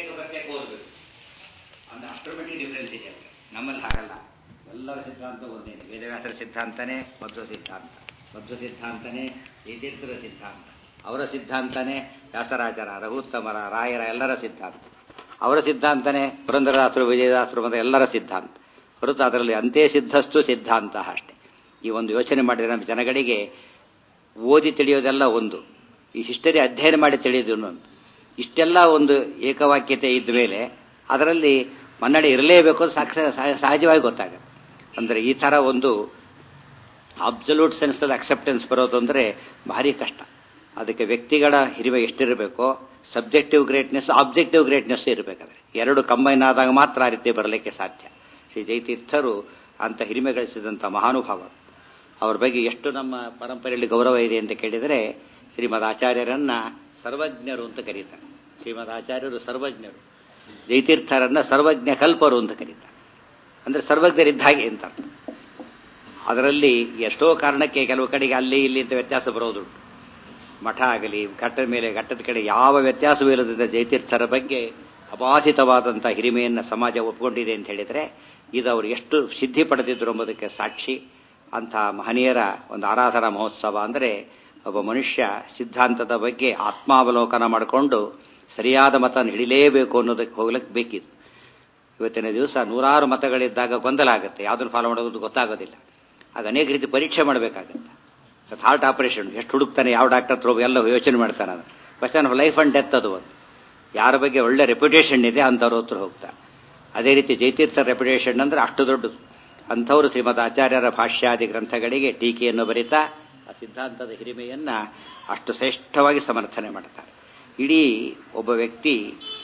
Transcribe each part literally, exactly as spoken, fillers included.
ಪ್ರತ್ಯೇಕ ಪ್ರತ್ಯೇಕ ಓದಬೇಕು ಅಂದ್ರೆ ಆಟೋಮೆಟಿಕ್ ಡಿಫರೆನ್ಸ್ ಇದೆ. ನಮ್ಮಲ್ಲಿ ಹಾಗಲ್ಲ, ಎಲ್ಲರ ಸಿದ್ಧಾಂತ ಒಂದೇ. ವೇದವ್ಯಾಸರ ಸಿದ್ಧಾಂತನೇ ಮಧ್ವ ಸಿದ್ಧಾಂತ, ಮಧ್ವ ಸಿದ್ಧಾಂತನೇ ಜಯತೀರ್ಥರ ಸಿದ್ಧಾಂತ, ಅವರ ಸಿದ್ಧಾಂತನೇ ವ್ಯಾಸರಾಜರ, ರಘುತ್ತಮರ, ರಾಯರ ಎಲ್ಲರ ಸಿದ್ಧಾಂತ, ಅವರ ಸಿದ್ಧಾಂತನೇ ಪುರಂದರದಾಸರು, ವಿಜಯದಾಸರು ಮತ್ತು ಎಲ್ಲರ ಸಿದ್ಧಾಂತ ಹೊರತು ಅದರಲ್ಲಿ ಅಂತೆ ಸಿದ್ಧಸ್ತು ಸಿದ್ಧಾಂತ ಅಷ್ಟೇ. ಈ ಒಂದು ಯೋಚನೆ ಮಾಡಿದರೆ ನಮ್ಮ ಜನಗಳಿಗೆ ಓದಿ ತಿಳಿಯೋದೆಲ್ಲ ಒಂದು, ಈ ಹಿಸ್ಟರಿ ಅಧ್ಯಯನ ಮಾಡಿ ತಿಳಿಯೋದು ಇನ್ನೊಂದು. ಇಷ್ಟೆಲ್ಲ ಒಂದು ಏಕವಾಕ್ಯತೆ ಇದ್ದ ಮೇಲೆ ಅದರಲ್ಲಿ ಮನ್ನಣೆ ಇರಲೇಬೇಕು ಅಂತ ಸಾಕ್ಷ ಸಹಜವಾಗಿ ಗೊತ್ತಾಗುತ್ತೆ. ಅಂದರೆ ಈ ಥರ ಒಂದು ಅಬ್ಸಲ್ಯೂಟ್ ಸೆನ್ಸ್ನಲ್ಲಿ ಅಕ್ಸೆಪ್ಟೆನ್ಸ್ ಬರೋದು ಅಂದರೆ ಭಾರಿ ಕಷ್ಟ. ಅದಕ್ಕೆ ವ್ಯಕ್ತಿಗಳ ಹಿರಿಮೆ ಎಷ್ಟಿರಬೇಕೋ, ಸಬ್ಜೆಕ್ಟಿವ್ ಗ್ರೇಟ್ನೆಸ್ ಆಬ್ಜೆಕ್ಟಿವ್ ಗ್ರೇಟ್ನೆಸ್ ಇರಬೇಕಾದ್ರೆ ಎರಡು ಕಂಬೈನ್ ಆದಾಗ ಮಾತ್ರ ಆ ರೀತಿ ಬರಲಿಕ್ಕೆ ಸಾಧ್ಯ. ಶ್ರೀ ಜಯತೀರ್ಥರು ಅಂತ ಹಿರಿಮೆ ಗಳಿಸಿದಂಥ ಮಹಾನುಭಾವರು. ಅವ್ರ ಬಗ್ಗೆ ಎಷ್ಟು ನಮ್ಮ ಪರಂಪರೆಯಲ್ಲಿ ಗೌರವ ಇದೆ ಅಂತ ಕೇಳಿದರೆ, ಶ್ರೀಮದ್ ಆಚಾರ್ಯರನ್ನ ಸರ್ವಜ್ಞರು ಅಂತ ಕರೀತಾರೆ. ಶ್ರೀಮದ್ ಆಚಾರ್ಯರು ಸರ್ವಜ್ಞರು, ಜಯತೀರ್ಥರನ್ನ ಸರ್ವಜ್ಞ ಕಲ್ಪರು ಅಂತ ಕರೀತಾರೆ. ಅಂದರೆ ಸರ್ವಜ್ಞರಿದ್ದ ಹಾಗೆ ಅಂತ ಅರ್ಥ. ಅದರಲ್ಲಿ ಎಷ್ಟೋ ಕಾರಣಕ್ಕೆ ಕೆಲವು ಕಡೆಗೆ ಅಲ್ಲಿ ಇಲ್ಲಿ ಅಂತ ವ್ಯತ್ಯಾಸ ಬರೋದುಂಟು. ಮಠ ಆಗಲಿ, ಘಟ್ಟದ ಮೇಲೆ ಘಟ್ಟದ ಕಡೆ ಯಾವ ವ್ಯತ್ಯಾಸವೂ ಇಲ್ಲದಿದ್ದ ಜಯತೀರ್ಥರ ಬಗ್ಗೆ ಅಬಾಧಿತವಾದಂಥ ಹಿರಿಮೆಯನ್ನು ಸಮಾಜ ಒಪ್ಪಿಕೊಂಡಿದೆ ಅಂತ ಹೇಳಿದರೆ ಇದು ಅವರು ಎಷ್ಟು ಸಿದ್ಧಿ ಪಡೆದಿದ್ರು ಎಂಬುದಕ್ಕೆ ಸಾಕ್ಷಿ. ಅಂಥ ಮಹನೀಯರ ಒಂದು ಆರಾಧನಾ ಮಹೋತ್ಸವ ಅಂದರೆ ಒಬ್ಬ ಮನುಷ್ಯ ಸಿದ್ಧಾಂತದ ಬಗ್ಗೆ ಆತ್ಮಾವಲೋಕನ ಮಾಡಿಕೊಂಡು ಸರಿಯಾದ ಮತ ಹಿಡಿಲೇಬೇಕು ಅನ್ನೋದಕ್ಕೆ ಹೋಗ್ಲಿಕ್ಕೆ ಬೇಕಿತ್ತು. ಇವತ್ತಿನ ದಿವಸ ನೂರಾರು ಮತಗಳಿದ್ದಾಗ ಗೊಂದಲ ಆಗುತ್ತೆ, ಯಾವುದನ್ನು ಫಾಲೋ ಮಾಡೋದು ಗೊತ್ತಾಗೋದಿಲ್ಲ. ಆಗ ಅನೇಕ ರೀತಿ ಪರೀಕ್ಷೆ ಮಾಡಬೇಕಾಗತ್ತೆ. ಹಾರ್ಟ್ ಆಪರೇಷನ್ ಎಷ್ಟು ಹುಡುಕ್ತಾನೆ, ಯಾವ ಡಾಕ್ಟರ್ ಹತ್ರ ಎಲ್ಲ ಯೋಚನೆ ಮಾಡ್ತಾನೆ. ಅದು question of life and death. ಅದು ಒಂದು ಯಾರ ಬಗ್ಗೆ ಒಳ್ಳೆ ರೆಪ್ಯುಟೇಷನ್ ಇದೆ ಅಂಥವ್ರ ಹತ್ರ ಹೋಗ್ತಾರೆ. ಅದೇ ರೀತಿ ಜಯತೀರ್ಥರ ರೆಪ್ಯುಟೇಷನ್ ಅಂದರೆ ಅಷ್ಟು ದೊಡ್ಡದು. ಅಂಥವರು ಶ್ರೀಮದ್ ಆಚಾರ್ಯರ ಭಾಷ್ಯಾದಿ ಗ್ರಂಥಗಳಿಗೆ ಟೀಕೆಯನ್ನು ಬರಿತಾ ಆ ಸಿದ್ಧಾಂತದ ಹಿರಿಮೆಯನ್ನ ಅಷ್ಟು ಶ್ರೇಷ್ಠವಾಗಿ ಸಮರ್ಥನೆ ಮಾಡ್ತಾರೆ. ಇಡೀ ಒಬ್ಬ ವ್ಯಕ್ತಿ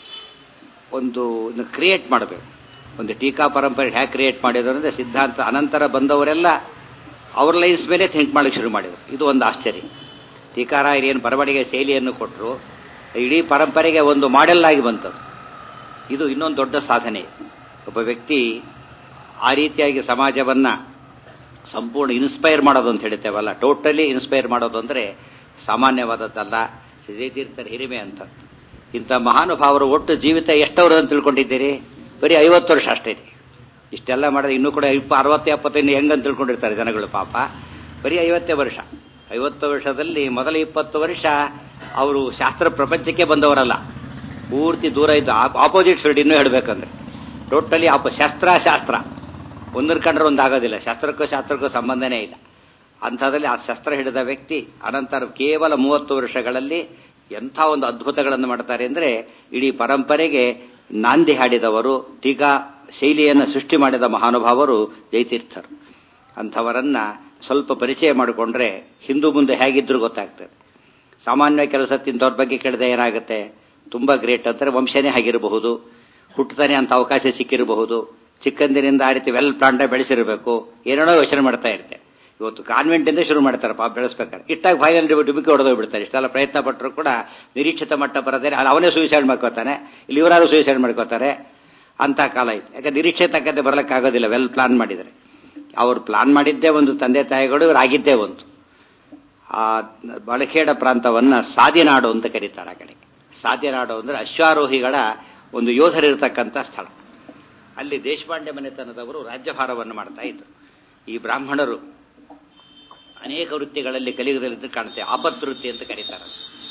ಒಂದು ಕ್ರಿಯೇಟ್ ಮಾಡಬೇಕು. ಒಂದು ಟೀಕಾ ಪರಂಪರೆ ಹೇಗೆ ಕ್ರಿಯೇಟ್ ಮಾಡಿದ್ರು ಅಂದರೆ ಸಿದ್ಧಾಂತ ಅನಂತರ ಬಂದವರೆಲ್ಲ ಅವ್ರ ಲೈನ್ಸ್ ಮೇಲೆ ಥಿಂಕ್ ಮಾಡಲಿಕ್ಕೆ ಶುರು ಮಾಡಿದರು. ಇದು ಒಂದು ಆಶ್ಚರ್ಯ. ಟೀಕಾರಾಯರು ಏನು ಬರವಣಿಗೆ ಶೈಲಿಯನ್ನು ಕೊಟ್ಟರು, ಇಡೀ ಪರಂಪರೆಗೆ ಒಂದು ಮಾಡೆಲ್ ಆಗಿ ಬಂತದ್ದು. ಇದು ಇನ್ನೊಂದು ದೊಡ್ಡ ಸಾಧನೆ. ಒಬ್ಬ ವ್ಯಕ್ತಿ ಆ ರೀತಿಯಾಗಿ ಸಮಾಜವನ್ನ ಸಂಪೂರ್ಣ ಇನ್ಸ್ಪೈರ್ ಮಾಡೋದು ಅಂತ ಹೇಳ್ತೇವಲ್ಲ, ಟೋಟಲಿ ಇನ್ಸ್ಪೈರ್ ಮಾಡೋದು ಅಂದರೆ ಸಾಮಾನ್ಯವಾದದ್ದಲ್ಲ. ಜಯತೀರ್ಥರ ಹಿರಿಮೆ ಅಂತ. ಇಂಥ ಮಹಾನುಭಾವರು ಒಟ್ಟು ಜೀವಿತ ಎಷ್ಟವರು ಅಂತ ತಿಳ್ಕೊಂಡಿದ್ದೀರಿ? ಬರೀ ಐವತ್ತು ವರ್ಷ ಅಷ್ಟೇ. ಇಷ್ಟೆಲ್ಲ ಮಾಡಿದ್ರೆ ಇನ್ನೂ ಕೂಡ ಇಪ್ಪ ಅರವತ್ತು ಎಪ್ಪತ್ತೈದು ಹೆಂಗಂತ ತಿಳ್ಕೊಂಡಿರ್ತಾರೆ ಜನಗಳು. ಪಾಪ ಬರೀ ಐವತ್ತೇ ವರ್ಷ. ಐವತ್ತು ವರ್ಷದಲ್ಲಿ ಮೊದಲ ಇಪ್ಪತ್ತು ವರ್ಷ ಅವರು ಶಾಸ್ತ್ರ ಪ್ರಪಂಚಕ್ಕೆ ಬಂದವರಲ್ಲ, ಪೂರ್ತಿ ದೂರ ಇದ್ದು ಆಪೋಸಿಟ್ ಸೈಡ್. ಇನ್ನೂ ಹೇಳಬೇಕಂದ್ರೆ ಟೋಟಲಿ ಆಪ ಶಸ್ತ್ರ ಶಾಸ್ತ್ರ ಒಂದರ ಕಂಡ್ರೆ ಒಂದು ಆಗೋದಿಲ್ಲ. ಶಾಸ್ತ್ರಕ್ಕೂ ಶಾಸ್ತ್ರಕ್ಕೂ ಸಂಬಂಧನೇ ಇಲ್ಲ. ಅಂಥದ್ರಲ್ಲಿ ಆ ಶಸ್ತ್ರ ಹಿಡಿದ ವ್ಯಕ್ತಿ ಅನಂತರ ಕೇವಲ ಮೂವತ್ತು ವರ್ಷಗಳಲ್ಲಿ ಎಂಥ ಒಂದು ಅದ್ಭುತಗಳನ್ನು ಮಾಡ್ತಾರೆ ಅಂದರೆ ಇಡೀ ಪರಂಪರೆಗೆ ನಾಂದಿ ಹಾಡಿದವರು, ಟೀಕಾ ಶೈಲಿಯನ್ನು ಸೃಷ್ಟಿ ಮಾಡಿದ ಮಹಾನುಭಾವರು ಜಯತೀರ್ಥರು. ಅಂಥವರನ್ನ ಸ್ವಲ್ಪ ಪರಿಚಯ ಮಾಡಿಕೊಂಡ್ರೆ ಹಿಂದೂ ಮುಂದೆ ಹೇಗಿದ್ರು ಗೊತ್ತಾಗ್ತದೆ. ಸಾಮಾನ್ಯ ಕೆಲಸ ತಿಂತವ್ರ ಬಗ್ಗೆ ಕೇಳಿದ್ರೆ ಏನಾಗುತ್ತೆ, ತುಂಬ ಗ್ರೇಟ್ ಅಂತಾರೆ, ವಂಶನೇ ಆಗಿರಬಹುದು, ಹುಟ್ಟತಾನೆ ಅಂತ ಅವಕಾಶ ಸಿಕ್ಕಿರಬಹುದು, ಚಿಕ್ಕಂದಿನಿಂದ ಆ ರೀತಿ ವೆಲ್ ಪ್ಲಾಂಟ್ ಬೆಳೆಸಿರಬೇಕು, ಏನೇನೋ ಯೋಚನೆ ಮಾಡ್ತಾ ಇರ್ತೆ. ಇವತ್ತು ಕಾನ್ವೆಂಟಿಂದ ಶುರು ಮಾಡ್ತಾರೆ ಪಾಪ ಬೆಳೆಸ್ಬೇಕಾರೆ. ಇಟ್ಟಾಗ ಫೈನಲ್ ಡುಮಿಕಿ ಹೊಡೆದೋಗಿ ಬಿಡ್ತಾರೆ. ಇಷ್ಟೆಲ್ಲ ಪ್ರಯತ್ನ ಪಟ್ಟರು ಕೂಡ ನಿರೀಕ್ಷಿತ ಮಟ್ಟ ಬರದೇ ಅಲ್ಲಿ ಅವನೇ ಸೂಸೈಡ್ ಮಾಡ್ಕೋತಾನೆ, ಇಲ್ಲಿ ಇವರಾರು ಸೂಸೈಡ್ ಮಾಡ್ಕೋತಾರೆ. ಅಂತ ಕಾಲ ಇತ್ತು. ಯಾಕಂದ್ರೆ ನಿರೀಕ್ಷೆ ತಕ್ಕಂತೆ ಬರಲಿಕ್ಕಾಗೋದಿಲ್ಲ ವೆಲ್ ಪ್ಲಾನ್ ಮಾಡಿದರೆ. ಅವ್ರು ಪ್ಲಾನ್ ಮಾಡಿದ್ದೇ ಒಂದು, ತಂದೆ ತಾಯಿಗಳು ಇವರು ಆಗಿದ್ದೇ ಒಂದು. ಆ ಬಳಖೇಡ ಪ್ರಾಂತವನ್ನ ಸಾದಿನಾಡು ಅಂತ ಕರೀತಾರೆ. ಆ ಕಡೆ ಸಾದಿನಾಡು ಅಂದ್ರೆ ಅಶ್ವಾರೋಹಿಗಳ ಒಂದು ಯೋಧರಿರ್ತಕ್ಕಂಥ ಸ್ಥಳ. ಅಲ್ಲಿ ದೇಶಪಾಂಡೆ ಮನೆತನದವರು ರಾಜ್ಯಭಾರವನ್ನು ಮಾಡ್ತಾ ಇದ್ರು. ಈ ಬ್ರಾಹ್ಮಣರು ಅನೇಕ ವೃತ್ತಿಗಳಲ್ಲಿ ಕಲಿಯುಗದಲ್ಲಿ ಕಾಣುತ್ತೆ. ಆಪತ್ ವೃತ್ತಿ ಅಂತ ಕರೀತಾರೆ.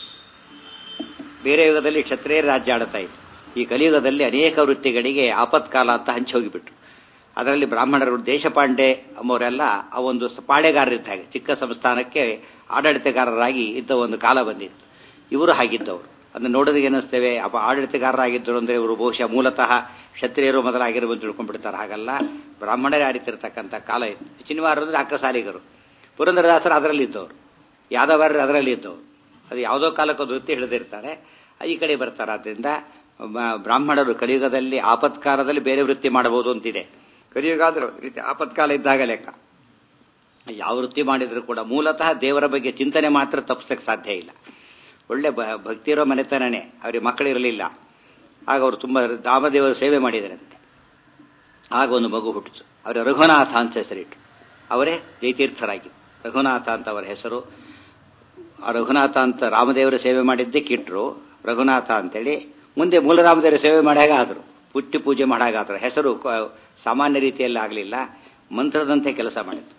ಬೇರೆ ಯುಗದಲ್ಲಿ ಕ್ಷತ್ರಿಯರ ರಾಜ್ಯ ಆಡ್ತಾ ಇತ್ತು. ಈ ಕಲಿಯುಗದಲ್ಲಿ ಅನೇಕ ವೃತ್ತಿಗಳಿಗೆ ಆಪತ್ಕಾಲ ಅಂತ ಹಂಚಿ ಹೋಗಿಬಿಟ್ರು. ಅದರಲ್ಲಿ ಬ್ರಾಹ್ಮಣರು ದೇಶಪಾಂಡೆ ಅಮ್ಮವರೆಲ್ಲ ಆ ಒಂದು ಪಾಳೆಗಾರರಿದ್ದ ಹಾಗೆ ಚಿಕ್ಕ ಸಂಸ್ಥಾನಕ್ಕೆ ಆಡಳಿತಗಾರರಾಗಿ ಇದ್ದ ಒಂದು ಕಾಲ ಬಂದಿತ್ತು. ಇವರು ಹಾಗಿದ್ದವರು. ಅದನ್ನು ನೋಡೋದಕ್ಕೆ ಏನಿಸ್ತೇವೆ, ಅಪ್ಪ ಆಡಳಿತಗಾರರಾಗಿದ್ದರು ಅಂದರೆ ಇವರು ಬಹುಶಃ ಮೂಲತಃ ಕ್ಷತ್ರಿಯರು ಮೊದಲಾಗಿರುವಂತ ತಿಳ್ಕೊಂಡ್ಬಿಡ್ತಾರೆ. ಹಾಗಲ್ಲ, ಬ್ರಾಹ್ಮಣರೇ ಆಡಿತಿರ್ತಕ್ಕಂಥ ಕಾಲ ಇತ್ತು. ಚಿನ್ವಾರರು ಅಂದರೆ ಅಕ್ಕಸಾಲಿಗರು, ಪುರಂದರದಾಸರು ಅದರಲ್ಲಿ ಇದ್ದವರು, ಯಾದವರರು ಅದರಲ್ಲಿ ಇದ್ದವರು. ಅದು ಯಾವುದೋ ಕಾಲಕ್ಕೆ ವೃತ್ತಿ ಹಿಡಿದಿರ್ತಾರೆ, ಈ ಕಡೆ ಬರ್ತಾರೆ. ಆದ್ದರಿಂದ ಬ್ರಾಹ್ಮಣರು ಕಲಿಯುಗದಲ್ಲಿ ಆಪತ್ಕಾಲದಲ್ಲಿ ಬೇರೆ ವೃತ್ತಿ ಮಾಡಬಹುದು ಅಂತಿದೆ. ಕಲಿಯುಗ ಆದ್ರೆ ರೀತಿ ಆಪತ್ಕಾಲ ಇದ್ದಾಗ ಲೆಕ್ಕ. ಯಾವ ವೃತ್ತಿ ಮಾಡಿದ್ರು ಕೂಡ ಮೂಲತಃ ದೇವರ ಬಗ್ಗೆ ಚಿಂತನೆ ಮಾತ್ರ ತಪ್ಪಿಸಕ್ಕೆ ಸಾಧ್ಯ ಇಲ್ಲ. ಒಳ್ಳೆ ಭಕ್ತಿ ಇರೋ ಮನೆತನನೇ. ಅವರಿಗೆ ಮಕ್ಕಳಿರಲಿಲ್ಲ. ಆಗ ಅವರು ತುಂಬ ರಾಮದೇವರ ಸೇವೆ ಮಾಡಿದರಂತೆ. ಆಗ ಒಂದು ಮಗು ಹುಟ್ಟಿತು. ಅವರ ರಘುನಾಥ ಅಂತ ಹೆಸರಿಟ್ಟು ಅವರೇ ಜಯತೀರ್ಥರಾಗಿ. ರಘುನಾಥ ಅಂತ ಅವರ ಹೆಸರು. ಆ ರಘುನಾಥ ಅಂತ ರಾಮದೇವರ ಸೇವೆ ಮಾಡಿದ್ದಕ್ಕೆ ಇಟ್ಟರು ರಘುನಾಥ ಅಂತೇಳಿ. ಮುಂದೆ ಮೂಲರಾಮದೇವರ ಸೇವೆ ಮಾಡಾಗ ಆದರು, ಪುಟ್ಟಿ ಪೂಜೆ ಮಾಡಾಗಾದ್ರು. ಹೆಸರು ಸಾಮಾನ್ಯ ರೀತಿಯಲ್ಲಿ ಆಗಲಿಲ್ಲ, ಮಂತ್ರದಂತೆ ಕೆಲಸ ಮಾಡಿತು.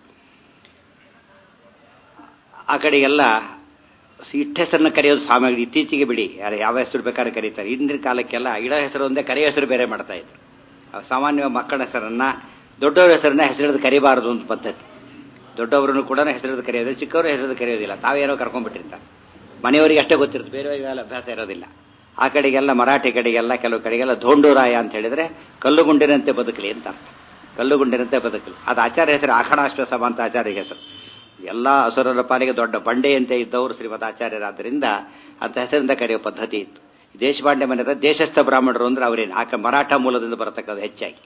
ಆ ಕಡೆಗೆಲ್ಲ ಇಟ್ಟ ಹೆಸರನ್ನ ಕರೆಯೋದು ಸಾಮಾನ್ಯ, ಇತ್ತೀಚೆಗೆ ಬಿಡಿ, ಯಾರು ಯಾವ ಹೆಸರು ಬೇಕಾದ್ರೆ ಕರೀತಾರೆ. ಹಿಂದಿನ ಕಾಲಕ್ಕೆಲ್ಲ ಇಡೋ ಹೆಸರು ಒಂದೇ, ಕರೆಯೋ ಹೆಸರು ಬೇರೆ ಮಾಡ್ತಾ ಇದ್ರು. ಸಾಮಾನ್ಯವಾಗಿ ಮಕ್ಕಳ ಹೆಸರನ್ನ ದೊಡ್ಡವ್ರ ಹೆಸರನ್ನ ಹೆಸರಿಡಿದು ಕರಿಬಾರದು ಒಂದು ಪದ್ಧತಿ. ದೊಡ್ಡವರನ್ನು ಕೂಡ ಹೆಸರಿಡಿದು ಕರೆಯೋದು, ಚಿಕ್ಕವರು ಹೆಸರಿಡಿದು ಕರೆಯೋದಿಲ್ಲ. ತಾವೇನೋ ಕರ್ಕೊಂಡ್ಬಿಟ್ಟಿರ್ತಾರೆ, ಮನೆಯವರಿಗೆ ಅಷ್ಟೇ ಗೊತ್ತಿರುತ್ತೆ, ಬೇರೆಯವರಿಗೆಲ್ಲ ಅಭ್ಯಾಸ ಇರೋದಿಲ್ಲ. ಆ ಕಡೆಗೆಲ್ಲ ಮರಾಠಿ ಕಡೆಗೆಲ್ಲ ಕೆಲವು ಕಡೆಗೆಲ್ಲ ಧೋಂಡೂರಾಯ ಅಂತ ಹೇಳಿದ್ರೆ ಕಲ್ಲುಗುಂಡಿನಂತೆ ಬದುಕಲಿ ಅಂತ ಅರ್ಥ. ಕಲ್ಲುಗುಂಡಿನಂತೆ ಬದುಕಲಿ, ಅದು ಆಚಾರ್ಯ ಹೆಸರು. ಆಖಣಾಶ್ವಸಮ ಅಂತ ಆಚಾರ್ಯ ಹೆಸರು. ಎಲ್ಲ ಅಸುರರ ಪಾಲಿಗೆ ದೊಡ್ಡ ಬಂಡೆಯಂತೆ ಇದ್ದವರು ಶ್ರೀಮದ್ ಆಚಾರ್ಯರಾದ್ದರಿಂದ ಅಂತ ಹೆಸರಿಂದ ಕರೆಯುವ ಪದ್ಧತಿ ಇತ್ತು. ದೇಶಪಾಂಡೆ ಮನೆಯ ದೇಶಸ್ಥ ಬ್ರಾಹ್ಮಣರು ಅಂದ್ರೆ ಅವರೇನು ಆಕ ಮರಾಠ ಮೂಲದಿಂದ ಬರತಕ್ಕದ್ದು ಹೆಚ್ಚಾಗಿ.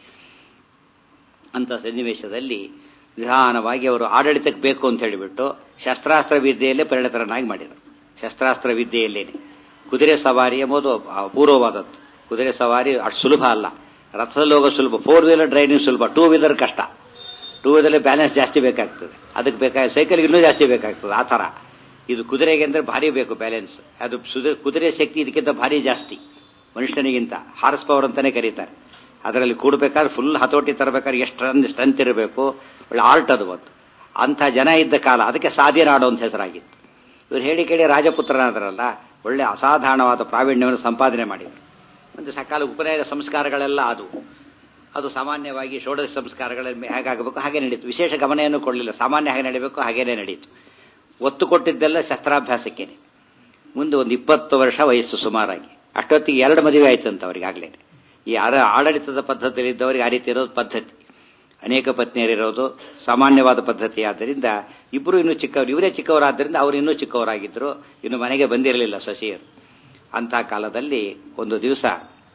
ಅಂತ ಸನ್ನಿವೇಶದಲ್ಲಿ ನಿಧಾನವಾಗಿ ಅವರು ಆಡಳಿತಕ್ಕೆ ಬೇಕು ಅಂತ ಹೇಳಿಬಿಟ್ಟು ಶಸ್ತ್ರಾಸ್ತ್ರ ವಿದ್ಯೆಯಲ್ಲೇ ಪರಿಣಿತರನ್ನಾಗಿ ಮಾಡಿದರು. ಶಸ್ತ್ರಾಸ್ತ್ರ ವಿದ್ಯೆಯಲ್ಲೇನೆ ಕುದುರೆ ಸವಾರಿ ಎಂಬುದು ಅಪೂರ್ವವಾದದ್ದು. ಕುದುರೆ ಸವಾರಿ ಅಷ್ಟು ಸುಲಭ ಅಲ್ಲ. ರಥದಲ್ಲಿ ಹೋಗೋ ಸುಲಭ, ಫೋರ್ ವೀಲರ್ ಡ್ರೈವಿಂಗ್ ಸುಲಭ, ಟೂ ವೀಲರ್ ಕಷ್ಟ. ಟೂ ವೀಲರ್ ಬ್ಯಾಲೆನ್ಸ್ ಜಾಸ್ತಿ ಬೇಕಾಗ್ತದೆ, ಅದಕ್ಕೆ ಬೇಕಾದ ಸೈಕಲ್ಗೆ ಇನ್ನೂ ಜಾಸ್ತಿ ಬೇಕಾಗ್ತದೆ. ಆ ಥರ ಇದು ಕುದುರೆಗೆ ಅಂದರೆ ಭಾರಿ ಬೇಕು ಬ್ಯಾಲೆನ್ಸ್. ಅದು ಕುದುರೆ ಶಕ್ತಿ ಇದಕ್ಕಿಂತ ಭಾರಿ ಜಾಸ್ತಿ ಮನುಷ್ಯನಿಗಿಂತ. ಹಾರ್ಸ್ ಪವರ್ ಅಂತಾನೆ ಕರೀತಾರೆ. ಅದರಲ್ಲಿ ಕೂಡಬೇಕಾದ್ರೆ ಫುಲ್ ಹತೋಟಿ ತರಬೇಕಾದ್ರೆ ಎಷ್ಟು ರನ್ ಸ್ಟ್ರೆಂತ್ ಇರಬೇಕು, ಒಳ್ಳೆ ಆರ್ಟ್ ಅದು ಒಂದು. ಅಂಥ ಜನ ಇದ್ದ ಕಾಲ, ಅದಕ್ಕೆ ಸಾಧ್ಯ ನಾಡು ಅಂತ ಹೆಸರಾಗಿತ್ತು. ಇವರು ಹೇಳಿ ಕೇಳಿ ರಾಜಪುತ್ರನಾದರಲ್ಲ, ಒಳ್ಳೆ ಅಸಾಧಾರಣವಾದ ಪ್ರಾವೀಣ್ಯವನ್ನು ಸಂಪಾದನೆ ಮಾಡಿದರು. ಒಂದು ಸಕಾಲ ಉಪನಯನ ಸಂಸ್ಕಾರಗಳೆಲ್ಲ ಅದು ಅದು ಸಾಮಾನ್ಯವಾಗಿ ಷೋಡಶ ಸಂಸ್ಕಾರಗಳಲ್ಲಿ ಹೇಗಾಗಬೇಕು ಹಾಗೆ ನಡೀತು. ವಿಶೇಷ ಗಮನೆಯನ್ನು ಕೊಡಲಿಲ್ಲ, ಸಾಮಾನ್ಯ ಹಾಗೆ ನಡೀಬೇಕು ಹಾಗೇನೆ ನಡೀತು. ಒತ್ತು ಕೊಟ್ಟಿದ್ದೆಲ್ಲ ಶಸ್ತ್ರಾಭ್ಯಾಸಕ್ಕೇನೆ. ಮುಂದೆ ಒಂದು ಇಪ್ಪತ್ತು ವರ್ಷ ವಯಸ್ಸು ಸುಮಾರಾಗಿ, ಅಷ್ಟೊತ್ತಿಗೆ ಎರಡು ಮದುವೆ ಆಯ್ತು ಅಂತ ಅವರಿಗಾಗಲೇ. ಈ ಅರ ಆಡಳಿತದ ಪದ್ಧತಿಯಲ್ಲಿದ್ದವರಿಗೆ ಆ ರೀತಿ ಇರೋದು ಪದ್ಧತಿ. ಅನೇಕ ಪತ್ನಿಯರಿರೋದು ಸಾಮಾನ್ಯವಾದ ಪದ್ಧತಿ. ಆದ್ದರಿಂದ ಇಬ್ಬರು ಇನ್ನೂ ಚಿಕ್ಕವರು, ಇವರೇ ಚಿಕ್ಕವರಾದ್ದರಿಂದ ಅವರು ಇನ್ನೂ ಚಿಕ್ಕವರಾಗಿದ್ದರು, ಇನ್ನು ಮನೆಗೆ ಬಂದಿರಲಿಲ್ಲ ಸೊಸೆಯರು. ಅಂಥ ಕಾಲದಲ್ಲಿ ಒಂದು ದಿವಸ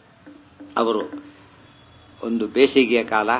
ಅವರು, ಒಂದು ಬೇಸಿಗೆಯ ಕಾಲ,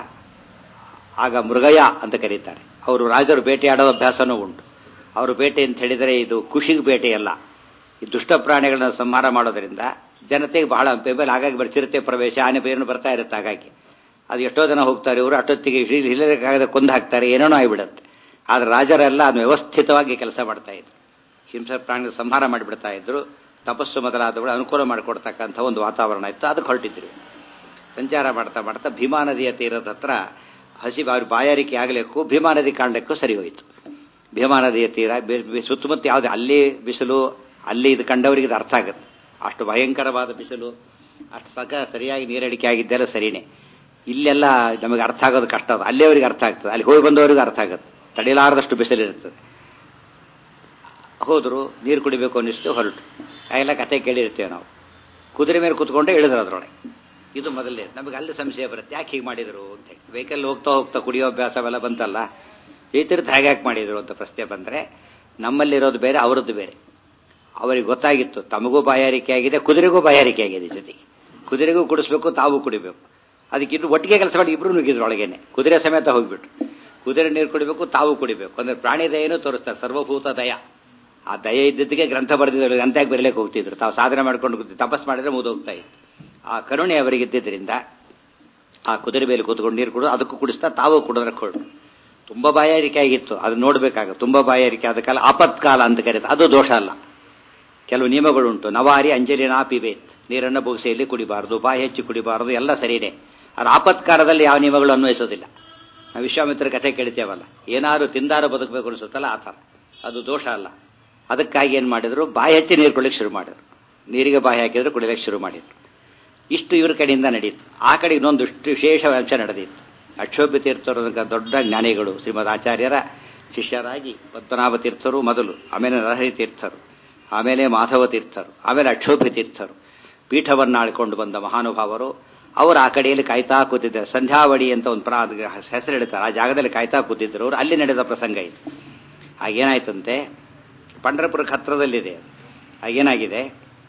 ಆಗ ಮೃಗಯ ಅಂತ ಕರೀತಾರೆ, ಅವರು ರಾಜರು ಬೇಟೆಯಾಡೋ ಅಭ್ಯಾಸನೂ ಉಂಟು. ಅವರು ಬೇಟೆ ಅಂತ ಹೇಳಿದರೆ ಇದು ಖುಷಿಗೆ ಬೇಟೆಯಲ್ಲ, ಈ ದುಷ್ಟ ಪ್ರಾಣಿಗಳನ್ನ ಸಂಹಾರ ಮಾಡೋದ್ರಿಂದ ಜನತೆಗೆ ಬಹಳ ಬೆಂಬಲ. ಹಾಗಾಗಿ ಬರೀ ಚಿರತೆ ಪ್ರವೇಶ, ಆನೆ ಬೇರೆ ಬರ್ತಾ ಇರುತ್ತೆ. ಹಾಗಾಗಿ ಅದು ಎಷ್ಟೋ ಜನ ಹೋಗ್ತಾರೆ, ಇವರು ಅಷ್ಟೊತ್ತಿಗೆ ಹಿಲ್ಲಕಾಗದ ಕೊಂದು ಹಾಕ್ತಾರೆ, ಏನೇನೋ ಆಗಿಬಿಡುತ್ತೆ. ಆದರೆ ರಾಜರೆಲ್ಲ ಅದು ವ್ಯವಸ್ಥಿತವಾಗಿ ಕೆಲಸ ಮಾಡ್ತಾ ಇದ್ರು, ಹಿಂಸೆ ಪ್ರಾಣಿಗಳ ಸಂಹಾರ ಮಾಡಿಬಿಡ್ತಾ ಇದ್ರು. ತಪಸ್ಸು ಮೊದಲಾದವುಗಳು ಅನುಕೂಲ ಮಾಡಿಕೊಡ್ತಕ್ಕಂಥ ಒಂದು ವಾತಾವರಣ ಇತ್ತು. ಅದಕ್ಕೆ ಹೊರಟಿದ್ರು. ಸಂಚಾರ ಮಾಡ್ತಾ ಮಾಡ್ತಾ ಭೀಮಾ ನದಿಯ ತೀರದ ಹತ್ರ ಹಸಿ ಅವ್ರ ಬಾಯಾರಿಕೆ ಆಗಲಿಕ್ಕೂ ಭೀಮಾ ನದಿ ಕಾಣಲಿಕ್ಕೂ ಸರಿ ಹೋಯಿತು. ಭೀಮಾ ನದಿಯ ತೀರ ಸುತ್ತಮುತ್ತ ಯಾವುದೇ ಅಲ್ಲಿ ಬಿಸಿಲು, ಅಲ್ಲಿ ಇದು ಕಂಡವರಿಗೆ ಇದು ಅರ್ಥ ಆಗುತ್ತೆ. ಅಷ್ಟು ಭಯಂಕರವಾದ ಬಿಸಿಲು, ಅಷ್ಟು ಸಕ ಸರಿಯಾಗಿ ನೀರಡಿಕೆ ಆಗಿದ್ದೆಲ್ಲ ಸರಿನೇ. ಇಲ್ಲೆಲ್ಲ ನಮಗೆ ಅರ್ಥ ಆಗೋದು ಕಷ್ಟ, ಅದು ಅಲ್ಲೇ ಅವರಿಗೆ ಅರ್ಥ ಆಗ್ತದೆ, ಅಲ್ಲಿ ಹೋಗಿ ಬಂದವರಿಗೆ ಅರ್ಥ ಆಗುತ್ತೆ. ತಡಿಲಾರದಷ್ಟು ಬಿಸಿಲಿರ್ತದೆ. ಹೋದ್ರು, ನೀರು ಕುಡಿಬೇಕು ಅನ್ನಿಸ್ತು, ಹೊರಟು. ಎಲ್ಲ ಕತೆ ಕೇಳಿರ್ತೇವೆ ನಾವು. ಕುದುರೆ ಮೇಲೆ ಕೂತ್ಕೊಂಡೆ ಇಳಿದ್ರು ಅದರೊಳಗೆ. ಇದು ಮೊದಲೇ ನಮಗೆ ಅಲ್ಲಿ ಸಂಶಯ ಬರುತ್ತೆ, ಯಾಕೆ ಹೀಗೆ ಮಾಡಿದರು ಅಂತ ಹೇಳಿ. ವೆಹಿಕಲ್ ಹೋಗ್ತಾ ಹೋಗ್ತಾ ಕುಡಿಯೋ ಅಭ್ಯಾಸವೆಲ್ಲ ಬಂತಲ್ಲ, ಈ ತೀರ್ಥ ಹೇಗೆ ಯಾಕೆ ಮಾಡಿದರು ಅಂತ ಪ್ರಶ್ನೆ ಬಂದರೆ, ನಮ್ಮಲ್ಲಿರೋದು ಬೇರೆ, ಅವರದ್ದು ಬೇರೆ. ಅವರಿಗೆ ಗೊತ್ತಾಗಿತ್ತು ತಮಗೂ ಬಾಯಾರಿಕೆ ಆಗಿದೆ, ಕುದುರೆಗೂ ಬಾಯಾರಿಕೆ ಆಗಿದೆ. ಜೊತೆಗೆ ಕುದುರೆಗೂ ಕುಡಿಸ್ಬೇಕು, ತಾವು ಕುಡಿಬೇಕು. ಅದಕ್ಕೆ ಇನ್ನು ಒಟ್ಟಿಗೆ ಕೆಲಸ ಮಾಡಿ ಇಬ್ರು ನುಗ್ಗಿದ್ರು ಒಳಗೇನೆ, ಕುದುರೆ ಸಮೇತ ಹೋಗ್ಬಿಟ್ರು. ಕುದುರೆ ನೀರು ಕುಡಿಬೇಕು, ತಾವು ಕುಡಿಬೇಕು. ಅಂದ್ರೆ ಪ್ರಾಣಿ ದಯೆನೂ ತೋರಿಸ್ತಾರೆ, ಸರ್ವಭೂತ ದಯ. ಆ ದಯೆ ಇದ್ದದಕ್ಕೆ ಗ್ರಂಥ ಬರೆದಿದ್ರು, ಗ್ರಂಥಕ್ಕೆ ಬರೀಲಿಕ್ಕೆ ಹೋಗ್ತಿದ್ರು. ತಾವು ಸಾಧನೆ ಮಾಡ್ಕೊಂಡು ತಪಸ್ ಮಾಡಿದ್ರೆ ಮುಗಿದೋಗ್ತಾ ಇತ್ತು. ಆ ಕರುಣೆ ಅವರಿಗೆ ಇದ್ದಿದ್ದರಿಂದ ಆ ಕುದುರೆ ಮೇಲೆ ಕೂತ್ಕೊಂಡು ನೀರು ಕುಡಿದು ಅದಕ್ಕೂ ಕುಡಿಸ್ತಾ ತಾವು ಕುಡಿದ್ರೆ ಕೊಡು. ತುಂಬಾ ಬಾಯಾರಿಕೆ ಆಗಿತ್ತು, ಅದು ನೋಡ್ಬೇಕಾಗ. ತುಂಬಾ ಬಾಯಾರಿಕೆ ಆದ ಕಾಲ ಆಪತ್ಕಾಲ ಅಂತ ಕರೀತಾರೆ, ಅದು ದೋಷ ಅಲ್ಲ. ಕೆಲವು ನಿಯಮಗಳುಂಟು. ನವಾರಿ ಅಂಜಲಿನಾ ಪಿಬೇತ್, ನೀರನ್ನು ಬೊಗಸೆಯಲ್ಲಿ ಕುಡಿಬಾರದು, ಬಾಯಿ ಹೆಚ್ಚಿ ಕುಡಿಬಾರದು, ಎಲ್ಲ ಸರಿನೇ. ಅದು ಆಪತ್ಕಾಲದಲ್ಲಿ ಯಾವ ನಿಯಮಗಳು ಅನ್ವಯಿಸೋದಿಲ್ಲ. ನಾವು ವಿಶ್ವಾಮಿತ್ರ ಕಥೆ ಕೇಳ್ತೇವಲ್ಲ, ಏನಾದ್ರು ತಿಂದಾರು ಬದುಕಬೇಕು ಅನಿಸುತ್ತಲ್ಲ, ಆ ಥರ. ಅದು ದೋಷ ಅಲ್ಲ. ಅದಕ್ಕಾಗಿ ಏನು ಮಾಡಿದ್ರು, ಬಾಯಿ ಹೆಚ್ಚಿ ನೀರು ಕುಡಿಲಿಕ್ಕೆ ಶುರು ಮಾಡಿದ್ರು. ನೀರಿಗೆ ಬಾಯಿ ಹಾಕಿದ್ರು, ಕುಡಿಲಿಕ್ಕೆ ಶುರು ಮಾಡಿದ್ರು. ಇಷ್ಟು ಇವ್ರ ಕಡೆಯಿಂದ ನಡೀತು. ಆ ಕಡೆ ಇನ್ನೊಂದು ಇಷ್ಟು ವಿಶೇಷ ಅಂಶ ನಡೆದಿತ್ತು. ಅಕ್ಷೋಭ್ಯ ತೀರ್ಥರು ದೊಡ್ಡ ಜ್ಞಾನಿಗಳು, ಶ್ರೀಮದ್ ಆಚಾರ್ಯರ ಶಿಷ್ಯರಾಗಿ ಪದ್ಮನಾಭ ತೀರ್ಥರು ಮೊದಲು, ಆಮೇಲೆ ನರಹರಿ ತೀರ್ಥರು, ಆಮೇಲೆ ಮಾಧವ ತೀರ್ಥರು, ಆಮೇಲೆ ಅಕ್ಷೋಭ್ಯ ತೀರ್ಥರು, ಪೀಠವನ್ನು ಆಳ್ಕೊಂಡು ಬಂದ ಮಹಾನುಭಾವರು. ಅವರು ಆ ಕಡೆಯಲ್ಲಿ ಕಾಯ್ತಾ ಕೂತಿದ್ದಾರೆ. ಸಂಧ್ಯಾವಳಿ ಅಂತ ಒಂದು ಪ್ರಾ ಹೆಸರಿಡ್ತಾರೆ, ಆ ಜಾಗದಲ್ಲಿ ಕಾಯ್ತಾ ಕೂತಿದ್ರು ಅವರು. ಅಲ್ಲಿ ನಡೆದ ಪ್ರಸಂಗ ಇದು. ಆಗೇನಾಯ್ತಂತೆ, ಪಂಢರಪುರಕ್ಕೆ ಹತ್ರದಲ್ಲಿದೆ. ಆಗೇನಾಗಿದೆ,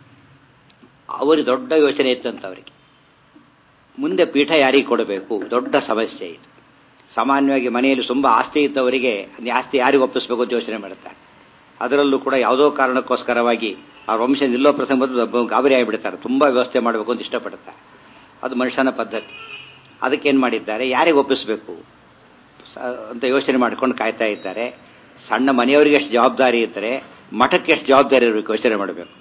ಅವರಿಗೆ ದೊಡ್ಡ ಯೋಚನೆ ಇತ್ತಂತ ಅವರಿಗೆ. ಮುಂದೆ ಪೀಠ ಯಾರಿಗೆ ಕೊಡಬೇಕು, ದೊಡ್ಡ ಸಮಸ್ಯೆ ಇದು. ಸಾಮಾನ್ಯವಾಗಿ ಮನೆಯಲ್ಲಿ ತುಂಬ ಆಸ್ತಿ ಇದ್ದವರಿಗೆ ಆಸ್ತಿ ಯಾರಿಗೆ ಒಪ್ಪಿಸಬೇಕು ಅಂತ ಯೋಚನೆ ಮಾಡುತ್ತಾರೆ. ಅದರಲ್ಲೂ ಕೂಡ ಯಾವುದೋ ಕಾರಣಕ್ಕೋಸ್ಕರವಾಗಿ ಆ ವಂಶ ನಿಲ್ಲೋ ಪ್ರಸಂಗ ಬಂದು ಗಾಬರಿ ಆಗಿಬಿಡ್ತಾರೆ. ತುಂಬ ವ್ಯವಸ್ಥೆ ಮಾಡಬೇಕು ಅಂತ ಇಷ್ಟಪಡ್ತಾರೆ. ಅದು ಮನುಷ್ಯನ ಪದ್ಧತಿ. ಅದಕ್ಕೇನು ಮಾಡಿದ್ದಾರೆ, ಯಾರಿಗೆ ಒಪ್ಪಿಸಬೇಕು ಅಂತ ಯೋಚನೆ ಮಾಡ್ಕೊಂಡು ಕಾಯ್ತಾ ಇದ್ದಾರೆ. ಸಣ್ಣ ಮನೆಯವರಿಗೆ ಎಷ್ಟು ಜವಾಬ್ದಾರಿ ಇದ್ದರೆ ಮಠಕ್ಕೆ ಎಷ್ಟು ಜವಾಬ್ದಾರಿ ಇರಬೇಕು ಯೋಚನೆ ಮಾಡಬೇಕು.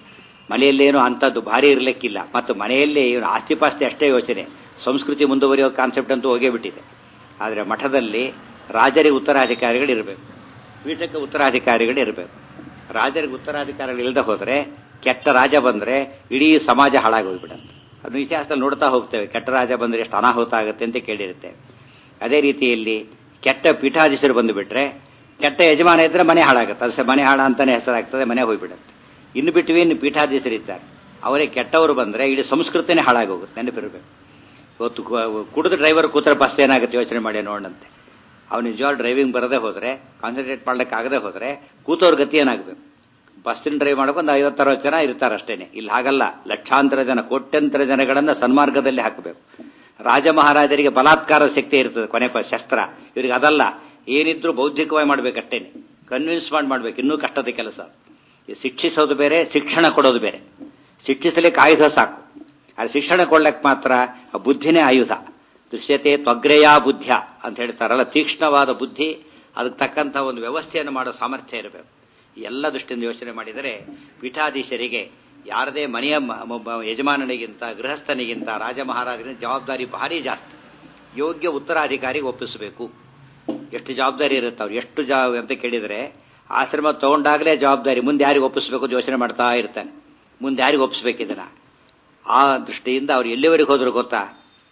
ಮನೆಯಲ್ಲೇನು ಅಂಥದ್ದು ಭಾರಿ ಇರಲಿಕ್ಕಿಲ್ಲ. ಮತ್ತು ಮನೆಯಲ್ಲೇ ಏನು ಆಸ್ತಿಪಾಸ್ತಿ ಅಷ್ಟೇ ಯೋಚನೆ, ಸಂಸ್ಕೃತಿ ಮುಂದುವರಿಯೋ ಕಾನ್ಸೆಪ್ಟ್ ಅಂತೂ ಹೋಗೇ ಬಿಟ್ಟಿದೆ. ಆದರೆ ಮಠದಲ್ಲಿ ರಾಜರಿಗೆ ಉತ್ತರಾಧಿಕಾರಿಗಳಿರಬೇಕು, ಪೀಠಕ್ಕೆ ಉತ್ತರಾಧಿಕಾರಿಗಳಿರಬೇಕು. ರಾಜರಿಗೆ ಉತ್ತರಾಧಿಕಾರಿಗಳು ಇಲ್ಲದೆ ಹೋದರೆ, ಕೆಟ್ಟ ರಾಜ ಬಂದರೆ ಇಡೀ ಸಮಾಜ ಹಾಳಾಗೋಗ್ಬಿಡುತ್ತೆ. ಅದನ್ನು ಇತಿಹಾಸದಲ್ಲಿ ನೋಡ್ತಾ ಹೋಗ್ತೇವೆ. ಕೆಟ್ಟ ರಾಜ ಬಂದರೆ ಎಷ್ಟು ಅನಾಹುತ ಆಗುತ್ತೆ ಅಂತ ಕೇಳಿರುತ್ತೆ. ಅದೇ ರೀತಿಯಲ್ಲಿ ಕೆಟ್ಟ ಪೀಠಾಧೀಶರು ಬಂದುಬಿಟ್ರೆ, ಕೆಟ್ಟ ಯಜಮಾನ ಇದ್ದರೆ ಮನೆ ಹಾಳಾಗುತ್ತೆ. ಅದು ಮನೆ ಹಾಳ ಅಂತಾನೆ ಹೆಸರಾಗ್ತದೆ, ಮನೆ ಹೋಗ್ಬಿಡುತ್ತೆ. ಇನ್ನು ಬಿಟ್ಟು ಇನ್ನು ಪೀಠಾಧೀಶರಿದ್ದಾರೆ, ಅವರೇ ಕೆಟ್ಟವರು ಬಂದರೆ ಇಡೀ ಸಂಸ್ಕೃತಿನೇ ಹಾಳಾಗೋಗುತ್ತೆ. ನೆನಪಿರಬೇಕು. ಇವತ್ತು ಕುಡಿದು ಡ್ರೈವರ್ ಕೂತ್ರೆ ಬಸ್ ಏನಾಗುತ್ತೆ ಯೋಚನೆ ಮಾಡಿ ನೋಡಂತೆ. ಅವ್ನು ನಿಜವಾಗ್ ಡ್ರೈವಿಂಗ್ ಬರದೇ ಹೋದರೆ, ಕಾನ್ಸಂಟ್ರೇಟ್ ಮಾಡ್ಲಿಕ್ಕೆ ಆಗದೆ ಹೋದರೆ ಕೂತವ್ರ ಗತಿ ಏನಾಗಬೇಕು? ಬಸ್ಸಿನ ಡ್ರೈವ್ ಮಾಡೋಕೆ ಒಂದು ಐವತ್ತರವತ್ತು ಜನ ಇರ್ತಾರೆ ಅಷ್ಟೇನೆ. ಇಲ್ಲಿ ಹಾಗಲ್ಲ, ಲಕ್ಷಾಂತರ ಜನ, ಕೋಟ್ಯಂತರ ಜನಗಳನ್ನು ಸನ್ಮಾರ್ಗದಲ್ಲಿ ಹಾಕಬೇಕು. ರಾಜ ಮಹಾರಾಜರಿಗೆ ಬಲಾತ್ಕಾರ ಶಕ್ತಿ ಇರ್ತದೆ, ಕೊನೆ ಶಸ್ತ್ರ. ಇವರಿಗೆ ಅದಲ್ಲ, ಏನಿದ್ರು ಬೌದ್ಧಿಕವಾಗಿ ಮಾಡ್ಬೇಕಷ್ಟೇನೆ, ಕನ್ವಿನ್ಸ್ ಮಾಡಿ ಮಾಡ್ಬೇಕು. ಇನ್ನೂ ಕಷ್ಟದ ಕೆಲಸ. ಶಿಕ್ಷಿಸೋದು ಬೇರೆ, ಶಿಕ್ಷಣ ಕೊಡೋದು ಬೇರೆ. ಶಿಕ್ಷಿಸಲಿಕ್ಕೆ ಆಯುಧ ಸಾಕು, ಆದರೆ ಶಿಕ್ಷಣ ಕೊಡ್ಲಿಕ್ಕೆ ಮಾತ್ರ ಆ ಬುದ್ಧಿನೇ ಆಯುಧ. ದೃಶ್ಯತೆ ತ್ವಗ್ರೆಯ ಬುದ್ಧ ಅಂತ ಹೇಳ್ತಾರಲ್ಲ, ತೀಕ್ಷ್ಣವಾದ ಬುದ್ಧಿ, ಅದಕ್ಕೆ ತಕ್ಕಂಥ ಒಂದು ವ್ಯವಸ್ಥೆಯನ್ನು ಮಾಡೋ ಸಾಮರ್ಥ್ಯ ಇರಬೇಕು. ಎಲ್ಲ ದೃಷ್ಟಿಯಿಂದ ಯೋಚನೆ ಮಾಡಿದರೆ ಪೀಠಾಧೀಶರಿಗೆ ಯಾರದೇ ಮನೆಯ ಯಜಮಾನನಿಗಿಂತ, ಗೃಹಸ್ಥನಿಗಿಂತ, ರಾಜ ಮಹಾರಾಜರಿಂದ ಜವಾಬ್ದಾರಿ ಭಾರಿ ಜಾಸ್ತಿ. ಯೋಗ್ಯ ಉತ್ತರಾಧಿಕಾರಿಗೆ ಒಪ್ಪಿಸಬೇಕು. ಎಷ್ಟು ಜವಾಬ್ದಾರಿ ಇರುತ್ತೆ ಅವ್ರು, ಎಷ್ಟು ಜಾ ಅಂತ ಕೇಳಿದರೆ, ಆಶ್ರಮ ತಗೊಂಡಾಗಲೇ ಜವಾಬ್ದಾರಿ. ಮುಂದೆ ಯಾರಿಗೆ ಒಪ್ಪಿಸ್ಬೇಕು ಯೋಚನೆ ಮಾಡ್ತಾ ಇರ್ತಾನೆ, ಮುಂದೆ ಯಾರಿಗೆ ಒಪ್ಪಿಸ್ಬೇಕಿದನ್ನ. ಆ ದೃಷ್ಟಿಯಿಂದ ಅವ್ರು ಎಲ್ಲಿವರೆಗೆ ಹೋದ್ರು ಗೊತ್ತಾ,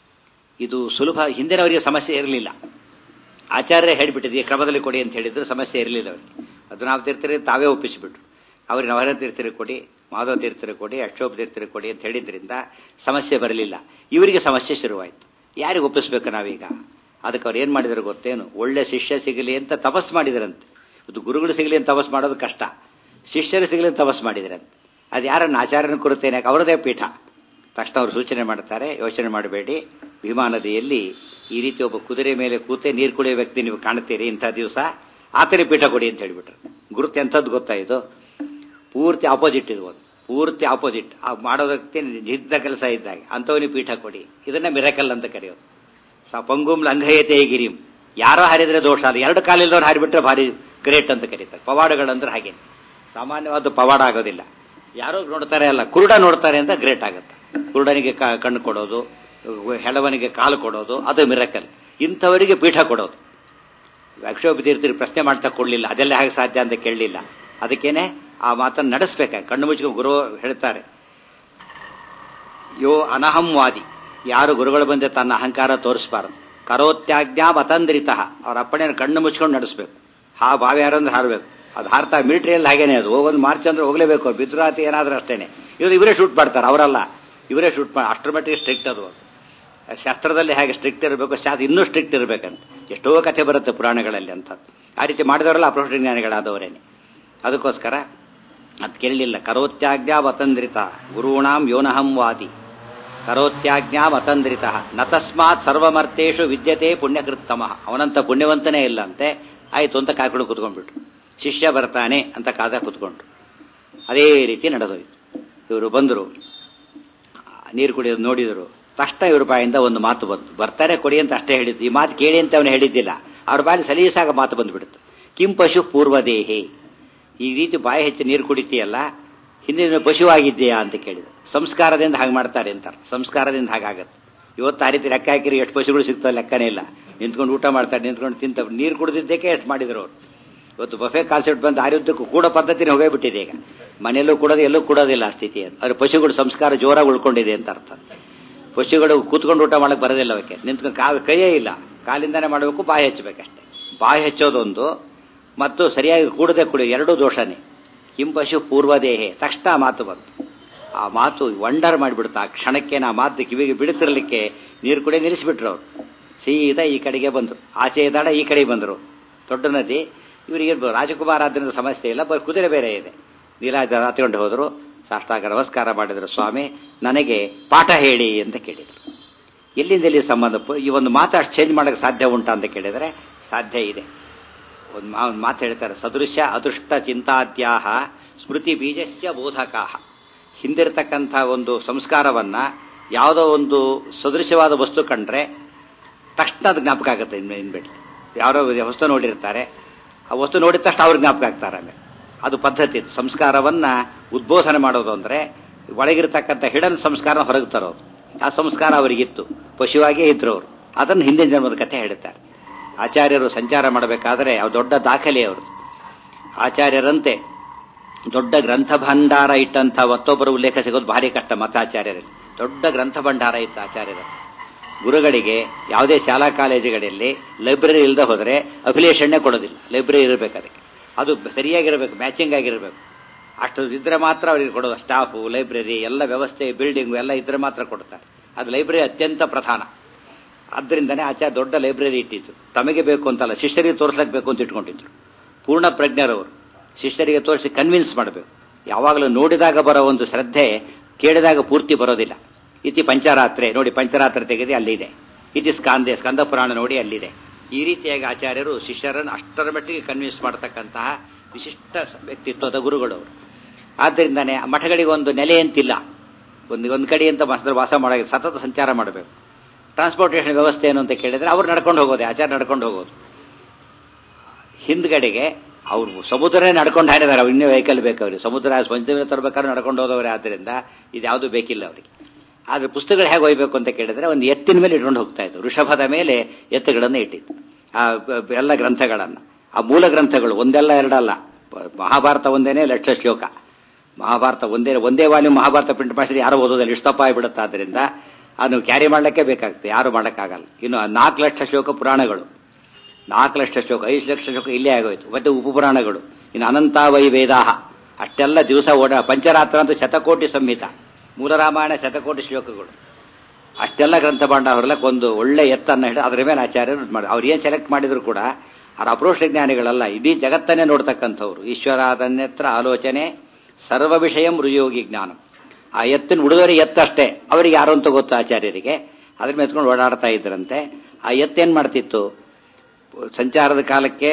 ಇದು ಸುಲಭ. ಹಿಂದಿನವರಿಗೆ ಸಮಸ್ಯೆ ಇರಲಿಲ್ಲ, ಆಚಾರ್ಯ ಹೇಳಿಬಿಟ್ಟಿದೆ, ಈ ಕ್ರಮದಲ್ಲಿ ಕೊಡಿ ಅಂತ ಹೇಳಿದ್ರು, ಸಮಸ್ಯೆ ಇರಲಿಲ್ಲ ಅವರಿಗೆ. ಅದು ನಾವು ತೀರ್ಥರಿ ತಾವೇ ಒಪ್ಪಿಸಿಬಿಟ್ರು. ಅವ್ರಿಗೆ ನವರ ತೀರ್ಥರಿ ಕೊಡಿ, ಮಾಧವ ತೀರ್ಥರಿ ಕೊಡಿ, ಅಕ್ಷೋಭ ತೀರ್ಥರಿ ಕೊಡಿ ಅಂತ ಹೇಳಿದ್ರಿಂದ ಸಮಸ್ಯೆ ಬರಲಿಲ್ಲ. ಇವರಿಗೆ ಸಮಸ್ಯೆ ಶುರುವಾಯಿತು. ಯಾರಿಗೆ ಒಪ್ಪಿಸ್ಬೇಕು ನಾವೀಗ? ಅದಕ್ಕೆ ಅವ್ರು ಏನು ಮಾಡಿದ್ರು ಗೊತ್ತೇನು? ಒಳ್ಳೆ ಶಿಷ್ಯ ಸಿಗಲಿ ಅಂತ ತಪಸ್ ಮಾಡಿದ್ರಂತೆ. ಇದು ಗುರುಗಳು ಸಿಗಲಿ ಅಂತ ತಪಸ್ ಮಾಡೋದು ಕಷ್ಟ, ಶಿಷ್ಯರು ಸಿಗಲಿ ಅಂತ ತಪಸ್ ಮಾಡಿದ್ರಂತೆ. ಅದು ಯಾರನ್ನು ಆಚಾರ್ಯನ ಕೊರುತ್ತೇನೆ, ಅವರದೇ ಪೀಠ. ತಕ್ಷಣ ಅವರು ಸೂಚನೆ ಮಾಡ್ತಾರೆ, ಯೋಚನೆ ಮಾಡಬೇಡಿ, ಭೀಮಾ ನದಿಯಲ್ಲಿ ಈ ರೀತಿ ಒಬ್ಬ ಕುದುರೆ ಮೇಲೆ ಕೂತೆ ನೀರು ಕುಡಿಯೋ ವ್ಯಕ್ತಿ ನೀವು ಕಾಣ್ತೀರಿ, ಇಂಥ ದಿವಸ ಆತನೇ ಪೀಠ ಕೊಡಿ ಅಂತ ಹೇಳಿಬಿಟ್ರು. ಗುರುತು ಎಂಥದ್ದು ಗೊತ್ತಾಯಿತು? ಪೂರ್ತಿ ಆಪೋಸಿಟ್ ಇದು, ಒಂದು ಪೂರ್ತಿ ಆಪೋಸಿಟ್. ಆ ಮಾಡೋದಕ್ಕೆ ನಿದ್ದ ಕೆಲಸ ಇದ್ದಾಗ ಅಂಥವನಿಗೆ ಪೀಠ ಕೊಡಿ. ಇದನ್ನ ಮಿರಕಲ್ ಅಂತ ಕರೆಯೋದು. ಸ ಪಂಗುಂ ಲಂಘಯತೆ ಗಿರಿಂ, ಯಾರೋ ಹಾರಿದ್ರೆ ದೋಷ ಅಲ್ಲ, ಎರಡು ಕಾಲಿಲ್ಲದವ್ರು ಹಾರಿಬಿಟ್ರೆ ಭಾರಿ ಗ್ರೇಟ್ ಅಂತ ಕರೀತಾರೆ. ಪವಾಡಗಳಂದ್ರೆ ಹಾಗೆ, ಸಾಮಾನ್ಯವಾದ ಪವಾಡ ಆಗೋದಿಲ್ಲ. ಯಾರೋ ನೋಡ್ತಾರೆ ಅಲ್ಲ, ಕುರುಡ ನೋಡ್ತಾರೆ ಅಂತ ಗ್ರೇಟ್ ಆಗುತ್ತೆ. ಕುರುಡನಿಗೆ ಕಣ್ಣು ಕೊಡೋದು, ಹೆಳವನಿಗೆ ಕಾಲು ಕೊಡೋದು, ಅದು ಮಿರಕಲ್. ಇಂಥವರಿಗೆ ಪೀಠ ಕೊಡೋದು. ಅಕ್ಷೋಭ ತೀರ್ಥರು ಪ್ರಶ್ನೆ ಮಾಡ್ತಾ ಕೊಡಲಿಲ್ಲ, ಅದೆಲ್ಲ ಹೇಗೆ ಸಾಧ್ಯ ಅಂತ ಕೇಳಲಿಲ್ಲ. ಅದಕ್ಕೇನೆ ಆ ಮಾತನ್ನು ನಡೆಸಬೇಕಾಗಿ ಕಣ್ಣು ಮುಚ್ಚಿಕೊಂಡು ಗುರು ಹೇಳ್ತಾರೆ, ಯೋ ಅನಹಂವಾದಿ, ಯಾರು ಗುರುಗಳು ಬಂದೆ ತನ್ನ ಅಹಂಕಾರ ತೋರಿಸಬಾರದು. ಕರೋತ್ಯಾಜ್ಞಾ ಅತಂದ್ರಿತ, ಅವ್ರ ಅಪ್ಪಣೆಯನ್ನು ಕಣ್ಣು ಮುಚ್ಕೊಂಡು ನಡೆಸಬೇಕು. ಹಾ ಬಾವಿ ಯಾರಂದ್ರೆ ಹಾರಬೇಕು. ಅದು ಹಾರ್ತಾ ಮಿಲಿಟರಿಯಲ್ಲಿ ಹಾಗೇನೆ, ಅದು ಹೋಗೋದು ಮಾರ್ಚ್ ಅಂದ್ರೆ ಹೋಗಲೇಬೇಕು. ಅವ್ರು ಬಿದ್ರಾತಿ ಏನಾದ್ರೂ ಅಷ್ಟೇನೆ. ಇವರು ಇವರೇ ಶೂಟ್ ಮಾಡ್ತಾರೆ, ಅವರಲ್ಲ, ಇವರೇ ಶೂಟ್ ಮಾಡಿ. ಅಷ್ಟರ ಮಟ್ಟಿಗೆ ಸ್ಟ್ರಿಕ್ಟ್ ಅದು. ಶಾಸ್ತ್ರದಲ್ಲಿ ಹೇಗೆ ಸ್ಟ್ರಿಕ್ಟ್ ಇರಬೇಕು, ಶಾಸ್ತ್ರ ಇನ್ನೂ ಸ್ಟ್ರಿಕ್ಟ್ ಇರಬೇಕಂತ ಎಷ್ಟೋ ಕಥೆ ಬರುತ್ತೆ ಪುರಾಣಗಳಲ್ಲಿ ಅಂತ. ಆ ರೀತಿ ಮಾಡಿದವರಲ್ಲ ಅಪ್ರೋಷ್ಟ ಜ್ಞಾನಿಗಳಾದವರೇನೆ. ಅದಕ್ಕೋಸ್ಕರ ಅದು ಕೇಳಲಿಲ್ಲ. ಕರೋತ್ಯಾಜ್ಞಾ ಅತಂದ್ರಿತ ಗುರುಣಾಂ ಯೋನಹಂ ವಾದಿ, ಕರೋತ್ಯಾಜ್ಞಾ ಅತಂದ್ರಿತ ನ ತಸ್ಮಾತ್ ಸರ್ವಮರ್ಥೇಶು ವಿದ್ಯತೆ ಪುಣ್ಯಕೃತ್ತಮ. ಅವನಂತ ಪುಣ್ಯವಂತನೇ ಇಲ್ಲ ಅಂತೆ. ಆಯ್ತು ಅಂತ ಕಾಯ್ಕೊಂಡು ಕುತ್ಕೊಂಡ್ಬಿಟ್ರು. ಶಿಷ್ಯ ಬರ್ತಾನೆ ಅಂತ ಕಾದ ಕುತ್ಕೊಂಡ್ರು. ಅದೇ ರೀತಿ ನಡೆದೋಯ್ತು. ಇವರು ಬಂದರು, ನೀರು ಕುಡಿಯೋದು ನೋಡಿದರು. ತಕ್ಷಣ ಇವ್ರ ಬಾಯಿಂದ ಒಂದು ಮಾತು ಬಂತು. ಬರ್ತಾರೆ ಕೊಡಿ ಅಂತ ಅಷ್ಟೇ ಹೇಳಿದ್ದು, ಈ ಮಾತು ಕೇಳಿ ಅಂತ ಅವನು ಹೇಳಿದ್ದಿಲ್ಲ. ಅವ್ರ ಬಾಯಲ್ಲಿ ಸಲೀಸಾಗ ಮಾತು ಬಂದ್ಬಿಡ್ತು. ಕಿಂ ಪಶು ಪೂರ್ವದೇಹೇ, ಈ ರೀತಿ ಬಾಯಿ ಹೆಚ್ಚು ನೀರು ಕುಡಿತೀಯಲ್ಲ, ಹಿಂದಿನ ಪಶುವಾಗಿದ್ದೀಯಾ ಅಂತ ಕೇಳಿದ್ರು. ಸಂಸ್ಕಾರದಿಂದ ಹಾಗೆ ಮಾಡ್ತಾರೆ ಅಂತ, ಸಂಸ್ಕಾರದಿಂದ ಹಾಗಾಗತ್ತೆ. ಇವತ್ತು ಆ ರೀತಿ ಲೆಕ್ಕ ಹಾಕಿರಿ ಎಷ್ಟು ಪಶುಗಳು ಸಿಗ್ತಾವೆ ಲೆಕ್ಕನೇ ಇಲ್ಲ. ನಿಂತ್ಕೊಂಡು ಊಟ ಮಾಡ್ತಾರೆ, ನಿಂತ್ಕೊಂಡು ತಿಂತ, ನೀರು ಕುಡಿದಿದ್ದಕ್ಕೆ ಎಷ್ಟು ಮಾಡಿದ್ರು ಅವರು. ಇವತ್ತು ಬಫೆ ಕಾನ್ಸೆಪ್ಟ್ ಬಂದು ಆಯುದ್ಧಕ್ಕೂ ಕೂಡ ಪದ್ಧತಿನೇ ಹೋಗೇಬಿಟ್ಟಿದೆ. ಈಗ ಮನೆಯಲ್ಲೂ ಕೊಡೋದು, ಎಲ್ಲೂ ಕೊಡೋದಿಲ್ಲ ಆ ಸ್ಥಿತಿ. ಅದು ಅದ್ರ ಪಶುಗಳು ಸಂಸ್ಕಾರ ಜೋರಾಗಿ ಉಳ್ಕೊಂಡಿದೆ ಅಂತ ಅರ್ಥ. ಪಶುಗಳು ಕೂತ್ಕೊಂಡು ಊಟ ಮಾಡಕ್ಕೆ ಬರೋದಿಲ್ಲ, ಅವಕ್ಕೆ ನಿಂತ್ಕೊಂಡು ಕಾ ಕೈಯೇ ಇಲ್ಲ, ಕಾಲಿಂದಾನೇ ಮಾಡಬೇಕು, ಬಾಯಿ ಹಚ್ಚಬೇಕಷ್ಟೆ. ಬಾಯಿ ಹಚ್ಚೋದೊಂದು ಮತ್ತು ಸರಿಯಾಗಿ ಕೂಡದೆ ಕುಡಿ ಎರಡೂ ದೋಷನೇ. ಕಿಂ ಪಶು ಪೂರ್ವದೇಹೆ, ತಕ್ಷಣ ಮಾತು ಬಂತು. ಆ ಮಾತು ವಂಡರ್ ಮಾಡಿಬಿಡ್ತು. ಆ ಕ್ಷಣಕ್ಕೆ ನಾ ಮಾತು ಕಿವಿಗೆ ಬಿಡುತ್ತಿರಲಿಕ್ಕೆ ನೀರು ಕುಡಿಯ ನಿಲ್ಲಿಸಿಬಿಟ್ರು ಅವರು. ಸೀದಾ ಈ ಕಡೆಗೆ ಬಂದರು, ಆಚೆ ದಾಡ ಈ ಕಡೆಗೆ ಬಂದರು. ದೊಡ್ಡ ನದಿ, ಇವರಿಗೆ ರಾಜಕುಮಾರ ಆದ್ದರಿಂದ ಸಮಸ್ಯೆ ಇಲ್ಲ, ಬರೀ ಕುದುರೆ ಬೇರೆ ಇದೆ. ನೀರಾಜ ಹತ್ಕೊಂಡು ಹೋದರು, ಸಾಷ್ಟಾಂಗ ನಮಸ್ಕಾರ ಮಾಡಿದರು. ಸ್ವಾಮಿ ನನಗೆ ಪಾಠ ಹೇಳಿ ಅಂತ ಕೇಳಿದರು. ಎಲ್ಲಿಂದ ಎಲ್ಲಿ ಸಂಬಂಧ, ಈ ಒಂದು ಮಾತು ಅಷ್ಟು ಚೇಂಜ್ ಮಾಡೋಕ್ಕೆ ಸಾಧ್ಯ ಉಂಟಾ ಅಂತ ಕೇಳಿದರೆ ಸಾಧ್ಯ ಇದೆ. ಒಂದು ಮಾ ಒಂದು ಮಾತು ಹೇಳ್ತಾರೆ, ಸದೃಶ್ಯ ಅದೃಷ್ಟ ಚಿಂತಾದ್ಯಾಹ ಸ್ಮೃತಿ ಬೀಜಸ್ಯ ಬೋಧಕಾಹ. ಹಿಂದಿರ್ತಕ್ಕಂಥ ಒಂದು ಸಂಸ್ಕಾರವನ್ನು ಯಾವುದೋ ಒಂದು ಸದೃಶ್ಯವಾದ ವಸ್ತು ಕಂಡ್ರೆ ತಕ್ಷಣ ಅದು ಜ್ಞಾಪಕ ಆಗುತ್ತೆ. ಇನ್ನು ಇನ್ಬಿಟ್ಟು ಯಾರೋ ವಸ್ತು ನೋಡಿರ್ತಾರೆ, ಆ ವಸ್ತು ನೋಡಿದ ತಕ್ಷಣ ಅವ್ರಿಗೆ ಜ್ಞಾಪಕ ಆಗ್ತಾರೆ. ಆಮೇಲೆ ಅದು ಪದ್ಧತಿ. ಸಂಸ್ಕಾರವನ್ನು ಉದ್ಬೋಧನೆ ಮಾಡೋದು ಅಂದರೆ ಒಳಗಿರ್ತಕ್ಕಂಥ ಹಿಡನ್ ಸಂಸ್ಕಾರ ಹೊರಗೆ ತರೋರು. ಆ ಸಂಸ್ಕಾರ ಅವರಿಗಿತ್ತು, ಪಶುವಾಗಿಯೇ ಇದ್ರು ಅವರು. ಅದನ್ನು ಹಿಂದಿನ ಜನ್ಮದ ಕಥೆ ಹೇಳ್ತಾರೆ. ಆಚಾರ್ಯರು ಸಂಚಾರ ಮಾಡಬೇಕಾದ್ರೆ ಅವ್ರು ದೊಡ್ಡ ದಾಖಲೆ ಅವರು. ಆಚಾರ್ಯರಂತೆ ದೊಡ್ಡ ಗ್ರಂಥ ಭಂಡಾರ ಇಟ್ಟಂಥ ಮತ್ತೊಬ್ಬರ ಉಲ್ಲೇಖ ಸಿಗೋದು ಭಾರಿ ಕಷ್ಟ. ಮತಾಚಾರ್ಯರಲ್ಲಿ ದೊಡ್ಡ ಗ್ರಂಥ ಭಂಡಾರ ಇತ್ತು ಆಚಾರ್ಯರ. ಗುರುಗಳಿಗೆ ಯಾವುದೇ ಶಾಲಾ ಕಾಲೇಜುಗಳಲ್ಲಿ ಲೈಬ್ರರಿ ಇಲ್ಲದೆ ಹೋದರೆ ಅಫಿಲಿಯೇಷನ್ನೇ ಕೊಡೋದಿಲ್ಲ. ಲೈಬ್ರರಿ ಇರಬೇಕು, ಅದಕ್ಕೆ ಅದು ಸರಿಯಾಗಿರಬೇಕು, ಮ್ಯಾಚಿಂಗ್ ಆಗಿರಬೇಕು. ಅಷ್ಟು ಇದ್ರೆ ಮಾತ್ರ ಅವರಿಗೆ ಕೊಡೋದು. ಸ್ಟಾಫು, ಲೈಬ್ರರಿ ಎಲ್ಲ ವ್ಯವಸ್ಥೆ, ಬಿಲ್ಡಿಂಗು ಎಲ್ಲ ಇದ್ರೆ ಮಾತ್ರ ಕೊಡ್ತಾರೆ. ಅದು ಲೈಬ್ರರಿ ಅತ್ಯಂತ ಪ್ರಧಾನ. ಆದ್ದರಿಂದನೇ ಆಚಾರ್ಯ ದೊಡ್ಡ ಲೈಬ್ರರಿ ಇಟ್ಟಿದ್ರು. ತಮಗೆ ಬೇಕು ಅಂತಲ್ಲ, ಶಿಷ್ಯರಿಗೆ ತೋರಿಸ್ಲಕ್ಕೆ ಬೇಕು ಅಂತ ಇಟ್ಕೊಂಡಿದ್ರು. ಪೂರ್ಣ ಪ್ರಜ್ಞರವರು ಶಿಷ್ಯರಿಗೆ ತೋರಿಸಿ ಕನ್ವಿನ್ಸ್ ಮಾಡಬೇಕು. ಯಾವಾಗಲೂ ನೋಡಿದಾಗ ಬರೋ ಒಂದು ಶ್ರದ್ಧೆ ಕೇಳಿದಾಗ ಪೂರ್ತಿ ಬರೋದಿಲ್ಲ. ಇತಿ ಪಂಚರಾತ್ರೆ ನೋಡಿ, ಪಂಚರಾತ್ರೆ ತೆಗೆದು ಅಲ್ಲಿದೆ. ಇತಿ ಸ್ಕಾಂದೆ, ಸ್ಕಂದ ಪುರಾಣ ನೋಡಿ ಅಲ್ಲಿದೆ. ಈ ರೀತಿಯಾಗಿ ಆಚಾರ್ಯರು ಶಿಷ್ಯರನ್ನು ಅಷ್ಟರ ಮಟ್ಟಿಗೆ ಕನ್ವಿನ್ಸ್ ಮಾಡತಕ್ಕಂತಹ ವಿಶಿಷ್ಟ ವ್ಯಕ್ತಿತ್ವದ ಗುರುಗಳವರು. ಆದ್ದರಿಂದನೇ ಮಠಗಳಿಗೆ ಒಂದು ನೆಲೆ ಅಂತಿಲ್ಲ. ಒಂದು ಒಂದು ಕಡೆ ಅಂತ ವಾಸ ಮಾಡೋ ಸತತ ಸಂಚಾರ ಮಾಡಬೇಕು. ಟ್ರಾನ್ಸ್ಪೋರ್ಟೇಷನ್ ವ್ಯವಸ್ಥೆ ಏನು ಅಂತ ಕೇಳಿದ್ರೆ ಅವ್ರು ನಡ್ಕೊಂಡು ಹೋಗೋದೆ, ಆಚಾರ್ಯ ನಡ್ಕೊಂಡು ಹೋಗೋದು. ಹಿಂದ್ಗಡೆಗೆ ಅವ್ರು ಸಮುದ್ರನೇ ನಡ್ಕೊಂಡು ಹಾಡಿದಾರೆ. ಅವ್ರು ಇನ್ನೂ ವೆಹಿಕಲ್ ಬೇಕು ಅವ್ರಿಗೆ. ಸಮುದ್ರ ಸ್ವಂತ ತರಬೇಕಾದ್ರೆ ನಡ್ಕೊಂಡು ಹೋದವ್ರೆ. ಆದ್ದರಿಂದ ಇದ್ಯಾವುದು ಬೇಕಿಲ್ಲ ಅವರಿಗೆ. ಆದ್ರೆ ಪುಸ್ತಕಗಳು ಹೇಗೆ ಒಯ್ಬೇಕು ಅಂತ ಕೇಳಿದ್ರೆ ಒಂದು ಎತ್ತಿನ ಮೇಲೆ ಇಟ್ಕೊಂಡು ಹೋಗ್ತಾ ಇತ್ತು. ವೃಷಭದ ಮೇಲೆ ಎತ್ತುಗಳನ್ನು ಇಟ್ಟಿತ್ತು. ಆ ಎಲ್ಲ ಗ್ರಂಥಗಳನ್ನು, ಆ ಮೂಲ ಗ್ರಂಥಗಳು ಒಂದೆಲ್ಲ ಎರಡಲ್ಲ. ಮಹಾಭಾರತ ಒಂದೇನೆ ಲಕ್ಷ ಶ್ಲೋಕ. ಮಹಾಭಾರತ ಒಂದೇ ಒಂದೇ ವಾಲ್ಯೂಮ್ ಮಹಾಭಾರತ ಪ್ರಿಂಟ್ ಮಾಡಿಸಿದ್ರೆ ಯಾರು ಓದೋದಿಲ್ಲ, ಇಷ್ಟಪ್ಪ ಆಗಿಬಿಡುತ್ತೆ. ಆದ್ದರಿಂದ ಅದನ್ನು ಕ್ಯಾರಿ ಮಾಡ್ಲಿಕ್ಕೆ ಬೇಕಾಗ್ತದೆ, ಯಾರು ಮಾಡೋಕ್ಕಾಗಲ್ಲ. ಇನ್ನು ನಾಲ್ಕು ಲಕ್ಷ ಶ್ಲೋಕ ಪುರಾಣಗಳು, ನಾಲ್ಕು ಲಕ್ಷ ಶ್ಲೋಕ, ಐದು ಲಕ್ಷ ಶ್ಲೋಕ ಇಲ್ಲೇ ಆಗೋಯ್ತು. ಮತ್ತೆ ಉಪಪುರಾಣಗಳು, ಇನ್ನು ಅನಂತ ವೈ ವೇದಾಹ, ಅಷ್ಟೆಲ್ಲ ದಿವಸ ಓಡ. ಪಂಚರಾತ್ರ ಅಂತ ಶತಕೋಟಿ ಸಂಹಿತ, ಮೂಲ ರಾಮಾಯಣ ಶತಕೋಟಿ ಶ್ಲೋಕಗಳು, ಅಷ್ಟೆಲ್ಲ ಗ್ರಂಥ ಭಾಂಡಾರಕ್ಕೆ ಒಂದು ಒಳ್ಳೆ ಎತ್ತನ್ನು ಹಿಡಿದು ಅದರ ಮೇಲೆ ಆಚಾರ್ಯರು ಮಾಡಿ. ಅವ್ರು ಏನು ಸೆಲೆಕ್ಟ್ ಮಾಡಿದ್ರು ಕೂಡ ಅವ್ರ ಅಪ್ರೋಷ ಜ್ಞಾನಿಗಳಲ್ಲ, ಇಡೀ ಜಗತ್ತನ್ನೇ ನೋಡ್ತಕ್ಕಂಥವ್ರು. ಈಶ್ವರಾದನ್ಯತ್ರ ಆಲೋಚನೆ ಸರ್ವ ವಿಷಯಂ ರುಯೋಗಿ ಜ್ಞಾನ. ಆ ಎತ್ತಿನ ಉಳಿದವರಿಗೆ ಎತ್ತಷ್ಟೇ, ಅವರಿಗೆ ಯಾರು ಅಂತ ಗೊತ್ತು ಆಚಾರ್ಯರಿಗೆ. ಅದ್ರ ಮೇಲೆ ಎತ್ಕೊಂಡು ಓಡಾಡ್ತಾ ಇದ್ರಂತೆ. ಆ ಎತ್ತೇನ್ ಮಾಡ್ತಿತ್ತು, ಸಂಚಾರದ ಕಾಲಕ್ಕೆ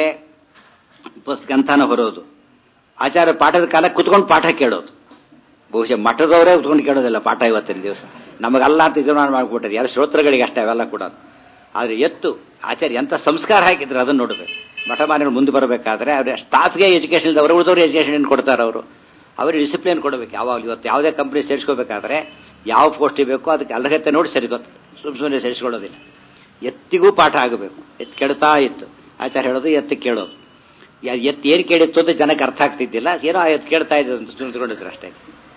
ಗ್ರಂಥನ ಹೊರೋದು, ಆಚಾರ್ಯ ಪಾಠದ ಕಾಲಕ್ಕೆ ಕುತ್ಕೊಂಡು ಪಾಠ ಕೇಳೋದು. ಬಹುಶಃ ಮಠದವರೇ ಕುತ್ಕೊಂಡು ಕೇಳೋದಿಲ್ಲ ಪಾಠ ಇವತ್ತಿನ ದಿವಸ. ನಮಗಲ್ಲ ಅಂತ ತೀರ್ಮಾನ ಮಾಡ್ಕೊಟ್ಟಿದೆ, ಯಾರು ಶ್ರೋತೃಗಳಿಗೆ ಅಷ್ಟೇ ಅವೆಲ್ಲ ಕೂಡ. ಆದ್ರೆ ಎತ್ತು ಆಚಾರ್ಯ ಎಂತ ಸಂಸ್ಕಾರ ಹಾಕಿದ್ರು ಅದನ್ನು ನೋಡಬೇಕು. ಮಠ ಮಾನ್ಯಗಳು ಮುಂದೆ ಬರಬೇಕಾದ್ರೆ ಅವ್ರ ಸ್ಟಾಫ್ಗೆ ಎಜುಕೇಶನ್ ಇಲ್ದವರು ಉಳಿದವರು ಎಜುಕೇಶನ್ ಕೊಡ್ತಾರೆ. ಅವರು ಅವ್ರಿಗೆ ಡಿಸಿಪ್ಲಿನ್ ಕೊಡಬೇಕು. ಯಾವಾಗಲೂ ಇವತ್ತು ಯಾವುದೇ ಕಂಪ್ನಿ ಸೇರಿಸ್ಕೋಬೇಕಾದ್ರೆ ಯಾವ ಪೋಸ್ಟ್ ಬೇಕೋ ಅದಕ್ಕೆ ಅರ್ಹತೆ ನೋಡಿ ಸೇರಿಸೋದು, ಸುಮ್ ಸುಮ್ಮನೆ ಸೇರಿಸ್ಕೊಳ್ಳೋದಿಲ್ಲ. ಎತ್ತಿಗೂ ಪಾಠ ಆಗಬೇಕು. ಎತ್ತು ಕೆಡ್ತಾ ಇತ್ತು, ಆಚಾರ್ಯ ಹೇಳೋದು ಎತ್ತು ಕೇಳೋದು. ಎತ್ತು ಏನು ಕೇಳಿತ್ತು ಅಂತ ಜನಕ್ಕೆ ಅರ್ಥ ಆಗ್ತಿದ್ದಿಲ್ಲ, ಏನೋ ಆ ಎತ್ತು ಕೇಳ್ತಾ ಇದ್ದು ಅಂತ ತಿಳ್ಕೊಂಡಿದ್ರು ಅಷ್ಟೇ.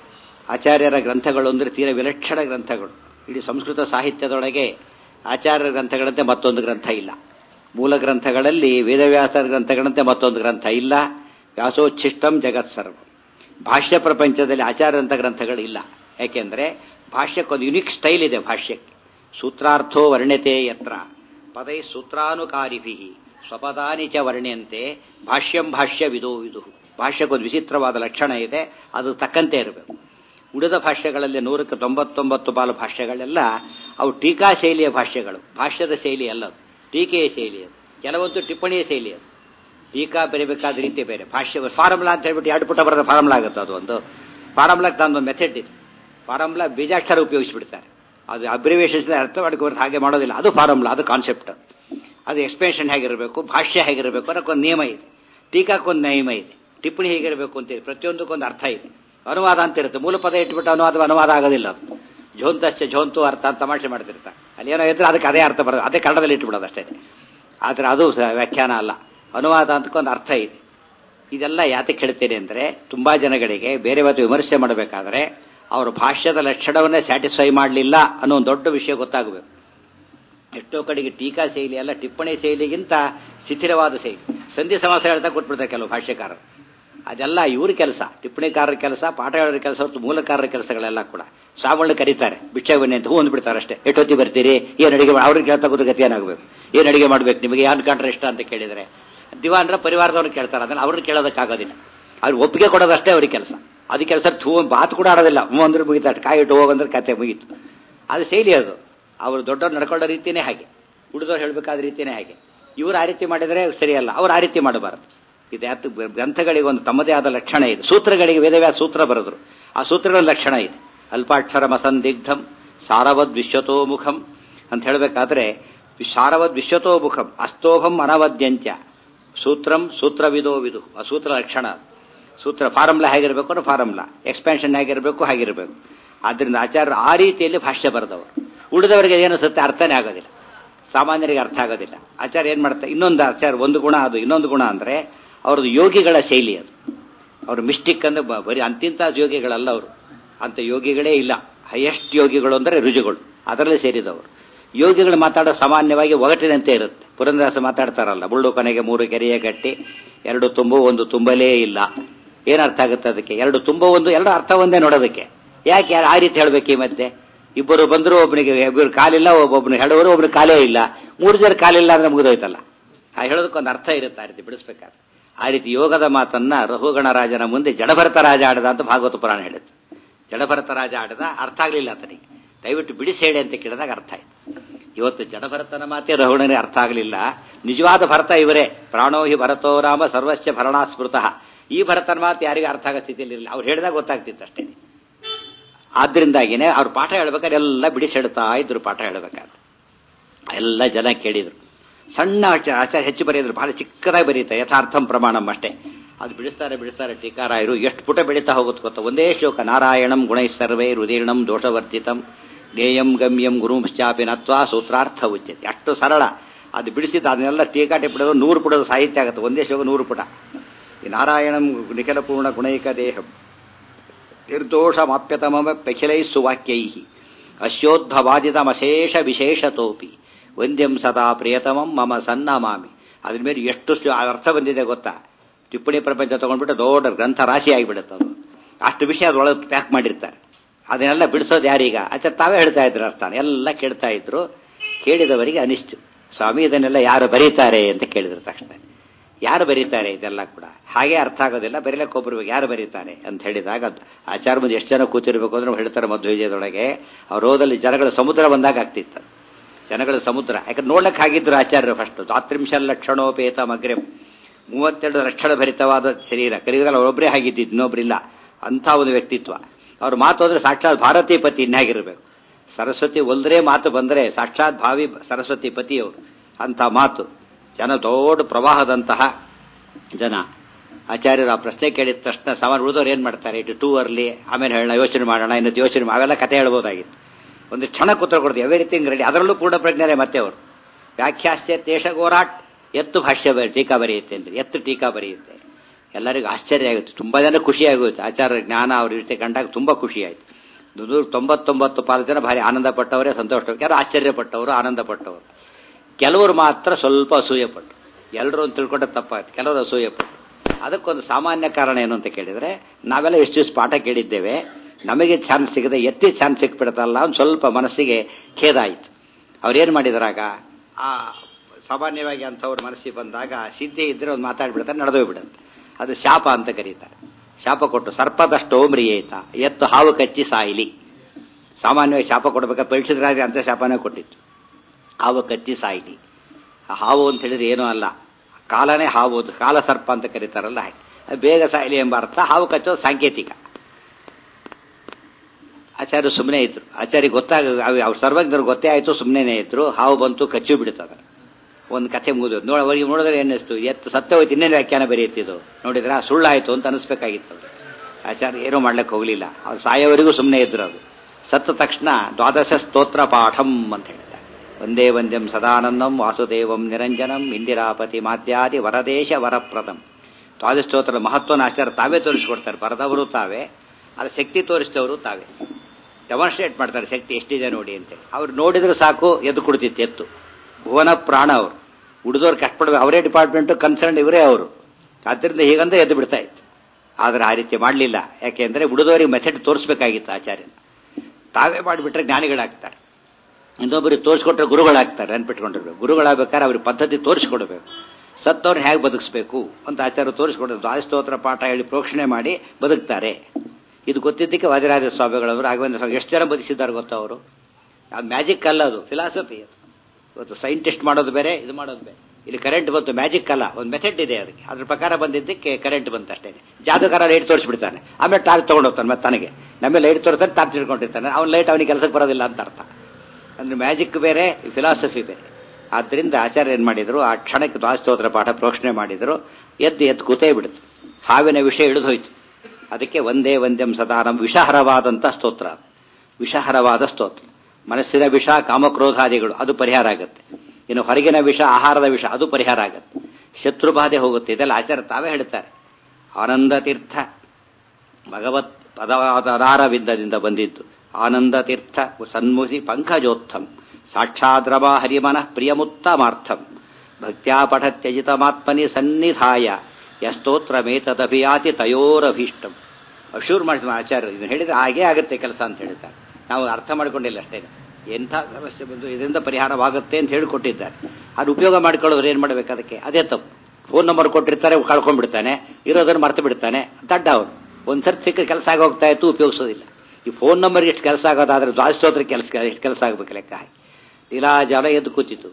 ಆಚಾರ್ಯರ ಗ್ರಂಥಗಳು ಅಂದರೆ ತೀರ ವಿಲಕ್ಷಣ ಗ್ರಂಥಗಳು. ಇಡೀ ಸಂಸ್ಕೃತ ಸಾಹಿತ್ಯದೊಳಗೆ ಆಚಾರ್ಯರ ಗ್ರಂಥಗಳಂತೆ ಮತ್ತೊಂದು ಗ್ರಂಥ ಇಲ್ಲ. ಮೂಲ ಗ್ರಂಥಗಳಲ್ಲಿ ವೇದವ್ಯಾಸರ ಗ್ರಂಥಗಳಂತೆ ಮತ್ತೊಂದು ಗ್ರಂಥ ಇಲ್ಲ. ವ್ಯಾಸೋಚ್ಛಿಷ್ಟಂ ಜಗತ್ಸರ್ವ. ಭಾಷ್ಯ ಪ್ರಪಂಚದಲ್ಲಿ ಆಚಾರ್ಯರಂಥ ಗ್ರಂಥಗಳು ಇಲ್ಲ. ಯಾಕೆಂದ್ರೆ ಭಾಷ್ಯಕ್ಕೊಂದು ಯುನಿಕ್ ಸ್ಟೈಲ್ ಇದೆ. ಭಾಷ್ಯಕ್ಕೆ ಸೂತ್ರಾರ್ಥೋ ವರ್ಣ್ಯತೆ ಯತ್ರ ಪದೈ ಸೂತ್ರಾನುಕಾರಿಭಿ ಸ್ವಪದಾನಿ ಚ ವರ್ಣ್ಯಂತೆ ಭಾಷ್ಯಂ ಭಾಷ್ಯ ವಿದೋ ವಿದು. ಭಾಷ್ಯಕ್ಕೊಂದು ವಿಚಿತ್ರವಾದ ಲಕ್ಷಣ ಇದೆ, ಅದು ತಕ್ಕಂತೆ ಇರಬೇಕು. ಉಳಿದ ಭಾಷ್ಯಗಳಲ್ಲಿ ನೂರಕ್ಕೆ ತೊಂಬತ್ತೊಂಬತ್ತು ಪಾಲು ಭಾಷ್ಯಗಳೆಲ್ಲ ಅವು ಟೀಕಾ ಶೈಲಿಯ ಭಾಷ್ಯಗಳು. ಭಾಷ್ಯದ ಶೈಲಿ ಅಲ್ಲದು, ಟೀಕೆಯ ಶೈಲಿ ಅದು. ಕೆಲವೊಂದು ಟಿಪ್ಪಣಿಯ ಶೈಲಿ ಅದು. ಟೀಕಾ ಬರೀಬೇಕಾದ ರೀತಿ ಬೇರೆ. ಭಾಷ್ಯ ಫಾರ್ಮುಲಾ ಅಂತ ಹೇಳ್ಬಿಟ್ಟು ಎರಡು ಪುಟ ಬರೋದು ಫಾರ್ಮುಲಾ ಆಗುತ್ತೆ. ಅದು ಒಂದು ಫಾರ್ಮುಲಾಕ್ಕೆ ತಂದೊಂದು ಮೆಥಡ್ ಇದೆ. ಫಾರ್ಮುಲಾ ಬೀಜಾಕ್ಷರ ಉಪಯೋಗಿಸ್ಬಿಡ್ತಾರೆ. ಅದು ಅಬ್ರಿವೇಷನ್ಸ್ ಅರ್ಥ ಮಾಡ್ಕೊಂಡು ಹಾಗೆ ಮಾಡೋದಿಲ್ಲ. ಅದು ಫಾರ್ಮುಲಾ, ಅದು ಕಾನ್ಸೆಪ್ಟ್. ಅದು ಎಕ್ಸ್ಪೆನ್ಷನ್ ಹೇಗಿರಬೇಕು, ಭಾಷ್ಯ ಹೇಗಿರಬೇಕು ಅನ್ನೋಕ್ಕೊಂದು ನಿಯಮ ಇದೆ. ಟೀಕಾಕ್ಕೊಂದು ನಿಯಮ ಇದೆ. ಟಿಪ್ಪಣಿ ಹೇಗಿರಬೇಕು ಅಂತೇಳಿ ಪ್ರತಿಯೊಂದಕ್ಕೊಂದು ಅರ್ಥ ಇದೆ. ಅನುವಾದ ಅಂತ ಇರುತ್ತೆ. ಮೂಲ ಪದ ಇಟ್ಬಿಟ್ಟು ಅನುವಾದ ಅನುವಾದ ಆಗೋದಿಲ್ಲ. ಅದು ಝೋಂತಶ್ಚ ಝೋಂತು ಅರ್ಥ ಅಂತ ತಮಾಷೆ ಮಾಡ್ತಿರ್ತಾರೆ. ಅಲ್ಲಿ ಏನೋ ಇದ್ರೆ ಅದಕ್ಕೆ ಅದೇ ಅರ್ಥ ಬರೋದು, ಅದೇ ಕನ್ನಡದಲ್ಲಿ ಇಟ್ಬಿಡೋದು ಅಷ್ಟೇ. ಆದರೆ ಅದು ವ್ಯಾಖ್ಯಾನ ಅಲ್ಲ, ಅನುವಾದ ಅಂತಕ್ಕೊಂದು ಅರ್ಥ ಇದೆ. ಇದೆಲ್ಲ ಯಾತಕ್ಕೆ ಹೇಳ್ತೇನೆ ಅಂದರೆ, ತುಂಬಾ ಜನಗಳಿಗೆ ಬೇರೆ ಹೊತ್ತು ವಿಮರ್ಶೆ ಮಾಡಬೇಕಾದ್ರೆ ಅವರು ಭಾಷ್ಯದ ಲಕ್ಷಣವನ್ನೇ ಸ್ಯಾಟಿಸ್ಫೈ ಮಾಡಲಿಲ್ಲ ಅನ್ನೋ ಒಂದು ದೊಡ್ಡ ವಿಷಯ ಗೊತ್ತಾಗಬೇಕು. ಎಷ್ಟೋ ಕಡೆಗೆ ಟೀಕಾ ಶೈಲಿ ಅಲ್ಲ, ಟಿಪ್ಪಣಿ ಶೈಲಿಗಿಂತ ಶಿಥಿಲವಾದ ಶೈಲಿ. ಸಂಧಿ ಸಮಾಸ ಹೇಳ್ತಾ ಕೊಟ್ಬಿಡ್ತಾರೆ ಕೆಲವು ಭಾಷ್ಯಕಾರರು. ಅದೆಲ್ಲ ಇವ್ರ ಕೆಲಸ, ಟಿಪ್ಪಣಿಕಾರರ ಕೆಲಸ, ಪಾಠ ಹೇಳೋರ ಕೆಲಸ ಹೊತ್ತು ಮೂಲಕಾರರ ಕೆಲಸಗಳೆಲ್ಲ ಕೂಡ. ಶ್ರಾವಣ ಕರೀತಾರೆ, ಭಿಕ್ಷೆ ಬನ್ನಿ ಅಂತ ಹೂ ಅಂದ್ಬಿಡ್ತಾರೆ ಅಷ್ಟೇ. ಎಷ್ಟೊತ್ತಿ ಬರ್ತೀರಿ, ಏನು ಅಡಿಗೆ ಅವ್ರಿಗೆ ಕೇಳ್ತಾ ಕೂತು ಗತಿ ಏನಾಗಬೇಕು, ಏನು ಅಡಿಗೆ ಮಾಡ್ಬೇಕು ನಿಮಗೆ, ಯಾರು ಕಂಡ್ರೆ ಇಷ್ಟ ಅಂತ ಕೇಳಿದರೆ ದಿವಾನ್ರ ಪರಿವಾರದವ್ರು ಕೇಳ್ತಾರೆ. ಅದನ್ನು ಅವ್ರನ್ನ ಕೇಳೋದಕ್ಕಾಗೋದಿಲ್ಲ. ಅವ್ರಿಗೆ ಒಪ್ಪಿಗೆ ಕೊಡೋದಷ್ಟೇ ಅವ್ರಿಗೆ ಕೆಲಸ. ಅದು ಕೆಲಸ ಥೂ ಬಾತ್ ಕೂಡ ಆಡೋದಿಲ್ಲ. ಹ್ಞೂ ಅಂದ್ರೆ ಮುಗಿತು, ಅಷ್ಟು ಕಾಯಿ ಇಟ್ಟು ಹೋಗಂದ್ರೆ ಕತೆ ಮುಗೀತು. ಅದು ಶೈಲಿ ಅದು. ಅವರು ದೊಡ್ಡವ್ರು ನಡ್ಕೊಳ್ಳೋ ರೀತಿಯೇ ಹಾಗೆ, ಉಳಿದವ್ರು ಹೇಳಬೇಕಾದ ರೀತಿಯೇ ಹಾಗೆ. ಇವರು ಆ ರೀತಿ ಮಾಡಿದರೆ ಸರಿಯಲ್ಲ, ಅವ್ರು ಆ ರೀತಿ ಮಾಡಬಾರದು. ಇದು ಯಾತು ಗ್ರಂಥಗಳಿಗೆ ಒಂದು ತಮ್ಮದೇ ಆದ ಲಕ್ಷಣ ಇದೆ. ಸೂತ್ರಗಳಿಗೆ ವೇದವ್ಯಾಸ ಸೂತ್ರ ಬರೆದ್ರು, ಆ ಸೂತ್ರಗಳ ಲಕ್ಷಣ ಇದೆ. ಅಲ್ಪಾಕ್ಷರಮ ಸಂದಿಗ್ಧಂ ಸಾರವದ್ ವಿಶ್ವತೋಮುಖಂ ಅಂತ ಹೇಳಬೇಕಾದ್ರೆ, ಸಾರವದ್ ವಿಶ್ವತೋಮುಖಂ ಅಸ್ತೋಭಂ ಅನವದ್ಯಂಚ ಸೂತ್ರಂ ಸೂತ್ರವಿದೋ ವಿದು. ಆ ಸೂತ್ರ ಲಕ್ಷಣ. ಸೂತ್ರ ಫಾರ್ಮುಲಾ ಹೇಗಿರಬೇಕು ಅಂದ್ರೆ ಫಾರ್ಮುಲಾ, ಎಕ್ಸ್ಪ್ಯಾನ್ಷನ್ ಹೇಗಿರಬೇಕು ಹಾಗಿರಬೇಕು. ಆದ್ರಿಂದ ಆಚಾರ್ಯರು ಆ ರೀತಿಯಲ್ಲಿ ಭಾಷ್ಯ ಬರೆದವರು. ಉಳಿದವರಿಗೆ ಏನಿಸುತ್ತೆ ಅರ್ಥನೇ ಆಗೋದಿಲ್ಲ, ಸಾಮಾನ್ಯರಿಗೆ ಅರ್ಥ ಆಗೋದಿಲ್ಲ. ಆಚಾರ್ಯ ಏನ್ ಮಾಡ್ತಾರೆ, ಇನ್ನೊಂದು ಆಚಾರ್ಯ ಒಂದು ಗುಣ ಅದು. ಇನ್ನೊಂದು ಗುಣ ಅಂದ್ರೆ ಅವ್ರದ್ದು ಯೋಗಿಗಳ ಶೈಲಿ ಅದು. ಅವರು ಮಿಸ್ಟಿಕ್ ಅಂದ್ರೆ ಬರೀ ಅಂತಿಂತ ಯೋಗಿಗಳಲ್ಲ ಅವರು, ಅಂತ ಯೋಗಿಗಳೇ ಇಲ್ಲ. ಹೈಯೆಸ್ಟ್ ಯೋಗಿಗಳು ಅಂದ್ರೆ ರುಜುಗಳು, ಅದರಲ್ಲಿ ಸೇರಿದವರು. ಯೋಗಿಗಳು ಮಾತಾಡೋ ಸಾಮಾನ್ಯವಾಗಿ ಒಗಟಿನಂತೆ ಇರುತ್ತೆ. ಪುರಂದರದಾಸ ಮಾತಾಡ್ತಾರಲ್ಲ, ಮುಳ್ಳು ಕೊನೆಗೆ ಮೂರು ಕೆರೆಯ ಗಟ್ಟಿ, ಎರಡು ತುಂಬು ಒಂದು ತುಂಬಲೇ ಇಲ್ಲ. ಏನರ್ಥ ಆಗುತ್ತೆ ಅದಕ್ಕೆ? ಎರಡು ತುಂಬ ಒಂದು, ಎರಡು ಅರ್ಥ ಒಂದೇ ನೋಡೋದಕ್ಕೆ. ಯಾಕೆ ಆ ರೀತಿ ಹೇಳ್ಬೇಕು? ಈ ಮಧ್ಯೆ ಇಬ್ಬರು ಬಂದ್ರು, ಒಬ್ಬನಿಗೆ ಇಬ್ಬರು ಕಾಲಿಲ್ಲ, ಒಬ್ಬೊಬ್ಬನು ಹೇಳೋರು, ಒಬ್ರು ಕಾಲೇ ಇಲ್ಲ. ಮೂರು ಜನ ಕಾಲಿಲ್ಲ ಅಂದ್ರೆ ಮುಗಿದೋಯ್ತಲ್ಲ. ಆ ಹೇಳೋದಕ್ಕೊಂದು ಅರ್ಥ ಇರುತ್ತೆ, ಆ ರೀತಿ ಬಿಡಿಸ್ಬೇಕಾದ್ರೆ. ಆ ರೀತಿ ಯೋಗದ ಮಾತನ್ನ ರಘುಗಣರಾಜನ ಮುಂದೆ ಜಡಭರತ ರಾಜ ಆಡದ ಅಂತ ಭಾಗವತ ಪುರಾಣ ಹೇಳುತ್ತೆ. ಜಡಭರತ ರಾಜ ಆಡದ, ಅರ್ಥ ಆಗ್ಲಿಲ್ಲ ಆತನಿಗೆ. ದಯವಿಟ್ಟು ಬಿಡಿಸಿ ಹೇಳಿ ಅಂತ ಕೇಳಿದಾಗ ಅರ್ಥ ಆಯ್ತು. ಇವತ್ತು ಜಡಭರತನ ಮಾತೆ ರಘುಗಣನಿಗೆ ಅರ್ಥ ಆಗಲಿಲ್ಲ. ನಿಜವಾದ ಭರತ ಇವರೇ. ಪ್ರಾಣೋ ಹಿ ಭರತೋ ರಾಮ ಸರ್ವಸ್ಯ ಭರಣಾ ಸ್ಮೃತಃ. ಈ ಭರತನ ಮಾತು ಯಾರಿಗೂ ಅರ್ಥ ಆಗೋ ಸ್ಥಿತಿಯಲ್ಲಿ ಇರಲಿಲ್ಲ. ಅವ್ರು ಹೇಳಿದಾಗ ಗೊತ್ತಾಗ್ತಿತ್ತು ಅಷ್ಟೇ. ಆದ್ರಿಂದಾಗಿನೇ ಅವ್ರು ಪಾಠ ಹೇಳ್ಬೇಕಾದ್ರೆ ಎಲ್ಲ ಬಿಡಿಸಿ ಹೇಳ್ತಾ ಇದ್ರು. ಪಾಠ ಹೇಳ್ಬೇಕಾದ್ರೆ ಎಲ್ಲ ಜನ ಕೇಳಿದ್ರು. ಸಣ್ಣ ಆಚಾರ್ಯ ಹೆಚ್ಚು ಬರೆಯೋದ್ರು, ಬಹಳ ಚಿಕ್ಕದಾಗಿ ಬರೀತಾರೆ, ಯಥಾರ್ಥಂ ಪ್ರಮಾಣಂ ಅಷ್ಟೇ. ಅದು ಬಿಡಿಸ್ತಾರೆ ಬಿಡಿಸ್ತಾರೆ ಟೀಕಾರಾಯರು. ಎಷ್ಟು ಪುಟ ಬೆಳೀತಾ ಹೋಗುತ್ತೆ ಗೊತ್ತಾ? ಒಂದೇ ಶ್ಲೋಕ, ನಾರಾಯಣಂ ಗುಣೈ ಸರ್ವೈ ರುದೀರ್ಣಂ ದೋಷವರ್ಜಿತಂ ಜ್ಞೇಯಂ ಗಮ್ಯಂ ಗುರುಂಶ್ಚಾಪಿ ನತ್ವಾ ಸೂತ್ರಾರ್ಥ ಉಚ್ಯತೆ. ಅಷ್ಟು ಸರಳ. ಅದು ಬಿಡಿಸಿದ ಅದನ್ನೆಲ್ಲ ಟೀಕಾಟೆ ಬಿಡೋದು ನೂರು ಪುಟದ ಸಾಹಿತ್ಯ ಆಗುತ್ತೆ. ಒಂದೇ ಶ್ಲೋಕ ನೂರು ಪುಟ. ಈ ನಾರಾಯಣಂ ನಿಖಿಲ ಪೂರ್ಣ ಗುಣೈಕ ದೇಹಂ ನಿರ್ದೋಷಮಾಪ್ಯತಮಮ ಪಖಿಲೈ ಸುವಾಕ್ಯೈ ಅಶ್ಯೋದ್ಭವಾದಿತಮಶೇಷ ವಿಶೇಷತೋಪಿ ವಂದ್ಯಂ ಸದಾ ಪ್ರಿಯತಮಂ ಮಮ ಸನ್ನಮಾಮಿ. ಅದ್ರ ಮೇಲೆ ಎಷ್ಟು ಅರ್ಥ ಬಂದಿದೆ ಗೊತ್ತಾ? ಟಿಪ್ಪಣಿ ಪ್ರಪಂಚ ತಗೊಂಡ್ಬಿಟ್ಟು ದೊಡ್ಡ ಗ್ರಂಥ ರಾಶಿ ಆಗಿಬಿಡುತ್ತೆ ಅದು. ಅಷ್ಟು ವಿಷಯ ಅದರೊಳಗೆ ಪ್ಯಾಕ್ ಮಾಡಿರ್ತಾರೆ. ಅದನ್ನೆಲ್ಲ ಬಿಡಿಸೋದು ಯಾರೀಗ? ಆಚಾರ್ಯ ತಾವೇ ಹೇಳ್ತಾ ಇದ್ರು ಅರ್ಥಾನ. ಎಲ್ಲ ಕೇಳ್ತಾ ಇದ್ರು. ಕೇಳಿದವರಿಗೆ ಅನಿಸ್ತು, ಸ್ವಾಮಿ ಇದನ್ನೆಲ್ಲ ಯಾರು ಬರೀತಾರೆ ಅಂತ ಕೇಳಿದ್ರು ತಕ್ಷಣ. ಯಾರು ಬರೀತಾರೆ ಇದೆಲ್ಲ ಕೂಡ? ಹಾಗೆ ಅರ್ಥ ಆಗೋದಿಲ್ಲ, ಬರೀಲಕ್ಕೆ ಒಬ್ಬರು ಯಾರು ಬರೀತಾರೆ ಅಂತ ಹೇಳಿದಾಗ ಆಚಾರ್ಯ ಮುಂದೆ ಎಷ್ಟು ಜನ ಕೂತಿರ್ಬೇಕು ಅಂದ್ರೆ ಹೇಳ್ತಾರೆ, ಮಧ್ವವಿಜಯದೊಳಗೆ ಅವ್ರ ರೋದಲ್ಲಿ ಜನಗಳ ಸಮುದ್ರ ಬಂದಾಗ ಆಗ್ತಿತ್ತು. ಜನಗಳ ಸಮುದ್ರ. ಯಾಕಂದ್ರೆ ನೋಡ್ಲಕ್ಕೆ ಹಾಗಿದ್ರು ಆಚಾರ್ಯರು. ಫಸ್ಟ್ ದ್ವಾತ್ರಿಂಶ ಲಕ್ಷಣೋಪೇತ ಮಗ್ರೆಂ, ಮೂವತ್ತೆರಡು ಲಕ್ಷಣ ಭರಿತವಾದ ಶರೀರ. ಕಲಿಯುಗದಲ್ಲಿ ಅವರೊಬ್ಬರೇ ಆಗಿದ್ದಿದ್ದು, ಇನ್ನೊಬ್ರಿಲ್ಲ. ಅಂಥ ಒಂದು ವ್ಯಕ್ತಿತ್ವ. ಅವ್ರ ಮಾತು ಅಂದ್ರೆ ಸಾಕ್ಷಾತ್ ಭಾರತೀ ಪತಿ ಇನ್ನಾಗಿರ್ಬೇಕು. ಸರಸ್ವತಿ ಒಲ್ದ್ರೆ ಮಾತು ಬಂದ್ರೆ ಸಾಕ್ಷಾತ್ ಭಾವಿ ಸರಸ್ವತಿ ಪತಿಯವರು. ಅಂಥ ಮಾತು. ಜನ ದೊಡ್ಡ ಪ್ರವಾಹದಂತಹ ಜನ. ಆಚಾರ್ಯರು ಆ ಪ್ರಶ್ನೆ ಕೇಳಿದ ತಕ್ಷಣ ಸಾಮಾನ್ಯ ಉಳಿದವ್ರು ಏನ್ ಮಾಡ್ತಾರೆ? ಇಟ್ಟು ಟೂ ಅರ್ಲಿ, ಆಮೇಲೆ ಹೇಳೋಣ, ಯೋಚನೆ ಮಾಡೋಣ, ಇನ್ನೊಂದು ಯೋಚನೆ ಅವೆಲ್ಲ ಕತೆ ಹೇಳ್ಬೋದಾಗಿತ್ತು. ಒಂದು ಕ್ಷಣಕ್ಕೆ ಉತ್ತರ ಕೊಡ್ತೀವಿ, ಎವ್ರಿಥಿಂಗ್ ರೆಡಿ. ಅದರಲ್ಲೂ ಪೂರ್ಣ ಪ್ರಜ್ಞೆ ಮತ್ತೆ ಅವರು. ವ್ಯಾಖ್ಯಾಸ್ಯ ದೇಶ ಗೋರಾಟ್, ಎತ್ತು ಭಾಷ್ಯ ಬರೀ ಟೀಕಾ ಬರೆಯುತ್ತೆ ಅಂದ್ರೆ ಎತ್ತು ಟೀಕಾ ಬರೆಯುತ್ತೆ. ಎಲ್ಲರಿಗೂ ಆಶ್ಚರ್ಯ ಆಗುತ್ತೆ, ತುಂಬಾ ಜನ ಖುಷಿ ಆಗುತ್ತೆ. ಆಚಾರ್ಯ ಜ್ಞಾನ ಅವ್ರ ರೀತಿ ಕಂಡಾಗ ತುಂಬಾ ಖುಷಿ ಆಯ್ತು. ನೂರ ತೊಂಬತ್ತೊಂಬತ್ತು ಪಾಲು ಜನ ಭಾರಿ ಆನಂದ ಪಟ್ಟವರೇ, ಸಂತೋಷ. ಯಾರು ಆಶ್ಚರ್ಯ ಪಟ್ಟವರು, ಆನಂದ ಪಟ್ಟವರು. ಕೆಲವರು ಮಾತ್ರ ಸ್ವಲ್ಪ ಅಸೂಯೆ ಪಟ್ಟು. ಎಲ್ಲರೂ ಅಂತ ತಿಳ್ಕೊಂಡ ತಪ್ಪಾಯ್ತು, ಕೆಲವರು ಅಸೂಯೆ ಪಟ್ಟು. ಅದಕ್ಕೊಂದು ಸಾಮಾನ್ಯ ಕಾರಣ ಏನು ಅಂತ ಕೇಳಿದ್ರೆ, ನಾವೆಲ್ಲ ಎಷ್ಟು ದಿವಸ ಪಾಠ ಕೇಳಿದ್ದೇವೆ, ನಮಗೆ ಚಾನ್ಸ್ ಸಿಗದೆ ಎತ್ತಿ ಚಾನ್ಸ್ ಸಿಕ್ಬಿಡುತ್ತಲ್ಲ, ಒಂದು ಸ್ವಲ್ಪ ಮನಸ್ಸಿಗೆ ಖೇದ ಆಯಿತು. ಅವ್ರೇನ್ ಮಾಡಿದ್ರಾಗ, ಆ ಸಾಮಾನ್ಯವಾಗಿ ಅಂಥವ್ರ ಮನಸ್ಸಿಗೆ ಬಂದಾಗ ಸಿದ್ಧಿ ಇದ್ರೆ ಒಂದು ಮಾತಾಡ್ಬಿಡ್ತಾರೆ, ನಡೆದೋಗ್ಬಿಡುತ್ತೆ. ಅದು ಶಾಪ ಅಂತ ಕರೀತಾರೆ. ಶಾಪ ಕೊಟ್ಟು ಸರ್ಪದಷ್ಟೋ ಮ್ರಿಯೇತ, ಎತ್ತು ಹಾವು ಕಚ್ಚಿ ಸಾಯಿಲಿ. ಸಾಮಾನ್ಯವಾಗಿ ಶಾಪ ಕೊಡ್ಬೇಕಾದ್ರೆ ಪರೀಕ್ಷಿತರಾಗಿ ಅಂತ ಶಾಪನೇ ಕೊಟ್ಟಿತ್ತು. ಹಾವು ಕಚ್ಚಿ ಸಾಯಿಲಿ. ಆ ಹಾವು ಅಂತ ಹೇಳಿದ್ರೆ ಏನೂ ಅಲ್ಲ, ಕಾಲನೇ ಹಾವು, ಕಾಲ ಸರ್ಪ ಅಂತ ಕರೀತಾರಲ್ಲ ಹಾಗೆ. ಅದು ಬೇಗ ಸಾಯಿಲಿ ಎಂಬ ಅರ್ಥ. ಹಾವು ಕಚ್ಚೋದು ಸಾಂಕೇತಿಕ. ಆಚಾರ್ಯ ಸುಮ್ಮನೆ ಇದ್ರು. ಆಚಾರ್ಯ ಗೊತ್ತಾಗ ಅವ್ರ ಸರ್ವಜ್ಞರು ಗೊತ್ತೇ ಆಯ್ತು, ಸುಮ್ಮನೆ ಇದ್ರು. ಹಾವು ಬಂತು, ಕಚ್ಚು ಬಿಡುತ್ತದ. ಒಂದು ಕಥೆ ಮುಗಿದು ನೋಡ ನೋಡಿದ್ರೆ ಏನಿಸ್ತು, ಎತ್ತು ಸತ್ತ ಹೋಯ್ತು, ಇನ್ನೇನು ವ್ಯಾಖ್ಯಾನ ಬರೆಯುತ್ತಿದ್ದು ನೋಡಿದ್ರೆ ಸುಳ್ಳಾಯ್ತು ಅಂತ ಅನಿಸ್ಬೇಕಾಗಿತ್ತು. ಆಚಾರ್ಯ ಏನೂ ಮಾಡ್ಲಿಕ್ಕೆ ಹೋಗ್ಲಿಲ್ಲ. ಅವ್ರು ಸಾಯೋವರೆಗೂ ಸುಮ್ಮನೆ ಇದ್ರು. ಅದು ಸತ್ತ ತಕ್ಷಣ ದ್ವಾದಶ ಸ್ತೋತ್ರ ಪಾಠಂ ಅಂತ ಹೇಳಿದ್ದಾರೆ. ಒಂದೇ ವಂದ್ಯಂ ಸದಾನಂದಂ ವಾಸುದೇವಂ ನಿರಂಜನಂ ಇಂದಿರಾಪತಿ ಮಾದ್ಯಾದಿ ವರದೇಶ ವರಪ್ರದಂ. ದ್ವಾದಶ ಸ್ತೋತ್ರದ ಮಹತ್ವನ ಆಚಾರ್ಯ ತಾವೇ ತೋರಿಸ್ಕೊಡ್ತಾರೆ. ಬರೆದವರು ತಾವೇ, ಅದ್ರ ಶಕ್ತಿ ತೋರಿಸಿದವರು ತಾವೇ. ಡೆಮಾನ್ಸ್ಟ್ರೇಟ್ ಮಾಡ್ತಾರೆ ಶಕ್ತಿ ಎಷ್ಟಿದೆ ನೋಡಿ ಅಂತೇಳಿ. ಅವ್ರು ನೋಡಿದ್ರೆ ಸಾಕು ಎದ್ದು ಕೊಡ್ತಿತ್ತು ಎತ್ತು. ಭುವನ ಪ್ರಾಣ ಅವರು. ಉಳಿದವ್ರು ಕಷ್ಟಪಡ್ಬೇಕು, ಅವರೇ ಡಿಪಾರ್ಟ್ಮೆಂಟ್ ಕನ್ಸರ್ನ್, ಇವರೇ ಅವರು. ಆದ್ದರಿಂದ ಹೀಗಂದ್ರೆ ಎದ್ದು ಬಿಡ್ತಾ ಇತ್ತು. ಆದ್ರೆ ಆ ರೀತಿ ಮಾಡಲಿಲ್ಲ. ಯಾಕೆಂದ್ರೆ ಉಳಿದವರಿಗೆ ಮೆಥಡ್ ತೋರಿಸ್ಬೇಕಾಗಿತ್ತು ಆಚಾರ್ಯನ. ತಾವೇ ಮಾಡಿಬಿಟ್ರೆ ಜ್ಞಾನಿಗಳಾಗ್ತಾರೆ, ಇನ್ನೊಬ್ಬರಿಗೆ ತೋರಿಸ್ಕೊಟ್ರೆ ಗುರುಗಳಾಗ್ತಾರೆ. ನೆನ್ಪಿಟ್ಕೊಂಡಿರ್ಬೇಕು. ಗುರುಗಳಾಗಬೇಕಾದ್ರೆ ಅವ್ರಿಗೆ ಪದ್ಧತಿ ತೋರಿಸ್ಕೊಡ್ಬೇಕು. ಸತ್ತವ್ರನ್ನ ಹೇಗೆ ಬದುಕಿಸ್ಬೇಕು ಅಂತ ಆಚಾರ್ಯ ತೋರಿಸ್ಕೊಡೋದು. ದ್ವಾದಶೋತ್ತರ ಪಾಠ ಹೇಳಿ ಪ್ರೋಕ್ಷಣೆ ಮಾಡಿ ಬದುಕ್ತಾರೆ. ಇದು ಗೊತ್ತಿದ್ದಕ್ಕೆ ವಾದಿರಾಜ ಸ್ವಾಮಿಗಳವರು, ರಾಘವೇಂದ್ರ ಸ್ವಾಮಿ ಎಷ್ಟು ಜನ ಬದುಕಿಸಿದ್ದಾರೆ ಗೊತ್ತಾ ಅವರು. ಅದು ಮ್ಯಾಜಿಕ್ ಅಲ್ಲ, ಅದು ಫಿಲಾಸಫಿ. ಅದು ಇವತ್ತು ಸೈಂಟಿಸ್ಟ್ ಮಾಡೋದು ಬೇರೆ, ಇದು ಮಾಡೋದು ಬೇರೆ. ಇಲ್ಲಿ ಕರೆಂಟ್ ಬಂತು, ಮ್ಯಾಜಿಕ್ ಅಲ್ಲ, ಒಂದು ಮೆಥಡ್ ಇದೆ ಅದಕ್ಕೆ. ಅದ್ರ ಪ್ರಕಾರ ಬಂದಿದ್ದಕ್ಕೆ ಕರೆಂಟ್ ಬಂತು ಅಷ್ಟೇ. ಜಾದುಗಾರ ಲೈಟ್ ತೋರಿಸ್ಬಿಡ್ತಾನೆ, ಆಮೇಲೆ ಟಾರ್ಚ್ ತಗೊಂಡೋಗ್ತಾನೆ. ಮತ್ತೆ ತನಗೆ ನಮಗೆ ಲೈಟ್ ತೋರಿಸ್ತಾನೆ, ಟಾರ್ಚ್ ಹಿಡ್ಕೊಂಡಿರ್ತಾನೆ. ಅವ್ನ ಲೈಟ್ ಅವನಿಗೆ ಕೆಲಸಕ್ಕೆ ಬರೋದಿಲ್ಲ ಅಂತ ಅರ್ಥ. ಅಂದ್ರೆ ಮ್ಯಾಜಿಕ್ ಬೇರೆ, ಫಿಲಾಸಫಿ ಬೇರೆ. ಆದ್ರಿಂದ ಆಚಾರ್ಯ ಏನ್ ಮಾಡಿದ್ರು, ಆ ಕ್ಷಣಕ್ಕೆ ದ್ವಾದಶೋತ್ತರ ಪಾಠ ಪ್ರೋಕ್ಷಣೆ ಮಾಡಿದ್ರು. ಎದ್ದು ಎದ್ದು ಕೂತೇ ಬಿಡ್ತು. ಹಾವಿನ ವಿಷ ಇಳಿದೋಯ್ತು. ಅದಕ್ಕೆ ಒಂದೇ ಒಂದೆಂ ಸದಾನಂ ವಿಷಹರವಾದಂಥ ಸ್ತೋತ್ರ, ವಿಷಹರವಾದ ಸ್ತೋತ್ರ. ಮನಸ್ಸಿನ ವಿಷ, ಕಾಮಕ್ರೋಧಾದಿಗಳು ಅದು ಪರಿಹಾರ ಆಗುತ್ತೆ. ಇನ್ನು ಹೊರಗಿನ ವಿಷ, ಆಹಾರದ ವಿಷ ಅದು ಪರಿಹಾರ ಆಗುತ್ತೆ. ಶತ್ರುಬಾಧೆ ಹೋಗುತ್ತೆ. ಇದೆಲ್ಲ ಆಚಾರ್ಯ ತಾವೇ ಹೇಳ್ತಾರೆ. ಆನಂದ ತೀರ್ಥ ಭಗವತ್ ಪದವಾದಾರವಿಂದದಿಂದ ಬಂದಿದ್ದು. ಆನಂದ ತೀರ್ಥ ಸನ್ಮುಖಿ ಪಂಕಜೋತ್ಥಂ ಸಾಕ್ಷಾದ್ರವ ಹರಿಮನಃ ಪ್ರಿಯಮುತ್ತಮಾರ್ಥಂ ಭಕ್ತ್ಯಾ ಪಠತ್ಯಜಿತಮಾತ್ಮನಿ ಸನ್ನಿಧಾಯ ಯಸ್ತೋತ್ರಮೇತದಭಿಯಾತಿ ತಯೋರಭೀಷ್ಟಂ. ಅಶೂರ್ ಮಾಡಿದ ಆಚಾರ್ಯರು ಇದನ್ನು ಹೇಳಿದ್ರೆ ಹಾಗೇ ಆಗುತ್ತೆ ಕೆಲಸ ಅಂತ ಹೇಳ್ತಾರೆ. ನಾವು ಅರ್ಥ ಮಾಡಿಕೊಂಡಿಲ್ಲ ಅಷ್ಟೇ. ಎಂಥ ಸಮಸ್ಯೆ ಬಂದು ಇದರಿಂದ ಪರಿಹಾರವಾಗುತ್ತೆ ಅಂತ ಹೇಳಿಕೊಟ್ಟಿದ್ದಾರೆ. ಅದು ಉಪಯೋಗ ಮಾಡಿಕೊಳ್ಳೋರು ಏನು ಮಾಡಬೇಕು? ಅದಕ್ಕೆ ಅದೇ ತಪ್ಪು. ಫೋನ್ ನಂಬರ್ ಕೊಟ್ಟಿರ್ತಾರೆ, ಕಳ್ಕೊಂಡ್ಬಿಡ್ತಾನೆ, ಇರೋದನ್ನು ಮರ್ತು ಬಿಡ್ತಾನೆ, ದಡ್ಡ ಅವನು. ಒಂದ್ಸರ್ತಿ ಸಿಕ್ಕ ಕೆಲಸ ಆಗೋಗ್ತಾ ಇತ್ತು, ಉಪಯೋಗಿಸೋದಿಲ್ಲ. ಈ ಫೋನ್ ನಂಬರ್ ಎಷ್ಟು ಕೆಲಸ ಆಗೋದಾದ್ರೆ ದ್ವಾದಶೋತ್ರ ಕೆಲಸ ಎಷ್ಟು ಕೆಲಸ ಆಗಬೇಕು ಲೆಕ್ಕ ಹಾಕಿ. ನೀಲಾಜಲ ಎದ್ದು ಕೂತಿತ್ತು,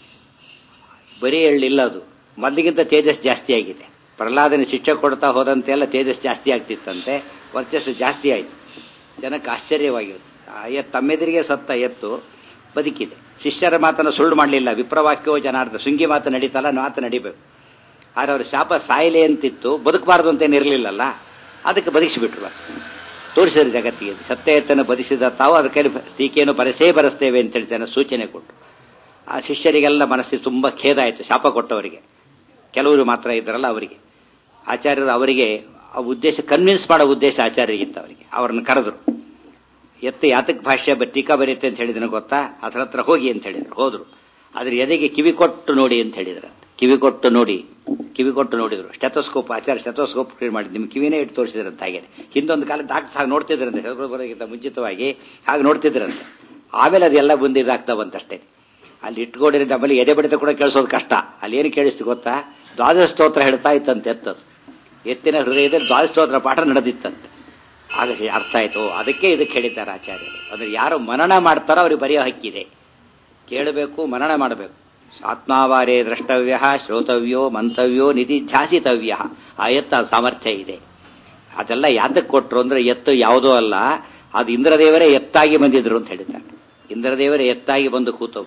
ಬರೀ ಎಳ್ಳಿಲ್ಲ. ಅದು ಮೊದಲಿಗಿಂತ ತೇಜಸ್ ಜಾಸ್ತಿ ಆಗಿದೆ. ಪ್ರಹ್ಲಾದನ ಶಿಕ್ಷೆ ಕೊಡ್ತಾ ಹೋದಂತೆಲ್ಲ ತೇಜಸ್ ಜಾಸ್ತಿ ಆಗ್ತಿತ್ತಂತೆ, ವರ್ಚಸ್ಸು ಜಾಸ್ತಿ ಆಯಿತು. ಜನಕ್ಕೆ ಆಶ್ಚರ್ಯವಾಗಿರುತ್ತೆ. ಆ ಎತ್ತು ತಮ್ಮೆದುರಿಗೆ ಸತ್ತ ಎತ್ತು ಬದುಕಿದೆ. ಶಿಷ್ಯರ ಮಾತನ್ನು ಸುಳ್ಳು ಮಾಡಲಿಲ್ಲ. ವಿಪ್ರವಾಕ್ಯೋ ಜನಾರ್ಧ, ಶೃಂಗಿ ಮಾತು ನಡೀತಲ್ಲ, ಮಾತು ನಡಿಬೇಕು. ಆದರೆ ಅವ್ರ ಶಾಪ ಸಾಯಿಲೆ ಅಂತಿತ್ತು, ಬದುಕಬಾರ್ದು ಅಂತೇನು ಇರಲಿಲ್ಲಲ್ಲ, ಅದಕ್ಕೆ ಬದುಕಿಸಿಬಿಟ್ರು. ತೋರಿಸಿದ್ರು ಜಗತ್ತಿಗೆ. ಸತ್ಯ ಎತ್ತನ್ನು ಬದಿಸಿದ ತಾವು ಅದಕ್ಕೆ ಟೀಕೆಯನ್ನು ಬರೆಸೇ ಬರೆಸ್ತೇವೆ ಅಂತೇಳಿ ಜನ ಸೂಚನೆ ಕೊಟ್ಟು ಆ ಶಿಷ್ಯರಿಗೆಲ್ಲ ಮನಸ್ಸಿಗೆ ತುಂಬ ಖೇದ ಆಯಿತು. ಶಾಪ ಕೊಟ್ಟವರಿಗೆ ಕೆಲವರು ಮಾತ್ರ ಇದ್ದಾರಲ್ಲ ಅವರಿಗೆ. ಆಚಾರ್ಯರು ಅವರಿಗೆ ಆ ಉದ್ದೇಶ ಕನ್ವಿನ್ಸ್ ಮಾಡೋ ಉದ್ದೇಶ ಆಚಾರ್ಯರಿಗಿತ್ತು. ಅವರಿಗೆ ಅವರನ್ನು ಕರೆದ್ರು. ಎತ್ತು ಯಾತಕ್ ಭಾಷ್ಯ ಟೀಕಾ ಬರೀತೆ ಅಂತ ಹೇಳಿದನು ಗೊತ್ತಾ? ಅದರ ಹತ್ರ ಹೋಗಿ ಅಂತ ಹೇಳಿದ್ರು. ಹೋದ್ರು. ಅದ್ರ ಎದೆಗೆ ಕಿವಿ ಕೊಟ್ಟು ನೋಡಿ ಅಂತ ಹೇಳಿದ್ರು. ಕಿವಿ ಕೊಟ್ಟು ನೋಡಿ ಕಿವಿ ಕೊಟ್ಟು ನೋಡಿದ್ರು. ಸ್ಟೆಥೋಸ್ಕೋಪ್ ಆಚಾರ್ಯ ಸ್ಟೆಥೋಸ್ಕೋಪ್ ಕ್ರಿಯೇಟ್ ಮಾಡಿ ನಿಮ್ಮ ಕಿವಿನೇ ಇಟ್ಟು ತೋರಿಸಿದ್ರಂತ. ಹಾಗೆ ಹಿಂದೊಂದು ಕಾಲ ಡಾಕ್ಟರ್ ಹಾಗೆ ನೋಡ್ತಿದ್ರಂತೆ, ಬರೋಕ್ಕಿಂತ ಮುಂಚಿತವಾಗಿ ಹಾಗೆ ನೋಡ್ತಿದ್ರಂತೆ. ಆಮೇಲೆ ಅದೆಲ್ಲ ಮುಂದೆ ಇದಾಗ್ತಾ ಬಂತಷ್ಟೇ. ಅಲ್ಲಿ ಇಟ್ಕೊಂಡಿರೋ ನಮ್ಮಲ್ಲಿ ಎದೆ ಬಡಿತ ಕೂಡ ಕೇಳಿಸೋದು ಕಷ್ಟ. ಅಲ್ಲಿ ಏನು ಕೇಳಿಸ್ತು ಗೊತ್ತಾ? ದ್ವಾದಶ ಸ್ತೋತ್ರ ಹೇಳ್ತಾ ಇತ್ತಂತೆ ಎತ್ತು. ಎತ್ತಿನ ಹೃದಯದಲ್ಲಿ ದ್ವಾದಶ ಸ್ತೋತ್ರ ಪಾಠ ನಡೆದಿತ್ತಂತೆ. ಆಗ ಅರ್ಥ ಆಯ್ತು. ಅದಕ್ಕೆ ಇದಕ್ಕೆ ಹೇಳಿದ್ದಾರೆ ಆಚಾರ್ಯರು. ಅಂದ್ರೆ ಯಾರು ಮನನ ಮಾಡ್ತಾರೋ ಅವ್ರಿಗೆ ಬರೆಯೋ ಹಕ್ಕಿದೆ. ಕೇಳಬೇಕು, ಮನನ ಮಾಡಬೇಕು. ಆತ್ಮಾವಾರೇ ದ್ರಷ್ಟವ್ಯ ಶ್ರೋತವ್ಯೋ ಮಂತವ್ಯೋ ನಿಧಿಧ್ಯಾಸಿತವ್ಯ. ಆ ಎತ್ತ ಸಾಮರ್ಥ್ಯ ಇದೆ. ಅದೆಲ್ಲ ಯಾತಕ್ಕೆ ಕೊಟ್ಟರು ಅಂದ್ರೆ ಎತ್ತು ಯಾವುದೋ ಅಲ್ಲ, ಅದು ಇಂದ್ರದೇವರೇ ಎತ್ತಾಗಿ ಬಂದಿದ್ರು ಅಂತ ಹೇಳಿದ್ದಾರೆ. ಇಂದ್ರದೇವರೇ ಎತ್ತಾಗಿ ಬಂದು ಕೂತವು.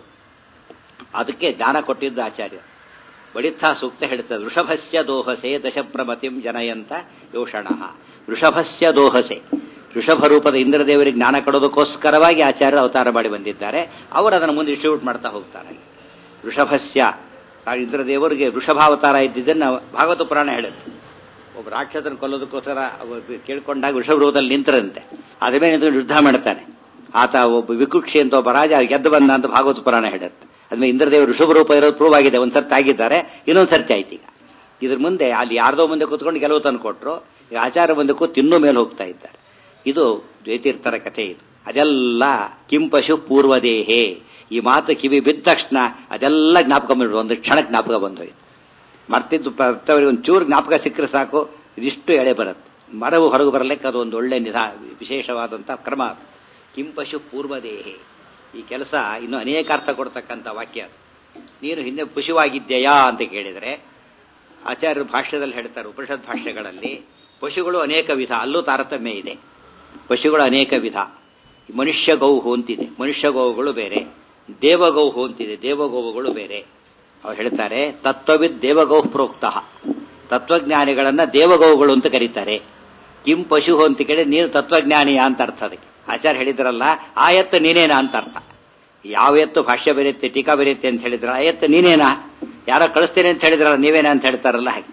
ಅದಕ್ಕೆ ಜ್ಞಾನ ಕೊಟ್ಟಿದ್ದು ಆಚಾರ್ಯ. ಬಳಿತ್ಥಾ ಸೂಕ್ತ ಹೇಳ್ತದೆ, ವೃಷಭಸ್ಯ ದೋಹಸೆ ದಶಪ್ರಮತಿಂ ಜನಯಂತ ಯೋಷಣ. ವೃಷಭಸ್ಯ ದೋಹಸೆ, ವೃಷಭ ರೂಪದ ಇಂದ್ರದೇವರಿಗೆ ಜ್ಞಾನ ಕೊಡೋದಕ್ಕೋಸ್ಕರವಾಗಿ ಆಚಾರ್ಯರು ಅವತಾರ ಮಾಡಿ ಬಂದಿದ್ದಾರೆ. ಅವರು ಅದನ್ನು ಮುಂದೆ ಡಿಸ್ಟ್ರಿಬ್ಯೂಟ್ ಮಾಡ್ತಾ ಹೋಗ್ತಾರೆ. ವೃಷಭಸ್ಯ, ಇಂದ್ರದೇವರಿಗೆ ವೃಷಭಾವತಾರ ಇದ್ದಿದ್ದನ್ನು ಭಾಗವತ ಪುರಾಣ ಹೇಳುತ್ತೆ. ಒಬ್ಬ ರಾಕ್ಷಸನ ಕೊಲ್ಲೋದಕ್ಕೋಸ್ಕರ ಕೇಳ್ಕೊಂಡಾಗ ವೃಷಭ ರೂಪದಲ್ಲಿ ನಿಂತರಂತೆ. ಅದ ಮೇಲೆ ಯುದ್ಧ ಮಾಡ್ತಾನೆ ಆತ. ಒಬ್ಬ ವಿಕುಕ್ಷಿ ಅಂತ ಒಬ್ಬ ರಾಜ ಗೆದ್ದು ಬಂದ ಅಂತ ಭಾಗವತ ಪುರಾಣ ಹೇಳುತ್ತೆ. ಅದ್ಮೇಲೆ ಇಂದ್ರದೇವರು ಋಷಭ ರೂಪ ಇರೋದು ಪ್ರೂವ್ ಆಗಿದೆ. ಒಂದ್ ಸರ್ತಿ ಆಗಿದ್ದಾರೆ, ಇನ್ನೊಂದ್ ಸರ್ತಿ ಆಯ್ತು. ಈಗ ಇದ್ರ ಮುಂದೆ ಅಲ್ಲಿ ಯಾರ್ದೋ ಮುಂದೆ ಕೂತ್ಕೊಂಡು ಗೆಲುವು ತಂದು ಕೊಟ್ಟರು. ಈಗ ಆಚಾರ ಮುಂದೆ ಕೂತು ಇನ್ನೂ ಮೇಲೆ ಹೋಗ್ತಾ ಇದ್ದಾರೆ. ಇದು ದ್ವೈತೀರ್ಥರ ಕಥೆ. ಇದು ಅದೆಲ್ಲ ಕಿಂಪಶು ಪೂರ್ವದೇಹೇ. ಈ ಮಾತು ಕಿವಿ ಬಿದ್ದ ತಕ್ಷಣ ಅದೆಲ್ಲ ಜ್ಞಾಪಕ ಬಂದ್ಬಿಟ್ಟು ಒಂದು ಕ್ಷಣ ಜ್ಞಾಪಕ ಬಂದೋಯ್ತು. ಮರ್ತಿದ್ದು ಬರ್ತವರಿಗೆ ಒಂದು ಚೂರು ಜ್ಞಾಪಕ ಸಿಕ್ಕರೆ ಸಾಕು, ಇದಿಷ್ಟು ಎಳೆ ಬರುತ್ತೆ. ಮರವು ಹೊರಗೆ ಬರಲಿಕ್ಕೆ ಅದು ಒಂದು ಒಳ್ಳೆ ನಿಧಾ ವಿಶೇಷವಾದಂಥ ಕ್ರಮ. ಕಿಂಪಶು ಪೂರ್ವದೇಹೇ. ಈ ಕೆಲಸ ಇನ್ನು ಅನೇಕ ಅರ್ಥ ಕೊಡ್ತಕ್ಕಂಥ ವಾಕ್ಯ ಅದು. ನೀನು ಹಿಂದೆ ಪಶುವಾಗಿದ್ದೀಯಾ ಅಂತ ಕೇಳಿದರೆ ಆಚಾರ್ಯರು ಭಾಷ್ಯದಲ್ಲಿ ಹೇಳ್ತಾರೆ. ಉಪನಿಷತ್ ಭಾಷ್ಯಗಳಲ್ಲಿ ಪಶುಗಳು ಅನೇಕ ವಿಧ, ಅಲ್ಲೂ ತಾರತಮ್ಯ ಇದೆ. ಪಶುಗಳು ಅನೇಕ ವಿಧ. ಮನುಷ್ಯ ಗೌಹು ಅಂತಿದೆ, ಮನುಷ್ಯ ಗೋವುಗಳು ಬೇರೆ. ದೇವಗೌಹು ಅಂತಿದೆ, ದೇವಗೋವುಗಳು ಬೇರೆ. ಅವ್ರು ಹೇಳ್ತಾರೆ, ತತ್ವವಿದ್ ದೇವಗೌಹ್ ಪ್ರೋಕ್ತ. ತತ್ವಜ್ಞಾನಿಗಳನ್ನ ದೇವಗೋವುಗಳು ಅಂತ ಕರೀತಾರೆ. ಕಿಂ ಪಶು ಅಂತ ಕೇಳಿ ನೀನು ತತ್ವಜ್ಞಾನಿಯ ಅಂತ ಅರ್ಥ. ಅದಕ್ಕೆ ಆಚಾರ್ಯ ಹೇಳಿದ್ರಲ್ಲ, ಆ ಎತ್ತು ನೀನೇನಾ ಅಂತ ಅರ್ಥ. ಯಾವ ಎತ್ತು ಭಾಷ್ಯ ಬರೆಯುತ್ತೆ, ಟೀಕಾ ಬರೆಯುತ್ತೆ ಅಂತ ಹೇಳಿದ್ರ ಆ ಎತ್ತು ನೀನೇನಾ? ಯಾರೋ ಕಳಿಸ್ತೇನೆ ಅಂತ ಹೇಳಿದ್ರಲ್ಲ, ನೀವೇನಾ ಅಂತ ಹೇಳ್ತಾರಲ್ಲ ಹಾಗೆ.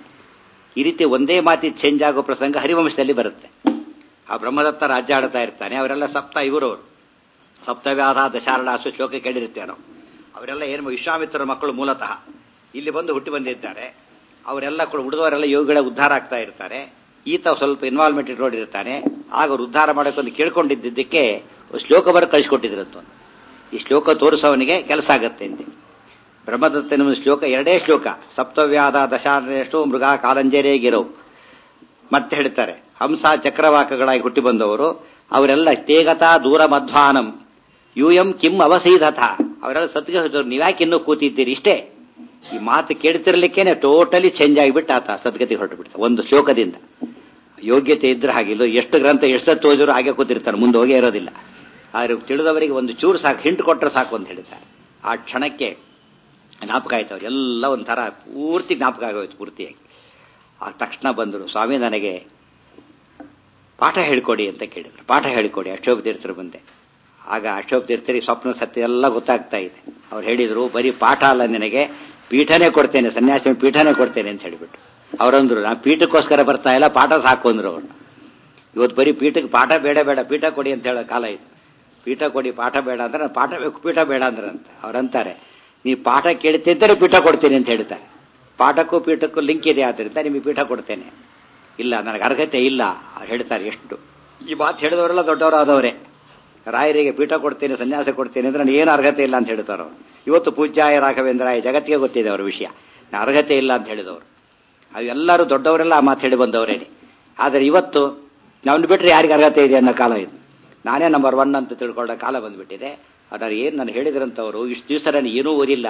ಈ ರೀತಿ ಒಂದೇ ಮಾತಿ ಚೇಂಜ್ ಆಗೋ ಪ್ರಸಂಗ ಹರಿವಂಶದಲ್ಲಿ ಬರುತ್ತೆ. ಆ ಬ್ರಹ್ಮದತ್ತ ರಾಜ್ಯ ಆಡ್ತಾ ಇರ್ತಾನೆ. ಅವರೆಲ್ಲ ಸಪ್ತ ಇವರವರು ಸಪ್ತವ್ಯಾಧ ದಶಾರಳಾಸು ಶ್ಲೋಕ ಕೇಳಿರ್ತೇವೆ ನಾವು. ಅವರೆಲ್ಲ ಏನು ವಿಶ್ವಾಮಿತ್ರರ ಮಕ್ಕಳು ಮೂಲತಃ ಇಲ್ಲಿ ಬಂದು ಹುಟ್ಟಿ ಬಂದಿದ್ದಾರೆ. ಅವರೆಲ್ಲ ಕೂಡ ಉಳಿದವರೆಲ್ಲ ಯೋಗಿಗಳ ಉದ್ಧಾರ ಆಗ್ತಾ ಇರ್ತಾರೆ. ಈತ ಸ್ವಲ್ಪ ಇನ್ವಾಲ್ವ್ಮೆಂಟ್ ಇಟ್ಕೊಂಡಿರ್ತಾನೆ. ಆಗ ಅವ್ರು ಉದ್ಧಾರ ಮಾಡೋಕ್ಕೊಂದು ಕೇಳ್ಕೊಂಡಿದ್ದಕ್ಕೆ ಶ್ಲೋಕ ಬರ ಕಳಿಸ್ಕೊಟ್ಟಿದ್ರಂತ. ಈ ಶ್ಲೋಕ ತೋರಿಸೋವನಿಗೆ ಕೆಲಸ ಆಗತ್ತೆ ಅಂತ. ಬ್ರಹ್ಮದತ್ತನ ಶ್ಲೋಕ ಎರಡೇ ಶ್ಲೋಕ. ಸಪ್ತವ್ಯಾಧ ದಶಾರೇಷ್ಟು ಮೃಗ ಕಾಲಂಜರೇಗಿರವು. ಮತ್ತೆ ಹೇಳ್ತಾರೆ, ಹಂಸ ಚಕ್ರವಾಕಗಳಾಗಿ ಹುಟ್ಟಿ ಬಂದವರು ಅವರೆಲ್ಲ ತೇಗತಾ ದೂರ ಮಧ್ವಾನಂ ಯೂಯಂ ಕಿಂ ಅವಸೀಧತ. ಅವರೆಲ್ಲ ಸತ್ಗೆ ಹೋದವರು, ನೀವ್ಯಾಕೆ ಇನ್ನೂ ಕೂತಿದ್ದೀರಿ? ಇಷ್ಟೇ. ಈ ಮಾತು ಕೇಳ್ತಿರ್ಲಿಕ್ಕೇನೆ ಟೋಟಲಿ ಚೇಂಜ್ ಆಗಿಬಿಟ್ಟು ಆತ ಸದ್ಗತಿಗೆ ಹೊರಟು ಬಿಡ್ತಾರೆ ಒಂದು ಶ್ಲೋಕದಿಂದ. ಯೋಗ್ಯತೆ ಇದ್ರೆ ಹಾಗಿಲ್ಲ. ಎಷ್ಟು ಗ್ರಂಥ ಎಷ್ಟು ಓದಿದ್ರು ಹಾಗೆ ಕೂತಿರ್ತಾರೆ, ಮುಂದೆ ಹೋಗೇ ಇರೋದಿಲ್ಲ. ಆದ್ರೆ ತಿಳಿದವರಿಗೆ ಒಂದು ಚೂರು ಸಾಕು, ಹಿಂಟ್ ಕೊಟ್ಟರೆ ಸಾಕು ಅಂತ ಹೇಳಿದ್ದಾರೆ. ಆ ಕ್ಷಣಕ್ಕೆ ಜ್ಞಾಪಕ ಆಯ್ತು. ಅವ್ರು ಎಲ್ಲ ಒಂಥರ ಪೂರ್ತಿ ಜ್ಞಾಪಕ ಆಗೋಯ್ತು ಪೂರ್ತಿಯಾಗಿ. ಆ ತಕ್ಷಣ ಬಂದರು, ಸ್ವಾಮಿ ನನಗೆ ಪಾಠ ಹೇಳ್ಕೊಡಿ ಅಂತ ಕೇಳಿದ್ರು. ಪಾಠ ಹೇಳ್ಕೊಡಿ ಅಕ್ಷೋಭ ತೀರ್ಥರ ಮುಂದೆ. ಆಗ ಅಕ್ಷೋಭ ತೀರ್ಥರಿಗೆ ಸ್ವಪ್ನ ಸತ್ಯ ಎಲ್ಲ ಗೊತ್ತಾಗ್ತಾ ಇದೆ. ಅವ್ರು ಹೇಳಿದ್ರು, ಬರೀ ಪಾಠ ಅಲ್ಲ, ನಿನಗೆ ಪೀಠನೇ ಕೊಡ್ತೇನೆ, ಸನ್ಯಾಸಿ ಪೀಠನೇ ಕೊಡ್ತೇನೆ ಅಂತ ಹೇಳಿಬಿಟ್ಟು. ಅವರಂದ್ರು, ನಾನು ಪೀಠಕ್ಕೋಸ್ಕರ ಬರ್ತಾ ಇಲ್ಲ, ಪಾಠ ಸಾಕು ಅಂದ್ರು ಅವರು. ಇವತ್ತು ಬರೀ ಪೀಠಕ್ಕೆ ಪಾಠ ಬೇಡ ಬೇಡ ಪೀಠ ಕೊಡಿ ಅಂತ ಹೇಳೋ ಕಾಲ ಇದು. ಪೀಠ ಕೊಡಿ ಪಾಠ ಬೇಡ ಅಂದ್ರೆ ನಾನು ಪಾಠ ಬೇಕು ಪೀಠ ಬೇಡ ಅಂದ್ರೆ ಅಂತ ಅವ್ರಂತಾರೆ. ನೀವು ಪಾಠ ಕೇಳ್ತಿದ್ದರೆ ಪೀಠ ಕೊಡ್ತೇನೆ ಅಂತ ಹೇಳ್ತಾರೆ. ಪಾಠಕ್ಕೂ ಪೀಠಕ್ಕೂ ಲಿಂಕ್ ಇದೆ, ಆದ್ದರಿಂದ ನಿಮಗೆ ಪೀಠ ಕೊಡ್ತೇನೆ. ಇಲ್ಲ, ನನಗೆ ಅರ್ಹತೆ ಇಲ್ಲ ಹೇಳ್ತಾರೆ. ಎಷ್ಟು ಈ ಮಾತು ಹೇಳಿದವರೆಲ್ಲ ದೊಡ್ಡವರಾದವರೇ. ರಾಯರಿಗೆ ಪೀಠ ಕೊಡ್ತೇನೆ, ಸನ್ಯಾಸ ಕೊಡ್ತೇನೆ ಅಂದ್ರೆ ನಾನು ಏನು ಅರ್ಹತೆ ಇಲ್ಲ ಅಂತ ಹೇಳ್ತಾರೆ ಅವರು. ಇವತ್ತು ಪೂಜ್ಯಾಯ ರಾಘವೇಂದ್ರಾಯ ಜಗತ್ತಿಗೆ ಗೊತ್ತಿದೆ ಅವರ ವಿಷಯ, ನಾನು ಅರ್ಹತೆ ಇಲ್ಲ ಅಂತ ಹೇಳಿದವರು. ಅದು ಎಲ್ಲರೂ ದೊಡ್ಡವರೆಲ್ಲ ಆ ಮಾತು ಹೇಳಿ ಬಂದವರೇನೆ. ಆದರೆ ಇವತ್ತು ನಾವು ಬಿಟ್ಟರೆ ಯಾರಿಗೆ ಅರ್ಹತೆ ಇದೆ ಅನ್ನೋ ಕಾಲ ಇದು. ನಾನೇ ನಂಬರ್ ಒನ್ ಅಂತ ತಿಳ್ಕೊಳ್ಳೋ ಕಾಲ ಬಂದುಬಿಟ್ಟಿದೆ. ಅವ್ರು ಏನು ನಾನು ಹೇಳಿದ್ರಂಥವ್ರು, ಇಷ್ಟು ದಿವಸ ನಾನು ಏನೂ ಓದಿಲ್ಲ,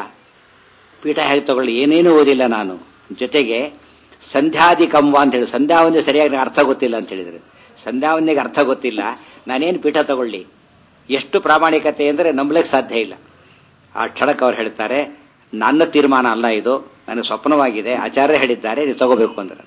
ಪೀಠ ಹೇಗೆ ತಗೊಳ್ಳಿ, ಏನೇನೂ ಓದಿಲ್ಲ ನಾನು, ಜೊತೆಗೆ ಸಂಧ್ಯಾಧಿಕಂವ ಅಂತ ಹೇಳಿ ಸಂಧ್ಯಾವಂದೇ ಸರಿಯಾಗಿ ಅರ್ಥ ಗೊತ್ತಿಲ್ಲ ಅಂತ ಹೇಳಿದ್ರು. ಸಂಧ್ಯಾವಂದಿಗೆ ಅರ್ಥ ಗೊತ್ತಿಲ್ಲ, ನಾನೇನು ಪೀಠ ತಗೊಳ್ಳಿ. ಎಷ್ಟು ಪ್ರಾಮಾಣಿಕತೆ ಅಂದರೆ ನಂಬಲಿಕ್ಕೆ ಸಾಧ್ಯ ಇಲ್ಲ. ಆ ಕ್ಷಣಕ್ಕೆ ಅವ್ರು ಹೇಳ್ತಾರೆ, ನನ್ನ ತೀರ್ಮಾನ ಅಲ್ಲ ಇದು, ನನಗೆ ಸ್ವಪ್ನವಾಗಿದೆ, ಆಚಾರ್ಯ ಹೇಳಿದ್ದಾರೆ, ನೀವು ತಗೋಬೇಕು ಅಂದ್ರೆ.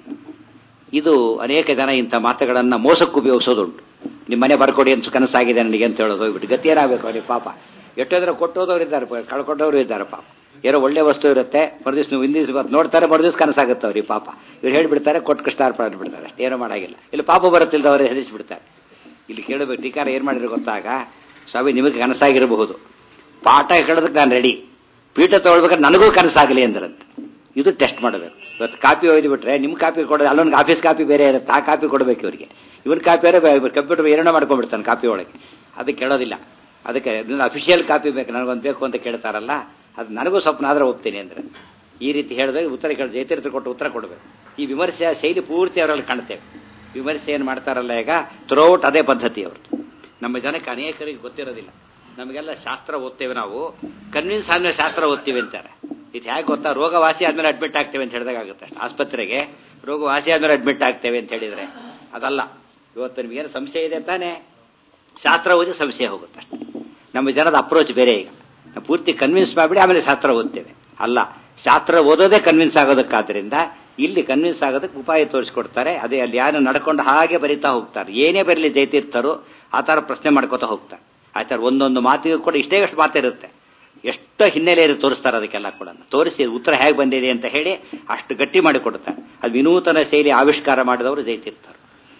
ಇದು ಅನೇಕ ಜನ ಇಂಥ ಮಾತುಗಳನ್ನು ಮೋಸಕ್ಕೆ ಉಪಯೋಗಿಸೋದುಂಟು. ನಿಮ್ಮ ಮನೆ ಬರ್ಕೊಡಿ ಅಂತ ಕನಸಾಗಿದೆ ನನಗೆ ಅಂತ ಹೇಳೋದು ಹೋಗ್ಬಿಟ್ಟು ಗತಿ ಏನಾಗಬೇಕು ಅವ್ರಿಗೆ ಪಾಪ. ಎಷ್ಟೋದ್ರೆ ಕೊಟ್ಟೋದವ್ರು ಇದ್ದಾರೆ, ಕಳ್ಕೊಂಡವರು ಇದ್ದಾರೆ ಪಾಪ. ಏನೋ ಒಳ್ಳೆ ವಸ್ತು ಇರುತ್ತೆ, ಮರುದಿವ್ಸ ನೀವು ಹಿಂದಿವ್ಸ ಬರ್ತು ನೋಡ್ತಾರೆ, ಮರುದಿವ್ಸ ಕನಸಾಗುತ್ತೆ ಅವ್ರಿಗೆ ಪಾಪ. ಇವ್ರು ಹೇಳಿಬಿಡ್ತಾರೆ, ಕೊಟ್ಟು ಕೃಷ್ಣಾರ್ಪಣ ಅಂದ್ಬಿಡ್ತಾರೆ, ಏನೋ ಮಾಡಾಗಿಲ್ಲ. ಇಲ್ಲಿ ಪಾಪ ಬರುತ್ತಿಲ್ಲದವ್ರೆ ಹೆದರಿಸ್ಬಿಡ್ತಾರೆ. ಇಲ್ಲಿ ಕೇಳಬೇಕು, ಟೀಕಾರ ಏನು ಮಾಡಿದ್ರು ಗೊತ್ತಾಗ, ಸ್ವಾಮಿ ನಿಮಗೆ ಕನಸಾಗಿರಬಹುದು, ಪಾಠ ಹೇಳೋದಕ್ಕೆ ನಾನು ರೆಡಿ, ಪೀಠ ತಗೊಳ್ಬೇಕಾದ್ರೆ ನನಗೂ ಕನಸಾಗಲಿ ಅಂದ್ರಂತೆ. ಇದು ಟೆಸ್ಟ್ ಮಾಡಬೇಕು. ಇವತ್ತು ಕಾಪಿ ಒಯ್ದು ಬಿಟ್ರೆ ನಿಮ್ಮ ಕಾಪಿ ಕೊಡೋದು, ಅಲ್ಲೊಂದು ಆಫೀಸ್ ಕಾಪಿ ಬೇರೆ ಇರುತ್ತೆ, ಆ ಕಾಪಿ ಕೊಡಬೇಕು ಇವರಿಗೆ. ಇವನ್ ಕಾಪಿ ಬೇರೆ ಕಂಪ್ಯೂಟರ್ ಏನೇನೋ ಮಾಡ್ಕೊಂಡ್ಬಿಡ್ತಾನೆ ಕಾಪಿ ಒಳಗೆ, ಅದು ಕೇಳೋದಿಲ್ಲ. ಅದಕ್ಕೆ ಅಫಿಷಿಯಲ್ ಕಾಪಿ ಬೇಕು, ನನಗೊಂದು ಬೇಕು ಅಂತ ಕೇಳ್ತಾರಲ್ಲ, ಅದು ನನಗೂ ಸ್ವಪ್ನ ಆದ್ರೆ ಹೋಗ್ತೀನಿ ಅಂದ್ರೆ. ಈ ರೀತಿ ಹೇಳಿದ್ರೆ ಉತ್ತರ ಕೇಳ ಜಯತೀರ್ಥ ಕೊಟ್ಟು ಉತ್ತರ ಕೊಡಬೇಕು. ಈ ವಿಮರ್ಶೆಯ ಶೈಲಿ ಪೂರ್ತಿ ಅವರಲ್ಲಿ ಕಾಣ್ತೇವೆ. ವಿಮರ್ಶೆ ಏನು ಮಾಡ್ತಾರಲ್ಲ ಈಗ ಥ್ರೂಔಟ್ ಅದೇ ಪದ್ಧತಿ ಅವ್ರದ್ದು. ನಮ್ಮ ಜನಕ್ಕೆ ಅನೇಕರಿಗೆ ಗೊತ್ತಿರೋದಿಲ್ಲ. ನಮಗೆಲ್ಲ ಶಾಸ್ತ್ರ ಓದ್ತೇವೆ ನಾವು, ಕನ್ವಿನ್ಸ್ ಆದ್ಮೇಲೆ ಶಾಸ್ತ್ರ ಓದ್ತೀವಿ ಅಂತಾರೆ. ಇದು ಹೇಗೆ ಗೊತ್ತಾ, ರೋಗ ವಾಸಿ ಆದ್ಮೇಲೆ ಅಡ್ಮಿಟ್ ಆಗ್ತೇವೆ ಅಂತ ಹೇಳಿದಾಗುತ್ತೆ. ಆಸ್ಪತ್ರೆಗೆ ರೋಗ ವಾಸಿ ಆದ್ಮೇಲೆ ಅಡ್ಮಿಟ್ ಆಗ್ತೇವೆ ಅಂತ ಹೇಳಿದ್ರೆ ಅದಲ್ಲ. ಇವತ್ತು ನಿಮಗೇನು ಸಂಶಯ ಇದೆ ತಾನೇ, ಶಾಸ್ತ್ರ ಓದಿ ಸಂಶಯ ಹೋಗುತ್ತೆ. ನಮ್ಮ ಜನದ ಅಪ್ರೋಚ್ ಬೇರೆ. ಈಗ ಪೂರ್ತಿ ಕನ್ವಿನ್ಸ್ ಮಾಡಿಬಿಡಿ ಆಮೇಲೆ ಶಾಸ್ತ್ರ ಓದ್ತೇವೆ. ಅಲ್ಲ, ಶಾಸ್ತ್ರ ಓದೋದೇ ಕನ್ವಿನ್ಸ್ ಆಗೋದಕ್ಕಾದ್ರಿಂದ ಇಲ್ಲಿ ಕನ್ವಿನ್ಸ್ ಆಗೋದಕ್ಕೆ ಉಪಾಯ ತೋರಿಸ್ಕೊಡ್ತಾರೆ. ಅದೇ ಅಲ್ಲಿ ಯಾರು ನಡ್ಕೊಂಡು ಹಾಗೆ ಬರೀತಾ ಹೋಗ್ತಾರೆ. ಏನೇ ಬರಲಿ ಜೈತಿರ್ತಾರೋ ಆ ಥರ ಪ್ರಶ್ನೆ ಮಾಡ್ಕೋತಾ ಹೋಗ್ತಾರೆ. ಆಯ್ತಾರೆ ಒಂದೊಂದು ಮಾತಿಗೂ ಕೂಡ ಇಷ್ಟೇ ಎಷ್ಟು ಮಾತಿರುತ್ತೆ, ಎಷ್ಟೋ ಹಿನ್ನೆಲೆಯಲ್ಲಿ ತೋರಿಸ್ತಾರೆ. ಅದಕ್ಕೆಲ್ಲ ಕೂಡ ತೋರಿಸಿ ಉತ್ತರ ಹೇಗೆ ಬಂದಿದೆ ಅಂತ ಹೇಳಿ ಅಷ್ಟು ಗಟ್ಟಿ ಮಾಡಿಕೊಡ್ತಾರೆ. ಅದು ವಿನೂತನ ಶೈಲಿ ಆವಿಷ್ಕಾರ ಮಾಡಿದವರು ಜೈತಿರ್ತಾರೆ.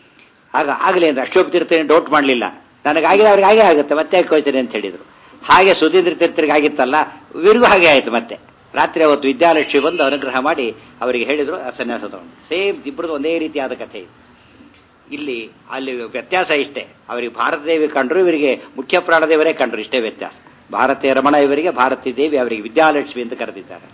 ಆಗ ಆಗಲಿ ಅಂದ್ರೆ ಅಕ್ಷೋಭ ತೀರ್ಥನ ಡೌಟ್ ಮಾಡಲಿಲ್ಲ, ನನಗಾಗಿದೆ ಅವ್ರಿಗೆ ಹಾಗೆ ಆಗುತ್ತೆ, ಮತ್ತೆ ಯಾಕೆ ಹೋಗ್ತೇನೆ ಅಂತ ಹೇಳಿದ್ರು. ಹಾಗೆ ಸುಧೀಂದ್ರ ತೀರ್ಥರಿಗೆ ಆಗಿತ್ತಲ್ಲ, ಇವರಿಗೂ ಹಾಗೆ ಆಯ್ತು. ಮತ್ತೆ ರಾತ್ರಿ ಅವತ್ತು ವಿದ್ಯಾಲಕ್ಷ್ಮಿ ಬಂದು ಅನುಗ್ರಹ ಮಾಡಿ ಅವರಿಗೆ ಹೇಳಿದ್ರು, ಸನ್ಯಾಸ ತಗೊಂಡು. ಸೇಮ್ ಇಬ್ಬರದು ಒಂದೇ ರೀತಿಯಾದ ಕಥೆ ಇದು. ಇಲ್ಲಿ ಅಲ್ಲಿ ವ್ಯತ್ಯಾಸ ಇಷ್ಟೇ, ಅವರಿಗೆ ಭಾರತದೇವಿ ಕಂಡ್ರು, ಇವರಿಗೆ ಮುಖ್ಯ ಪ್ರಾಣದೇವರೇ ಕಂಡ್ರು, ಇಷ್ಟೇ ವ್ಯತ್ಯಾಸ. ಭಾರತೀಯ ರಮಣ ಇವರಿಗೆ ಭಾರತೀ ದೇವಿ, ಅವರಿಗೆ ವಿದ್ಯಾಲಕ್ಷ್ಮಿ ಅಂತ ಕರೆದಿದ್ದಾರೆ.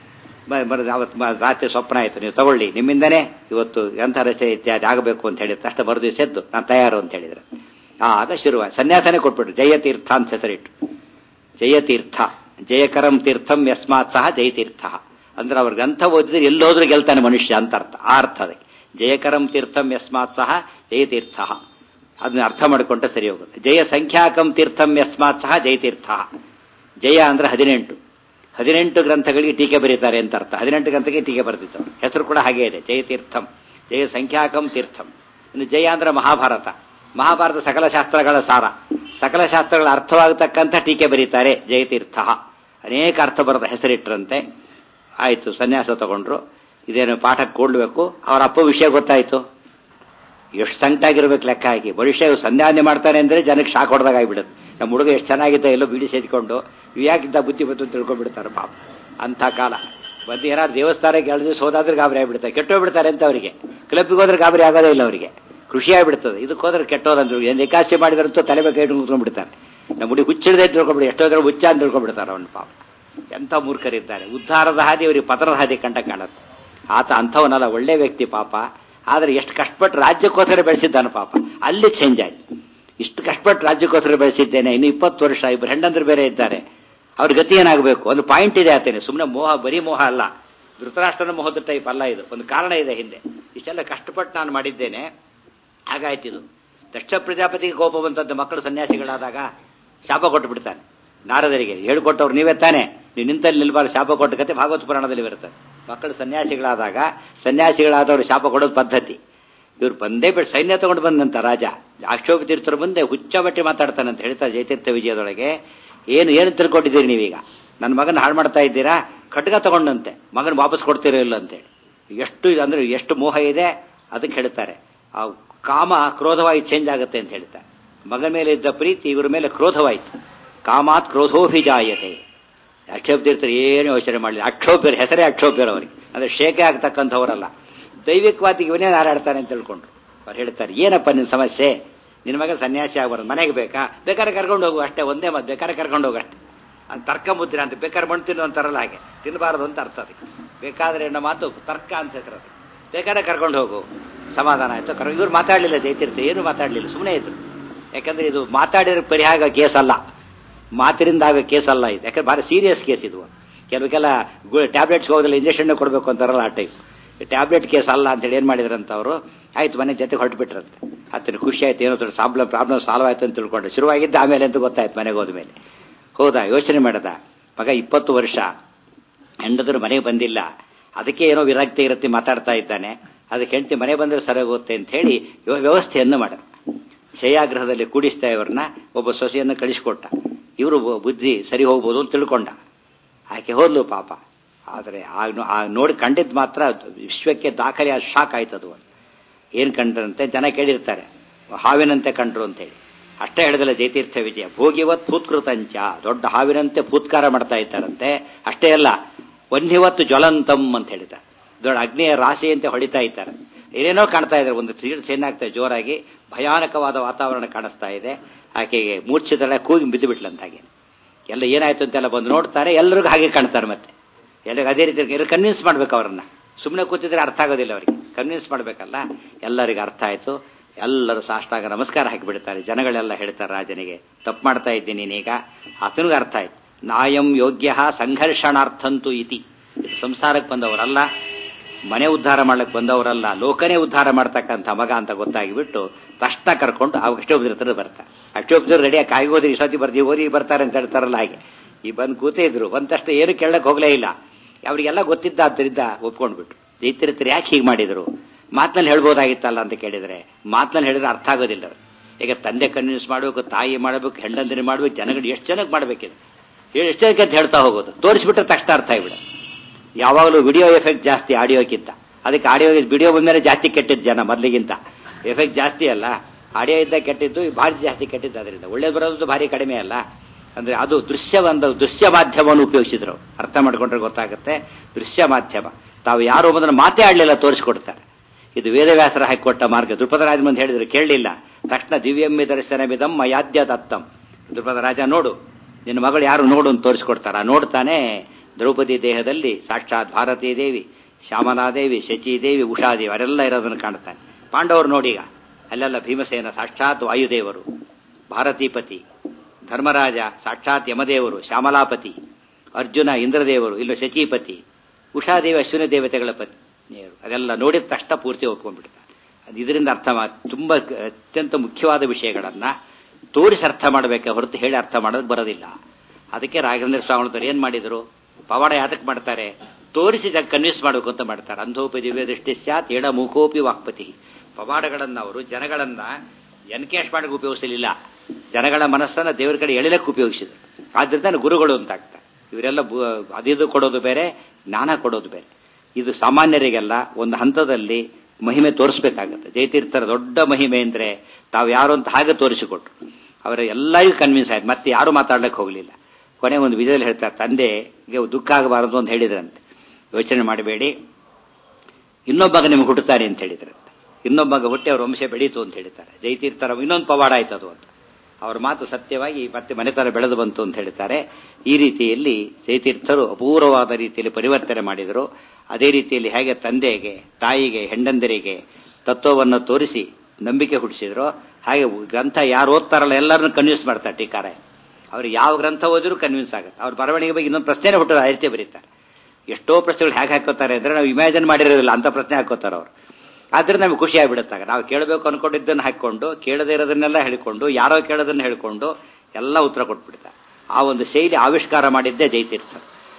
ಅವತ್ತು ರಾತ್ರಿ ಸ್ವಪ್ನ ಆಯಿತು, ನೀವು ತಗೊಳ್ಳಿ, ನಿಮ್ಮಿಂದನೇ ಇವತ್ತು ಎಂಥ ರಸ್ತೆ ಇತ್ಯಾದಿ ಆಗಬೇಕು ಅಂತ ಹೇಳಿದ ತಕ್ಷಣ ಬರೆದು ಎದ್ದು ನಾನು ತಯಾರು ಅಂತ ಹೇಳಿದ್ರೆ ಆಗ ಶುರುವಾಯಿ ಸನ್ಯಾಸನೇ ಕೊಟ್ಬಿಟ್ರು. ಜಯತೀರ್ಥ ಅಂತ ಹೆಸರಿಟ್ಟು, ಜಯತೀರ್ಥ ಜಯಕರಂ ತೀರ್ಥಂ ಯಸ್ಮಾತ್ ಸಹ ಜಯತೀರ್ಥ ಅಂದ್ರೆ ಅವ್ರ ಗ್ರಂಥ ಓದಿದ್ರೆ ಎಲ್ಲೋದ್ರೂ ಗೆಲ್ತಾನೆ ಮನುಷ್ಯ ಅಂತ ಅರ್ಥ. ಆ ಅರ್ಥ ಅದಕ್ಕೆ ಜಯಕರಂ ತೀರ್ಥಂ ಯಸ್ಮಾತ್ ಸಹ ಜಯತೀರ್ಥ. ಅದನ್ನ ಅರ್ಥ ಮಾಡಿಕೊಂಡ್ರೆ ಸರಿ ಹೋಗುತ್ತೆ. ಜಯ ಸಂಖ್ಯಾಕಂ ತೀರ್ಥಂ ಯಸ್ಮಾತ್ ಸಹ ಜಯತೀರ್ಥ. ಜಯ ಅಂದ್ರೆ ಹದಿನೆಂಟು ಹದಿನೆಂಟು ಗ್ರಂಥಗಳಿಗೆ ಟೀಕೆ ಬರೀತಾರೆ ಅಂತ ಅರ್ಥ. ಹದಿನೆಂಟು ಗ್ರಂಥಕ್ಕೆ ಟೀಕೆ ಬರೆದಿದ್ದವರು, ಹೆಸರು ಕೂಡ ಹಾಗೇ ಇದೆ, ಜಯತೀರ್ಥಂ. ಜಯ ಸಂಖ್ಯಾಕಂ ತೀರ್ಥಂ. ಇನ್ನು ಜಯ ಅಂದ್ರೆ ಮಹಾಭಾರತ. ಮಹಾಭಾರತ ಸಕಲ ಶಾಸ್ತ್ರಗಳ ಸಾರ, ಸಕಲ ಶಾಸ್ತ್ರಗಳ ಅರ್ಥವಾಗತಕ್ಕಂಥ ಟೀಕೆ ಬರೀತಾರೆ ಜಯತೀರ್ಥ. ಅನೇಕ ಅರ್ಥ ಬರದ ಹೆಸರಿಟ್ಟರಂತೆ. ಆಯಿತು, ಸನ್ಯಾಸ ತಗೊಂಡ್ರು. ಇದೇನು ಪಾಠಕ್ಕೆ ಕೊಡ್ಬೇಕು. ಅವರ ಅಪ್ಪ ವಿಷಯ ಗೊತ್ತಾಯ್ತು. ಎಷ್ಟು ಸಂಕಟಾಗಿರ್ಬೇಕು ಲೆಕ್ಕ ಹಾಕಿ. ಭವಿಷ್ಯ ಸಂಧ್ಯಾನೆ ಮಾಡ್ತಾನೆ ಅಂದ್ರೆ ಜನಕ್ಕೆ ಶಾಕ್ ಹೊಡೆದಾಗ ಆಗಿಬಿಡುತ್ತೆ. ನಮ್ಮ ಹುಡುಗ ಎಷ್ಟು ಚೆನ್ನಾಗಿದ್ದ, ಎಲ್ಲೋ ಬಿಡಿ ಸೇದ್ಕೊಂಡು ಯಾಕಿದ್ದ ಬುದ್ಧಿ ಬಂತು ತಿಳ್ಕೊಂಡ್ಬಿಡ್ತಾರೆ ಪಾಪ. ಅಂಥ ಕಾಲ ಬಂದು ಏನಾದ್ರು ದೇವಸ್ಥಾನಕ್ಕೆ ಎರಡು ದಿವಸ ಹೋದಾದ್ರೆ ಗಾಬರಿ ಆಗಿಬಿಡ್ತಾರೆ, ಕೆಟ್ಟೋಗ್ಬಿಡ್ತಾರೆ ಅಂತ ಅವರಿಗೆ. ಕ್ಲಬ್ಗೆ ಹೋದ್ರೆ ಗಾಬರಿ ಆಗೋದೇ ಇಲ್ಲ ಅವರಿಗೆ, ಖುಷಿ ಆಗ್ಬಿಡ್ತದೆ. ಇದಕ್ಕೆ ಹೋದ್ರೆ ಕೆಟ್ಟೋದಂದ್ರು ಏನು ಏಕಾಸ್ತಿ ಮಾಡಿದ್ರಂತೂ ತಲೆ ಬಗ್ಗೆ ಕೈ ಕುತ್ಕೊಂಡ್ಬಿಡ್ತಾರೆ. ನಮ್ಮ ಹುಡುಗಿ ಹುಚ್ಚಿಡದೆ ತಿಳ್ಕೊಂಡ್ಬಿಡಿ, ಎಷ್ಟೋದ್ರೆ ಹುಚ್ಚ ಅಂತ ತಿಳ್ಕೊಂಡ್ಬಿಡ್ತಾರೆ ಅವನು ಪಾಪ. ಎಂಥ ಮೂರ್ಖರಿದ್ದಾರೆ. ಉದ್ಧಾರದ ಹಾದಿ ಅವರಿಗೆ ಪತನದ ಹಾದಿ ಕಂಡ ಕಾಣುತ್ತೆ. ಆತ ಅಂಥವನಲ್ಲ, ಒಳ್ಳೆ ವ್ಯಕ್ತಿ ಪಾಪ. ಆದರೆ ಎಷ್ಟು ಕಷ್ಟಪಟ್ಟು ರಾಜ್ಯಕ್ಕೋಸ್ಕರ ಬೆಳೆಸಿದ್ದಾನೆ ಪಾಪ. ಅಲ್ಲಿ ಚೇಂಜ್ ಆಯ್ತು. ಇಷ್ಟು ಕಷ್ಟಪಟ್ಟು ರಾಜ್ಯಕ್ಕೋಸ್ಕರ ಬೆಳೆಸಿದ್ದೇನೆ, ಇನ್ನು ಇಪ್ಪತ್ತು ವರ್ಷ, ಇಬ್ಬರು ಹೆಂಡಂದ್ರು ಬೇರೆ ಇದ್ದಾರೆ, ಅವ್ರ ಗತಿ ಏನಾಗಬೇಕು? ಒಂದು ಪಾಯಿಂಟ್ ಇದೆ ಆತೇನೆ. ಸುಮ್ಮನೆ ಮೋಹ, ಬರೀ ಮೋಹ ಅಲ್ಲ, ಧೃತರಾಷ್ಟ್ರನ ಮೋಹದ ಟೈಪ್ ಅಲ್ಲ ಇದು. ಒಂದು ಕಾರಣ ಇದೆ ಹಿಂದೆ. ಇಷ್ಟೆಲ್ಲ ಕಷ್ಟಪಟ್ಟು ನಾನು ಮಾಡಿದ್ದೇನೆ, ಹಾಗಾಯ್ತಿದು. ದಕ್ಷ ಪ್ರಜಾಪತಿಗೆ ಕೋಪ ಬಂತಂತೆ ಮಕ್ಕಳು ಸನ್ಯಾಸಿಗಳಾದಾಗ ಶಾಪ ಕೊಟ್ಟು ಬಿಡ್ತಾನೆ ನಾರದರಿಗೆ. ಹೇಳಿಕೊಟ್ಟವ್ರು ನೀವೇ ತಾನೆ, ನೀವು ನಿಂತಲ್ಲಿ ನಿಲ್ಬಾರ್ದು ಶಾಪ ಕೊಟ್ಟ ಕತೆ ಭಾಗವತ ಪುರಾಣದಲ್ಲಿ ಬರ್ತದೆ. ಮಕ್ಕಳು ಸನ್ಯಾಸಿಗಳಾದಾಗ ಸನ್ಯಾಸಿಗಳಾದವರು ಶಾಪ ಕೊಡೋದು ಪದ್ಧತಿ. ಇವ್ರು ಬಂದೇ ಬಿಟ್ಟು ಸೈನ್ಯ ತಗೊಂಡು ಬಂದಂತ ರಾಜ ಅಕ್ಷೋಭ ತೀರ್ಥರು ಮುಂದೆ ಹುಚ್ಚ ಬಟ್ಟೆ ಮಾತಾಡ್ತಾನಂತ ಹೇಳ್ತಾರೆ ಜಯತೀರ್ಥ ವಿಜಯದೊಳಗೆ. ಏನು ಏನು ತಿಳ್ಕೊಂಡಿದ್ದೀರಿ ನೀವೀಗ? ನನ್ನ ಮಗನ ಹಾಳು ಮಾಡ್ತಾ ಇದ್ದೀರಾ, ಖಡ್ಗ ತಗೊಂಡಂತೆ ಮಗನ ವಾಪಸ್ ಕೊಡ್ತೀರೋ ಇಲ್ಲ ಅಂತೇಳಿ. ಎಷ್ಟು ಅಂದ್ರೆ ಎಷ್ಟು ಮೋಹ ಇದೆ ಅದಕ್ಕೆ ಹೇಳ್ತಾರೆ. ಆ ಕಾಮ ಕ್ರೋಧವಾಗಿ ಚೇಂಜ್ ಆಗುತ್ತೆ ಅಂತ ಹೇಳ್ತಾರೆ. ಮಗನ ಮೇಲೆ ಇದ್ದ ಪ್ರೀತಿ ಇವ್ರ ಮೇಲೆ ಕ್ರೋಧವಾಯಿತು. ಕಾಮಾತ್ ಕ್ರೋಧೋಭಿಜಾಯತೆ. ಅಕ್ಷೋಭ ತೀರ್ಥರು ಏನು ಯೋಚನೆ ಮಾಡಲಿಲ್ಲ. ಅಕ್ಷೋಭ್ಯರು ಹೆಸರೇ ಅಕ್ಷೋಭ್ಯರು ಅವರಿಗೆ, ಅಂದ್ರೆ ಶೇಕೆ ಆಗ್ತಕ್ಕಂಥವರಲ್ಲ. ದೈವಿಕವಾದಿಗೆ ಇವನೇ ಹಾರಾಡ್ತಾನೆ ಅಂತ ತಿಳ್ಕೊಂಡ್ರು. ಅವ್ರು ಹೇಳ್ತಾರೆ, ಏನಪ್ಪ ನಿನ್ನ ಸಮಸ್ಯೆ? ನಿನ್ನ ಮಗ ಸನ್ಯಾಸಿ ಆಗ್ಬಾರ್ದು, ಮನೆಗೆ ಬೇಕಾ? ಬೇಕಾದ್ರೆ ಕರ್ಕೊಂಡು ಹೋಗು ಅಷ್ಟೇ, ಒಂದೇ ಮದ್ದು ಬೇಕಾದ್ರೆ ಕರ್ಕೊಂಡು ಹೋಗು ಅಷ್ಟೇ. ಅಂತ ತರ್ಕ ಮುದ್ದಿನ ಅಂತ ಬೇಕಾದ್ರೆ ಮಣ್ಣು ತಿನ್ನು ಅಂತಾರಲ್ಲ ಹಾಗೆ, ತಿನ್ನಬಾರದು ಅಂತ ಅರ್ಥ ಅದಕ್ಕೆ. ಬೇಕಾದ್ರೆ ಎನ್ನೋ ಮಾತು ತರ್ಕ ಅಂತ ಹೆಸರು. ಬೇಕಾದ್ರೆ ಕರ್ಕೊಂಡು ಹೋಗು, ಸಮಾಧಾನ ಆಯ್ತು. ಕರ್ ಇವ್ರು ಮಾತಾಡಲಿಲ್ಲ ಜಯತೀರ್ಥ, ಏನು ಮಾತಾಡಲಿಲ್ಲ, ಸುಮ್ಮನೆ ಇದ್ರು. ಯಾಕಂದ್ರೆ ಇದು ಮಾತಾಡಿರೋ ಪರಿಹಾರ ಕೇಸ್ ಅಲ್ಲ, ಮಾತಿನಿಂದ ಆಗೋ ಕೇಸ್ ಅಲ್ಲ ಇದು. ಯಾಕಂದ್ರೆ ಭಾರಿ ಸೀರಿಯಸ್ ಕೇಸ್ ಇದು. ಕೆಲವಕ್ಕೆಲ್ಲ ಟ್ಯಾಬ್ಲೆಟ್ಸ್ ಹೋಗೋದಿಲ್ಲ, ಇಂಜೆಕ್ಷನ್ ಕೊಡಬೇಕು ಅಂತಾರಲ್ಲ ಆ ಟೈಪ್. ಟ್ಯಾಬ್ಲೆಟ್ ಕೇಸ್ ಅಲ್ಲ ಅಂತೇಳಿ ಏನ್ ಮಾಡಿದ್ರಂತ ಅವರು, ಆಯ್ತು ಮನೆ ಜೊತೆ ಹೊರಟು ಬಿಟ್ರಂತೆ. ಹತ್ತಿರ ಖುಷಿ ಆಯ್ತು, ಏನೋ ಪ್ರಾಬ್ಲಮ್ ಪ್ರಾಬ್ಲಮ್ ಸಾಲ್ವ್ ಆಯ್ತು ಅಂತ ತಿಳ್ಕೊಂಡ್ರೆ. ಶುರುವಾಗಿದ್ದ ಆಮೇಲೆ ಅಂತ ಗೊತ್ತಾಯ್ತು ಮನೆಗೆ ಹೋದ್ಮೇಲೆ. ಹೌದಾ, ಯೋಚನೆ ಮಾಡದ ಮಗ ಇಪ್ಪತ್ತು ವರ್ಷ ಹೆಂಡದ್ರು ಮನೆಗೆ ಬಂದಿಲ್ಲ, ಅದಕ್ಕೆ ಏನೋ ವಿರಕ್ತಿ ಇರತ್ತಿ ಮಾತಾಡ್ತಾ ಇದ್ದಾನೆ. ಅದಕ್ಕೆ ಹೆಂಡತಿ ಮನೆ ಬಂದ್ರೆ ಸರಿ ಹೋಗುತ್ತೆ ಅಂತ ಹೇಳಿ ವ್ಯವಸ್ಥೆಯನ್ನು ಮಾಡ ಶಯಾಗ್ರಹದಲ್ಲಿ ಕೂಡಿಸ್ತಾ ಇವ್ರನ್ನ ಒಬ್ಬ ಸೊಸೆಯನ್ನು ಕಳಿಸಿಕೊಟ್ಟ. ಇವರು ಬುದ್ಧಿ ಸರಿ ಹೋಗ್ಬೋದು ಅಂತ ತಿಳ್ಕೊಂಡ. ಆಕೆ ಹೋದ್ಲು ಪಾಪ. ಆದರೆ ಆ ನೋಡಿ ಕಂಡಿದ್ದು ಮಾತ್ರ ವಿಶ್ವಕ್ಕೆ ದಾಖಲೆ ಶಾಕ್ ಆಯ್ತದು. ಏನ್ ಕಂಡ್ರಂತೆ ಜನ ಕೇಳಿರ್ತಾರೆ, ಹಾವಿನಂತೆ ಕಂಡ್ರು ಅಂತ ಹೇಳಿ. ಅಷ್ಟೇ ಹೇಳಿದಲ್ಲ ಜಯತೀರ್ಥ ವಿಜಯ, ಭೋಗಿವತ್ ಫೂತ್ಕೃತಂಚ, ದೊಡ್ಡ ಹಾವಿನಂತೆ ಫೂತ್ಕಾರ ಮಾಡ್ತಾ ಇದ್ದಾರಂತೆ. ಅಷ್ಟೇ ಅಲ್ಲ, ವನ್ಹಿವತ್ತು ಜ್ವಲಂತಂ ಅಂತ ಹೇಳಿದ್ದಾರೆ, ದೊಡ್ಡ ಅಗ್ನಿಯ ರಾಶಿಯಂತೆ ಹೊಡಿತಾ ಇದ್ದಾರೆ. ಏನೇನೋ ಕಾಣ್ತಾ ಇದ್ದಾರೆ. ಒಂದು ಸೀಡ್ಸ್ ಏನಾಗ್ತದೆ, ಜೋರಾಗಿ ಭಯಾನಕವಾದ ವಾತಾವರಣ ಕಾಣಿಸ್ತಾ ಇದೆ. ಆಕೆಗೆ ಮೂರ್ಛಿತಳೆ ಕೂಗಿ ಬಿದ್ದು ಬಿಟ್ಲಂತಾಗೆ. ಎಲ್ಲ ಏನಾಯ್ತು ಅಂತೆಲ್ಲ ಬಂದು ನೋಡ್ತಾರೆ, ಎಲ್ಲರಿಗೂ ಹಾಗೆ ಕಾಣ್ತಾರೆ. ಮತ್ತೆ ಎಲ್ಲರಿಗೂ ಅದೇ ರೀತಿ ಕನ್ವಿನ್ಸ್ ಮಾಡ್ಬೇಕು ಅವರನ್ನ. ಸುಮ್ಮನೆ ಕೂತಿದ್ರೆ ಅರ್ಥ ಆಗೋದಿಲ್ಲ ಅವರಿಗೆ, ಕನ್ವಿನ್ಸ್ ಮಾಡ್ಬೇಕಲ್ಲ. ಎಲ್ಲರಿಗೂ ಅರ್ಥ ಆಯ್ತು. ಎಲ್ಲರೂ ಸಾಷ್ಟಾಂಗ ನಮಸ್ಕಾರ ಹಾಕಿಬಿಡ್ತಾರೆ. ಜನಗಳೆಲ್ಲ ಹೇಳ್ತಾರೆ ರಾಜನಿಗೆ, ತಪ್ಪು ಮಾಡ್ತಾ ಇದ್ದೀನಿ ನೀನೀಗ. ಆತನಿಗೂ ಅರ್ಥ ಆಯ್ತು. ನಾಯಂ ಯೋಗ್ಯ ಸಂಘರ್ಷಣಾರ್ಥಂತು ಇತಿ. ಇದು ಸಂಸಾರಕ್ಕೆ ಬಂದವರಲ್ಲ, ಮನೆ ಉದ್ಧಾರ ಮಾಡ್ಲಿಕ್ಕೆ ಬಂದವರಲ್ಲ, ಲೋಕನೇ ಉದ್ಧಾರ ಮಾಡ್ತಕ್ಕಂಥ ಮಗ ಅಂತ ಗೊತ್ತಾಗಿಬಿಟ್ಟು ತಕ್ಷಣ ಕರ್ಕೊಂಡು ಆ ಅಕ್ಷೋಭ್ಯರು ಬರ್ತಾರೆ. ಅಕ್ಷೋಭ್ಯರು ರೆಡಿಯಾಗಿ ಕಾಯಿ ಹೋದ್ರಿ, ಇಷ್ಟೊತ್ತಿ ಬರ್ತೀವಿ ಓದಿ ಬರ್ತಾರೆ ಅಂತ ಹೇಳ್ತಾರಲ್ಲ ಹಾಗೆ. ಈ ಬಂದು ಕೂತೇ ಇದ್ರು. ಬಂದ ತಕ್ಷಣ ಏನು ಕೇಳಕ್ ಹೋಗ್ಲೇ ಇಲ್ಲ. ಅವರಿಗೆಲ್ಲ ಗೊತ್ತಿದ್ದ, ಆದ್ದರಿಂದ ಒಪ್ಕೊಂಡ್ಬಿಟ್ರು. ಜೈತಿರ್ತಾರೆ ಯಾಕೆ ಹೀಗೆ ಮಾಡಿದ್ರು, ಮಾತನಲ್ಲಿ ಹೇಳ್ಬೋದಾಗಿತ್ತಲ್ಲ ಅಂತ ಕೇಳಿದ್ರೆ, ಮಾತನಲ್ಲಿ ಹೇಳಿದ್ರೆ ಅರ್ಥ ಆಗೋದಿಲ್ಲ ಅವ್ರು. ಈಗ ತಂದೆ ಕನ್ವಿನ್ಸ್ ಮಾಡಬೇಕು, ತಾಯಿ ಮಾಡಬೇಕು, ಹೆಂಡಂದಿರಿ ಮಾಡ್ಬೇಕು, ಜನಗಳು ಎಷ್ಟು ಜನಕ್ಕೆ ಮಾಡ್ಬೇಕಿದೆ, ಎಷ್ಟು ಜನಕ್ಕೆ ಅಂತ ಹೇಳ್ತಾ ಹೋಗೋದು. ತೋರಿಸ್ಬಿಟ್ರೆ ತಕ್ಷಣ ಅರ್ಥ ಆಗಿಬಿಡ. ಯಾವಾಗಲೂ ವಿಡಿಯೋ ಎಫೆಕ್ಟ್ ಜಾಸ್ತಿ ಆಡಿಯೋಕ್ಕಿಂತ. ಅದಕ್ಕೆ ಆಡಿಯೋ ವಿಡಿಯೋ ಬಂದ್ಮೇಲೆ ಜಾಸ್ತಿ ಕೆಟ್ಟಿದ್ದು ಜನ ಮೊದಲಿಗಿಂತ. ಎಫೆಕ್ಟ್ ಜಾಸ್ತಿ ಅಲ್ಲ, ಆಡಿಯೋ ಇದ್ದ ಕೆಟ್ಟಿದ್ದು ಭಾರಿ ಜಾಸ್ತಿ ಕೆಟ್ಟಿದ್ದು. ಅದರಿಂದ ಒಳ್ಳೇದು ಬರೋದು ಭಾರಿ ಕಡಿಮೆ ಅಲ್ಲ. ಅಂದ್ರೆ ಅದು ದೃಶ್ಯ ಒಂದು ದೃಶ್ಯ ಮಾಧ್ಯಮವನ್ನು ಉಪಯೋಗಿಸಿದ್ರು. ಅರ್ಥ ಮಾಡ್ಕೊಂಡ್ರೆ ಗೊತ್ತಾಗುತ್ತೆ. ದೃಶ್ಯ ಮಾಧ್ಯಮ. ತಾವು ಯಾರು ಅದನ್ನು ಮಾತೇ ಆಡಲಿಲ್ಲ, ತೋರಿಸ್ಕೊಡ್ತಾರೆ. ಇದು ವೇದವ್ಯಾಸರ ಹಾಕಿಕೊಟ್ಟ ಮಾರ್ಗ. ದ್ರುಪದ ರಾಜ ಮುಂದೆ ಹೇಳಿದ್ರು, ಕೇಳಲಿಲ್ಲ. ತಕ್ಷಣ ದಿವ್ಯಮ್ಮಿ ದರ್ಶನವಿದಂ ಮಯಾದ್ಯ ದತ್ತಂ. ದ್ರುಪದ ರಾಜ ನೋಡು, ನಿನ್ನ ಮಗಳು ಯಾರು ನೋಡು ಅಂತ ತೋರಿಸ್ಕೊಡ್ತಾರ. ನೋಡ್ತಾನೆ ದ್ರೌಪದಿ ದೇಹದಲ್ಲಿ ಸಾಕ್ಷಾತ್ ಭಾರತೀ ದೇವಿ, ಶ್ಯಾಮಲಾದೇವಿ, ಶಚೀದೇವಿ, ಉಷಾದೇವಿ ಅವರೆಲ್ಲ ಇರೋದನ್ನು ಕಾಣ್ತಾನೆ. ಪಾಂಡವರು ನೋಡೀಗ ಅಲ್ಲೆಲ್ಲ ಭೀಮಸೇನ ಸಾಕ್ಷಾತ್ ವಾಯುದೇವರು, ಭಾರತೀಪತಿ, ಧರ್ಮರಾಜ ಸಾಕ್ಷಾತ್ ಯಮದೇವರು, ಶ್ಯಾಮಲಾಪತಿ, ಅರ್ಜುನ ಇಂದ್ರದೇವರು, ಇಲ್ಲ ಶಚೀಪತಿ, ಉಷಾದೇವಿ ಅಶ್ವಿನಿ ದೇವತೆಗಳ ಪತಿ. ಅದೆಲ್ಲ ನೋಡಿದ ತಕ್ಷಣ ಪೂರ್ತಿ ಒಪ್ಕೊಂಡ್ಬಿಡ್ತಾರೆ. ಅದು ಇದರಿಂದ ಅರ್ಥ ಮಾ ತುಂಬಾ ಅತ್ಯಂತ ಮುಖ್ಯವಾದ ವಿಷಯಗಳನ್ನ ತೋರಿಸಿ ಅರ್ಥ ಮಾಡಬೇಕೆ ಹೊರತು ಹೇಳಿ ಅರ್ಥ ಮಾಡೋದಕ್ಕೆ ಬರೋದಿಲ್ಲ. ಅದಕ್ಕೆ ರಾಘವೇಂದ್ರ ಸ್ವಾಮಿಗಳು ಏನ್ ಮಾಡಿದ್ರು, ಪವಾಡ ಯಾತಕ್ಕೆ ಮಾಡ್ತಾರೆ, ತೋರಿಸಿ ಕನ್ವಿನ್ಸ್ ಮಾಡಬೇಕು ಅಂತ ಮಾಡ್ತಾರೆ. ಅಂಧೋಪಿ ದಿವ್ಯ ದೃಷ್ಟಿ ಸ್ಯಾತ್ ಎಡ ಮುಖೋಪಿ ವಾಕ್ಪತಿ. ಪವಾಡಗಳನ್ನ ಅವರು ಜನಗಳನ್ನ ಎನ್ಕೇಶ್ ಮಾಡಕ್ಕೆ ಉಪಯೋಗಿಸಲಿಲ್ಲ, ಜನಗಳ ಮನಸ್ಸನ್ನ ದೇವರ ಕಡೆ ಎಳಿಲಕ್ಕೆ ಉಪಯೋಗಿಸಿದ್ರು. ಆದ್ರಿಂದ ಗುರುಗಳು ಅಂತ ಆಗ್ತಾರೆ. ಇವರೆಲ್ಲ ಅದಿದು ಕೊಡೋದು ಬೇರೆ, ಜ್ಞಾನ ಕೊಡೋದು ಬೇರೆ. ಇದು ಸಾಮಾನ್ಯರಿಗೆಲ್ಲ ಒಂದು ಹಂತದಲ್ಲಿ ಮಹಿಮೆ ತೋರಿಸ್ಬೇಕಾಗತ್ತೆ. ಜಯತೀರ್ಥರ ದೊಡ್ಡ ಮಹಿಮೆ ಅಂದ್ರೆ ತಾವು ಯಾರು ಅಂತ ಹಾಗೆ ತೋರಿಸಿಕೊಟ್ರು. ಅವರ ಎಲ್ಲರಿಗೂ ಕನ್ವಿನ್ಸ್ ಆಯ್ತು. ಮತ್ತೆ ಯಾರು ಮಾತಾಡ್ಲಿಕ್ಕೆ ಹೋಗ್ಲಿಲ್ಲ. ಕೊನೆ ಒಂದು ವಿಧದಲ್ಲಿ ಹೇಳ್ತಾರೆ, ತಂದೆಗೆ ದುಃಖ ಆಗಬಾರದು ಅಂತ ಹೇಳಿದ್ರಂತೆ. ಯೋಚನೆ ಮಾಡಬೇಡಿ, ಇನ್ನೊಬ್ಬಗ ನಿಮ್ಗೆ ಹುಟ್ಟುತ್ತಾರೆ ಅಂತ ಹೇಳಿದ್ರಂತೆ. ಇನ್ನೊಬ್ಬಗ ಹುಟ್ಟಿ ಅವ್ರ ವಂಶ ಬೆಳೀತು ಅಂತ ಹೇಳ್ತಾರೆ. ಜಯತೀರ್ಥರ ಇನ್ನೊಂದು ಪವಾಡ ಆಯ್ತದು ಅಂತ. ಅವ್ರ ಮಾತು ಸತ್ಯವಾಗಿ ಮತ್ತೆ ಮನೆತನ ಬೆಳೆದು ಬಂತು ಅಂತ ಹೇಳ್ತಾರೆ. ಈ ರೀತಿಯಲ್ಲಿ ಜಯತೀರ್ಥರು ಅಪೂರ್ವವಾದ ರೀತಿಯಲ್ಲಿ ಪರಿವರ್ತನೆ ಮಾಡಿದರು. ಅದೇ ರೀತಿಯಲ್ಲಿ ಹೇಗೆ ತಂದೆಗೆ, ತಾಯಿಗೆ, ಹೆಂಡಂದರಿಗೆ ತತ್ವವನ್ನು ತೋರಿಸಿ ನಂಬಿಕೆ ಹುಟ್ಟಿಸಿದ್ರು, ಹಾಗೆ ಗ್ರಂಥ ಯಾರು ಓದ್ತಾರಲ್ಲ ಎಲ್ಲರನ್ನು ಕನ್ವಿನ್ಸ್ ಮಾಡ್ತಾರೆ ಟೀಕಾರ. ಅವ್ರಿಗೆ ಯಾವ ಗ್ರಂಥ ಓದಿದ್ರು ಕನ್ವಿನ್ಸ್ ಆಗುತ್ತೆ. ಅವ್ರ ಬರವಣಿಗೆ ಬಗ್ಗೆ ಇನ್ನೊಂದು ಪ್ರಶ್ನೆ ಹುಟ್ಟೋದು ಆ ರೀತಿ ಬರೀತಾರೆ. ಎಷ್ಟೋ ಪ್ರಶ್ನೆಗಳು ಹೇಗೆ ಹಾಕೋತಾರೆ ಅಂದ್ರೆ ನಾವು ಇಮ್ಯಾಜಿನ್ ಮಾಡಿರೋದಿಲ್ಲ ಅಂತ ಪ್ರಶ್ನೆ ಹಾಕೋತಾರೆ ಅವರು. ಆದ್ರೆ ನಮ್ಗೆ ಖುಷಿ ಆಗಿಬಿಡುತ್ತಾಗ. ನಾವು ಕೇಳಬೇಕು ಅನ್ಕೊಂಡಿದ್ದನ್ನು ಹಾಕೊಂಡು, ಕೇಳದೇ ಇರೋದನ್ನೆಲ್ಲ ಹೇಳಿಕೊಂಡು, ಯಾರೋ ಕೇಳೋದನ್ನ ಹೇಳಿಕೊಂಡು ಎಲ್ಲ ಉತ್ತರ ಕೊಟ್ಬಿಡ್ತಾರೆ. ಆ ಒಂದು ಶೈಲಿ ಆವಿಷ್ಕಾರ ಮಾಡಿದ್ದೇ ಜಯತೀರ್ಥ.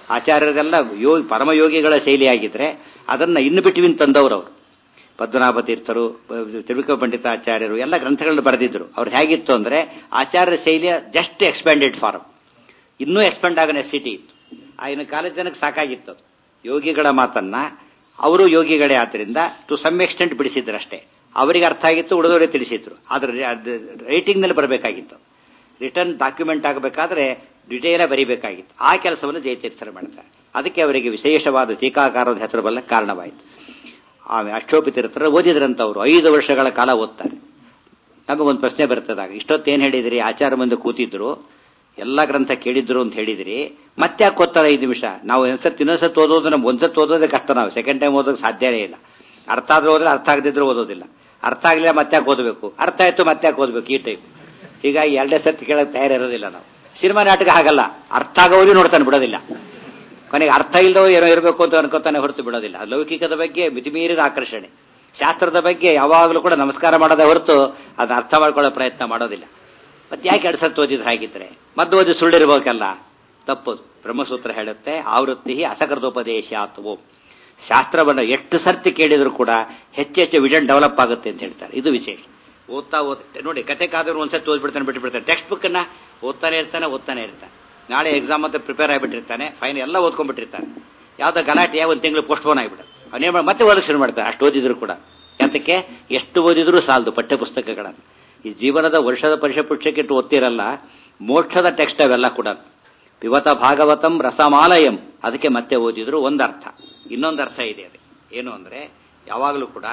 ಆಚಾರ್ಯರೆಲ್ಲ ಯೋಗಿ ಪರಮಯೋಗಿಗಳ ಶೈಲಿಯಾಗಿದ್ರೆ ಅದನ್ನ ಇನ್ನು ಬಿಟ್ವಿನ್ ತಂದವರು ಅವರು. ಪದ್ಮನಾಭ ತೀರ್ಥರು, ತ್ರಿವಿಕ್ರಮ ಪಂಡಿತಾಚಾರ್ಯರು ಎಲ್ಲ ಗ್ರಂಥಗಳನ್ನು ಬರೆದಿದ್ರು. ಅವ್ರು ಹೇಗಿತ್ತು ಅಂದ್ರೆ ಆಚಾರ್ಯ ಶೈಲಿಯ ಜಸ್ಟ್ ಎಕ್ಸ್ಪ್ಯಾಂಡೆಡ್ ಫಾರ್ಮ್, ಇನ್ನೂ ಎಕ್ಸ್ಪ್ಯಾಂಡ್ ಆಗೋ ನೆಸಿಟಿ ಇತ್ತು. ಆಗಿನ ಕಾಲದ ಜನಕ್ಕೆ ಸಾಕಾಗಿತ್ತು ಅದು. ಯೋಗಿಗಳ ಮಾತನ್ನ ಅವರು ಯೋಗಿಗಳೇ ಆದ್ರಿಂದ ಟು ಸಮ್ ಎಕ್ಸ್ಟೆಂಟ್ ಬಿಡಿಸಿದ್ರಷ್ಟೇ. ಅವರಿಗೆ ಅರ್ಥ ಆಗಿತ್ತು, ಉಳಿದವರೇ ತಿಳಿಸಿದ್ರು. ಆದ್ರೆ ರೈಟಿಂಗ್ ನಲ್ಲಿ ಬರಬೇಕಾಗಿತ್ತು. ರಿಟರ್ನ್ ಡಾಕ್ಯುಮೆಂಟ್ ಆಗಬೇಕಾದ್ರೆ ಡಿಟೇಲ ಬರೀಬೇಕಾಗಿತ್ತು. ಆ ಕೆಲಸವನ್ನು ಜಯತೀರ್ಥರು ಮಾಡ್ತಾರೆ. ಅದಕ್ಕೆ ಅವರಿಗೆ ವಿಶೇಷವಾದ ಟೀಕಾಕಾರದ ಹೆಸರು ಬಲ್ಲ ಕಾರಣವಾಯಿತು. ಆಮೇಲೆ ಅಕ್ಷೋಪಿ ತೀರ್ಥರು ಓದಿದ್ರಂತವ್ರು ಐದು ವರ್ಷಗಳ ಕಾಲ ಓದ್ತಾರೆ. ನಮಗೊಂದು ಪ್ರಶ್ನೆ ಬರ್ತದಾಗ, ಇಷ್ಟೊತ್ತೇನು ಹೇಳಿದ್ರಿ, ಆಚಾರ ಮುಂದೆ ಕೂತಿದ್ರು, ಎಲ್ಲ ಗ್ರಂಥ ಕೇಳಿದ್ರು ಅಂತ ಹೇಳಿದ್ರಿ, ಮತ್ತೆ ಯಾಕೆ ಓದ್ತಾರೆ ಐದು ನಿಮಿಷ? ನಾವು ಒಂದ್ಸತ್ ಇನ್ನೊಂದ್ಸತ್ ಓದೋದು, ನಮ್ಗೆ ಒಂದ್ಸತ್ ಓದೋದೇ ಕಷ್ಟ. ನಾವು ಸೆಕೆಂಡ್ ಟೈಮ್ ಓದೋಕೆ ಸಾಧ್ಯನೇ ಇಲ್ಲ. ಅರ್ಥ ಆದ್ರೂ ಓದ್ರೆ, ಅರ್ಥ ಆಗದಿದ್ರು ಓದೋದಿಲ್ಲ. ಅರ್ಥ ಆಗಲಿಲ್ಲ ಮತ್ತೆ ಯಾಕೆ ಓದಬೇಕು, ಅರ್ಥ ಆಯ್ತು ಮತ್ತೆ ಯಾಕೆ ಓದಬೇಕು, ಈ ಟೈಪ್. ಹೀಗಾಗಿ ಎರಡೇ ಸತಿ ಕೇಳಕ್ಕೆ ತಯಾರಿರೋದಿಲ್ಲ ನಾವು. ಸಿನಿಮಾ ನಾಟಕ ಹಾಗಲ್ಲ, ಅರ್ಥ ಆಗೋರು ನೋಡ್ತಾನೆ ಬಿಡೋದಿಲ್ಲ. ಕೊನೆಗೆ ಅರ್ಥ ಇಲ್ಲದವರು ಏನೋ ಇರಬೇಕು ಅಂತ ಅನ್ಕೋತಾನೆ ಹೊರತು ಬಿಡೋದಿಲ್ಲ. ಲೌಕಿಕದ ಬಗ್ಗೆ ಮಿತಿಮೀರಿದ ಆಕರ್ಷಣೆ, ಶಾಸ್ತ್ರದ ಬಗ್ಗೆ ಯಾವಾಗಲೂ ಕೂಡ ನಮಸ್ಕಾರ ಮಾಡೋದೇ ಹೊರತು ಅದನ್ನ ಅರ್ಥ ಮಾಡ್ಕೊಳ್ಳೋ ಪ್ರಯತ್ನ ಮಾಡೋದಿಲ್ಲ. ಮತ್ತೆ ಯಾಕೆ ಎರಡು ಸತ್ತು ಓದಿದ್ರೆ ಹಾಗಿದ್ರೆ? ಮದ್ದು ಓದಿ ಸುಳ್ಳಿರ್ಬೇಕಲ್ಲ, ತಪ್ಪದು. ಬ್ರಹ್ಮಸೂತ್ರ ಹೇಳುತ್ತೆ, ಆವೃತ್ತಿ ಅಸಕೃತೋಪದೇಶ ಅಥವಾ ಶಾಸ್ತ್ರವನ್ನು ಎಷ್ಟು ಸರ್ತಿ ಕೇಳಿದ್ರು ಕೂಡ ಹೆಚ್ಚೆಚ್ಚು ವಿಷನ್ ಡೆವಲಪ್ ಆಗುತ್ತೆ ಅಂತ ಹೇಳ್ತಾರೆ. ಇದು ವಿಶೇಷ. ಓದ್ತಾ ಓದ್ತೆ ನೋಡಿ, ಕತೆ ಕಾದ್ರು ಒಂದ್ಸತಿ ಓದ್ಬಿಡ್ತಾನೆ, ಬಿಟ್ಬಿಡ್ತಾನೆ. ಟೆಕ್ಸ್ಟ್ ಬುಕ್ ಅನ್ನ ಓದ್ತಾನೆ ಇರ್ತಾನೆ ಓದ್ತಾನೆ ಇರ್ತಾನೆ ನಾಳೆ ಎಕ್ಸಾಮ್ ಅಂತ ಪ್ರಿಪೇರ್ ಆಗಿಬಿಟ್ಟಿರ್ತಾನೆ, ಫೈನ್ ಎಲ್ಲ ಓದ್ಕೊಂಡ್ಬಿಟ್ಟಿರ್ತಾನೆ. ಯಾವ್ದೋ ಗಲಾಟೆ ಒಂದು ತಿಂಗಳು ಪೋಸ್ಟ್ಪೋನ್ ಆಗಿಬಿಡುತ್ತೆ. ಅವನೇ ಮತ್ತೆ ಓದಕ್ಕೆ ಶುರು ಮಾಡ್ತಾರೆ, ಅಷ್ಟು ಓದಿದ್ರು ಕೂಡ. ಯಾತಕ್ಕೆ? ಎಷ್ಟು ಓದಿದ್ರು ಸಾಲದು ಪಠ್ಯ ಪುಸ್ತಕಗಳನ್ನು. ಈ ಜೀವನದ ವರ್ಷದ ಪರೀಕ್ಷೆ ಪುಸ್ತಕಕ್ಕೆ ಇಟ್ಟು ಓದ್ತಿರಲ್ಲ, ಮೋಕ್ಷದ ಟೆಕ್ಸ್ಟ್ ಅವೆಲ್ಲ ಕೂಡ. ಪಿವತ ಭಾಗವತಂ ರಸಮಾಲಯಂ, ಅದಕ್ಕೆ ಮತ್ತೆ ಓದಿದ್ರು ಒಂದರ್ಥ. ಇನ್ನೊಂದು ಅರ್ಥ ಇದೆ, ಅದೇ ಏನು ಅಂದ್ರೆ ಯಾವಾಗಲೂ ಕೂಡ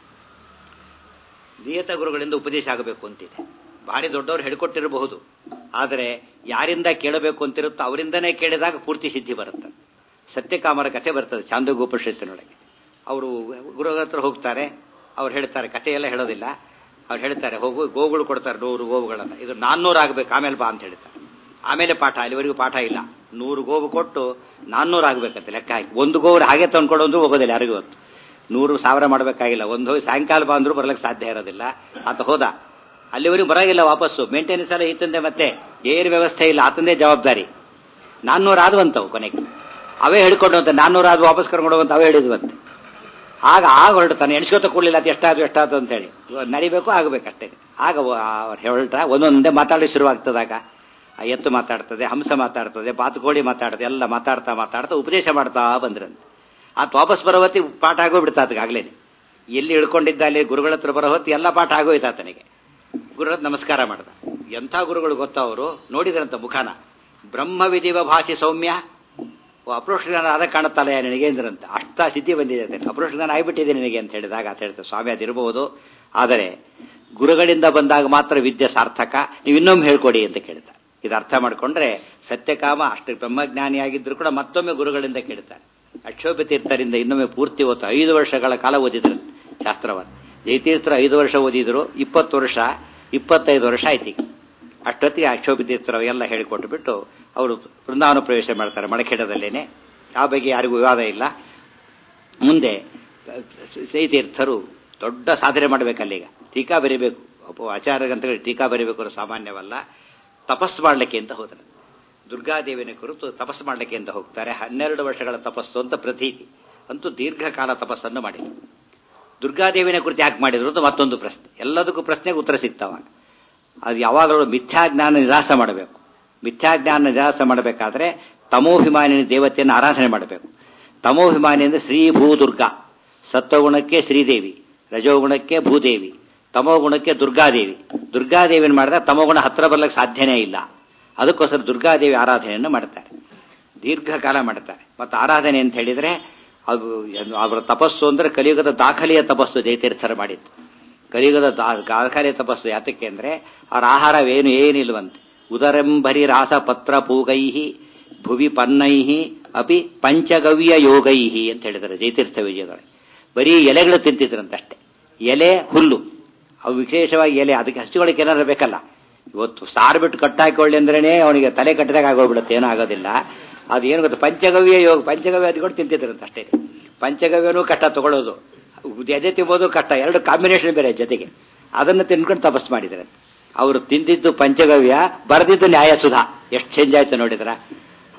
ನಿಯತ ಗುರುಗಳಿಂದ ಉಪದೇಶ ಆಗಬೇಕು ಅಂತಿದೆ. ಭಾರಿ ದೊಡ್ಡವರು ಹೇಳ್ಕೊಟ್ಟಿರಬಹುದು, ಆದರೆ ಯಾರಿಂದ ಕೇಳಬೇಕು ಅಂತಿರುತ್ತೋ ಅವರಿಂದನೇ ಕೇಳಿದಾಗ ಪೂರ್ತಿ ಸಿದ್ಧಿ ಬರುತ್ತೆ. ಸತ್ಯಕಾಮರ ಕಥೆ ಬರ್ತದೆ ಚಾಂದೋಗೋಪನಿಷತ್ತಿನೊಳಗೆ. ಅವರು ಗುರುಗಳ ಹತ್ರ ಹೋಗ್ತಾರೆ, ಅವ್ರು ಹೇಳ್ತಾರೆ, ಕಥೆಯೆಲ್ಲ ಹೇಳೋದಿಲ್ಲ, ಅವ್ರು ಹೇಳ್ತಾರೆ, ಹೋಗು ಗೋವುಗಳು ಕೊಡ್ತಾರೆ ನೂರು ಗೋವುಗಳನ್ನು, ಇದು ನಾನ್ನೂರು ಆಗ್ಬೇಕು ಆಮೇಲೆ ಬಾ ಅಂತ ಹೇಳ್ತಾರೆ. ಆಮೇಲೆ ಪಾಠ, ಅಲ್ಲಿವರೆಗೂ ಪಾಠ ಇಲ್ಲ. ನೂರು ಗೋವು ಕೊಟ್ಟು ನಾನ್ನೂರು ಆಗ್ಬೇಕಂತ ಲೆಕ್ಕ ಹಾಕಿ. ಒಂದು ಗೋವು ಹಾಗೆ ತಂದ್ಕೊಂಡು ಅಂದ್ರೂ ಹೋಗೋದಿಲ್ಲ ಯಾರಿಗೂ ಹೊತ್ತು. ನೂರು ಸಾವಿರ ಮಾಡಬೇಕಾಗಿಲ್ಲ. ಒಂದು ಹೋಗಿ ಸಾಯಂಕಾಲ ಬಾ ಅಂದ್ರೂ ಬರ್ಲಿಕ್ಕೆ ಸಾಧ್ಯ ಇರೋದಿಲ್ಲ. ಆತ ಹೋದ, ಅಲ್ಲಿವರೆಗೂ ಬರಾಗಿಲ್ಲ ವಾಪಸ್ಸು. ಮೇಂಟೆನೆನ್ಸ್ ಎಲ್ಲ ಈತಂದೆ, ಮತ್ತೆ ಏರ್ ವ್ಯವಸ್ಥೆ ಇಲ್ಲ, ಆತಂದೇ ಜವಾಬ್ದಾರಿ. ನಾನ್ನೂರು ಆದ್ವಂತವು ಕೊನೆಗೆ. ಅವೇ ಹಿಡ್ಕೊಂಡಂತೆ ನಾನ್ನೂರು ಆದ್ವು, ವಾಪಸ್ ಕರ್ಕೊಂಡೋಗಂತ ಅವೇ ಹಿಡಿದ್ವಂತೆ. ಆಗ ಆಗ ಹೊರಡ್ತಾನೆ, ಎಣಿಸ್ಕೊತ ಕೊಡ್ಲಿಲ್ಲ ಅದು ಎಷ್ಟಾದ್ರು ಎಷ್ಟಾದ್ರು ಅಂತ ಹೇಳಿ. ನಡಿಬೇಕು ಆಗಬೇಕಷ್ಟೇ. ಆಗ ಹೊರಟ ಒಂದೊಂದೇ ಮಾತಾಡಿ ಶುರುವಾಗ್ತದಾಗ, ಎತ್ತು ಮಾತಾಡ್ತದೆ, ಹಂಸ ಮಾತಾಡ್ತದೆ, ಬಾತುಕೋಳಿ ಮಾತಾಡ್ತದೆ, ಎಲ್ಲ ಮಾತಾಡ್ತಾ ಮಾತಾಡ್ತಾ ಉಪದೇಶ ಮಾಡ್ತಾ ಬಂದ್ರಂತೆ. ಆತ ವಾಪಸ್ ಬರೋ ಹೊತ್ತಿ ಪಾಠ ಆಗೋಗ್ಬಿಡ್ತಾ ಆತಗಾಗ್ಲೇನೆ. ಎಲ್ಲಿ ಹಿಡ್ಕೊಂಡಿದ್ದ ಅಲ್ಲಿ ಗುರುಗಳ ಹತ್ರ ಬರೋ ಹೊತ್ತು ಎಲ್ಲ ಪಾಠ ಆಗೋಯ್ತು ಆತನಿಗೆ. ಗುರುಗಳ ನಮಸ್ಕಾರ ಮಾಡ್ದ. ಎಂಥ ಗುರುಗಳು ಗೊತ್ತಾ ಅವರು? ನೋಡಿದ್ರಂತ ಮುಖಾನ, ಬ್ರಹ್ಮ ವಿಧಿವ ಭಾಷೆ ಸೌಮ್ಯ, ಅಪ್ರೋಷ ಜ್ಞಾನ ಅದ ಕಾಣುತ್ತಲ್ಲ ನಿನಗೆ ಅಂದ್ರಂತ. ಅಷ್ಟ ಸಿದ್ಧಿ ಬಂದಿದೆ, ಅಪ್ರೋಷ ಜ್ಞಾನ ಆಗಿಬಿಟ್ಟಿದೆ ನಿನಗೆ ಅಂತ ಹೇಳಿದಾಗ ಆತ ಹೇಳ್ತಾರೆ, ಸ್ವಾಮಿ ಅದಿರಬಹುದು, ಆದರೆ ಗುರುಗಳಿಂದ ಬಂದಾಗ ಮಾತ್ರ ವಿದ್ಯೆ ಸಾರ್ಥಕ, ನೀವು ಇನ್ನೊಮ್ಮೆ ಹೇಳ್ಕೊಡಿ ಅಂತ ಕೇಳ್ತಾರೆ. ಇದು ಅರ್ಥ ಮಾಡ್ಕೊಂಡ್ರೆ ಸತ್ಯಕಾಮ ಅಷ್ಟು ಬ್ರಹ್ಮಜ್ಞಾನಿಯಾಗಿದ್ರು ಕೂಡ ಮತ್ತೊಮ್ಮೆ ಗುರುಗಳಿಂದ ಕೇಳ್ತಾರೆ. ಅಕ್ಷೋಭ್ಯ ತೀರ್ಥರಿಂದ ಇನ್ನೊಮ್ಮೆ ಪೂರ್ತಿ ಓದ್ತು. ಐದು ವರ್ಷಗಳ ಕಾಲ ಓದಿದ್ರು ಶಾಸ್ತ್ರವನ್ನು. ಜಯತೀರ್ಥರು ಐದು ವರ್ಷ ಓದಿದ್ರು, ಇಪ್ಪತ್ತು ವರ್ಷ ಇಪ್ಪತ್ತೈದು ವರ್ಷ ಆಯ್ತು ಈಗ. ಅಷ್ಟೊತ್ತಿಗೆ ಅಕ್ಷೋಭ್ಯ ತೀರ್ಥರು ಎಲ್ಲ ಹೇಳಿಕೊಟ್ಟು ಬಿಟ್ಟು ಅವರು ವೃಂದಾವನ ಪ್ರವೇಶ ಮಾಡ್ತಾರೆ ಮಣಖೇಡದಲ್ಲೇನೆ. ಆ ಬಗ್ಗೆ ಯಾರಿಗೂ ವಿವಾದ ಇಲ್ಲ. ಮುಂದೆ ಜಯತೀರ್ಥರು ದೊಡ್ಡ ಸಾಧನೆ ಮಾಡಬೇಕಲ್ಲೀಗ. ಟೀಕಾ ಬರೀಬೇಕು, ಆಚಾರ್ಯ ಗ್ರಂಥಗಳಿಗೆ ಟೀಕಾ ಬರೀಬೇಕು ಅನ್ನೋ ಸಾಮಾನ್ಯವಲ್ಲ. ತಪಸ್ಸು ಮಾಡಲಿಕ್ಕೆ ಅಂತ ಹೋದ್ರೆ ದುರ್ಗಾದೇವಿನ ಕುರಿತು ತಪಸ್ಸು ಮಾಡಲಿಕ್ಕೆ ಅಂತ ಹೋಗ್ತಾರೆ. ಹನ್ನೆರಡು ವರ್ಷಗಳ ತಪಸ್ಸು ಅಂತ ಪ್ರತೀತಿ. ಅಂತೂ ದೀರ್ಘಕಾಲ ತಪಸ್ಸನ್ನು ಮಾಡಿದರು. ದುರ್ಗಾದೇವಿನ ಕುರಿತು ಯಾಕೆ ಮಾಡಿದ್ರು ಅಂತ ಮತ್ತೊಂದು ಪ್ರಶ್ನೆ. ಎಲ್ಲದಕ್ಕೂ ಪ್ರಶ್ನೆಗೆ ಉತ್ತರ ಸಿಗ್ತಾವ. ಅದು ಯಾವಾಗಲೂ ಮಿಥ್ಯಾಜ್ಞಾನ ನಿರಾಸ ಮಾಡಬೇಕು. ಮಿಥ್ಯಾಜ್ಞಾನ ನಿರಾಸ ಮಾಡಬೇಕಾದ್ರೆ ತಮೋಭಿಮಾನಿನ ದೇವತೆಯನ್ನು ಆರಾಧನೆ ಮಾಡಬೇಕು. ತಮೋಭಿಮಾನಿ ಅಂದರೆ ಶ್ರೀ ಭೂದುರ್ಗಾ. ಸತ್ವಗುಣಕ್ಕೆ ಶ್ರೀದೇವಿ, ರಜೋಗುಣಕ್ಕೆ ಭೂದೇವಿ, ತಮೋಗುಣಕ್ಕೆ ದುರ್ಗಾದೇವಿ. ದುರ್ಗಾದೇವಿಯನ್ನು ಮಾಡಿದಾಗ ತಮೋಗುಣ ಹತ್ರ ಬರ್ಲಿಕ್ಕೆ ಸಾಧ್ಯನೇ ಇಲ್ಲ. ಅದಕ್ಕೋಸ್ಕರ ದುರ್ಗಾದೇವಿ ಆರಾಧನೆಯನ್ನು ಮಾಡ್ತಾರೆ, ದೀರ್ಘಕಾಲ ಮಾಡ್ತಾರೆ. ಮತ್ತು ಆರಾಧನೆ ಅಂತ ಹೇಳಿದ್ರೆ ಅದು ಅವರ ತಪಸ್ಸು ಅಂದ್ರೆ ಕಲಿಯುಗದ ದಾಖಲೆಯ ತಪಸ್ಸು ಜಯತೀರ್ಥರು ಮಾಡಿತ್ತು. ಕಲಿಯುಗದ ದಾಖಲೆಯ ತಪಸ್ಸು ಯಾತಕ್ಕೆ ಅಂದ್ರೆ ಅವರ ಆಹಾರವೇನು ಏನಿಲ್ವಂತೆ. ಉದರಂಬರಿ ರಾಸ ಪತ್ರ ಪೂಗೈಹಿ ಭುವಿ ಪನ್ನೈಹಿ ಅಪಿ ಪಂಚಗವ್ಯ ಯೋಗೈಹಿ ಅಂತ ಹೇಳಿದ್ದಾರೆ ಜಯತೀರ್ಥ ವಿಜಯಗಳು. ಬರೀ ಎಲೆಗಳು ತಿಂತಿದ್ರಂತಷ್ಟೇ, ಎಲೆ ಹುಲ್ಲು. ಅವು ವಿಶೇಷವಾಗಿ ಎಲೆ, ಅದಕ್ಕೆ ಹಸಿಗಳಿಗೆ ಏನಾರು ಬೇಕಲ್ಲ. ಇವತ್ತು ಸಾರು ಬಿಟ್ಟು ಕಟ್ಟಾಕೊಳ್ಳಿ ಅಂದ್ರೇನೆ ಅವನಿಗೆ ತಲೆ ಕಟ್ಟಿದಾಗ ಆಗೋಗ್ಬಿಡುತ್ತೆ, ಏನೂ ಆಗೋದಿಲ್ಲ. ಅದೇನು ಗೊತ್ತು, ಪಂಚಗವ್ಯ ಯೋಗ, ಪಂಚಗವ್ಯ ಅದಿಕೊಂಡು ತಿಂತಿದ್ರಂತ ಅಷ್ಟೇ. ಪಂಚಗವ್ಯನೂ ಕಷ್ಟ ತಗೊಳ್ಳೋದು, ಎದೆ ತಿಂಬೋದು ಕಷ್ಟ, ಎರಡು ಕಾಂಬಿನೇಷನ್ ಬೇರೆ ಜೊತೆಗೆ. ಅದನ್ನು ತಿನ್ಕೊಂಡು ತಪಸ್ಸು ಮಾಡಿದ್ರೆ ಅವರು ತಿಂದಿದ್ದು ಪಂಚಗವ್ಯ, ಬರೆದಿದ್ದು ನ್ಯಾಯ ಸುಧಾ. ಎಷ್ಟು ಚೇಂಜ್ ಆಯ್ತು ನೋಡಿದ್ರ.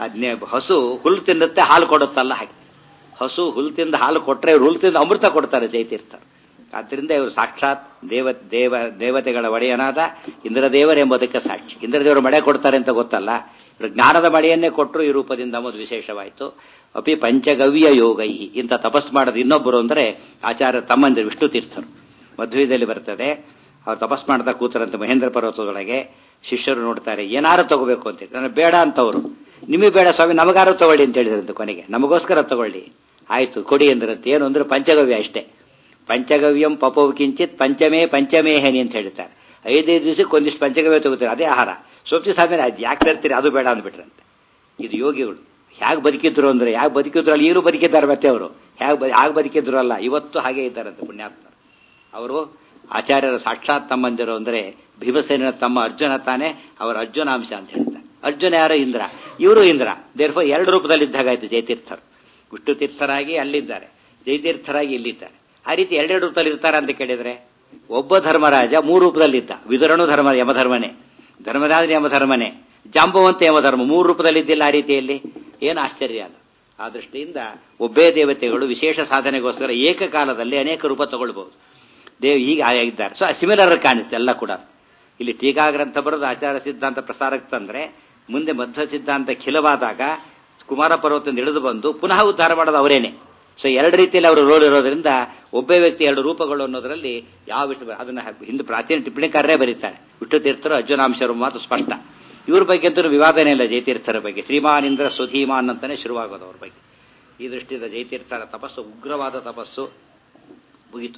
ಅದ್ನೇ ಹಸು ಹುಲ್ಲು ತಿನ್ನುತ್ತೆ ಹಾಲು ಕೊಡುತ್ತಲ್ಲ ಹಾಗೆ ಹಸು ಹುಲ್ಲು ತಿಂದು ಹಾಲು ಕೊಟ್ಟರೆ ಇವ್ರು ಹುಲ್ಲು ತಿಂದು ಅಮೃತ ಕೊಡ್ತಾರೆ ಜಯತೀರ್ಥರು. ಆದ್ದರಿಂದ ಇವರು ಸಾಕ್ಷಾತ್ ದೇವ ದೇವ ದೇವತೆಗಳ ಒಡೆಯನಾದ ಇಂದ್ರದೇವರೆಂಬುದಕ್ಕೆ ಸಾಕ್ಷಿ. ಇಂದ್ರದೇವರು ಮಳೆ ಕೊಡ್ತಾರೆ ಅಂತ ಗೊತ್ತಲ್ಲ, ಇವರು ಜ್ಞಾನದ ಮಳೆಯನ್ನೇ ಕೊಟ್ಟರು ಈ ರೂಪದಿಂದ ಎಂಬುದು ವಿಶೇಷವಾಯಿತು. ಅಪಿ ಪಂಚಗವ್ಯ ಯೋಗೈ, ಇಂಥ ತಪಸ್ ಮಾಡೋದು ಇನ್ನೊಬ್ಬರು ಅಂದರೆ ಆಚಾರ್ಯ ತಮ್ಮಂದಿರು ವಿಷ್ಣು ತೀರ್ಥರು. ಮಧ್ವದಲ್ಲಿ ಬರ್ತದೆ, ಅವ್ರು ತಪಸ್ ಮಾಡ್ತಾ ಕೂತರಂತೆ ಮಹೇಂದ್ರ ಪರ್ವತದೊಳಗೆ. ಶಿಷ್ಯರು ನೋಡ್ತಾರೆ, ಏನಾರು ತಗೋಬೇಕು ಅಂತ ಹೇಳಿ. ನನಗೆ ಬೇಡ ಅಂತವರು, ನಿಮಗೆ ಬೇಡ ಸ್ವಾಮಿ ನಮಗಾರು ತಗೊಳ್ಳಿ ಅಂತ ಹೇಳಿದ್ರಂತೆ. ಕೊನೆಗೆ ನಮಗೋಸ್ಕರ ತಗೊಳ್ಳಿ, ಆಯ್ತು ಕೊಡಿ ಅಂದ್ರಂತೆ. ಏನು ಅಂದ್ರೆ ಪಂಚಗವ್ಯ ಅಷ್ಟೇ. ಪಂಚಗವ್ಯಂ ಪಪವು ಕಿಂಚಿತ್ ಪಂಚಮೇ ಪಂಚಮೇಹನಿ ಅಂತ ಹೇಳ್ತಾರೆ. ಐದೈದು ದಿವಸಕ್ಕೆ ಒಂದಿಷ್ಟು ಪಂಚಗವ್ಯ ತಗೋತಾರೆ, ಅದೇ ಆಹಾರ. ಸೊಪ್ಪಿ ಸಾಮೇಲೆ ಅದು ಯಾಕೆ ತರ್ತೀರಿ, ಅದು ಬೇಡ ಅಂದ್ಬಿಟ್ರಂತೆ. ಇದು ಯೋಗಿಗಳು ಹೇಗೆ ಬದುಕಿದ್ರು ಅಂದ್ರೆ, ಯಾಕೆ ಬದುಕಿದ್ರು ಅಲ್ಲ, ಈಗಲೂ ಬದುಕಿದ್ದಾರೆ ಮತ್ತೆ ಅವರು. ಹೇಗೆ ಆಗ ಬದುಕಿದ್ರು ಅಲ್ಲ, ಇವತ್ತು ಹಾಗೆ ಇದ್ದಾರಂತೆ ಪುಣ್ಯಾತ್ಮ. ಅವರು ಆಚಾರ್ಯರ ಸಾಕ್ಷಾತ್ ತಮ್ಮಂದಿರು ಅಂದರೆ ಭೀಮಸೇನ ತಮ್ಮ ಅರ್ಜುನ ತಾನೇ, ಅವರ ಅರ್ಜುನಾಂಶ ಅಂತ ಹೇಳ್ತಾರೆ. ಅರ್ಜುನ ಯಾರು? ಇಂದ್ರ. ಇವರು ಇಂದ್ರ. ದೇರ್ಫೋರ್ ಎರಡು ರೂಪದಲ್ಲಿ ಇದ್ದಾಗಾಯ್ತು ಜಯತೀರ್ಥರು. ವಿಷ್ಣು ತೀರ್ಥರಾಗಿ ಅಲ್ಲಿದ್ದಾರೆ, ಜಯತೀರ್ಥರಾಗಿ ಇಲ್ಲಿದ್ದಾರೆ. ಆ ರೀತಿ ಎರಡೆರಡು ರೂಪದಲ್ಲಿ ಇರ್ತಾರೆ ಅಂತ ಕೇಳಿದ್ರೆ, ಒಬ್ಬ ಧರ್ಮರಾಜ ಮೂರು ರೂಪದಲ್ಲಿದ್ದ. ವಿದುರನು ಧರ್ಮ ಯಮಧರ್ಮನೇ, ಧರ್ಮರಾಜ ಯಮಧರ್ಮನೇ, ಜಾಂಬವಂತ ಯಮಧರ್ಮ, ಮೂರು ರೂಪದಲ್ಲಿದ್ದಿಲ್ಲ. ಆ ರೀತಿಯಲ್ಲಿ ಏನು ಆಶ್ಚರ್ಯ ಅಲ್ಲ. ಆ ದೃಷ್ಟಿಯಿಂದ ಒಬ್ಬೇ ದೇವತೆಗಳು ವಿಶೇಷ ಸಾಧನೆಗೋಸ್ಕರ ಏಕಕಾಲದಲ್ಲಿ ಅನೇಕ ರೂಪ ತಗೊಳ್ಬಹುದು. ದೇವ್ ಹೀಗೆ ಆಗಿದ್ದಾರೆ. ಸೊ ಸಿಮಿಲರ್ ಕಾಣಿಸ್ತೆ ಎಲ್ಲ ಕೂಡ. ಇಲ್ಲಿ ಟೀಕಾಗ್ರಂಥ ಬರೋದು ಆಚಾರ ಸಿದ್ಧಾಂತ ಪ್ರಸಾರಕ್ಕೆ ತಂದ್ರೆ, ಮುಂದೆ ಮಧ್ವ ಸಿದ್ಧಾಂತ ಖಿಲವಾದಾಗ ಕುಮಾರ ಪರ್ವತದಿಂದ ಇಳಿದು ಬಂದು ಪುನಃ ಉದ್ಧಾರ ಮಾಡೋದು ಅವರೇನೆ. ಸೊ ಎರಡು ರೀತಿಯಲ್ಲಿ ಅವರು ರೋಲ್ ಇರೋದ್ರಿಂದ ಒಬ್ಬೇ ವ್ಯಕ್ತಿ ಎರಡು ರೂಪಗಳು ಅನ್ನೋದರಲ್ಲಿ ಯಾವ ವಿಷಯ, ಅದನ್ನ ಹಿಂದೆ ಪ್ರಾಚೀನ ಟಿಪ್ಪಣಿಕಾರರೇ ಬರೀತಾರೆ. ವಿಷ್ಣು ತೀರ್ಥರು ಅರ್ಜುನಾಂಶರು ಮಾತು ಸ್ಪಷ್ಟ. ಇವ್ರ ಬಗ್ಗೆ ಅಂತೂ ವಿವಾದನೇ ಇಲ್ಲ. ಜಯತೀರ್ಥರ ಬಗ್ಗೆ ಶ್ರೀಮಾನ್ ಇಂದ್ರ ಸುಧೀಮಾನ್ ಅಂತಾನೆ ಶುರುವಾಗೋದು ಅವ್ರ ಬಗ್ಗೆ. ಈ ದೃಷ್ಟಿಯಿಂದ ಜಯತೀರ್ಥರ ತಪಸ್ಸು ಉಗ್ರವಾದ ತಪಸ್ಸು ಮುಗಿತು.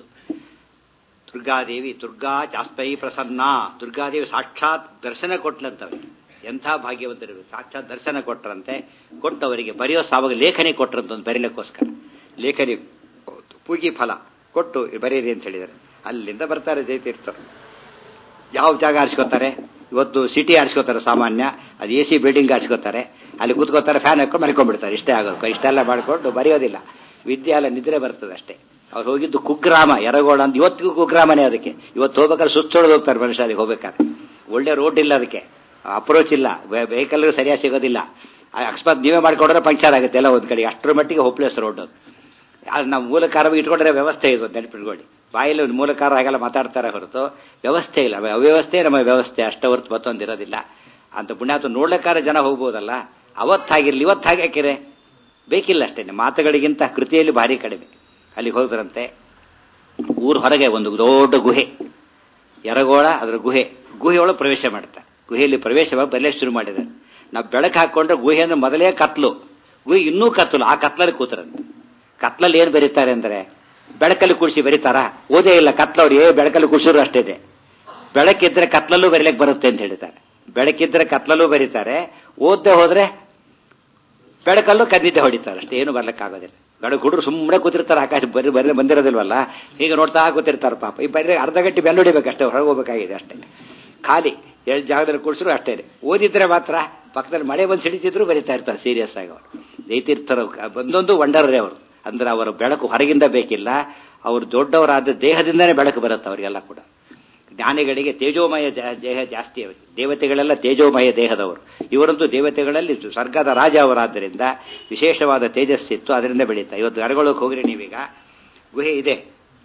ದುರ್ಗಾದೇವಿ ದುರ್ಗಾ ಜಾಸ್ಪೈ ಪ್ರಸನ್ನ, ದುರ್ಗಾದೇವಿ ಸಾಕ್ಷಾತ್ ದರ್ಶನ ಕೊಟ್ಲಂತವರಿಗೆ. ಎಂಥ ಭಾಗ್ಯವಂತರು, ಸಾಕ್ಷಾತ್ ದರ್ಶನ ಕೊಟ್ಟರಂತೆ. ಕೊಟ್ಟವರಿಗೆ ಬರೆಯೋ ಸಾವಾಗ ಲೇಖನಿ ಕೊಟ್ಟರಂತ, ಒಂದು ಬರೀಲಿಕ್ಕೋಸ್ಕರ ಲೇಖನಿ ಪೂಗಿ ಫಲ ಕೊಟ್ಟು ಬರೀರಿ ಅಂತ ಹೇಳಿದ್ದಾರೆ. ಅಲ್ಲಿಂದ ಬರ್ತಾರೆ ಜಯತೀರ್ಥರು. ಯಾವ ಜಾಗ ಆರಿಸ್ಕೋತಾರೆ? ಇವತ್ತು ಸಿಟಿ ಆರಿಸ್ಕೋತಾರೆ ಸಾಮಾನ್ಯ, ಅದು ಎ ಸಿ ಬಿಲ್ಡಿಂಗ್ ಆರಿಸ್ಕೋತಾರೆ, ಅಲ್ಲಿ ಕೂತ್ಕೋತಾರೆ, ಫ್ಯಾನ್ ಹಾಕೊಂಡು ಮಲ್ಕೊಂಡ್ಬಿಡ್ತಾರೆ. ಇಷ್ಟೇ ಆಗೋದು. ಇಷ್ಟೆಲ್ಲ ಮಾಡಿಕೊಂಡು ಬರೆಯೋದಿಲ್ಲ. ವಿದ್ಯೆ ಅಲ್ಲ, ನಿದ್ರೆ ಬರ್ತದೆ ಅಷ್ಟೇ. ಅವ್ರು ಹೋಗಿದ್ದು ಕುಗ್ರಾಮ ಯರಗೋಳ ಅಂತ. ಇವತ್ತಿಗೂ ಕುಗ್ರಾಮನೇ ಅದಕ್ಕೆ. ಇವತ್ತು ಹೋಗ್ಬೇಕಾದ್ರೆ ಸುಸ್ತೊಳಗೆ ಹೋಗ್ತಾರೆ ಮನುಷ್ಯ. ಅಲ್ಲಿಗೆ ಹೋಗ್ಬೇಕಾದ್ರೆ ಒಳ್ಳೆ ರೋಡ್ ಇಲ್ಲ, ಅದಕ್ಕೆ ಅಪ್ರೋಚ್ ಇಲ್ಲ, ವೆಹಿಕಲ್ ಸರಿಯಾಗಿ ಸಿಗೋದಿಲ್ಲ. ಅಕಸ್ಮಾತ್ ನೀವೇ ಮಾಡ್ಕೊಂಡ್ರೆ ಪಂಕ್ಚರ್ ಆಗುತ್ತೆ ಎಲ್ಲ ಒಂದು ಕಡೆ. ಅಷ್ಟರ ಮಟ್ಟಿಗೆ ಹೋಪ್ಲೆಸ್ ರೋಡ್ ಅದು. ಅದು ನಾವು ಮೂಲ ಕಾರವಾಗಿ ಇಟ್ಕೊಂಡ್ರೆ ವ್ಯವಸ್ಥೆ ಇದು ನೆನಪಿಟ್ಕೊಳ್ಳಿ. ಬಾಯಲ್ಲಿ ಒಂದು ಮೂಲ ಕಾರ ಹಾಗೆಲ್ಲ ಮಾತಾಡ್ತಾರೆ ಹೊರತು ವ್ಯವಸ್ಥೆ ಇಲ್ಲ. ಅವ್ಯವಸ್ಥೆ ನಮ್ಮ ವ್ಯವಸ್ಥೆ ಅಷ್ಟೇ ಹೊರತು ಮತ್ತೊಂದಿರೋದಿಲ್ಲ. ಅಂತ ಪುಣ್ಯಾತ ನೋಡ್ಲಿಕ್ಕಾರ ಜನ ಹೋಗ್ಬೋದಲ್ಲ. ಅವತ್ತಾಗಿರ್ಲಿ, ಇವತ್ತು ಹಾಗೆ ಹಾಕಿರೆ ಬೇಕಿಲ್ಲ ಅಷ್ಟೇ. ಮಾತುಗಳಿಗಿಂತ ಕೃತಿಯಲ್ಲಿ ಭಾರಿ ಕಡಿಮೆ. ಅಲ್ಲಿಗೆ ಹೋದ್ರಂತೆ. ಊರು ಹೊರಗೆ ಒಂದು ದೊಡ್ಡ ಗುಹೆ, ಯರಗೋಳ, ಅದರ ಗುಹೆ. ಗುಹೆಯೊಳಗೆ ಪ್ರವೇಶ ಮಾಡ್ತಾರೆ. ಗುಹೆಯಲ್ಲಿ ಪ್ರವೇಶ ಬರಲಿಕ್ಕೆ ಶುರು ಮಾಡಿದ್ದಾರೆ. ನಾವು ಬೆಳಕು ಹಾಕೊಂಡ್ರೆ ಗುಹೆ ಅಂದ್ರೆ ಮೊದಲೇ ಕತ್ಲು, ಗುಹೆ ಇನ್ನೂ ಕತ್ಲು. ಆ ಕತ್ಲಲ್ಲಿ ಕೂತರಂತೆ. ಕತ್ಲಲ್ಲಿ ಏನು ಬರೀತಾರೆ ಅಂದ್ರೆ, ಬೆಳಕಲ್ಲಿ ಕೂಡಿಸಿ ಬರೀತಾರ? ಓದೇ ಇಲ್ಲ ಕತ್ಲವ್ರು. ಏ ಬೆಳಕಲ್ಲಿ ಕೂಡಿಸಿದ್ರು ಅಷ್ಟೇ ಇದೆ. ಬೆಳಕಿದ್ರೆ ಕತ್ಲಲ್ಲೂ ಬರೀಲಿಕ್ಕೆ ಬರುತ್ತೆ ಅಂತ ಹೇಳಿದ್ದಾರೆ. ಬೆಳಕಿದ್ರೆ ಕತ್ಲಲ್ಲೂ ಬರೀತಾರೆ, ಓದ್ದೆ ಹೋದ್ರೆ ಬೆಳಕಲ್ಲೂ ಕದ್ದಿದ್ದೆ ಹೊಡಿತಾರೆ ಅಷ್ಟೇ. ಏನು ಬರ್ಲಿಕ್ಕಾಗೋದಿಲ್ಲ. ಬೆಳಕು ಹುಡುಗರು ಸುಮ್ಮನೆ ಕೂತಿರ್ತಾರೆ. ಆಕಾಶ ಬರೀ ಬರೀ ಬಂದಿರೋದಿಲ್ವಲ್ಲ, ಹೀಗೆ ನೋಡ್ತಾ ಕೂತಿರ್ತಾರೆ ಪಾಪ. ಈ ಬರೀ ಅರ್ಧ ಗಂಟೆ ಬೆಲ್ಲ ಹೊಡಿಬೇಕಷ್ಟೇ, ಹೊರಗೆ ಹೋಗ್ಬೇಕಾಗಿದೆ ಅಷ್ಟೇ. ಖಾಲಿ ಎರಡು ಜಾಗದಲ್ಲಿ ಕೂಡಿಸಿದ್ರು ಅಷ್ಟೇ. ಓದಿದ್ರೆ ಮಾತ್ರ ಪಕ್ಕದಲ್ಲಿ ಮಳೆ ಬಂದು ಸಿಡಿತಿದ್ರು ಬರೀತಾ ಇರ್ತಾರೆ ಸೀರಿಯಸ್ ಆಗಿ ಅವರು. ಜಯತೀರ್ಥರು ಒಂದೊಂದು ವಂಡರ್ರೇ ಅವರು. ಅಂದ್ರೆ ಅವರ ಬೆಳಕು ಹೊರಗಿಂದ ಬೇಕಿಲ್ಲ, ಅವರು ದೊಡ್ಡವರಾದ ದೇಹದಿಂದನೇ ಬೆಳಕು ಬರುತ್ತೆ ಅವರಿಗೆಲ್ಲ ಕೂಡ. ಜ್ಞಾನಿಗಳಿಗೆ ತೇಜೋಮಯ ದೇಹ ಜಾಸ್ತಿ. ಅವರಿಗೆ ದೇವತೆಗಳೆಲ್ಲ ತೇಜೋಮಯ ದೇಹದವರು. ಇವರಂತೂ ದೇವತೆಗಳಲ್ಲಿ ಸ್ವರ್ಗದ ರಾಜ ಅವರಾದ್ದರಿಂದ ವಿಶೇಷವಾದ ತೇಜಸ್ಸಿತ್ತು, ಅದರಿಂದ ಬೆಳೀತಾ. ಇವತ್ತು ಗರಗೊಳಕ್ಕೆ ಹೋಗ್ರಿ ನೀವೀಗ, ಗುಹೆ ಇದೆ.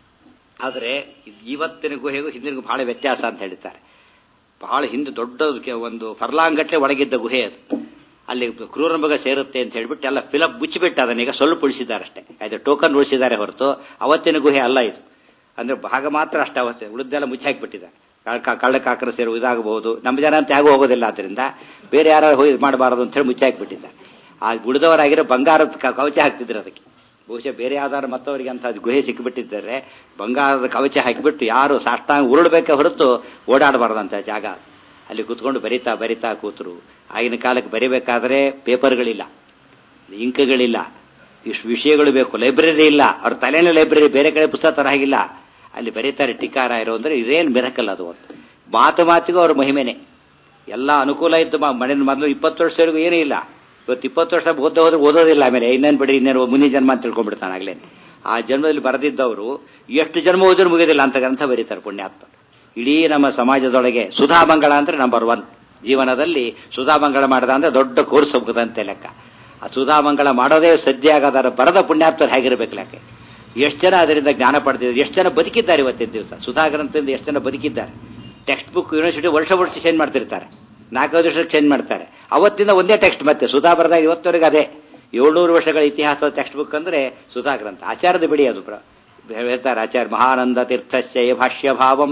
ಆದರೆ ಇವತ್ತಿನ ಗುಹೆಗೂ ಹಿಂದಿನ ಬಹಳ ವ್ಯತ್ಯಾಸ ಅಂತ ಹೇಳ್ತಾರೆ. ಬಹಳ ಹಿಂದೆ ದೊಡ್ಡ ಒಂದು ಫರ್ಲಾಂಗಟ್ಲೆ ಒಳಗಿದ್ದ ಗುಹೆ ಅದು. ಅಲ್ಲಿ ಕ್ರೂರ ಮೃಗ ಸೇರುತ್ತೆ ಅಂತ ಹೇಳ್ಬಿಟ್ಟು ಎಲ್ಲ ಫಿಲಪ್ ಮುಚ್ಚಿಬಿಟ್ಟು ಅದನ್ನೀಗ ಸ್ವಲ್ಪ ಉಳಿಸಿದ್ದಾರೆ ಅಷ್ಟೇ. ಅದು ಟೋಕನ್ ಉಳಿಸಿದ್ದಾರೆ ಹೊರತು ಅವತ್ತಿನ ಗುಹೆ ಅಲ್ಲ ಇದು. ಅಂದ್ರೆ ಭಾಗ ಮಾತ್ರ ಅಷ್ಟೇ ಅವತ್ತೆ, ಉಳಿದೆಲ್ಲ ಮುಚ್ಚಾಕಿಬಿಟ್ಟಿದ್ದಾರೆ. ಕಳ್ಳಕಾಕರ ಸೇರು ಇದಾಗಬಹುದು. ನಮ್ಮ ಜನ ಅಂತ ಹೇಗೂ ಹೋಗೋದಿಲ್ಲ, ಆದ್ರಿಂದ ಬೇರೆ ಯಾರು ಹೋಗಿ ಮಾಡಬಾರದು ಅಂತ ಹೇಳಿ ಮುಚ್ಚಾಕಿಬಿಟ್ಟಿದ್ದಾರೆ. ಆ ಉಳಿದವರಾಗಿರೋ ಬಂಗಾರದ ಕವಚ ಹಾಕ್ತಿದ್ರು ಅದಕ್ಕೆ. ಬಹುಶಃ ಬೇರೆ ಯಾವ್ದಾದ್ರು ಮತ್ತವರಿಗೆ ಅಂತ ಗುಹೆ ಸಿಕ್ಕಿಬಿಟ್ಟಿದ್ದಾರೆ. ಬಂಗಾರದ ಕವಚ ಹಾಕಿಬಿಟ್ಟು ಯಾರು ಸಾಷ್ಟಾಂಗ ಉರುಳಬೇಕೆ ಹೊರತು ಓಡಾಡಬಾರ್ದಂತ ಜಾಗ. ಅಲ್ಲಿ ಕೂತ್ಕೊಂಡು ಬರಿತಾ ಬರಿತಾ ಕೂತರು. ಆಗಿನ ಕಾಲಕ್ಕೆ ಬರಿಬೇಕಾದ್ರೆ ಪೇಪರ್ಗಳಿಲ್ಲ, ಇಂಕ್ಗಳಿಲ್ಲ, ಇಷ್ಟು ವಿಷಯಗಳು ಬೇಕು, ಲೈಬ್ರರಿ ಇಲ್ಲ. ಅವ್ರ ತಲೆನೇ ಲೈಬ್ರರಿ, ಬೇರೆ ಕಡೆ ಪುಸ್ತಕ ತರ ಆಗಿಲ್ಲ. ಅಲ್ಲಿ ಬರೀತಾರೆ ಟೀಕಾರ ಇರೋ ಅಂದ್ರೆ ಇದೇನು ಮಿರಕಲ್ ಅದು. ಒಂದು ಮಾತು ಮಾತಿಗೂ ಅವ್ರ ಮಹಿಮೆನೆ. ಎಲ್ಲ ಅನುಕೂಲ ಇತ್ತು. ಮನೆ ಮೊದಲು ಇಪ್ಪತ್ತು ವರ್ಷದವರೆಗೂ ಏನೂ ಇಲ್ಲ. ಇವತ್ತು ಇಪ್ಪತ್ತು ವರ್ಷ ಓದ ಹೋದ್ರೆ ಓದೋದಿಲ್ಲ. ಆಮೇಲೆ ಇನ್ನೇನು ಬಿಡಿ, ಇನ್ನೇನು ಮುಂದಿನ ಜನ್ಮ ಅಂತ ತಿಳ್ಕೊಂಡ್ಬಿಡ್ತಾನೆ ಆಗ್ಲೇ. ಆ ಜನ್ಮದಲ್ಲಿ ಬರೆದಿದ್ದವರು ಎಷ್ಟು ಜನ್ಮ ಓದಿದ್ರು ಮುಗಿದಿಲ್ಲ ಅಂತ ಗ್ರಂಥ ಬರೀತಾರೆ ಪುಣ್ಯಾತ್ಮ. ಇಡೀ ನಮ್ಮ ಸಮಾಜದೊಳಗೆ ಸುಧಾಮಂಗಳ ಅಂದ್ರೆ ನಂಬರ್ ಒನ್. ಜೀವನದಲ್ಲಿ ಸುಧಾಮಂಗಳ ಮಾಡದ ಅಂದ್ರೆ ದೊಡ್ಡ ಕೋರ್ಸ್ ಹೋಗ್ತದಂತೆ ಲೆಕ್ಕ. ಆ ಸುಧಾಮಂಗಳ ಮಾಡೋದೇ ಸದ್ಯ ಆಗೋದಾರ ಬರದ ಪುಣ್ಯಾಪ್ತರು ಹೇಗಿರ್ಬೇಕು ಲೆಕ್ಕ. ಎಷ್ಟು ಜನ ಅದರಿಂದ ಜ್ಞಾನ ಪಡೆದಿದ್ದಾರೆ, ಎಷ್ಟು ಜನ ಬದುಕಿದ್ದಾರೆ ಇವತ್ತಿನ ದಿವಸ. ಸುಧಾ ಗ್ರಂಥದಿಂದ ಎಷ್ಟು ಜನ ಬದುಕಿದ್ದಾರೆ. ಟೆಕ್ಸ್ಟ್ ಬುಕ್ ಯೂನಿವರ್ಸಿಟಿ ವರ್ಷ ವರ್ಷ ಚೇಂಜ್ ಮಾಡ್ತಿರ್ತಾರೆ, ನಾಲ್ಕೈದು ವರ್ಷಕ್ಕೆ ಚೇಂಜ್ ಮಾಡ್ತಾರೆ. ಅವತ್ತಿಂದ ಒಂದೇ ಟೆಕ್ಸ್ಟ್ ಮತ್ತೆ ಸುಧಾ ಬರೆದಾಗ ಇವತ್ತವರೆಗೆ ಅದೇ. ಏಳ್ನೂರು ವರ್ಷಗಳ ಇತಿಹಾಸದ ಟೆಕ್ಸ್ಟ್ ಬುಕ್ ಅಂದ್ರೆ ಸುಧಾ ಗ್ರಂಥ. ಆಚಾರ್ಯದ ಬಿಡಿ ಅದು ಹೇಳ್ತಾರೆ ಆಚಾರ್ಯ ಮಹಾನಂದ ತೀರ್ಥಸ್ಯ ಭಾಷ್ಯ ಭಾವಂ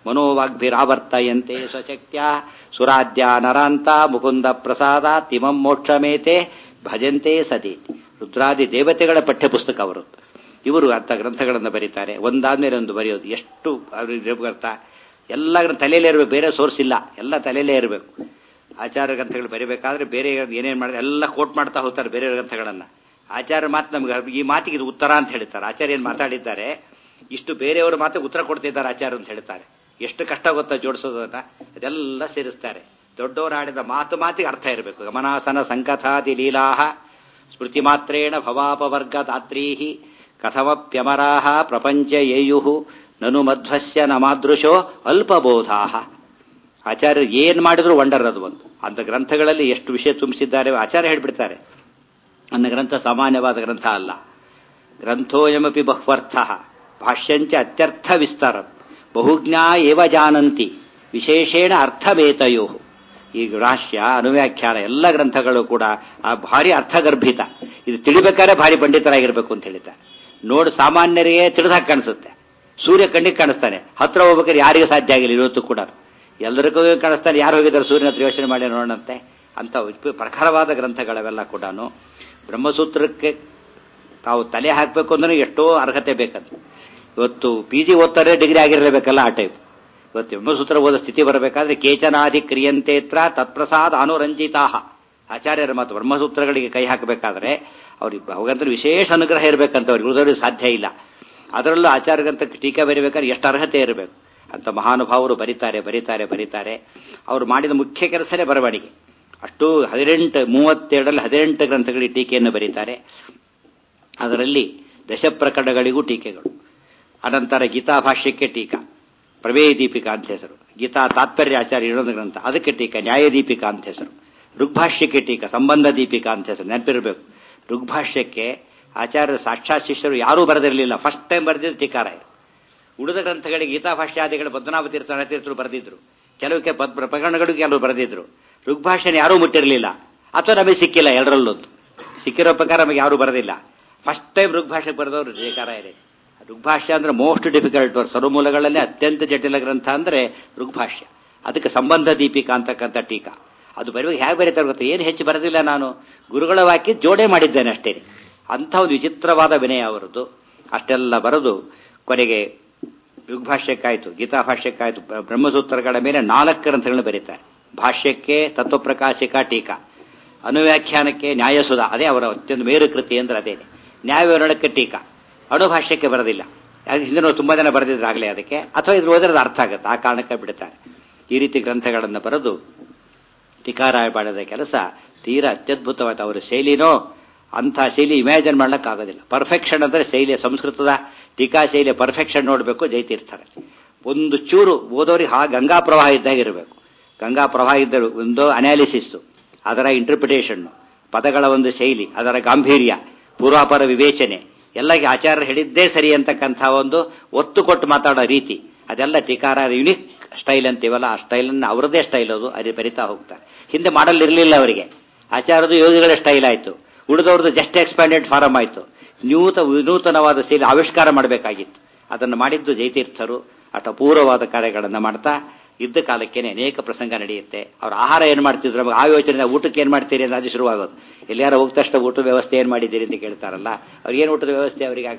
ಮನೋವಾಗ್ಭಿರಾವರ್ತಯಂತೆ ಸ್ವಶಕ್ತ್ಯ ಸುರಾಧ್ಯ ನರಾಂತ ಮುಕುಂದ ಪ್ರಸಾದ ತಿಮಂ ಮೋಕ್ಷಮೇತೆ ಭಜಂತೆ ಸತಿ. ರುದ್ರಾದಿ ದೇವತೆಗಳ ಪಠ್ಯಪುಸ್ತಕ ಅವರು. ಇವರು ಅಂತ ಗ್ರಂಥಗಳನ್ನು ಬರೀತಾರೆ, ಒಂದಾದ್ಮೇಲೆ ಒಂದು ಬರೆಯೋದು. ಎಷ್ಟು ಗ್ರಂಥ ಎಲ್ಲ ತಲೆಯಲ್ಲೇ ಇರಬೇಕು, ಬೇರೆ ಸೋರ್ಸ್ ಇಲ್ಲ, ಎಲ್ಲ ತಲೆಯಲ್ಲೇ ಇರಬೇಕು. ಆಚಾರ್ಯ ಗ್ರಂಥಗಳು ಬರೀಬೇಕಾದ್ರೆ ಬೇರೆ ಏನೇನು ಮಾಡಿದ್ರೆ ಎಲ್ಲ ಕೋಟ್ ಮಾಡ್ತಾ ಹೋಗ್ತಾರೆ ಬೇರೆ ಗ್ರಂಥಗಳನ್ನ. ಆಚಾರ್ಯ ಮಾತು ನಮ್ಗೆ ಈ ಮಾತಿಗೆ ಇದು ಉತ್ತರ ಅಂತ ಹೇಳ್ತಾರೆ. ಆಚಾರ್ಯ ಏನು ಮಾತಾಡಿದ್ದಾರೆ ಇಷ್ಟು ಬೇರೆಯವರು ಮಾತಿಗೆ ಉತ್ತರ ಕೊಡ್ತಿದ್ದಾರೆ ಆಚಾರ್ಯ ಅಂತ ಹೇಳ್ತಾರೆ. ಎಷ್ಟು ಕಷ್ಟ ಗೊತ್ತಾ ಜೋಡಿಸೋದನ್ನ, ಅದೆಲ್ಲ ಸೇರಿಸ್ತಾರೆ. ದೊಡ್ಡವರು ಆಡಿದ ಮಾತು ಮಾತಿಗೆ ಅರ್ಥ ಇರಬೇಕು. ಗಮನಾಸನ ಸಂಕಥಾದಿ ಲೀಲಾಹ ಸ್ಮೃತಿ ಮಾತ್ರೇಣ ಭವಾಪವರ್ಗ ದಾತ್ರೀಹಿ ಕಥಮಪ್ಯಮರಾಹ ಪ್ರಪಂಚ ಯೇಯು ನನು ಮಧ್ವಸ್ಯ ನಮಾದೃಶೋ ಅಲ್ಪಬೋಧಾಹ. ಆಚಾರ್ಯರು ಏನ್ ಮಾಡಿದ್ರು ವಂಡರ್ ಅದು ಒಂದು. ಅಂತ ಗ್ರಂಥಗಳಲ್ಲಿ ಎಷ್ಟು ವಿಷಯ ತುಂಬಿಸಿದ್ದಾರೆ ಆಚಾರ್ಯ ಹೇಳ್ಬಿಡ್ತಾರೆ. ನನ್ನ ಗ್ರಂಥ ಸಾಮಾನ್ಯವಾದ ಗ್ರಂಥ ಅಲ್ಲ. ಗ್ರಂಥೋಯಮಪಿ ಬಹ್ವರ್ಥ ಭಾಷ್ಯಂಚ ಅತ್ಯರ್ಥ ವಿಸ್ತಾರ ಬಹುಜ್ಞಾ ಏವ ಜಾನಂತಿ ವಿಶೇಷೇಣ ಅರ್ಥವೇತಯೋ. ಈ ಭಾಷ್ಯ ಅನುವ್ಯಾಖ್ಯಾನ ಎಲ್ಲ ಗ್ರಂಥಗಳು ಕೂಡ ಆ ಭಾರಿ ಅರ್ಥಗರ್ಭಿತ. ಇದು ತಿಳಿಬೇಕಾದ್ರೆ ಭಾರಿ ಪಂಡಿತರಾಗಿರ್ಬೇಕು ಅಂತ ಹೇಳಿದ್ದಾರೆ. ನೋಡು ಸಾಮಾನ್ಯರಿಗೆ ತಿಳಿದಾಗ ಕಾಣಿಸುತ್ತೆ. ಸೂರ್ಯ ಕಣ್ಣಿಗೆ ಕಾಣಿಸ್ತಾನೆ, ಹತ್ರ ಹೋಗ್ಬೇಕಾದ್ರೆ ಯಾರಿಗೂ ಸಾಧ್ಯ ಆಗಿಲ್ಲ ಇವತ್ತು ಕೂಡ. ಎಲ್ಲರಿಗೂ ಕಾಣಿಸ್ತಾನೆ, ಯಾರು ಹೋಗಿದ್ದಾರೆ ಸೂರ್ಯನ ಹತ್ರ ಯೋಚನೆ ಮಾಡಿ ನೋಡಂತೆ. ಅಂತ ಪ್ರಖರವಾದ ಗ್ರಂಥಗಳವೆಲ್ಲ ಕೂಡ. ಬ್ರಹ್ಮಸೂತ್ರಕ್ಕೆ ತಾವು ತಲೆ ಹಾಕಬೇಕು ಅಂದ್ರೆ ಎಷ್ಟೋ ಅರ್ಹತೆ ಬೇಕಂತ. ಇವತ್ತು ಪಿ ಜಿ ಓದ್ತಾರೆ, ಡಿಗ್ರಿ ಆಗಿರಲೇಬೇಕಲ್ಲ ಆ ಟೈಪ್. ಇವತ್ತು ಬ್ರಹ್ಮಸೂತ್ರ ಓದೋ ಸ್ಥಿತಿ ಬರಬೇಕಾದ್ರೆ ಕೇಚನಾಧಿ ಕ್ರಿಯಂತೇತ್ರ ತತ್ಪ್ರಸಾದ ಅನುರಂಜಿತಾ. ಆಚಾರ್ಯರ ಮತ್ತು ಬ್ರಹ್ಮಸೂತ್ರಗಳಿಗೆ ಕೈ ಹಾಕಬೇಕಾದ್ರೆ ಅವ್ರಿಗೆ ಭಗವಂತನ ವಿಶೇಷ ಅನುಗ್ರಹ ಇರಬೇಕಂತ ಅವ್ರಿಗೆ ಉಳಿದವ್ರಿಗೆ ಸಾಧ್ಯ ಇಲ್ಲ. ಅದರಲ್ಲೂ ಆಚಾರ್ಯಗಂತ ಟೀಕಾ ಬರೀಬೇಕಾದ್ರೆ ಎಷ್ಟು ಅರ್ಹತೆ ಇರಬೇಕು ಅಂತ ಮಹಾನುಭಾವರು ಬರೀತಾರೆ ಬರೀತಾರೆ ಬರೀತಾರೆ. ಅವರು ಮಾಡಿದ ಮುಖ್ಯ ಕೆಲಸನೇ ಬರವಣಿಗೆ. ಅಷ್ಟು ಹದಿನೆಂಟು ಮೂವತ್ತೆರಡರಲ್ಲಿ ಹದಿನೆಂಟು ಗ್ರಂಥಗಳಿಗೆ ಟೀಕೆಯನ್ನು ಬರೀತಾರೆ. ಅದರಲ್ಲಿ ದಶಪ್ರಕರಣಗಳಿಗೂ ಟೀಕೆಗಳು. ಅನಂತರ ಗೀತಾ ಭಾಷ್ಯಕ್ಕೆ ಟೀಕಾ, ಪ್ರಮೇಯ ದೀಪಿಕಾ ಅಂತ ಹೆಸರು. ಗೀತಾ ತಾತ್ಪರ್ಯ ಆಚಾರ್ಯ ಇನ್ನೊಂದು ಗ್ರಂಥ, ಅದಕ್ಕೆ ಟೀಕಾ ನ್ಯಾಯದೀಪಿಕಾ ಅಂತ ಹೆಸರು. ಋಗ್ಭಾಷ್ಯಕ್ಕೆ ಟೀಕಾ ಸಂಬಂಧ ದೀಪಿಕಾ ಅಂತ ಹೆಸರು. ನೆನಪಿರಬೇಕು, ಋಗ್ಭಾಷ್ಯಕ್ಕೆ ಆಚಾರ್ಯರು ಸಾಕ್ಷಾತ್ ಶಿಷ್ಯರು ಯಾರೂ ಬರೆದಿರಲಿಲ್ಲ, ಫಸ್ಟ್ ಟೈಮ್ ಬರೆದಿದ್ದು ಟೀಕಾರಾಯರು. ಉಳಿದ ಗ್ರಂಥಗಳಿಗೆ ಗೀತಾ ಭಾಷ್ಯಾದಿಗಳು ಪದ್ಮನಾಭ ತೀರ್ಥ ನರತೀರ್ಥರು ಬರೆದಿದ್ರು, ಕೆಲವಕ್ಕೆ ಪ್ರಕರಣಗಳು ಕೆಲವು ಬರೆದಿದ್ರು. ಋಗ್ಭಾಷ್ಯನ ಯಾರೂ ಮುಟ್ಟಿರಲಿಲ್ಲ, ಅಥವಾ ನಮಗೆ ಸಿಕ್ಕಿಲ್ಲ. ಎರಡರಲ್ಲೊಂದು ಸಿಕ್ಕಿರೋ ಪ್ರಕಾರ ನಮಗೆ ಯಾರೂ ಬರೆದಿಲ್ಲ. ಫಸ್ಟ್ ಟೈಮ್ ಋಗ್ಭಾಷ್ಯಕ್ಕೆ ಬರೆದವರು ಟೀಕಾರಾಯರೇ. ಋಗ್ಭಾಷ್ಯ ಅಂದ್ರೆ ಮೋಸ್ಟ್ ಡಿಫಿಕಲ್ಟ್ ವರ್ಡ್. ಸರ್ವಮೂಲಗಳಲ್ಲೇ ಅತ್ಯಂತ ಜಟಿಲ ಗ್ರಂಥ ಅಂದ್ರೆ ಋಗ್ಭಾಷ್ಯ. ಅದಕ್ಕೆ ಸಂಬಂಧ ದೀಪಿಕಾ ಅಂತಕ್ಕಂಥ ಟೀಕಾ. ಅದು ಬರುವಾಗ ಹೇಗೆ ಬರೀತಾರೆ ಗೊತ್ತಾ, ಏನು ಹೆಚ್ಚು ಬರೆದಿಲ್ಲ, ನಾನು ಗುರುಗಳ ವಾಕ್ಯ ಜೋಡೆ ಮಾಡಿದ್ದೇನೆ ಅಷ್ಟೇ. ಅಂಥ ಒಂದು ವಿಚಿತ್ರವಾದ ವಿನಯ ಅವರದ್ದು. ಅಷ್ಟೆಲ್ಲ ಬರೆದು ಕೊನೆಗೆ ಋಗ್ಭಾಷ್ಯಕ್ಕಾಯ್ತು, ಗೀತಾ ಭಾಷ್ಯಕ್ಕಾಯ್ತು, ಬ್ರಹ್ಮಸೂತ್ರಗಳ ಮೇಲೆ ನಾಲ್ಕು ಗ್ರಂಥಗಳನ್ನು ಬರೀತಾರೆ. ಭಾಷ್ಯಕ್ಕೆ ತತ್ವಪ್ರಕಾಶಿಕಾ ಟೀಕಾ, ಅನುವ್ಯಾಖ್ಯಾನಕ್ಕೆ ನ್ಯಾಯಸುಧ, ಅದೇ ಅವರ ಅತ್ಯಂತ ಮೇರು ಕೃತಿ ಅಂದ್ರೆ ಅದೇನೆ. ನ್ಯಾಯವಿವರಣಕ್ಕೆ ಟೀಕಾ, ಅಣುಭಾಷ್ಯಕ್ಕೆ ಬರೆದಿಲ್ಲ. ಹಿಂದೆ ನಾವು ತುಂಬಾ ಜನ ಬರೆದಿದ್ರಾಗಲೇ ಅದಕ್ಕೆ, ಅಥವಾ ಇದ್ರ ಓದಿರೋದು ಅರ್ಥ ಆಗುತ್ತೆ, ಆ ಕಾರಣಕ್ಕೆ ಬಿಡುತ್ತಾರೆ. ಈ ರೀತಿ ಗ್ರಂಥಗಳನ್ನು ಬರೆದು ಟೀಕಾರಾಯ ಮಾಡಿದ ಕೆಲಸ ತೀರಾ ಅತ್ಯದ್ಭುತವಾದ. ಅವರ ಶೈಲಿನೋ ಅಂಥ ಶೈಲಿ ಇಮ್ಯಾಜಿನ್ ಮಾಡ್ಲಿಕ್ಕಾಗೋದಿಲ್ಲ. ಪರ್ಫೆಕ್ಷನ್ ಅಂದ್ರೆ ಶೈಲಿ, ಸಂಸ್ಕೃತದ ಟೀಕಾ ಶೈಲಿಯ ಪರ್ಫೆಕ್ಷನ್ ನೋಡಬೇಕು ಜಯತೀರ್ಥರಲ್ಲಿ. ಒಂದು ಚೂರು ಓದೋರಿಗೆ ಹಾ ಗಂಗಾ ಪ್ರವಾಹ ಇದ್ದಾಗ ಇರಬೇಕು. ಗಂಗಾ ಪ್ರವಾಹ ಇದ್ದರು ಒಂದು ಅನಾಲಿಸಿಸ್ಸು, ಅದರ ಇಂಟರ್ಪ್ರಿಟೇಷನ್, ಪದಗಳ ಒಂದು ಶೈಲಿ, ಅದರ ಗಾಂಭೀರ್ಯ, ಪೂರ್ವಾಪರ ವಿವೇಚನೆ ಎಲ್ಲ ಆಚಾರ್ಯರು ಹೇಳಿದ್ದೇ ಸರಿ ಅಂತಕ್ಕಂಥ ಒಂದು ಒತ್ತು ಕೊಟ್ಟು ಮಾತಾಡೋ ರೀತಿ, ಅದೆಲ್ಲ ಟೀಕಾರ ಯುನಿಕ್ ಸ್ಟೈಲ್ ಅಂತೀವಲ್ಲ, ಆ ಸ್ಟೈಲನ್ನು ಅವರದೇ ಸ್ಟೈಲ್ ಅದು, ಅದೇ ಬರಿತಾ ಹೋಗ್ತಾರೆ. ಹಿಂದೆ ಮಾಡಲ್ ಇರಲಿಲ್ಲ ಅವರಿಗೆ. ಆಚಾರ್ಯದು ಯೋಗಿಗಳ ಸ್ಟೈಲ್ ಆಯಿತು, ಉಳಿದವ್ರದ್ದು ಜಸ್ಟ್ ಎಕ್ಸ್ಪ್ಯಾಂಡೆಡ್ ಫಾರಮ್ ಆಯಿತು. ನ್ಯೂತ ವಿನೂತನವಾದ ಶೈಲಿ ಆವಿಷ್ಕಾರ ಮಾಡಬೇಕಾಗಿತ್ತು. ಅದನ್ನು ಮಾಡಿದ್ದು ಜಯತೀರ್ಥರು. ಅಟ ಅಪೂರ್ವವಾದ ಕಾರ್ಯಗಳನ್ನು ಮಾಡ್ತಾ ಇದ್ದ ಕಾಲಕ್ಕೇನೆ ಅನೇಕ ಪ್ರಸಂಗ ನಡೆಯುತ್ತೆ. ಅವ್ರ ಆಹಾರ ಏನು ಮಾಡ್ತಿದ್ರು, ನಮಗೆ ಆ ಯೋಚನೆ, ಊಟಕ್ಕೆ ಏನು ಮಾಡ್ತೀರಿ ಅಂತ ಅದು ಶುರುವಾಗೋದು. ಎಲ್ಲಾರ ಹೋದ ತಕ್ಷಣ ಊಟದ ವ್ಯವಸ್ಥೆ ಏನು ಮಾಡಿದ್ದೀರಿ ಅಂತ ಕೇಳ್ತಾರಲ್ಲ, ಅವ್ರಿಗೇನು ಊಟದ ವ್ಯವಸ್ಥೆ ಅವರಿಗಾಗ?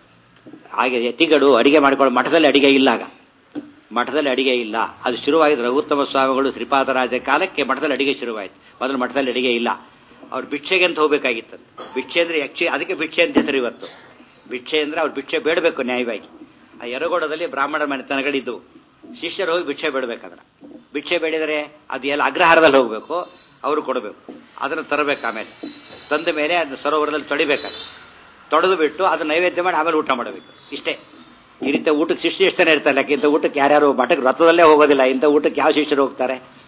ಹಾಗೆ ಯತಿಗಳು ಅಡಿಗೆ ಮಾಡ್ಕೊಳ್ಳೋ, ಮಠದಲ್ಲಿ ಅಡಿಗೆ ಇಲ್ಲ, ಆಗ ಮಠದಲ್ಲಿ ಅಡಿಗೆ ಇಲ್ಲ. ಅದು ಶುರುವಾಗಿದ್ದು ರಘುತ್ತಮ ಸ್ವಾಮಿಗಳು ಶ್ರೀಪಾದರಾಜ ಕಾಲಕ್ಕೆ ಮಠದಲ್ಲಿ ಅಡಿಗೆ ಶುರುವಾಯಿತು. ಮೊದಲು ಮಠದಲ್ಲಿ ಅಡಿಗೆ ಇಲ್ಲ. ಅವ್ರು ಭಿಕ್ಷೆಗೆ ಅಂತ ಹೋಗ್ಬೇಕಾಗಿತ್ತು. ಭಿಕ್ಷೆ ಅಂದ್ರೆ ಆಕ್ಚುಲಿ ಅದಕ್ಕೆ ಭಿಕ್ಷೆ ಅಂತ ಹೆಸರು ಇವತ್ತು. ಭಿಕ್ಷೆ ಅಂದ್ರೆ ಅವ್ರು ಭಿಕ್ಷೆ ಬೇಡಬೇಕು ನ್ಯಾಯವಾಗಿ. ಆ ಯರಗೋಡದಲ್ಲಿ ಬ್ರಾಹ್ಮಣ ಮನೆತನಗಳಿದ್ದವು. ಶಿಷ್ಯರು ಹೋಗಿ ಭಿಕ್ಷೆ ಬೇಡಬೇಕಾದ್ರೆ, ಭಿಕ್ಷೆ ಬೇಡಿದರೆ ಅದು ಎಲ್ಲ ಅಗ್ರಹಾರದಲ್ಲಿ ಹೋಗ್ಬೇಕು, ಅವರು ಕೊಡಬೇಕು, ಅದನ್ನು ತರಬೇಕು. ಆಮೇಲೆ ತಂದ ಮೇಲೆ ಅದನ್ನ ಸರೋವರದಲ್ಲಿ ತೊಳಿಬೇಕಾದ್ರೆ ತೊಳೆದು ಬಿಟ್ಟು ಅದನ್ನ ನೈವೇದ್ಯ ಮಾಡಿ ಆಮೇಲೆ ಊಟ ಮಾಡಬೇಕು. ಇಷ್ಟೇ. ಈ ರೀತಿ ಊಟಕ್ಕೆ ಶಿಷ್ಯ ಎಷ್ಟು ಜನ ಇರ್ತಾರೆ. ಇಂಥ ಊಟಕ್ಕೆ ಯಾರ್ಯಾರು ಮಠಕ್ಕೆ ರಥದಲ್ಲೇ ಹೋಗೋದಿಲ್ಲ, ಇಂಥ ಊಟಕ್ಕೆ ಯಾವ ಶಿಷ್ಯರು ಹೋಗ್ತಾರೆ?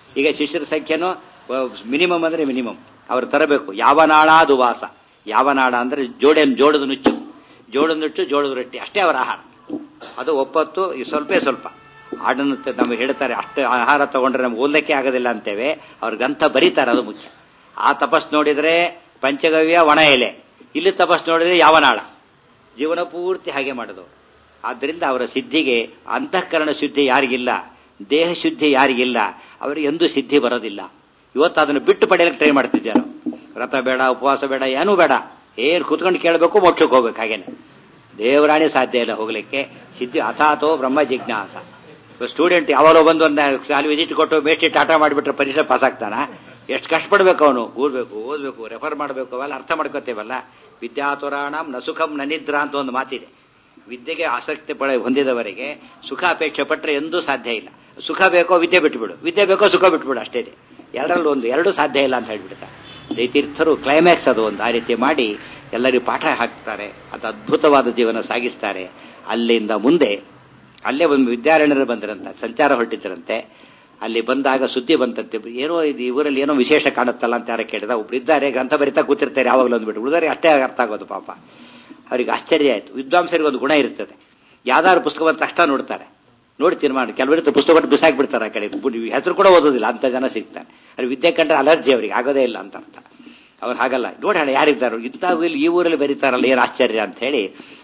ಈಗ ಶಿಷ್ಯರ ಸಂಖ್ಯೆನೂ ಮಿನಿಮಮ್ ಅಂದ್ರೆ ಮಿನಿಮಮ್ ಅವ್ರು ತರಬೇಕು. ಯಾವನಾಳಾದು ವಾಸ, ಯಾವನಾಳ ಅಂದ್ರೆ ಜೋಡೆ ಜೋಳದ ನುಚ್ಚು, ಜೋಳದ ನುಚ್ಚು ಜೋಳದ ರೊಟ್ಟಿ ಅಷ್ಟೇ ಅವರ ಆಹಾರ. ಅದು ಒಪ್ಪತ್ತು ಸ್ವಲ್ಪ ಸ್ವಲ್ಪ ಆಡನ್ನು ನಮಗೆ ಹೇಳ್ತಾರೆ. ಅಷ್ಟು ಆಹಾರ ತಗೊಂಡ್ರೆ ನಮ್ಗೆ ಓದಲಿಕ್ಕೆ ಆಗೋದಿಲ್ಲ ಅಂತೇವೆ, ಅವ್ರ ಗ್ರಂಥ ಬರೀತಾರೆ, ಅದು ಮುಖ್ಯ. ಆ ತಪಸ್ ನೋಡಿದ್ರೆ ಪಂಚಗವ್ಯ ಒಣ ಎಲೆ, ಇಲ್ಲಿ ತಪಸ್ ನೋಡಿದ್ರೆ ಯಾವನಾಳ, ಜೀವನ ಪೂರ್ತಿ ಹಾಗೆ ಮಾಡೋದು. ಆದ್ದರಿಂದ ಅವರ ಸಿದ್ಧಿಗೆ ಅಂತಃಕರಣ ಶುದ್ಧಿ ಯಾರಿಗಿಲ್ಲ, ದೇಹ ಶುದ್ಧಿ ಯಾರಿಗಿಲ್ಲ, ಅವರಿಗೆ ಎಂದೂ ಸಿದ್ಧಿ ಬರೋದಿಲ್ಲ. ಇವತ್ತು ಅದನ್ನು ಬಿಟ್ಟು ಪಡೆಯಲಿಕ್ಕೆ ಟ್ರೈ ಮಾಡ್ತಿದ್ದಾರೆ. ವ್ರತ ಬೇಡ, ಉಪವಾಸ ಬೇಡ, ಏನೂ ಬೇಡ, ಏನು ಕೂತ್ಕೊಂಡು ಕೇಳಬೇಕು, ಮೋಕ್ಷಕ್ಕೆ ಹೋಗ್ಬೇಕು. ಹಾಗೇನೆ ದೇವರಾಣಿ ಸಾಧ್ಯ ಇಲ್ಲ ಹೋಗ್ಲಿಕ್ಕೆ. ಸಿದ್ಧಿ ಅಥಾತೋ ಬ್ರಹ್ಮ ಜಿಜ್ಞಾಸ. ಸ್ಟೂಡೆಂಟ್ ಯಾವಾಗಲೋ ಬಂದು ಒಂದು ಅಲ್ಲಿ ವಿಸಿಟ್ ಕೊಟ್ಟು ಬೇಸ್ಟ್ ಟಾಟಾ ಮಾಡಿಬಿಟ್ರೆ ಪರೀಕ್ಷೆ ಪಾಸ್ ಆಗ್ತಾನ? ಎಷ್ಟು ಕಷ್ಟಪಡ್ಬೇಕು ಅವನು, ಕೂರ್ಬೇಕು, ಓದ್ಬೇಕು, ರೆಫರ್ ಮಾಡಬೇಕು, ಅವೆಲ್ಲ ಅರ್ಥ ಮಾಡ್ಕೋತೇವಲ್ಲ. ವಿದ್ಯಾತುರಾಣಂ ನ ಸುಖಂ ನ ನಿದ್ರಾ ಅಂತ ಒಂದು ಮಾತಿದೆ. ವಿದ್ಯೆಗೆ ಆಸಕ್ತಿ ಪಡೆ ಹೊಂದಿದವರಿಗೆ ಸುಖ ಅಪೇಕ್ಷೆ ಪಟ್ಟರೆ ಎಂದೂ ಸಾಧ್ಯ ಇಲ್ಲ. ಸುಖ ಬೇಕೋ ವಿದ್ಯೆ ಬಿಟ್ಟುಬಿಡು, ವಿದ್ಯೆ ಬೇಕೋ ಸುಖ ಬಿಟ್ಬಿಡು, ಅಷ್ಟೇ. ಎರಡರಲ್ಲಿ ಒಂದು, ಎರಡು ಸಾಧ್ಯ ಇಲ್ಲ ಅಂತ ಹೇಳ್ಬಿಡ್ತಾರೆ ದೈತೀರ್ಥರು. ಕ್ಲೈಮ್ಯಾಕ್ಸ್ ಅದು ಒಂದು. ಆ ರೀತಿ ಮಾಡಿ ಎಲ್ಲರಿಗೂ ಪಾಠ ಹಾಕ್ತಾರೆ. ಅದು ಅದ್ಭುತವಾದ ಜೀವನ ಸಾಗಿಸ್ತಾರೆ. ಅಲ್ಲಿಂದ ಮುಂದೆ ಅಲ್ಲೇ ಒಂದು ವಿದ್ಯಾರಣ್ಯರು ಬಂದರಂತ, ಸಂಚಾರ ಹೊರಟಿದ್ದರಂತೆ. ಅಲ್ಲಿ ಬಂದಾಗ ಸುದ್ದಿ ಬಂತಂತೆ, ಏನೋ ಇದು ಇವರಲ್ಲಿ ಏನೋ ವಿಶೇಷ ಕಾಣುತ್ತಲ್ಲ ಅಂತ ಯಾರ ಕೇಳಿದ. ಒಬ್ರು ಇದ್ದಾರೆ, ಗ್ರಂಥ ಬರಿತಾ ಕೂತಿರ್ತಾರೆ ಯಾವಾಗಲೂ ಅಂದ್ಬಿಟ್ಟು, ಉಳಿದರೆ ಅಷ್ಟೇ ಅರ್ಥ ಆಗೋದು ಪಾಪ. ಅವ್ರಿಗೆ ಆಶ್ಚರ್ಯ ಆಯಿತು. ವಿದ್ವಾಂಸರಿಗೆ ಒಂದು ಗುಣ ಇರ್ತದೆ, ಯಾವ್ದಾದ್ರು ಪುಸ್ತಕ ಬಂದ ತಕ್ಷಣ ನೋಡ್ತಾರೆ, ನೋಡಿ ತೀರ್ಮಾನ. ಕೆಲವರಿಗೆ ಪುಸ್ತಕ ಕೊಟ್ಟು ಬಿಸಾಕ್ಬಿಡ್ತಾರೆ, ಆ ಕಡೆ ಹೆಸರು ಕೂಡ ಓದೋದಿಲ್ಲ, ಅಂತ ಜನ ಸಿಗ್ತಾರೆ. ಅಲ್ಲಿ ವಿದ್ಯೆ ಕಂಡ್ರೆ ಅಲರ್ಜಿ ಅವರಿಗೆ, ಆಗೋದೇ ಇಲ್ಲ ಅಂತ ಅರ್ಥ. ಅವ್ರು ಹಾಗಲ್ಲ, ನೋಡೋಣ ಯಾರಿದ್ದಾರೋ ಇಂಥ ಇಲ್ಲಿ ಈ ಊರಲ್ಲಿ ಬರೀತಾರಲ್ಲ, ಏನು ಆಶ್ಚರ್ಯ ಅಂತ ಹೇಳಿ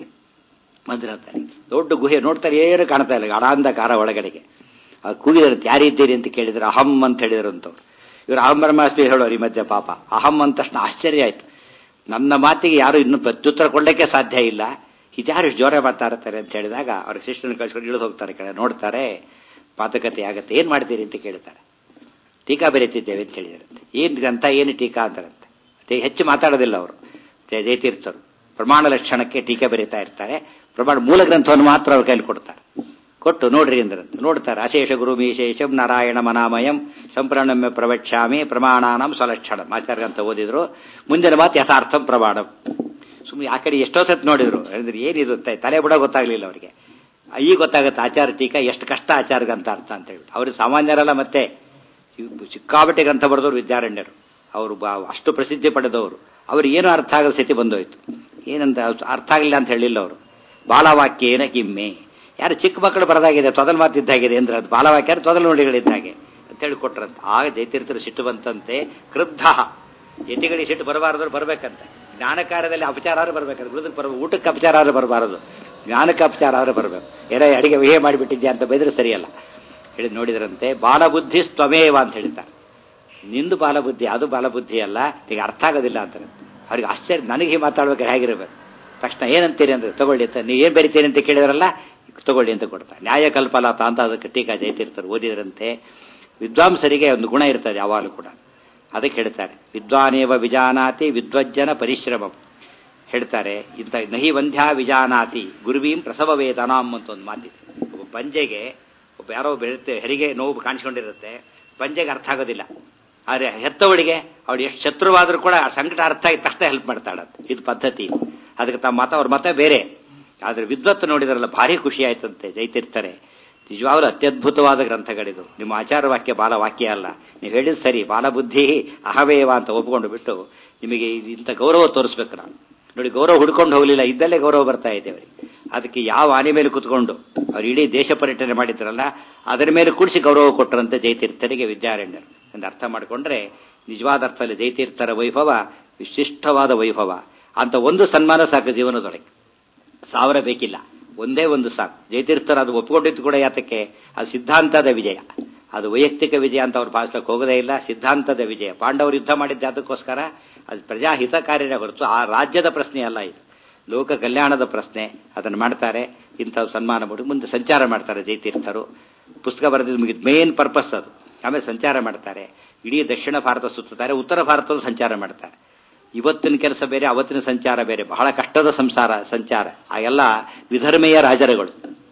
ಬಂದಿರ್ತಾರೆ. ದೊಡ್ಡ ಗುಹೆ ನೋಡ್ತಾರೆ, ಏನು ಕಾಣ್ತಾ ಇಲ್ಲ, ಅಡಾಂಧಕಾರ ಒಳಗಡೆಗೆ. ಕೂಗಿದಾರಂತೆ, ಯಾರಿದ್ದೀರಿ ಅಂತ ಕೇಳಿದ್ರೆ ಅಹಂ ಅಂತ ಹೇಳಿದ್ರಂತವ್ರು. ಇವರು ಅಹಂ ಬ್ರಹ್ಮಾಸ್ಮಿ ಹೇಳೋರು ಈ ಮಧ್ಯೆ ಪಾಪ. ಅಹಂ ಅಂದ ತಕ್ಷಣ ಆಶ್ಚರ್ಯ ಆಯ್ತು. ನನ್ನ ಮಾತಿಗೆ ಯಾರು ಇನ್ನೂ ಪ್ರತ್ಯುತ್ತರ ಕೊಡಲಿಕ್ಕೆ ಸಾಧ್ಯ ಇಲ್ಲ, ಇದ್ಯಾರು ಇಷ್ಟು ಜೋರ ಮಾಡ್ತಾ ಇರ್ತಾರೆ ಅಂತ ಹೇಳಿದಾಗ ಅವ್ರ ಶಿಷ್ಯನ ಕಳ್ಸ್ಕೊಂಡು ಇಳಿದು ಹೋಗ್ತಾರೆ. ಕಡೆ ನೋಡ್ತಾರೆ, ಮಾತುಕತೆ ಆಗತ್ತೆ. ಏನ್ ಮಾಡ್ತೀರಿ ಅಂತ ಕೇಳ್ತಾರೆ. ಟೀಕಾ ಬರೀತಿದ್ದೇವೆ ಅಂತ ಹೇಳಿದಾರಂತೆ. ಏನ್ ಗ್ರಂಥ, ಏನು ಟೀಕಾ ಅಂತಾರಂತೆ. ಅದೇ ಹೆಚ್ಚು ಮಾತಾಡೋದಿಲ್ಲ ಅವರು, ಜಯತೀರ್ಥರು. ಪ್ರಮಾಣ ಲಕ್ಷಣಕ್ಕೆ ಟೀಕೆ ಬರೀತಾ ಇರ್ತಾರೆ. ಪ್ರಮಾಣ ಮೂಲ ಗ್ರಂಥವನ್ನು ಮಾತ್ರ ಅವ್ರ ಕೈಲಿ ಕೊಡ್ತಾರೆ. ಕೊಟ್ಟು ನೋಡ್ರಿ ಅಂದ್ರಂತೆ. ನೋಡ್ತಾರೆ. ಅಶೇಷ ಗುರು ವಿಶೇಷಂ ನಾರಾಯಣ ಮನಾಮಯಂ ಸಂಪ್ರಣಮ್ಯ ಪ್ರವಕ್ಷ್ಯಾಮಿ ಪ್ರಮಾಣಾನಂ ಸ್ವಲಕ್ಷಣಂ. ಆಚಾರ್ಯ ಅಂತ ಓದಿದ್ರು. ಮುಂದಿನ ಮಾತು ಯಥಾರ್ಥಂ ಪ್ರಮಾಣಂ. ಸುಮ್ಮನೆ ಆ ಕಡೆ ಎಷ್ಟೋ ಸತ್ ನೋಡಿದ್ರು. ಹೇಳಿದ್ರೆ ಏನಿದು ತಲೆ ಬಿಡ ಗೊತ್ತಾಗ್ಲಿಲ್ಲ ಅವರಿಗೆ. ಈಗ ಗೊತ್ತಾಗುತ್ತೆ ಆಚಾರ ಟೀಕಾ ಎಷ್ಟು ಕಷ್ಟ ಆಚಾರ್ಗಂತ ಅರ್ಥ ಅಂತ ಹೇಳಿ. ಅವ್ರಿಗೆ ಸಾಮಾನ್ಯರಲ್ಲ, ಮತ್ತೆ ಸಿಕ್ಕಾಬಟ್ಟೆ ಗ್ರಂಥ ಬರೆದವರು ವಿದ್ಯಾರಣ್ಯರು. ಅವರು ಅಷ್ಟು ಪ್ರಸಿದ್ಧಿ ಪಡೆದವರು. ಅವ್ರಿಗೆ ಏನು ಅರ್ಥ ಆಗದ ಸ್ಥಿತಿ ಬಂದೋಯ್ತು. ಏನಂತ ಅರ್ಥ ಆಗಲಿಲ್ಲ ಅಂತ ಹೇಳಿಲ್ಲ ಅವರು. ಬಾಲವಾಕ್ಯ ಏನ ಕಿಮ್ಮೆ, ಯಾರು ಚಿಕ್ಕ ಮಕ್ಕಳು ಬರದಾಗಿದೆ, ತೊದಲ್ ಮಾತಿದ್ದಾಗಿದೆ ಅಂದ್ರೆ ಅದು ಬಾಲವಾಕ್ಯ, ತೊದಲು ನುಡಿಗಳಿದ್ದಾಗೆ ಅಂತ ಹೇಳಿ ಕೊಟ್ರಂತ. ಆಗ ಜಯತೀರ್ಥರು ಸಿಟ್ಟು ಬಂತಂತೆ. ಕ್ರುದ್ಧ, ಯತಿಗಳಿಗೆ ಸಿಟ್ಟು ಬರಬಾರದ್ರು ಬರ್ಬೇಕಂತೆ. ಜ್ಞಾನಕಾರ್ಯದಲ್ಲಿ ಅಪಚಾರ ಬರ್ಬೇಕಂತ, ಉಳಿದಕ್ಕೆ ಬರಬೇಕು. ಊಟಕ್ಕೆ ಅಪಚಾರ ಬರಬಾರದು, ಜ್ಞಾನಕ್ಕೆ ಅಪಚಾರ ಬರಬೇಕು. ಏನೋ ಅಡಿಗೆ ವಿಹೆ ಮಾಡಿಬಿಟ್ಟಿದ್ಯಾ ಅಂತ ಬೈದ್ರೆ ಸರಿಯಲ್ಲ ಹೇಳಿ ನೋಡಿದ್ರಂತೆ. ಬಾಲಬುದ್ಧಿ ಸ್ವಮೇವ ಅಂತ ಹೇಳ್ತಾರೆ. ನಿಂದು ಬಾಲಬುದ್ಧಿ, ಅದು ಬಾಲಬುದ್ಧಿ ಅಲ್ಲ, ಈಗ ಅರ್ಥ ಆಗೋದಿಲ್ಲ ಅಂತಾರೆ. ಅವ್ರಿಗೆ ಆಶ್ಚರ್ಯ, ನನಗೆ ಮಾತಾಡ್ಬೇಕಾದ್ರೆ ಹೇಗಿರ್ಬೇಕು. ತಕ್ಷಣ ಏನಂತೀರಿ ಅಂದ್ರೆ ತಗೊಳ್ಳಿ ಅಂತ. ನೀವು ಏನ್ ಬರಿತೀರಿ ಅಂತ ಕೇಳಿದ್ರಲ್ಲ, ತಗೊಳ್ಳಿ ಅಂತ ಕೊಡ್ತಾರೆ. ನ್ಯಾಯ ಕಲ್ಪಲಾತ ಅಂತ ಅದಕ್ಕೆ ಟೀಕಾ ಜಯತೀರ್ಥರು ಓದಿದ್ರಂತೆ. ವಿದ್ವಾಂಸರಿಗೆ ಒಂದು ಗುಣ ಇರ್ತದೆ ಯಾವಾಗಲೂ ಕೂಡ. ಅದಕ್ಕೆ ಹೇಳ್ತಾರೆ, ವಿದ್ವಾನೇವ ವಿಜಾನಾತಿ ವಿದ್ವಜ್ಜನ ಪರಿಶ್ರಮಂ ಹೇಳ್ತಾರೆ. ಇಂಥ ನಹಿ ವಂದ್ಯಾ ವಿಜಾನಾತಿ ಗುರುವೀಂ ಪ್ರಸವ ವೇದನಾಂ ಅಂತ ಒಂದು ಮಾತಿದೆ. ಒಬ್ಬ ಪಂಜೆಗೆ ಒಬ್ಬ ಯಾರೋ ಬೆರುತ್ತೆ, ಹೆರಿಗೆ ನೋವು ಕಾಣಿಸ್ಕೊಂಡಿರುತ್ತೆ, ಪಂಜೆಗೆ ಅರ್ಥ ಆಗೋದಿಲ್ಲ. ಆದರೆ ಹೆತ್ತವಳಿಗೆ ಅವಳು ಎಷ್ಟು ಶತ್ರುವಾದ್ರೂ ಕೂಡ ಸಂಕಟ ಅರ್ಥ ಆಗಿ ತಕ್ಷಣ ಹೆಲ್ಪ್ ಮಾಡ್ತಾಳಂತೆ. ಇದು ಪದ್ಧತಿ. ಅದಕ್ಕೆ ತಮ್ಮ ಮತ ಅವ್ರ ಮತ ಬೇರೆ. ಆದ್ರೆ ವಿದ್ವತ್ತು ನೋಡಿದ್ರಲ್ಲ ಭಾರಿ ಖುಷಿ ಆಯ್ತಂತೆ ಜೈತಿರ್ತಾರೆ. ನಿಜವಾಗ್ಲೂ ಅತ್ಯದ್ಭುತವಾದ ಗ್ರಂಥಗಳಿದು. ನಿಮ್ಮ ಆಚಾರ ವಾಕ್ಯ ಬಾಲವಾಕ್ಯ ಅಲ್ಲ. ನೀವು ಹೇಳಿದ್ ಸರಿ, ಬಾಲಬುದ್ಧಿ ಅಹವೇವ ಅಂತ ಒಪ್ಕೊಂಡು ಬಿಟ್ಟು ನಿಮಗೆ ಇಂಥ ಗೌರವ ತೋರಿಸ್ಬೇಕು. ನಾನು ನೋಡಿ, ಗೌರವ ಹುಡ್ಕೊಂಡು ಹೋಗ್ಲಿಲ್ಲ, ಇದ್ದಲ್ಲೇ ಗೌರವ ಬರ್ತಾ ಇದ್ದೇವೆ. ಅದಕ್ಕೆ ಯಾವ ಆನೆ ಮೇಲೆ ಕುತ್ಕೊಂಡು ಅವ್ರು ಇಡೀ ದೇಶ ಪರ್ಯಟನೆ ಮಾಡಿದ್ರಲ್ಲ, ಅದರ ಮೇಲೆ ಕೂಡಿಸಿ ಗೌರವ ಕೊಟ್ಟರಂತೆ ಜಯತೀರ್ಥರಿಗೆ ವಿದ್ಯಾರಣ್ಯರು ಎಂದು ಅರ್ಥ ಮಾಡಿಕೊಂಡ್ರೆ ನಿಜವಾದ ಅರ್ಥದಲ್ಲಿ ಜಯತೀರ್ಥರ ವೈಭವ ವಿಶಿಷ್ಟವಾದ ವೈಭವ. ಅಂತ ಒಂದು ಸನ್ಮಾನ ಸಾಕು ಜೀವನದೊಳಗೆ, ಸಾವಿರ ಬೇಕಿಲ್ಲ, ಒಂದೇ ಒಂದು ಸಾಕು. ಜಯತೀರ್ಥರು ಅದು ಒಪ್ಪಿಕೊಂಡಿದ್ದು ಕೂಡ ಯಾತಕ್ಕೆ? ಅದು ಸಿದ್ಧಾಂತದ ವಿಜಯ, ಅದು ವೈಯಕ್ತಿಕ ವಿಜಯ ಅಂತ ಅವ್ರು ಭಾಷಣಕ್ಕೆ ಹೋಗೋದೇ ಇಲ್ಲ. ಸಿದ್ಧಾಂತದ ವಿಜಯ. ಪಾಂಡವರು ಯುದ್ಧ ಮಾಡಿದ್ದೆ ಅದಕ್ಕೋಸ್ಕರ, ಅದು ಪ್ರಜಾಹಿತ ಕಾರ್ಯನೇ ಹೊರತು ಆ ರಾಜ್ಯದ ಪ್ರಶ್ನೆ ಅಲ್ಲ, ಇದು ಲೋಕ ಕಲ್ಯಾಣದ ಪ್ರಶ್ನೆ. ಅದನ್ನು ಮಾಡ್ತಾರೆ. ಇಂಥ ಸನ್ಮಾನ ಮಾಡಿ ಮುಂದೆ ಸಂಚಾರ ಮಾಡ್ತಾರೆ ಜಯತೀರ್ಥರು. ಪುಸ್ತಕ ಬರೆದಿದ್ದು ಮುಗಿದ ಮೇನ್ ಪರ್ಪಸ್ ಅದು. ಆಮೇಲೆ ಸಂಚಾರ ಮಾಡ್ತಾರೆ. ಇಡೀ ದಕ್ಷಿಣ ಭಾರತ ಸುತ್ತಾರೆ, ಉತ್ತರ ಭಾರತದ ಸಂಚಾರ ಮಾಡ್ತಾರೆ. ಇವತ್ತಿನ ಕೆಲಸ ಬೇರೆ, ಅವತ್ತಿನ ಸಂಚಾರ ಬೇರೆ. ಬಹಳ ಕಷ್ಟದ ಸಂಸಾರ ಸಂಚಾರ. ಆ ಎಲ್ಲ ವಿಧರ್ಮೀಯ ರಾಜರುಗಳು.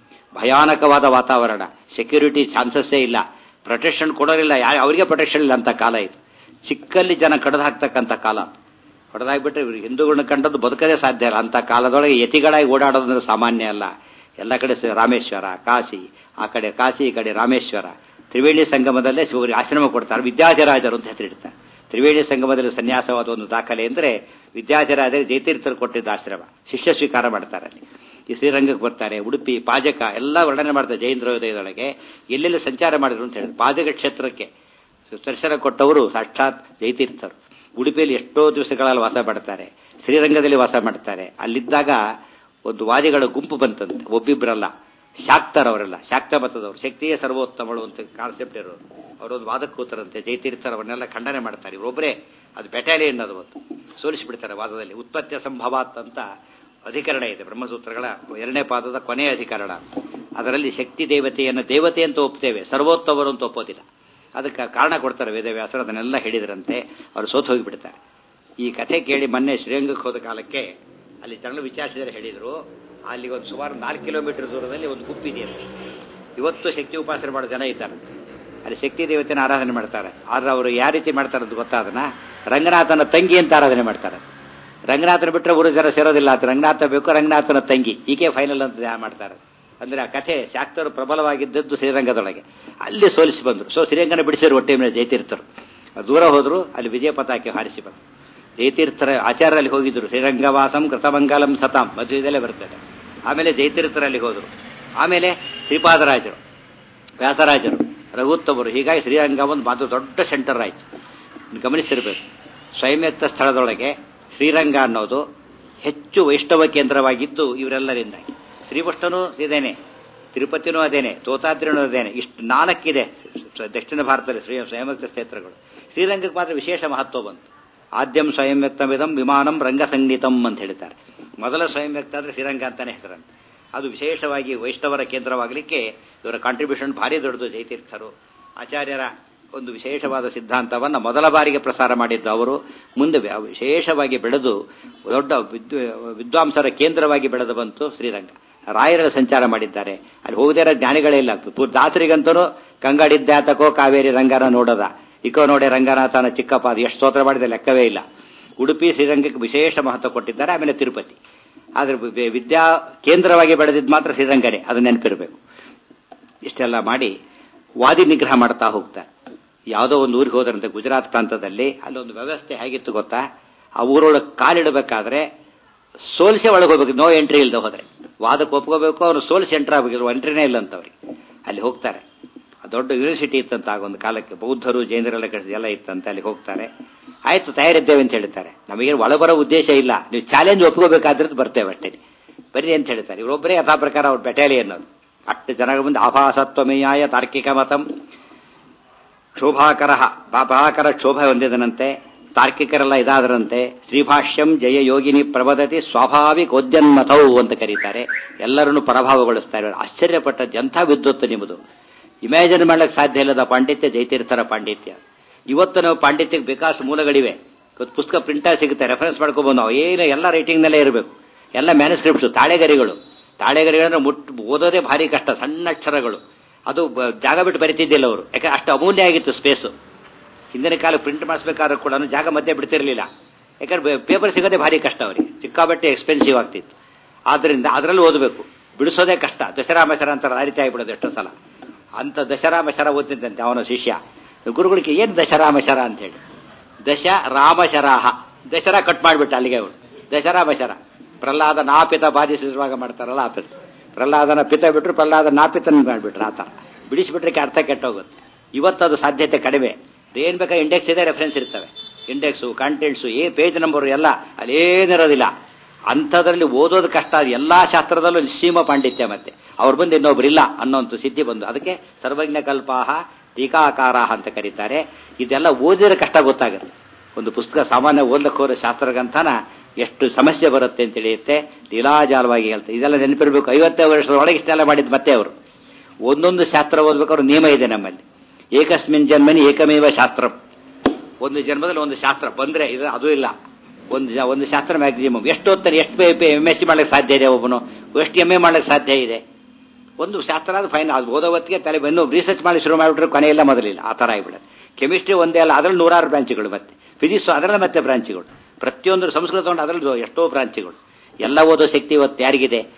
ಭಯಾನಕವಾದ ವಾತಾವರಣ, ಸೆಕ್ಯೂರಿಟಿ ಚಾನ್ಸಸ್ಸೇ ಇಲ್ಲ, ಪ್ರೊಟೆಕ್ಷನ್ ಕೊಡೋರಿಲ್ಲ, ಯಾರು ಅವರಿಗೆ ಪ್ರೊಟೆಕ್ಷನ್ ಇಲ್ಲ ಅಂತ ಕಾಲ ಇದು. ಚಿಕ್ಕಲ್ಲಿ ಜನ ಕಡ್ದು ಹಾಕ್ತಕ್ಕಂಥ ಕಾಲ. ಹೊಡೆದಾಗ್ಬಿಟ್ರೆ ಇವ್ರು ಹಿಂದೂಗಳನ್ನ ಕಂಡದ್ದು ಬದುಕದೇ ಸಾಧ್ಯ ಇಲ್ಲ. ಅಂತ ಕಾಲದೊಳಗೆ ಯತಿಗಳಾಗಿ ಓಡಾಡೋದಂದ್ರೆ ಸಾಮಾನ್ಯ ಅಲ್ಲ. ಎಲ್ಲ ಕಡೆ ರಾಮೇಶ್ವರ, ಕಾಶಿ, ಆ ಕಡೆ ಕಾಶಿ, ಈ ಕಡೆ ರಾಮೇಶ್ವರ, ತ್ರಿವೇಣಿ ಸಂಗಮದಲ್ಲೇ ಶಿವರಿಗೆ ಆಶ್ರಮ ಕೊಡ್ತಾರೆ, ವಿದ್ಯಾಧಿರಾಜರು ಅಂತ ಹೆಸರಿಡ್ತಾರೆ. ತ್ರಿವೇಣಿ ಸಂಗಮದಲ್ಲಿ ಸನ್ಯಾಸವಾದ ಒಂದು ದಾಖಲೆ ಅಂದರೆ ವಿದ್ಯಾಧಿರಾಜರು ಜಯತೀರ್ಥರು ಕೊಟ್ಟಿದ್ದ ಆಶ್ರಮ. ಶಿಷ್ಯ ಸ್ವೀಕಾರ ಮಾಡ್ತಾರೆ ಅಲ್ಲಿ. ಈ ಶ್ರೀರಂಗಕ್ಕೆ ಬರ್ತಾರೆ, ಉಡುಪಿ ಪಾಜಕ ಎಲ್ಲ ವರ್ಣನೆ ಮಾಡ್ತಾರೆ. ಜೈಂದ್ರೋದಯದೊಳಗೆ ಎಲ್ಲೆಲ್ಲಿ ಸಂಚಾರ ಮಾಡಿದ್ರು ಅಂತ ಹೇಳಿದ್ರು. ಪಾಜಕ ಕ್ಷೇತ್ರಕ್ಕೆ ದರ್ಶನ ಕೊಟ್ಟವರು ಸಾಕ್ಷಾತ್ ಜಯತೀರ್ಥರು. ಉಡುಪಿಯಲ್ಲಿ ಎಷ್ಟೋ ದಿವಸಗಳಲ್ಲಿ ವಾಸ ಮಾಡ್ತಾರೆ, ಶ್ರೀರಂಗದಲ್ಲಿ ವಾಸ ಮಾಡ್ತಾರೆ. ಅಲ್ಲಿದ್ದಾಗ ಒಂದು ವಾದಿಗಳ ಗುಂಪು ಬಂತಂತೆ, ಒಬ್ಬಿಬ್ಬರಲ್ಲ, ಶಾಕ್ತರ್ ಅವರೆಲ್ಲ, ಶಾಕ್ತ ಮತದವರು, ಶಕ್ತಿಯೇ ಸರ್ವೋತ್ತಮಳು ಅಂತ ಕಾನ್ಸೆಪ್ಟ್ ಇರೋರು. ಅವರೊಂದು ವಾದಕ್ಕೆ ಕೂತರಂತೆ. ಜಯತೀರ್ಥರು ಅವನ್ನೆಲ್ಲ ಖಂಡನೆ ಮಾಡ್ತಾರೆ. ಇವರೊಬ್ಬರೇ ಅದು ಬೆಟಾಲಿಯನ್, ಅದು ಒಂದು ಸೋಲಿಸಿಬಿಡ್ತಾರೆ ವಾದದಲ್ಲಿ. ಉತ್ಪತ್ತಿ ಸಂಭವಾತ್ ಅಂತ ಅಧಿಕರಣ ಇದೆ ಬ್ರಹ್ಮಸೂತ್ರಗಳ ಎರಡನೇ ಪಾದದ ಕೊನೆಯ ಅಧಿಕರಣ. ಅದರಲ್ಲಿ ಶಕ್ತಿ ದೇವತೆಯನ್ನು ದೇವತೆ ಅಂತ ಒಪ್ತೇವೆ, ಸರ್ವೋತ್ತಮರು ಅಂತ ಒಪ್ಪೋದಿಲ್ಲ. ಅದಕ್ಕೆ ಕಾರಣ ಕೊಡ್ತಾರೆ ವೇದವ್ಯಾಸರು. ಅದನ್ನೆಲ್ಲ ಹೇಳಿದ್ರಂತೆ. ಅವರು ಸೋತು ಹೋಗಿಬಿಡ್ತಾರೆ. ಈ ಕಥೆ ಕೇಳಿ ಮೊನ್ನೆ ಶ್ರೀರಂಗಕ್ಕೆ ಹೋದ ಕಾಲಕ್ಕೆ ಅಲ್ಲಿ ಜನರು ವಿಚಾರಿಸಿದರೆ ಹೇಳಿದರು, ಅಲ್ಲಿ ಒಂದು ಸುಮಾರು ನಾಲ್ಕು ಕಿಲೋಮೀಟರ್ ದೂರದಲ್ಲಿ ಒಂದು ಗುಂಪಿದೆಯಂತೆ. ಇವತ್ತು ಶಕ್ತಿ ಉಪಾಸನೆ ಮಾಡೋ ಜನ ಇದ್ದಾರೆ. ಅಲ್ಲಿ ಶಕ್ತಿ ದೇವತೆನ ಆರಾಧನೆ ಮಾಡ್ತಾರೆ. ಆದ್ರೆ ಅವರು ಯಾವ ರೀತಿ ಮಾಡ್ತಾರೆ ಅಂತ ಗೊತ್ತಾದನ, ರಂಗನಾಥನ ತಂಗಿ ಅಂತ ಆರಾಧನೆ ಮಾಡ್ತಾರೆ. ರಂಗನಾಥನ ಬಿಟ್ಟರೆ ಊರು ಜನ ಸೇರೋದಿಲ್ಲ ಅಂತ. ರಂಗನಾಥ ಬೇಕು, ರಂಗನಾಥನ ತಂಗಿ, ಈಕೆ ಫೈನಲ್ ಅಂತ ಮಾಡ್ತಾರೆ. ಅಂದ್ರೆ ಆ ಕಥೆ ಶಾಕ್ತರು ಪ್ರಬಲವಾಗಿದ್ದದ್ದು ಶ್ರೀರಂಗದೊಳಗೆ. ಅಲ್ಲಿ ಸೋಲಿಸಿ ಬಂದರು. ಸೊ ಶ್ರೀರಂಗನ ಬಿಡಿಸಿರು ಹೊಟ್ಟೆ ಮೇಲೆ ಜಯತೀರ್ಥರು. ದೂರ ಹೋದ್ರು, ಅಲ್ಲಿ ವಿಜಯ ಪತಾಕೆ ಹಾರಿಸಿ ಬಂದರು. ಜಯತೀರ್ಥರ ಆಚಾರ್ಯರಲ್ಲಿ ಹೋಗಿದ್ರು. ಶ್ರೀರಂಗವಾಸಂ ಕೃತಮಂಗಲಂ ಸತಾಂ ಮದುವೆದಲ್ಲೇ ಬರ್ತದೆ. ಆಮೇಲೆ ಜಯತೀರ್ಥರಲ್ಲಿ ಹೋದರು. ಆಮೇಲೆ ಶ್ರೀಪಾದರಾಜರು, ವ್ಯಾಸರಾಜರು, ರಘುತ್ತಮರು. ಹೀಗಾಗಿ ಶ್ರೀರಂಗ ಒಂದು ಮಾತು ದೊಡ್ಡ ಸೆಂಟರ್ ಆಯ್ತು. ಗಮನಿಸಿರ್ಬೇಕು, ಸ್ವಯಂಯುಕ್ತ ಸ್ಥಳದೊಳಗೆ ಶ್ರೀರಂಗ ಅನ್ನೋದು ಹೆಚ್ಚು ವೈಷ್ಣವ ಕೇಂದ್ರವಾಗಿದ್ದು ಇವರೆಲ್ಲರಿಂದಾಗಿ. ಶ್ರೀಕೃಷ್ಣನೂ ಇದೇನೆ, ತಿರುಪತಿನೂ ಅದೇನೆ, ತೋತಾದ್ರಿನೂ ಅದೇನೆ. ಇಷ್ಟು ನಾಲ್ಕಿದೆ ದಕ್ಷಿಣ ಭಾರತದಲ್ಲಿ ಶ್ರೀ ಸ್ವಯಂಯುಕ್ತ ಕ್ಷೇತ್ರಗಳು. ಶ್ರೀರಂಗಕ್ಕೆ ಮಾತ್ರ ವಿಶೇಷ ಮಹತ್ವ ಬಂತು. ಆದ್ಯಂ ಸ್ವಯಂವ್ಯಕ್ತಮಿದಂ ವಿಮಾನಂ ರಂಗಸಂಗೀತಂ ಅಂತ ಹೇಳ್ತಾರೆ. ಮೊದಲ ಸ್ವಯಂವ್ಯಕ್ತ ಅಂದ್ರೆ ಶ್ರೀರಂಗ ಅಂತಾನೆ ಹೆಸರಂತೆ. ಅದು ವಿಶೇಷವಾಗಿ ವೈಷ್ಣವರ ಕೇಂದ್ರವಾಗಲಿಕ್ಕೆ ಇವರ ಕಾಂಟ್ರಿಬ್ಯೂಷನ್ ಭಾರಿ ದೊಡ್ಡದು. ಜಯತೀರ್ಥರು ಆಚಾರ್ಯರ ಒಂದು ವಿಶೇಷವಾದ ಸಿದ್ಧಾಂತವನ್ನು ಮೊದಲ ಬಾರಿಗೆ ಪ್ರಸಾರ ಮಾಡಿದ್ದು ಅವರು. ಮುಂದೆ ವಿಶೇಷವಾಗಿ ಬೆಳೆದು ದೊಡ್ಡ ವಿದ್ವಾಂಸರ ಕೇಂದ್ರವಾಗಿ ಬೆಳೆದು ಬಂತು ಶ್ರೀರಂಗ. ರಾಯರ ಸಂಚಾರ ಮಾಡಿದ್ದಾರೆ. ಅಲ್ಲಿ ಹೋಗದೇ ಇರೋ ಜ್ಞಾನಿಗಳೇ ಇಲ್ಲ. ದಾಸರಿಗಂತೂ ಕಂಗಾಡಿದ್ದಾತಕೋ ಕಾವೇರಿ ರಂಗನ ನೋಡದ, ಇಕೋ ನೋಡೆ ರಂಗನಾಥನ ಚಿಕ್ಕಪ್ಪ, ಅದು ಎಷ್ಟು ಸ್ತೋತ್ರ ಮಾಡಿದ ಲೆಕ್ಕವೇ ಇಲ್ಲ. ಉಡುಪಿ ಶ್ರೀರಂಗಕ್ಕೆ ವಿಶೇಷ ಮಹತ್ವ ಕೊಟ್ಟಿದ್ದಾರೆ. ಆಮೇಲೆ ತಿರುಪತಿ. ಆದ್ರೆ ವಿದ್ಯಾ ಕೇಂದ್ರವಾಗಿ ಬೆಳೆದಿದ್ದು ಮಾತ್ರ ಶ್ರೀರಂಗನೇ, ಅದು ನೆನಪಿರಬೇಕು. ಇಷ್ಟೆಲ್ಲ ಮಾಡಿ ವಾದಿ ನಿಗ್ರಹ ಮಾಡ್ತಾ ಹೋಗ್ತಾರೆ. ಯಾವುದೋ ಒಂದು ಊರಿಗೆ ಹೋದ್ರಂತೆ ಗುಜರಾತ್ ಪ್ರಾಂತದಲ್ಲಿ. ಅಲ್ಲೊಂದು ವ್ಯವಸ್ಥೆ ಹೇಗಿತ್ತು ಗೊತ್ತಾ, ಆ ಊರೊಳಗೆ ಕಾಲಿಡಬೇಕಾದ್ರೆ ಸೋಲ್ಸೆ ಒಳಗೆ ಹೋಗ್ಬೇಕು, ನೋ ಎಂಟ್ರಿ ಇಲ್ಲದೆ ಹೋದ್ರೆ. ವಾದಕ್ಕೆ ಒಪ್ಕೋಬೇಕು, ಅವ್ರು ಸೋಲ್ಸಿ ಎಂಟ್ರಿ ಆಗಬೇಕು, ಎಂಟ್ರಿನೇ ಇಲ್ಲ ಅಂತ ಅವ್ರಿಗೆ. ಅಲ್ಲಿ ಹೋಗ್ತಾರೆ. ದೊಡ್ಡ ಯೂನಿವರ್ಸಿಟಿ ಇತ್ತಂತ ಆಗೊಂದು ಕಾಲಕ್ಕೆ, ಬೌದ್ಧರು ಜೈನರೆಲ್ಲ ಕಳಿಸಿದ ಎಲ್ಲ ಇತ್ತಂತೆ. ಅಲ್ಲಿ ಹೋಗ್ತಾರೆ. ಆಯ್ತು ತಯಾರಿದ್ದೇವೆ ಅಂತ ಹೇಳ್ತಾರೆ. ನಮಗೆ ಒಳಬರೋ ಉದ್ದೇಶ ಇಲ್ಲ, ನೀವು ಚಾಲೆಂಜ್ ಒಪ್ಕೋಬೇಕಾದ್ರದ್ದು ಬರ್ತೇವೆ ಅಷ್ಟೇ, ಬರೀ ಅಂತ ಹೇಳ್ತಾರೆ. ಇವರೊಬ್ಬರೇ ಯಥಾ ಪ್ರಕಾರ ಅವ್ರ ಬೆಟಾಲಿಯನ್ ಅನ್ನೋದು. ಅಷ್ಟು ಜನಗಳ ಮುಂದೆ ಆಭಾಸತ್ವಮೇಯಾಯ ತಾರ್ಕಿಕ ಮತಂ ಕ್ಷೋಭಾಕರ ಬಾಭಾಕರ ಕ್ಷೋಭ ಹೊಂದಿದನಂತೆ. ತಾರ್ಕಿಕರೆಲ್ಲ ಇದಾದರಂತೆ. ಶ್ರೀಭಾಷ್ಯಂ ಜಯ ಯೋಗಿನಿ ಪ್ರಬದತಿ ಸ್ವಾಭಾವಿಕೋದ್ಯನ್ಮತೌ ಅಂತ ಕರೀತಾರೆ. ಎಲ್ಲರನ್ನು ಪರಭಾವಗೊಳಿಸ್ತಾರೆ. ಆಶ್ಚರ್ಯಪಟ್ಟದ್ದು, ಎಂಥ ವಿದ್ವತ್ತು ನಿಮ್ಮದು, ಇಮ್ಯಾಜಿನ್ ಮಾಡ್ಲಿಕ್ಕೆ ಸಾಧ್ಯ ಇಲ್ಲದ ಪಾಂಡಿತ್ಯ ಜಯತೀರ್ಥರ ಪಾಂಡಿತ್ಯ. ಇವತ್ತು ನಾವು ಪಾಂಡಿತ್ಯಕ್ಕೆ ಬೇಕಾಷ್ಟು ಮೂಲಗಳಿವೆ. ಇವತ್ತು ಪುಸ್ತಕ ಪ್ರಿಂಟಾಗಿ ಸಿಗುತ್ತೆ, ರೆಫರೆನ್ಸ್ ಮಾಡ್ಕೊಬೋದು ನಾವು. ಏನು ಎಲ್ಲ ರೈಟಿಂಗ್ನಲ್ಲೇ ಇರಬೇಕು, ಎಲ್ಲ ಮ್ಯಾನುಸ್ಕ್ರಿಪ್ಟ್ಸು, ತಾಳೆಗರಿಗಳು. ತಾಳೆಗರಿಗಳಂದ್ರೆ ಮುಟ್ ಓದೋದೇ ಭಾರಿ ಕಷ್ಟ, ಸಣ್ಣ ಅಕ್ಷರಗಳು. ಅದು ಜಾಗ ಬಿಟ್ಟು ಬರಿತಿದ್ದಿಲ್ಲ ಅವರು, ಯಾಕಂದ್ರೆ ಅಷ್ಟು ಅಮೂಲ್ಯ ಆಗಿತ್ತು ಸ್ಪೇಸು. ಹಿಂದಿನ ಕಾಲ ಪ್ರಿಂಟ್ ಮಾಡಿಸ್ಬೇಕಾದ್ರೂ ಕೂಡ ಜಾಗ ಮಧ್ಯೆ ಬಿಡ್ತಿರ್ಲಿಲ್ಲ, ಯಾಕಂದ್ರೆ ಪೇಪರ್ ಸಿಗೋದೇ ಭಾರಿ ಕಷ್ಟ ಅವರಿಗೆ, ಚಿಕ್ಕಾಬಟ್ಟೆ ಎಕ್ಸ್ಪೆನ್ಸಿವ್ ಆಗ್ತಿತ್ತು. ಆದ್ರಿಂದ ಅದರಲ್ಲಿ ಓದಬೇಕು, ಬಿಡಿಸೋದೇ ಕಷ್ಟ. ದಸರಾ ಮಸರ ಅಂತಾರೆ, ಆ ರೀತಿ ಆಗಿಬಿಡೋದು ಎಷ್ಟೋ ಸಲ. ಅಂತ ದಶರಾ ಮಶರ ಓದ್ತಿದ್ದಂತೆ ಅವನ ಶಿಷ್ಯ. ಗುರುಗಳಿಗೆ ಏನು ದಶರಾ ಮಶರ ಅಂತ ಹೇಳಿ, ದಶ ರಾಮಶರಾಹ, ದಸರಾ ಕಟ್ ಮಾಡಿಬಿಟ್ಟ ಅಲ್ಲಿಗೆ ಅವರು. ದಶರಾ ಮಶರ ಪ್ರಹ್ಲಾದ ನಾಪಿತ ಬಾಧಿಸುವಾಗ ಮಾಡ್ತಾರಲ್ಲ ಆ ಪಿತ, ಪ್ರಹ್ಲಾದನ ಪಿತ ಬಿಟ್ರು ಪ್ರಹ್ಲಾದ ನಾಪಿತನ ಮಾಡಿಬಿಟ್ರು. ಆ ಥರ ಬಿಡಿಸಿಬಿಟ್ರೆ ಅರ್ಥ ಕೆಟ್ಟೋಗುತ್ತೆ. ಇವತ್ತದು ಸಾಧ್ಯತೆ ಕಡಿಮೆ. ಏನ್ ಬೇಕಾ ಇಂಡೆಕ್ಸ್ ಇದೆ, ರೆಫರೆನ್ಸ್ ಇರ್ತವೆ, ಇಂಡೆಕ್ಸು, ಕಂಟೆಂಟ್ಸು, ಏ ಪೇಜ್ ನಂಬರು ಎಲ್ಲ ಅಲ್ಲೇನಿರೋದಿಲ್ಲ. ಅಂಥದ್ರಲ್ಲಿ ಓದೋದು ಕಷ್ಟ. ಎಲ್ಲಾ ಶಾಸ್ತ್ರದಲ್ಲೂ ನಿಸ್ಸೀಮ ಪಾಂಡಿತ್ಯ. ಮತ್ತೆ ಅವ್ರು ಬಂದು ಇನ್ನೊಬ್ರಿಲ್ಲ ಅನ್ನೋಂಥ ಸಿದ್ಧಿ ಬಂದು, ಅದಕ್ಕೆ ಸರ್ವಜ್ಞ ಕಲ್ಪಾಹ ಟೀಕಾಕಾರಾಹ ಅಂತ ಕರೀತಾರೆ. ಇದೆಲ್ಲ ಓದಿದ್ರೆ ಕಷ್ಟ ಗೊತ್ತಾಗುತ್ತೆ. ಒಂದು ಪುಸ್ತಕ ಸಾಮಾನ್ಯ ಓದ್ಲಕ್ಕೋರ ಶಾಸ್ತ್ರಗಂತನ ಎಷ್ಟು ಸಮಸ್ಯೆ ಬರುತ್ತೆ ಅಂತ ತಿಳಿಯುತ್ತೆ. ಲೀಲಾಜಾಲವಾಗಿ ಹೇಳ್ತಾರೆ. ಇದೆಲ್ಲ ನೆನಪಿರ್ಬೇಕು. ಐವತ್ತೇ ವರ್ಷದ ಒಳಗೆ ಇಷ್ಟೆಲ್ಲ ಮಾಡಿದ್ ಮತ್ತೆ ಅವರು. ಒಂದೊಂದು ಶಾಸ್ತ್ರ ಓದ್ಬೇಕಾದ್ರು ನಿಯಮ ಇದೆ ನಮ್ಮಲ್ಲಿ. ಏಕಸ್ಮಿನ್ ಜನ್ಮನಿ ಏಕಮೇವ ಶಾಸ್ತ್ರ. ಒಂದು ಜನ್ಮದಲ್ಲಿ ಒಂದು ಶಾಸ್ತ್ರ ಬಂದ್ರೆ ಇದು ಅದು ಇಲ್ಲ. ಒಂದು ಒಂದು ಶಾಸ್ತ್ರ ಮ್ಯಾಕ್ಸಿಮಮ್ ಎಷ್ಟು ಓದ್ತಾರೆ, ಎಷ್ಟು ಎಂ ಎಸ್ ಸಿ ಮಾಡ್ಲಿಕ್ಕೆ ಸಾಧ್ಯ ಇದೆ ಒಬ್ಬನು, ಎಷ್ಟು ಎಂ ಎ ಮಾಡ್ಲಿಕ್ಕೆ ಸಾಧ್ಯ ಇದೆ. ಒಂದು ಶಾಸ್ತ್ರ ಅದು ಫೈನ್, ಅದು ಓದೋ ಹೊತ್ತಿಗೆ ತಲೆ ಇನ್ನೂ ರಿಸರ್ಚ್ ಮಾಡಿ ಶುರು ಮಾಡಿಬಿಟ್ರೆ ಕೊನೆಯೆಲ್ಲ ಮೊದಲಿಲ್ಲ. ಆ ಥರ ಆಗಿಬಿಡುತ್ತೆ. ಕೆಮಿಸ್ಟ್ರಿ ಒಂದೇ ಅಲ್ಲ, ಅದರಲ್ಲಿ ನೂರಾರು ಬ್ರಾಂಚ್ಗಳು, ಮತ್ತೆ ಫಿಸಿಕ್ಸ್ ಅದರಲ್ಲಿ ಮತ್ತೆ ಬ್ರಾಂಚ್ಗಳು, ಪ್ರತಿಯೊಂದು ಸಂಸ್ಕೃತ ಉಂಟು ಅದರಲ್ಲಿ ಎಷ್ಟೋ ಬ್ರಾಂಚ್ಗಳು. ಎಲ್ಲ ಓದೋ ಶಕ್ತಿ ಇವತ್ತು ಯಾರಿಗಿದೆ?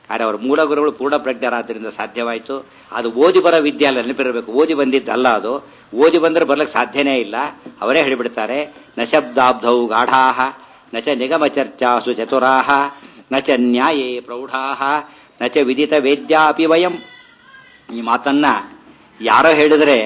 ಆದರೆ ಅವರ ಮೂಲ ಗುರುಗಳು ಪೂರ್ಣ ಪ್ರಜ್ಞರಾದ್ದರಿಂದ ಸಾಧ್ಯವಾಯಿತು. ಅದು ಓದಿ ಬರೋ ವಿದ್ಯೆ ಅಲ್ಲ, ನೆನಪಿರಬೇಕು. ಓದಿ ಬಂದಿದ್ದಲ್ಲ ಅದು. ಓದಿ ಬಂದರೆ ಬರ್ಲಿಕ್ಕೆ ಸಾಧ್ಯನೇ ಇಲ್ಲ. ಅವರೇ ಹೇಳಿಬಿಡ್ತಾರೆ, ನ ಶಬ್ದಾಬ್ಧೌ ಗಾಢಾಹ ನ ಚ ನಿಗಮ ಚರ್ಚಾಸು ಚತುರಾಹ ನ ಚ ನ್ಯಾಯೇ ಪ್ರೌಢಾಹ ನ ಚ ವಿದಿತ ವೇದ್ಯಾಪಿ ವಯಂ. ಈ ಮಾತನ್ನ ಯಾರೋ ಹೇಳಿದ್ರೆ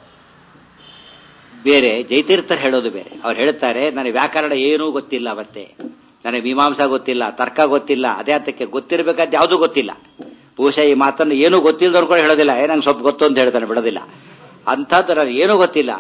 ಬೇರೆ, ಜಯತೀರ್ಥರು ಹೇಳೋದು ಬೇರೆ. ಅವ್ರು ಹೇಳ್ತಾರೆ, ನನಗೆ ವ್ಯಾಕರಣ ಏನೂ ಗೊತ್ತಿಲ್ಲ, ಮತ್ತೆ ನನಗೆ ಮೀಮಾಂಸಾ ಗೊತ್ತಿಲ್ಲ, ತರ್ಕ ಗೊತ್ತಿಲ್ಲ, ಅದೇ ಅದಕ್ಕೆ ಗೊತ್ತಿರಬೇಕಾದ ಯಾವುದೂ ಗೊತ್ತಿಲ್ಲ. ಬಹುಶಃ ಈ ಮಾತನ್ನು ಏನೂ ಗೊತ್ತಿಲ್ಲದವ್ರು ಕೂಡ ಹೇಳೋದಿಲ್ಲ, ಏ ನಂಗೆ ಸ್ವಲ್ಪ ಗೊತ್ತು ಅಂತ ಹೇಳ್ತಾನೆ, ಬಿಡೋದಿಲ್ಲ. ಅಂಥದ್ದು ನನಗೆ ಏನೂ ಗೊತ್ತಿಲ್ಲ.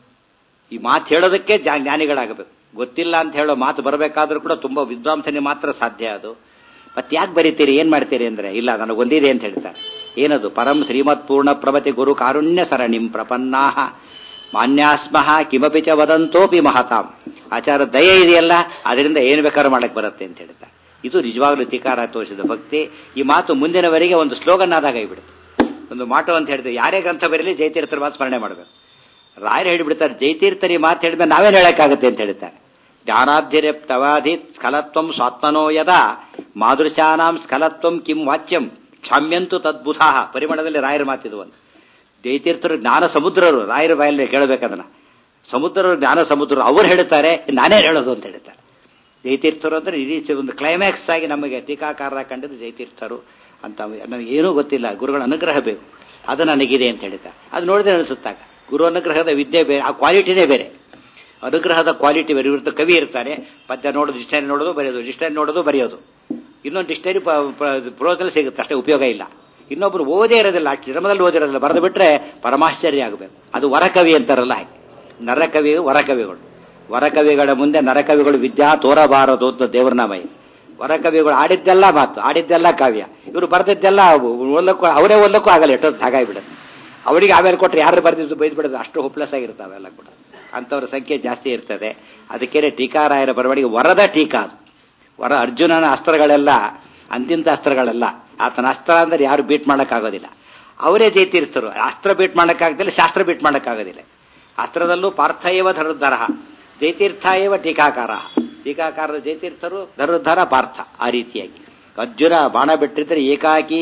ಈ ಮಾತು ಹೇಳೋದಕ್ಕೆ ಜ್ಞಾನಿಗಳಾಗಬೇಕು. ಗೊತ್ತಿಲ್ಲ ಅಂತ ಹೇಳೋ ಮಾತು ಬರಬೇಕಾದ್ರೂ ಕೂಡ ತುಂಬ ವಿದ್ವಾಂಸನೆ ಮಾತ್ರ ಸಾಧ್ಯ ಅದು. ಮತ್ತೆ ಯಾಕೆ ಬರೀತೀರಿ, ಏನ್ ಮಾಡ್ತೀರಿ ಅಂದ್ರೆ, ಇಲ್ಲ ನನಗೊಂದಿದೆ ಅಂತ ಹೇಳ್ತಾರೆ. ಏನದು? ಪರಂ ಶ್ರೀಮತ್ ಪೂರ್ಣ ಪ್ರಭತಿ ಗುರು ಕಾರುಣ್ಯ ಸರಣಿಂ ಪ್ರಪನ್ನಾಹ ಮಾನ್ಯಾಸ್ಮಃ ಕಿಮಪಿ ಚ ವದಂತೋಪಿ ಮಹತಾಂ. ಆಚಾರ ದಯೆ ಇದೆಯಲ್ಲ, ಅದರಿಂದ ಏನು ಬೇಕಾದ್ರೂ ಮಾಡಕ್ಕೆ ಬರುತ್ತೆ ಅಂತ ಹೇಳ್ತಾರೆ. ಇದು ನಿಜವಾಗ್ಲೂ ಧಿಕಾರ ತೋರಿಸಿದ ಭಕ್ತಿ. ಈ ಮಾತು ಮುಂದಿನವರೆಗೆ ಒಂದು ಸ್ಲೋಗನ್ ಆದಾಗ ಆಗಿಬಿಡುತ್ತೆ. ಒಂದು ಮಾಟು ಅಂತ ಹೇಳ್ತೀವಿ. ಯಾರೇ ಗ್ರಂಥ ಬರಲಿ ಜಯತೀರ್ಥರ ಮಾತು ಸ್ಮರಣೆ ಮಾಡಬೇಕು. ರಾಯರು ಹೇಳಿಬಿಡ್ತಾರೆ, ಜಯತೀರ್ಥರಿ ಮಾತು ಹೇಳಿದ್ರೆ ನಾವೇನು ಹೇಳಕ್ಕಾಗುತ್ತೆ ಅಂತ ಹೇಳ್ತಾರೆ. ಜ್ಞಾನಾಬ್ಧಿರಪ್ತವಾಧಿ ಸ್ಖಲತ್ವಂ ಸ್ವಾತ್ಮನೋ ಯದಾ ಮಾದೃಶಾನಾಂ ಸ್ಖಲತ್ವಂ ಕಿಂ ವಾಚ್ಯಂ ಕ್ಷಾಮ್ಯಂತು ತದ್ಬುಧಾ. ಪರಿಮಳದಲ್ಲಿ ರಾಯರ ಮಾತಿದು ಒಂದು. ಜಯತೀರ್ಥರು ಜ್ಞಾನ ಸಮುದ್ರರು, ರಾಯರ ಬಾಯಲ್ಲಿ ಕೇಳಬೇಕದನ್ನ. ಸಮುದ್ರರು ಜ್ಞಾನ ಸಮುದ್ರರು, ಅವ್ರು ಹೇಳ್ತಾರೆ, ನಾನೇ ಹೇಳೋದು ಅಂತ ಹೇಳ್ತಾರೆ. ಜಯತೀರ್ಥರು ಅಂದ್ರೆ ಇಡೀ ಒಂದು ಕ್ಲೈಮ್ಯಾಕ್ಸ್ ಆಗಿ ನಮಗೆ ಟೀಕಾಕಾರ ಕಂಡಿದ್ದು ಜಯತೀರ್ಥರು ಅಂತ. ನಮಗೆ ಏನೂ ಗೊತ್ತಿಲ್ಲ, ಗುರುಗಳ ಅನುಗ್ರಹ ಬೇಕು, ಅದು ನನಗಿದೆ ಅಂತ ಹೇಳ್ತಾರೆ. ಅದು ನೋಡಿದ್ರೆ ಅನಿಸುತ್ತಾಗ ಗುರು ಅನುಗ್ರಹದ ವಿದ್ಯೆ ಬೇರೆ, ಆ ಕ್ವಾಲಿಟಿನೇ ಬೇರೆ. ಅನುಗ್ರಹದ ಕ್ವಾಲಿಟಿ ಬೇರೆ. ಇವ್ರದ್ದು ಕವಿ ಇರ್ತಾರೆ, ಪದ್ಯ ನೋಡೋದು, ಡಿಕ್ಷನರಿ ನೋಡೋದು ಬರೆಯೋದು, ಡಿಕ್ಷನರಿ ನೋಡೋದು ಬರೆಯೋದು. ಇನ್ನೊಂದು ಡಿಕ್ಷನರಿ ಪ್ರೋದಲ್ಲಿ ಸಿಗುತ್ತೆ, ಅಷ್ಟೇ, ಉಪಯೋಗ ಇಲ್ಲ. ಇನ್ನೊಬ್ರು ಓದೇ ಇರೋದಿಲ್ಲ, ಶ್ರಮದಲ್ಲಿ ಓದಿರೋದಿಲ್ಲ, ಬರೆದು ಬಿಟ್ರೆ ಪರಮಾಶ್ಚರ್ಯ ಆಗಬೇಕು. ಅದು ವರಕವಿ ಅಂತಾರಲ್ಲ ಹಾಗೆ. ನರಕವಿ ವರಕವಿಗಳು. ವರಕವಿಗಳ ಮುಂದೆ ನರಕವಿಗಳು ವಿದ್ಯಾ ತೋರಬಾರದು ಅಂತ ದೇವರ ನಾಮ ಇದೆ. ವರಕವಿಗಳು ಆಡಿದ್ದೆಲ್ಲ ಮಾತು, ಆಡಿದ್ದೆಲ್ಲ ಕಾವ್ಯ. ಇವರು ಬರೆದಿದ್ದೆಲ್ಲ ಓದಕ್ಕೂ ಅವರೇ ಓದಕ್ಕೂ ಆಗಲ್ಲ, ಎಷ್ಟೊತ್ತು ಹಾಗಾಗಿಬಿಡುತ್ತೆ. ಅವರಿಗೆ ಆಮೇಲೆ ಕೊಟ್ಟರೆ ಯಾರು ಬರೆದಿದ್ದು ಬೈದು ಬಿಡೋದು, ಅಷ್ಟು ಹೋಪ್ಲೆಸ್ ಆಗಿರ್ತಾವೆಲ್ಲ ಕೂಡ. ಅಂಥವ್ರ ಸಂಖ್ಯೆ ಜಾಸ್ತಿ ಇರ್ತದೆ. ಅದಕ್ಕೇನೆ ಟೀಕಾರಾಯರ ಬರವಣಿಗೆ ವರದ ಟೀಕಾ. ಅದು ವರ ಅರ್ಜುನನ ಅಸ್ತ್ರಗಳೆಲ್ಲ ಅಂತಿಂತ ಅಸ್ತ್ರಗಳೆಲ್ಲ. ಆತನ ಅಸ್ತ್ರ ಅಂದ್ರೆ ಯಾರು ಬೀಟ್ ಮಾಡೋಕ್ಕಾಗೋದಿಲ್ಲ. ಅವರೇ ಜೈತಿರ್ತಾರೆ. ಅಸ್ತ್ರ ಬೀಟ್ ಮಾಡೋಕ್ಕಾಗದಿಲ್ಲ, ಶಾಸ್ತ್ರ ಬೀಟ್ ಮಾಡೋಕ್ಕಾಗೋದಿಲ್ಲ. ಅಸ್ತ್ರದಲ್ಲೂ ಪಾರ್ಥಯವ ಧನುರ್ಧರ, ಜೈತೀರ್ಥ ಏವ ಟೀಕಾಕಾರ. ಟೀಕಾಕಾರರು ಜೈತೀರ್ಥರು, ಧನುರ್ಧರ ಪಾರ್ಥ. ಆ ರೀತಿಯಾಗಿ ಅರ್ಜುನ ಬಾಣ ಬಿಟ್ಟಿದ್ರೆ ಏಕಾಕಿ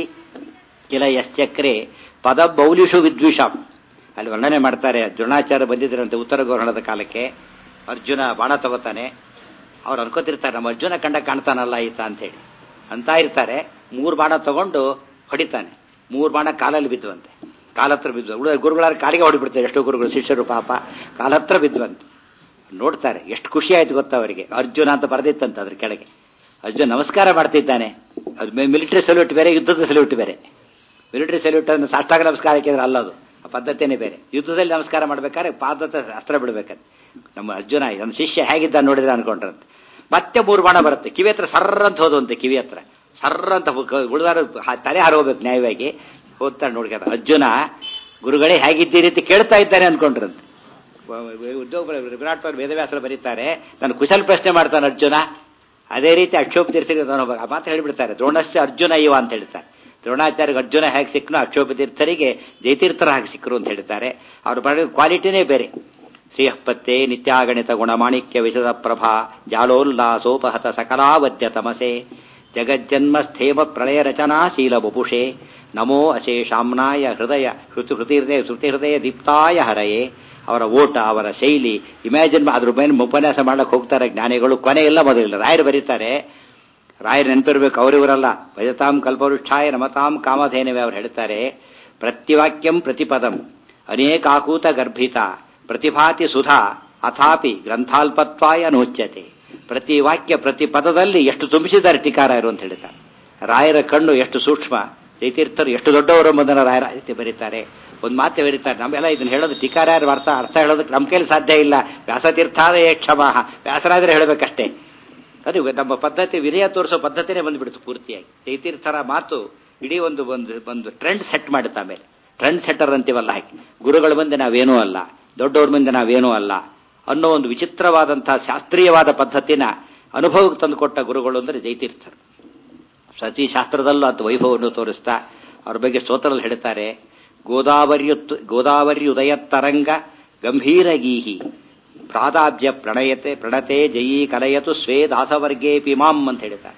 ಕೆಲ ಯಶ್ಚಕ್ರೆ ಪದ ಬೌಲಿಷು ವಿದ್ವಿಷಾಂ. ಅಲ್ಲಿ ವರ್ಣನೆ ಮಾಡ್ತಾರೆ. ದ್ರೋಣಾಚಾರ್ಯ ಬಂದಿದ್ರಂತೆ ಉತ್ತರ ಗೌರಣದ ಕಾಲಕ್ಕೆ. ಅರ್ಜುನ ಬಾಣ ತಗೋತಾನೆ. ಅವ್ರು ಅನ್ಕೋತಿರ್ತಾರೆ, ನಮ್ಮ ಅರ್ಜುನ ಕಂಡ ಕಾಣ್ತಾನಲ್ಲ ಈತ ಅಂತ ಹೇಳಿ ಅಂತ ಇರ್ತಾರೆ. ಮೂರು ಬಾಣ ತಗೊಂಡು ಹೊಡಿತಾನೆ. ಮೂರು ಬಾಣ ಕಾಲಲ್ಲಿ ಬಿದ್ದುವಂತೆ, ಕಾಲತ್ರ ಬಿದ್ದ. ಗುರುಗಳಾರ ಕಾಲಿಗೆ ಹೊಡಿಬಿಡ್ತಾರೆ ಎಷ್ಟೋ ಗುರುಗಳು, ಶಿಷ್ಯರು ಪಾಪ ಕಾಲತ್ರ ಬಿದ್ದುವಂತೆ. ನೋಡ್ತಾರೆ, ಎಷ್ಟು ಖುಷಿ ಆಯ್ತು ಗೊತ್ತಾ ಅವರಿಗೆ. ಅರ್ಜುನ ಅಂತ ಬರೆದಿತ್ತಂತ ಅದ್ರ ಕೆಳಗೆ. ಅರ್ಜುನ್ ನಮಸ್ಕಾರ ಮಾಡ್ತಿದ್ದಾನೆ. ಅದು ಮಿಲಿಟರಿ ಸಲ್ಯೂಟ್ ಬೇರೆ, ಯುದ್ಧದ ಸಲ್ಯೂಟ್ ಬೇರೆ. ಮಿಲಿಟರಿ ಸಲ್ಯೂಟ್ ಅನ್ನು ಸಾಷ್ಟಾಂಗ ನಮಸ್ಕಾರ ಹಾಕಿದ್ರೆ ಅಲ್ಲದು, ಆ ಪದ್ಧತಿನೇ ಬೇರೆ. ಯುದ್ಧದಲ್ಲಿ ನಮಸ್ಕಾರ ಮಾಡ್ಬೇಕಾದ್ರೆ ಪಾದದ ಅಸ್ತ್ರ ಬಿಡ್ಬೇಕಂತ. ನಮ್ಮ ಅರ್ಜುನ ನಮ್ಮ ಶಿಷ್ಯ ಹೇಗಿದ್ದ ನೋಡಿದ್ರೆ ಅನ್ಕೊಂಡ್ರಂತೆ. ಮತ್ತೆ ಮೂರು ಬಾಣ ಬರುತ್ತೆ, ಕಿವಿ ಹತ್ರ ಸರ್ರ ಅಂತ ಹೋದಂತೆ. ಕಿವಿ ಹತ್ರ ಸರ್ರ ಅಂತ ಉಳಿದಾರ ತಲೆ ಹಾರೋಗ್ಬೇಕು ನ್ಯಾಯವಾಗಿ. ಹೋಗ್ತಾನೆ ನೋಡ್ತಾರೆ. ಅರ್ಜುನ ಗುರುಗಳೇ ಹೇಗಿದ್ದೀರಿ ಅಂತ ಕೇಳ್ತಾ ಇದ್ದಾನೆ ಅನ್ಕೊಂಡ್ರಂತೆ. ಉದ್ಯೋಗ ವಿರಾಟ್ ಅವ್ರು ವೇದವ್ಯಾಸರು ಬರೀತಾರೆ, ನಾನು ಕುಶಲ ಪ್ರಶ್ನೆ ಮಾಡ್ತಾನೆ ಅರ್ಜುನ. ಅದೇ ರೀತಿ ಅಕ್ಷೋಭ ತೀರ್ಥರಿಗೆ ಆ ಮಾತು ಹೇಳಿಬಿಡ್ತಾರೆ. ದ್ರೋಣಸ್ಯ ಅರ್ಜುನ ಇವ ಅಂತ ಹೇಳ್ತಾರೆ. ದ್ರೋಣಾಚಾರ್ಯ ಅರ್ಜುನ ಹೇಗೆ ಸಿಕ್ಕನು, ಅಕ್ಷೋಭ ತೀರ್ಥರಿಗೆ ಜಯತೀರ್ಥರ ಹಾಗೆ ಸಿಕ್ಕರು ಅಂತ ಹೇಳ್ತಾರೆ. ಅವ್ರು ಬರೋ ಕ್ವಾಲಿಟಿನೇ ಬೇರೆ. ಶ್ರೀಹಪತ್ತೆ ನಿತ್ಯಾಗಣಿತ ಗುಣಮಾಣಿಕ್ಯ ವಿಶದ ಪ್ರಭಾ ಜಾಲೋಲ್ಲಾಸೋಪಹತ ಸಕಲಾವದ್ಯ ತಮಸೆ ಜಗಜ್ಜನ್ಮ ಸ್ಥೇಮ ಪ್ರಳಯ ರಚನಾ ಶೀಲ ಬಪುಷೆ ನಮೋ ಅಶೇಷಾಮ್ನಾಯ ಹೃದಯ ಹೃತಿ ಹೃತಿ ಹೃದಯ ಶ್ರುತಿ ಹೃದಯ ದೀಪ್ತಾಯ ಹರಯೇ. ಅವರ ಓಟ, ಅವರ ಶೈಲಿ, ಇಮ್ಯಾಜಿನ್ ಅದ್ರ ಮೇಲೆ ಉಪನ್ಯಾಸ ಮಾಡಕ್ಕೆ ಹೋಗ್ತಾರೆ ಜ್ಞಾನಿಗಳು. ಕೊನೆ ಎಲ್ಲ ಮೊದಲಿಲ್ಲ. ರಾಯರು ಬರೀತಾರೆ, ರಾಯರು ನೆನಪಿರ್ಬೇಕು, ಅವರಿವರಲ್ಲ. ಭಜತಾಂ ಕಲ್ಪವೃಕ್ಷಾಯ ನಮತಾಂ ಕಾಮಧೇನವೇ. ಅವ್ರು ಹೇಳ್ತಾರೆ, ಪ್ರತಿವಾಕ್ಯಂ ಪ್ರತಿಪದಂ ಅನೇಕಾಕೂತ ಗರ್ಭಿತ ಪ್ರತಿಭಾತಿ ಸುಧಾ ಅಥಾಪಿ ಗ್ರಂಥಾಲ್ಪತ್ವಾಯ ನೋಚ್ಯತೆ. ಪ್ರತಿ ವಾಕ್ಯ ಪ್ರತಿ ಪದದಲ್ಲಿ ಎಷ್ಟು ತುಂಬಿಸಿದ್ದಾರೆ ಟೀಕಾರಾಯರು ಅಂತ ಹೇಳ್ತಾರೆ. ರಾಯರ ಕಣ್ಣು ಎಷ್ಟು ಸೂಕ್ಷ್ಮ, ಜಯತೀರ್ಥರು ಎಷ್ಟು ದೊಡ್ಡವರು ಎಂಬುದನ್ನು ರಾಯರ ರೀತಿ ಬರೀತಾರೆ. ಒಂದು ಮಾತು ಬರೀತಾರೆ, ನಮ್ಮೆಲ್ಲ ಇದನ್ನು ಹೇಳೋದು ಟೀಕಾರಾಯರ ಅರ್ಥ ಅರ್ಥ ಹೇಳೋದಕ್ಕೆ ನಮ್ಮ ಕೈಲಿ ಸಾಧ್ಯ ಇಲ್ಲ. ವ್ಯಾಸತೀರ್ಥಾದಯ ಕ್ಷಮಾಹ, ವ್ಯಾಸರಾದರೆ ಹೇಳಬೇಕಷ್ಟೇ. ಅದು ನಮ್ಮ ಪದ್ಧತಿ, ವಿನಯ ತೋರಿಸೋ ಪದ್ಧತಿನೇ ಬಂದ್ಬಿಡ್ತು ಪೂರ್ತಿಯಾಗಿ. ಜಯತೀರ್ಥರ ಮಾತು ಇಡೀ ಒಂದು ಒಂದು ಒಂದು ಟ್ರೆಂಡ್ ಸೆಟ್ ಮಾಡುತ್ತೆ. ಆಮೇಲೆ ಟ್ರೆಂಡ್ ಸೆಟ್ಟರ್ ಅಂತೀವಲ್ಲ ಹಾಕಿ, ಗುರುಗಳ ಮುಂದೆ ನಾವೇನೂ ಅಲ್ಲ, ದೊಡ್ಡವ್ರ ಮುಂದೆ ನಾವೇನೂ ಅಲ್ಲ ಅನ್ನೋ ಒಂದು ವಿಚಿತ್ರವಾದಂತಹ ಶಾಸ್ತ್ರೀಯವಾದ ಪದ್ಧತಿನ ಅನುಭವಕ್ಕೆ ತಂದುಕೊಟ್ಟ ಗುರುಗಳು ಅಂದರೆ ಜಯತೀರ್ಥರು. ಸತಿ ಶಾಸ್ತ್ರದಲ್ಲೂ ಅಂತ ವೈಭವವನ್ನು ತೋರಿಸ್ತಾ ಅವ್ರ ಬಗ್ಗೆ ಸ್ತೋತ್ರದಲ್ಲಿ ಹೇಳ್ತಾರೆ. ಗೋದಾವರ್ಯು ಗೋದಾವರ್ಯುದಯತ್ತರಂಗ ಗಂಭೀರಗೀಹಿ ಪ್ರಾದಾಬ್ಜ ಪ್ರಣಯತೆ ಪ್ರಣತೆ ಜಯೀ ಕಲಯತು ಸ್ವೇ ದಾಸವರ್ಗೇ ಪಿಮಾಂ ಅಂತ ಹೇಳ್ತಾರೆ.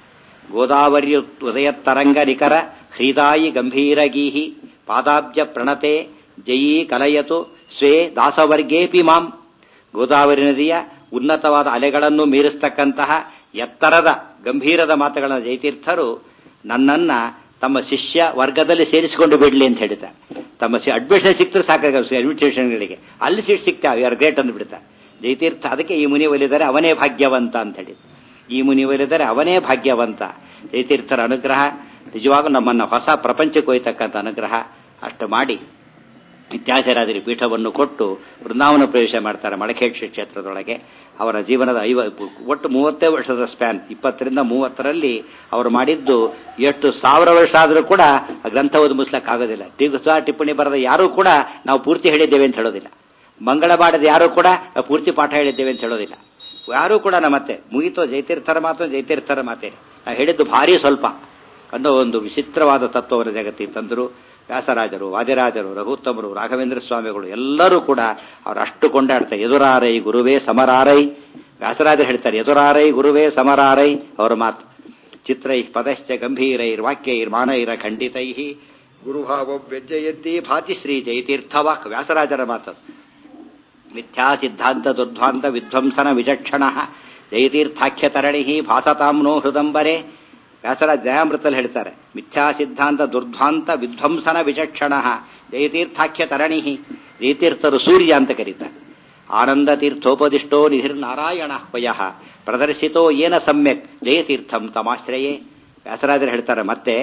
ಗೋದಾವರ್ಯ ಉದಯತ್ತರಂಗ ನಿಕರ ಹೃದಾಯಿ ಗಂಭೀರಗೀಹಿ ಪಾದಾಬ್ಜ ಪ್ರಣತೆ ಜಯೀ ಕಲಯತು ಸ್ವೇ ದಾಸವರ್ಗೇಪಿ ಮಾಂ. ಗೋದಾವರಿ ನದಿಯ ಉನ್ನತವಾದ ಅಲೆಗಳನ್ನು ಮೀರಿಸ್ತಕ್ಕಂತಹ ಎತ್ತರದ ಗಂಭೀರದ ಮಾತುಗಳನ್ನು ಜಯತೀರ್ಥರು ನನ್ನನ್ನ ತಮ್ಮ ಶಿಷ್ಯ ವರ್ಗದಲ್ಲಿ ಸೇರಿಸಿಕೊಂಡು ಬಿಡ್ಲಿ ಅಂತ ಹೇಳ್ತಾರೆ. ತಮ್ಮ ಅಡ್ಮಿಷನ್ ಸಿಕ್ತರೆ ಸಾಕಾಗ ಅಡ್ಮಿನಿಸ್ಟ್ರೇಷನ್ಗಳಿಗೆ ಅಲ್ಲಿ ಸೀಟ್ ಸಿಗ್ತಾವೆ, ಯಾರು ಗ್ರೇಟ್ ಅಂದು ಬಿಡ್ತಾರೆ ಜಯತೀರ್ಥ. ಅದಕ್ಕೆ ಈ ಮುನಿ ಒಲಿದರೆ ಅವನೇ ಭಾಗ್ಯವಂತ ಅಂತ ಹೇಳಿ, ಈ ಮುನಿ ಒಲಿದರೆ ಅವನೇ ಭಾಗ್ಯವಂತ. ಜಯತೀರ್ಥರ ಅನುಗ್ರಹ ನಿಜವಾಗೂ ನಮ್ಮನ್ನ ಹೊಸ ಪ್ರಪಂಚಕ್ಕೆ ಒಯ್ತಕ್ಕಂಥ ಅನುಗ್ರಹ. ಅಷ್ಟು ಮಾಡಿ ಇತ್ಯಾಚಾರ್ಯರಿಗೆ ಪೀಠವನ್ನು ಕೊಟ್ಟು ವೃಂದಾವನ ಪ್ರವೇಶ ಮಾಡ್ತಾರೆ ಮಳಖೇಡ್ ಕ್ಷೇತ್ರದೊಳಗೆ. ಅವರ ಜೀವನದ ಐವ ಒಟ್ಟು ಮೂವತ್ತೇ ವರ್ಷದ ಸ್ಪ್ಯಾನ್, ಇಪ್ಪತ್ತರಿಂದ ಮೂವತ್ತರಲ್ಲಿ ಅವರು ಮಾಡಿದ್ದು ಎಷ್ಟು ಸಾವಿರ ವರ್ಷ ಆದರೂ ಕೂಡ ಗ್ರಂಥ ಓದಿ ಮುಗಿಸ್ಲಿಕ್ಕಾಗೋದಿಲ್ಲ. ಟೀಕಾ ಟಿಪ್ಪಣಿ ಬರೆದ ಯಾರೂ ಕೂಡ ನಾವು ಪೂರ್ತಿ ಹೇಳಿದ್ದೇವೆ ಅಂತ ಹೇಳೋದಿಲ್ಲ. ಮಂಗಳ ಮಾಡಿದ ಯಾರೂ ಕೂಡ ಪೂರ್ತಿ ಪಾಠ ಹೇಳಿದ್ದೇವೆ ಅಂತ ಹೇಳೋದಿಲ್ಲ. ಯಾರೂ ಕೂಡ ಮತ್ತೆ ಮುಗಿತೋ ಜಯತೀರ್ಥರ ಮಾತು ಜಯತೀರ್ಥರ ಮಾತೇನೆ, ನಾವು ಹೇಳಿದ್ದು ಭಾರಿ ಸ್ವಲ್ಪ ಅನ್ನೋ ಒಂದು ವಿಚಿತ್ರವಾದ ತತ್ವವನ್ನು ಜಗತ್ತಿಗೆ ತಂದರು. ವ್ಯಾಸರಾಜರು, ವಾದಿರಾಜರು, ರಘುತ್ತಮರು, ರಾಘವೇಂದ್ರ ಸ್ವಾಮಿಗಳು ಎಲ್ಲರೂ ಕೂಡ ಅವರು ಅಷ್ಟು ಕೊಂಡಾಡ್ತಾರೆ. ಎದುರಾರೈ ಗುರುವೇ ಸಮರಾರೈ. ವ್ಯಾಸರಾಜರು ಹೇಳ್ತಾರೆ ಎದುರಾರೈ ಗುರುವೇ ಸಮರಾರೈ. ಅವರ ಮಾತು ಚಿತ್ರೈ ಪದಶ್ಚ ಗಂಭೀರೈರ್ ವಾಕ್ಯೈರ್ ಮಾನೈರ ಖಂಡಿತೈ ಗುರುಭಾವ ವ್ಯಜ್ಜಯಂತಿ ಭಾತಿ ಶ್ರೀ ಜಯತೀರ್ಥವಾಕ್. ವ್ಯಾಸರಾಜರ ಮಾತು ಮಿಥ್ಯಾ ಸಿದ್ಧಾಂತ ದುರ್ಧ್ವಾಂತ ವಿಧ್ವಂಸನ ವಿಚಕ್ಷಣ ಜಯತೀರ್ಥಾಖ್ಯ ತರಣಿ ಭಾಸತಾಂನೋ ಹೃದಂಬರೆ. ವ್ಯಾಸರಾಜ ದಯಾಮೃತಲ್ಲಿ ಹೇಳ್ತಾರೆ ಮಿಥ್ಯಾ ಸಿದ್ಧಾಂತ ದುರ್ಧ್ವಾಂತ ವಿಧ್ವಂಸನ ವಿಚಕ್ಷಣ ಜಯತೀರ್ಥಾಖ್ಯ ತರಣಿ. ಜಯತೀರ್ಥರು ಸೂರ್ಯ ಅಂತ ಕರೀತಾರೆ. ಆನಂದ ತೀರ್ಥೋಪದಿಷ್ಟೋ ನಿಧಿರ್ನಾರಾಯಣ ವಯ ಪ್ರದರ್ಶಿತೋ ಏನ ಸಮ್ಯಕ್ ಜಯತೀರ್ಥಂ ತಮಾಶ್ರಯೇ. ವ್ಯಾಸರಾಜರು ಹೇಳ್ತಾರೆ ಮತ್ತೆ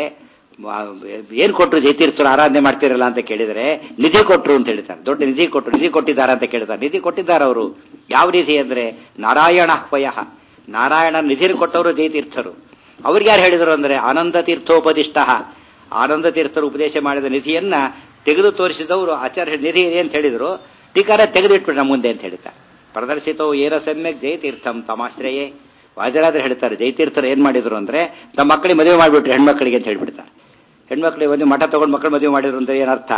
ಏನ್ ಕೊಟ್ರು ಜಯತೀರ್ಥರು ಆರಾಧನೆ ಮಾಡ್ತಿರಲ್ಲ ಅಂತ ಕೇಳಿದರೆ ನಿಧಿ ಕೊಟ್ರು ಅಂತ ಹೇಳ್ತಾರೆ. ದೊಡ್ಡ ನಿಧಿ ಕೊಟ್ರು. ನಿಧಿ ಕೊಟ್ಟಿದ್ದಾರೆ ಅಂತ ಕೇಳ್ತಾರೆ. ನಿಧಿ ಕೊಟ್ಟಿದ್ದಾರೆ ಅವರು. ಯಾವ ನಿಧಿ ಅಂದ್ರೆ ನಾರಾಯಣ ವಯ. ನಾರಾಯಣ ನಿಧಿ ಕೊಟ್ಟವರು ಜಯತೀರ್ಥರು. ಅವ್ರಿಗೆ ಯಾರು ಹೇಳಿದರು ಅಂದ್ರೆ ಆನಂದ ತೀರ್ಥೋಪದಿಷ್ಟ. ಆನಂದ ತೀರ್ಥರು ಉಪದೇಶ ಮಾಡಿದ ನಿಧಿಯನ್ನ ತೆಗೆದು ತೋರಿಸಿದವರು ಆಚಾರ್ಯ. ನಿಧಿ ಇದೆ ಅಂತ ಹೇಳಿದ್ರು, ಟೀಕಾರ ತೆಗೆದಿಟ್ಬಿಟ್ಟು ನಮ್ಮ ಮುಂದೆ ಅಂತ ಹೇಳ್ತಾರೆ. ಪ್ರದರ್ಶಿತೋ ಏನ ಸಮ್ಯಕ್ ಜಯತೀರ್ಥಂ ತಮಾಶ್ರಯೇ. ವಾದಿರಾಜರು ಹೇಳ್ತಾರೆ ಜಯತೀರ್ಥರು ಏನ್ ಮಾಡಿದ್ರು ಅಂದ್ರೆ ತಮ್ಮ ಮಕ್ಕಳಿಗೆ ಮದುವೆ ಮಾಡಿಬಿಟ್ರು ಹೆಣ್ಮಕ್ಳಿಗೆ ಅಂತ ಹೇಳ್ಬಿಡ್ತಾರೆ. ಹೆಣ್ಮಕ್ಳಿಗೆ ಒಂದು ಮಠ ತಗೊಂಡು ಮಕ್ಕಳು ಮದುವೆ ಮಾಡಿದ್ರು ಅಂದ್ರೆ ಏನರ್ಥ?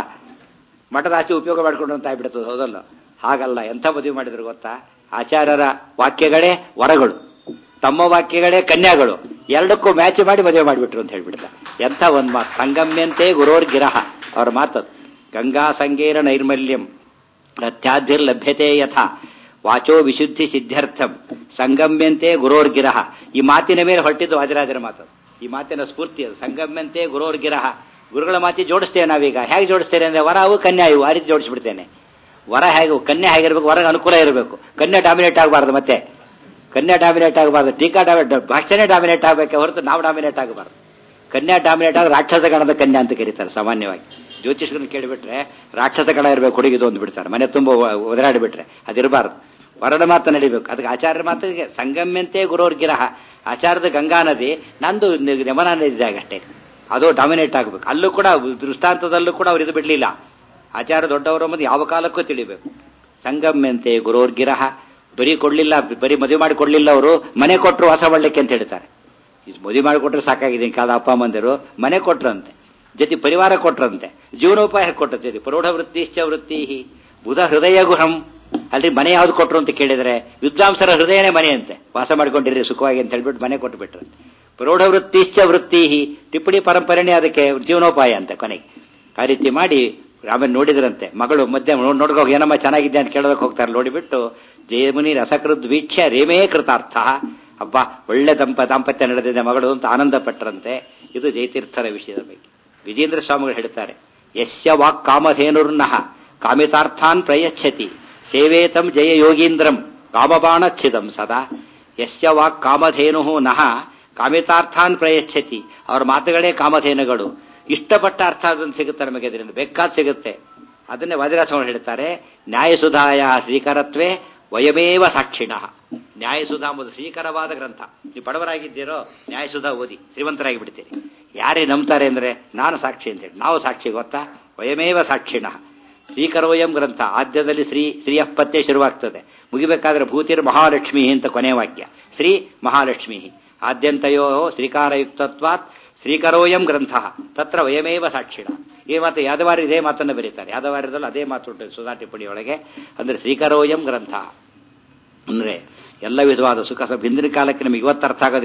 ಮಠದ ಆಸ್ತಿ ಉಪಯೋಗ ಮಾಡ್ಕೊಂಡ್ರು ಅಂತ ಆಗ್ಬಿಡ್ತದೆ, ಹೌದಲ್ಲ? ಹಾಗಲ್ಲ. ಎಂಥ ಮದುವೆ ಮಾಡಿದ್ರು ಗೊತ್ತಾ? ಆಚಾರ್ಯರ ವಾಕ್ಯಗಳೇ ವರಗಳು, ತಮ್ಮ ವಾಕ್ಯಗಳೇ ಕನ್ಯಾಗಳು, ಎರಡಕ್ಕೂ ಮ್ಯಾಚ್ ಮಾಡಿ ಮದುವೆ ಮಾಡಿಬಿಟ್ರು ಅಂತ ಹೇಳ್ಬಿಡ್ತಾರೆ. ಎಂಥ ಒಂದ್ ಮಾತು. ಸಂಗಮ್ಯಂತೆ ಗುರೋರ್ ಗಿರಹ. ಅವ್ರ ಮಾತದು. ಗಂಗಾ ಸಂಗೇರ ನೈರ್ಮಲ್ಯಂ ರಥ್ಯಾಧಿರ್ ಲಭ್ಯತೆ ಯಥ ವಾಚೋ ವಿಶುದ್ಧಿ ಸಿದ್ಧಾರ್ಥಂ ಸಂಗಮ್ಯಂತೆ ಗುರೋರ್ ಗಿರಹ. ಈ ಮಾತಿನ ಮೇಲೆ ಹೊರಟಿದ್ದು ವಾದಿರಾಜರ ಮಾತದು. ಈ ಮಾತಿನ ಸ್ಫೂರ್ತಿ ಅದು. ಸಂಗಮ್ಯಂತೆ ಗುರೋರ್ ಗಿರಹ. ಗುರುಗಳ ಮಾತಿ ಜೋಡಿಸ್ತೇವೆ ನಾವೀಗ. ಹೇಗೆ ಜೋಡಿಸ್ತೇನೆ ಅಂದ್ರೆ ವರ ಅವು ಕನ್ಯಾ ಇವು ಆ ರೀತಿ ಜೋಡಿಸ್ಬಿಡ್ತೇನೆ. ವರ ಹೇಗೆ ಕನ್ಯಾ ಹೇಗಿರ್ಬೇಕು, ವರಗೆ ಅನುಕೂಲ ಇರಬೇಕು. ಕನ್ಯಾ ಡಾಮಿನೇಟ್ ಆಗಬಾರ್ದು. ಮತ್ತೆ ಕನ್ಯಾ ಡಾಮಿನೇಟ್ ಆಗಬಾರ್ದು, ಟೀಕಾ ಡಾಮಿನೇಟ್, ಭಾಷೆನೇ ಡಾಮಿನೇಟ್ ಆಗಬೇಕೆ ಹೊರತು ನಾವು ಡಾಮಿನೇಟ್ ಆಗಬಾರ್ದು. ಕನ್ಯಾ ಡಾಮಿನೇಟ್ ಆಗ ರಾಕ್ಷಸ ಗಣದ ಕನ್ಯಾ ಅಂತ ಕರೀತಾರೆ ಸಾಮಾನ್ಯವಾಗಿ. ಜ್ಯೋತಿಷ್ಕರನ್ನು ಕೇಳಿಬಿಟ್ರೆ ರಾಕ್ಷಸ ಗಣ ಇರಬೇಕು ಹುಡುಗಿದು ಒಂದು ಬಿಡ್ತಾರೆ. ಮನೆ ತುಂಬ ಒದರಾಡಿಬಿಟ್ರೆ ಅದಿರಬಾರ್ದು. ವರನ ಮಾತು ನಡಿಬೇಕು. ಅದಕ್ಕೆ ಆಚಾರ್ಯರ ಮಾತಿಗೆ ಸಂಗಮ್ಯಂತೆ ಗುರೋರ್ ಗಿರಹ. ಆಚಾರ್ಯದ ಗಂಗಾ ನದಿ, ನಂದು ಯಮುನಾ ನದಿ ಅಷ್ಟೇ, ಅದು ಡಾಮಿನೇಟ್ ಆಗಬೇಕು. ಅಲ್ಲೂ ಕೂಡ ದೃಷ್ಟಾಂತದಲ್ಲೂ ಕೂಡ ಅವ್ರು ಇದು ಬಿಡಲಿಲ್ಲ. ಆಚಾರ್ಯ ದೊಡ್ಡವರ ಮುಂದೆ ಯಾವ ಕಾಲಕ್ಕೂ ತಿಳಿಬೇಕು. ಸಂಗಮ್ಯಂತೆ ಗುರೋರ್ ಗಿರಹ. ಬರೀ ಕೊಡ್ಲಿಲ್ಲ, ಬರೀ ಮದುವೆ ಮಾಡಿ ಕೊಡ್ಲಿಲ್ಲ ಅವರು, ಮನೆ ಕೊಟ್ಟರು ವಾಸ ಮಾಡಲಿಕ್ಕೆ ಅಂತ ಹೇಳ್ತಾರೆ. ಇದು ಮದುವೆ ಮಾಡಿಕೊಟ್ರೆ ಸಾಕಾಗಿದೆ ಕಾಲ ಅಪ್ಪ ಅಮ್ಮಂದಿರು. ಮನೆ ಕೊಟ್ರಂತೆ, ಜೊತೆ ಪರಿವಾರ ಕೊಟ್ರಂತೆ, ಜೀವನೋಪಾಯ ಕೊಟ್ಟ ಜೊತೆ ಪ್ರೌಢ ವೃತ್ತಿಶ್ಚ ವೃತ್ತಿ ಬುಧ ಹೃದಯ ಗುಹಂ. ಅಲ್ಲಿ ಮನೆ ಯಾವ್ದು ಕೊಟ್ರು ಅಂತ ಕೇಳಿದರೆ ವಿದ್ವಾಂಸರ ಹೃದಯನೇ ಮನೆ ಅಂತೆ. ವಾಸ ಮಾಡ್ಕೊಂಡಿರಿ ಸುಖವಾಗಿ ಅಂತ ಹೇಳ್ಬಿಟ್ಟು ಮನೆ ಕೊಟ್ಟು ಬಿಟ್ರಂತೆ. ಪ್ರೌಢ ವೃತ್ತಿಶ್ಚ ವೃತ್ತಿ ಟಿಪ್ಪಣಿ ಪರಂಪರೆನೇ ಅದಕ್ಕೆ ಜೀವನೋಪಾಯ ಅಂತ ಕೊನೆಗೆ. ಆ ರೀತಿ ಮಾಡಿ ಆಮೇಲೆ ನೋಡಿದ್ರಂತೆ ಮಗಳು ಮಧ್ಯೆ ನೋಡ್ಕೋಗ ಏನಮ್ಮ ಚೆನ್ನಾಗಿದೆ ಅಂತ ಕೇಳೋದಕ್ಕೆ ಹೋಗ್ತಾರೆ. ನೋಡಿಬಿಟ್ಟು ಜಯಮುನಿ ರಸಕೃದ್ ವೀಕ್ಷ್ಯ ರೇಮೇ ಕೃತಾರ್ಥ. ಹಬ್ಬ ಒಳ್ಳೆ ದಂಪ ದಾಂಪತ್ಯ ನಡೆದಿದೆ ಮಗಳು ಅಂತ ಆನಂದ ಪಟ್ಟರಂತೆ. ಇದು ಜಯತೀರ್ಥರ ವಿಷಯದ ಬಗ್ಗೆ ವಿಜೇಂದ್ರ ಸ್ವಾಮಿಗಳು ಹೇಳ್ತಾರೆ. ಯಸ್ಯ ವಾಕ್ ಕಾಮಧೇನುರ್ನಃ ಕಾಮಿತಾರ್ಥಾನ್ ಪ್ರಯಚ್ಛತಿ ಸೇವೇತಂ ಜಯ ಯೋಗೀಂದ್ರಂ ಕಾಮಬಾಣಚ್ಛಿದಂ ಸದಾ. ಯಸ್ಯ ವಾಕ್ ಕಾಮಧೇನು ನಃ ಕಾಮಿತಾರ್ಥಾನ್ ಪ್ರಯಚ್ಛತಿ. ಅವರ ಮಾತುಗಳೇ ಕಾಮಧೇನುಗಳು. ಇಷ್ಟಪಟ್ಟ ಅರ್ಥ ಅದನ್ನು ಸಿಗುತ್ತೆ ನಮಗೆ, ಅದರಿಂದ ಬೇಕಾದ ಸಿಗುತ್ತೆ. ಅದನ್ನೇ ವಾದಿರಾಜರು ಹೇಳ್ತಾರೆ, ನ್ಯಾಯಸುಧಾಯ ಶ್ರೀಕರತ್ವೇ ವಯಮೇವ ಸಾಕ್ಷಿಣ. ನ್ಯಾಯಸುಧಾ ಎಂಬುದು ಶ್ರೀಕರವಾದ ಗ್ರಂಥ. ನೀವು ಬಡವರಾಗಿದ್ದೀರೋ ನ್ಯಾಯಸುಧಾ ಓದಿ ಶ್ರೀಮಂತರಾಗಿ ಬಿಡ್ತೀರಿ. ಯಾರೇ ನಂಬ್ತಾರೆ ಅಂದ್ರೆ ನಾನು ಸಾಕ್ಷಿ ಅಂತ ಹೇಳಿ. ನಾವು ಸಾಕ್ಷಿ ಗೊತ್ತಾ? ವಯಮೇವ ಸಾಕ್ಷಿಣ. ಶ್ರೀಕರೋಯಂ ಗ್ರಂಥ. ಆದ್ಯದಲ್ಲಿ ಶ್ರೀ ಶ್ರೀಯಪ್ಪತ್ತೇ ಶುರುವಾಗ್ತದೆ, ಮುಗಿಬೇಕಾದ್ರೆ ಭೂತಿರ್ ಮಹಾಲಕ್ಷ್ಮಿ ಅಂತ ಕೊನೆ ವಾಕ್ಯ. ಶ್ರೀ ಮಹಾಲಕ್ಷ್ಮಿ ಆದ್ಯಂತಯೋ ಶ್ರೀಕಾರಯುಕ್ತತ್ವಾತ್ ಶ್ರೀಕರೋಯಂ ಗ್ರಂಥ ತತ್ರ ವಯಮೇವ ಸಾಕ್ಷಿಣ. ಈ ಮಾತು ಯಾದವಾರಿ ಇದೇ ಮಾತನ್ನು ಬರೀತಾರೆ. ಯಾದವಾರ್ಯದಲ್ಲೂ ಅದೇ ಮಾತು ಉಂಟು ಸುಧಾ ಟಿಪ್ಪಣಿಯೊಳಗೆ. ಅಂದ್ರೆ ಶ್ರೀಕರೋಯಂ ಗ್ರಂಥ ಅಂದ್ರೆ ಎಲ್ಲ ವಿಧವಾದ ಸುಖ. ಹಿಂದಿನ ಕಾಲಕ್ಕೆ ನಮಗೆ ಇವತ್ತು ಅರ್ಥ ಆಗೋದಿಲ್ಲ.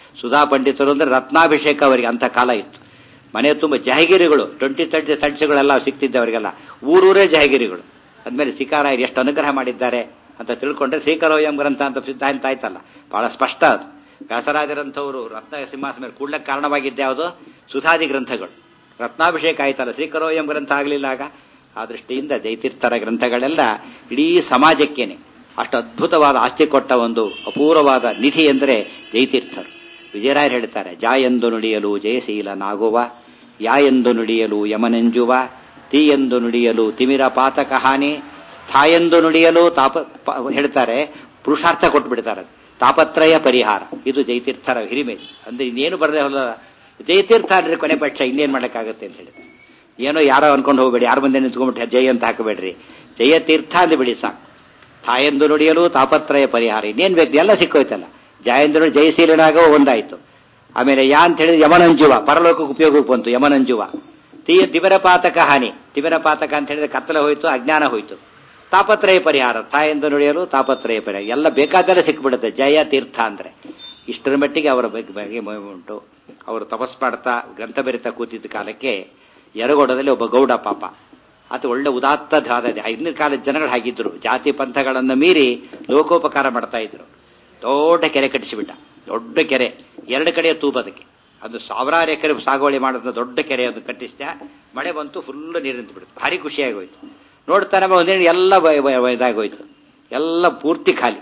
ಸುಧಾ ಪಂಡಿತರು ಅಂದ್ರೆ ರತ್ನಾಭಿಷೇಕ ಅವರಿಗೆ ಅಂತ ಕಾಲ ಇತ್ತು. ಮನೆ ತುಂಬ ಜಹಗಿರಿಗಳು, ಟ್ವೆಂಟಿ ತರ್ಟಿ ತಡ್ಸಿಗಳೆಲ್ಲ ಸಿಕ್ತಿದ್ದೆ ಅವರಿಗೆಲ್ಲ, ಊರೂರೇ ಜಹಗಿರಿಗಳು. ಅಂದಮೇಲೆ ಸಿಕಾರಾಯರು ಎಷ್ಟು ಅನುಗ್ರಹ ಮಾಡಿದ್ದಾರೆ ಅಂತ ತಿಳ್ಕೊಂಡ್ರೆ ಶ್ರೀಕರೋಯಂ ಗ್ರಂಥ ಅಂತ ಸಿದ್ಧಾಂತ ಆಯ್ತಲ್ಲ, ಬಹಳ ಸ್ಪಷ್ಟ ಅದು. ವ್ಯಾಸರಾಜರಂಥವರು ರತ್ನ ಸಿಂಹಾಸನ ಮೇಲೆ ಕೂಡ್ಲಕ್ಕೆ ಕಾರಣವಾಗಿದ್ದೆ ಯಾವುದು? ಸುಧಾದಿ ಗ್ರಂಥಗಳು. ರತ್ನಾಭಿಷೇಕ ಆಯ್ತಲ್ಲ, ಶ್ರೀಕರೋಯಂ ಗ್ರಂಥ ಆಗಲಿಲ್ಲ ಆಗ. ಆ ದೃಷ್ಟಿಯಿಂದ ಜಯತೀರ್ಥರ ಗ್ರಂಥಗಳೆಲ್ಲ ಇಡೀ ಸಮಾಜಕ್ಕೇನೆ ಅಷ್ಟು ಅದ್ಭುತವಾದ ಆಸ್ತಿ ಕೊಟ್ಟ ಒಂದು ಅಪೂರ್ವವಾದ ನಿಧಿ ಎಂದರೆ ಜಯತೀರ್ಥರು. ವಿಜಯರಾಯರು ಹೇಳ್ತಾರೆ, ಜಾ ಎಂದು ನುಡಿಯಲು ಜಯಶೀಲನಾಗುವ, ಯಾ ಎಂದು ನುಡಿಯಲು ಯಮನಂಜುವ, ತಿ ಎಂದು ನುಡಿಯಲು ತಿಮಿರ ಪಾತಕ ಹಾನಿ, ಥಾಯೆಂದು ನುಡಿಯಲು ತಾಪ ಹೇಳ್ತಾರೆ, ಪುರುಷಾರ್ಥ ಕೊಟ್ಬಿಡ್ತಾರೆ, ತಾಪತ್ರಯ ಪರಿಹಾರ. ಇದು ಜಯತೀರ್ಥರ ಹಿರಿಮೆ. ಅಂದ್ರೆ ಇನ್ನೇನು ಬರದೆ ಹೊಲ ಜಯತೀರ್ಥ ಅಂದ್ರೆ ಕೊನೆ ಪಕ್ಷ ಇನ್ನೇನು ಮಾಡೋಕ್ಕಾಗತ್ತೆ ಅಂತ ಹೇಳಿದ್ರೆ, ಏನೋ ಯಾರೋ ಅನ್ಕೊಂಡು ಹೋಗ್ಬೇಡಿ, ಯಾರ ಮುಂದೆ ನಿಂತ್ಕೊಂಡ್ಬಿಟ್ಟು ಜಯ ಅಂತ ಹಾಕಬೇಡ್ರಿ, ಜಯತೀರ್ಥ ಅಂದು ಬಿಡಿ ಸಾಕು. ತಾಯೆಂದು ನುಡಿಯಲು ತಾಪತ್ರಯ ಪರಿಹಾರ, ಇನ್ನೇನು ಬೇಕು, ಎಲ್ಲ ಸಿಕ್ಕೋಯ್ತಲ್ಲ. ಜಯಂದ್ರ ಜಯಶೀಲನಾಗೋ ಒಂದಾಯ್ತು. ಆಮೇಲೆ ಯಾ ಅಂತ ಹೇಳಿದ್ರೆ ಯಮನಂಜುವ, ಪರಲೋಕಕ್ಕೆ ಉಪಯೋಗಕ್ಕೆ ಬಂತು ಯಮನಂಜುವ. ತೀ ತಿಮಿರಪಾತಕ ಹಾನಿ, ತಿಮಿರಪಾತಕ ಅಂತ ಹೇಳಿದ್ರೆ ಕತ್ತಲೆ ಹೋಯ್ತು, ಅಜ್ಞಾನ ಹೋಯ್ತು. ತಾಪತ್ರಯ ಪರಿಹಾರ, ತಾಯೆಂದು ನುಡಿಯಲು ತಾಪತ್ರಯ ಪರಿಹಾರ, ಎಲ್ಲ ಬೇಕಾದಲ್ಲೇ ಸಿಕ್ಬಿಡುತ್ತೆ ಜಯ ತೀರ್ಥ ಅಂದ್ರೆ. ಇಷ್ಟರ ಮಟ್ಟಿಗೆ ಅವರ ಬಗ್ಗೆ ಉಂಟು. ಅವರು ತಪಸ್ ಮಾಡ್ತಾ ಗ್ರಂಥ ಬೆರಿತಾ ಕೂತಿದ್ದ ಕಾಲಕ್ಕೆ ಯರಗೋಡದಲ್ಲಿ ಒಬ್ಬ ಗೌಡ ಪಾಪ, ಅದು ಒಳ್ಳೆ ಉದಾತ್ತವಾದ, ಹಿಂದಿನ ಕಾಲದ ಜನಗಳು ಹಾಗಿದ್ರು, ಜಾತಿ ಪಂಥಗಳನ್ನು ಮೀರಿ ಲೋಕೋಪಕಾರ ಮಾಡ್ತಾ ಇದ್ರು. ದೊಡ್ಡ ಕೆರೆ ಕಟ್ಟಿಸಿಬಿಟ್ಟ, ದೊಡ್ಡ ಕೆರೆ, ಎರಡು ಕಡೆಯ ತೂಬದಕ್ಕೆ, ಅದು ಸಾವಿರಾರು ಎಕರೆ ಸಾಗುವಳಿ ಮಾಡೋದು ದೊಡ್ಡ ಕೆರೆ ಅದು ಕಟ್ಟಿಸಿದ. ಮಳೆ ಬಂತು, ಫುಲ್ಲು ನೀರು ನಿಂತುಬಿಡ್ತು, ಭಾರಿ ಖುಷಿಯಾಗೋಯ್ತು. ನೋಡ್ತಾನೆ ಒಂದೇನು ಎಲ್ಲ ಇದಾಗೋಯ್ತು, ಎಲ್ಲ ಪೂರ್ತಿ ಖಾಲಿ.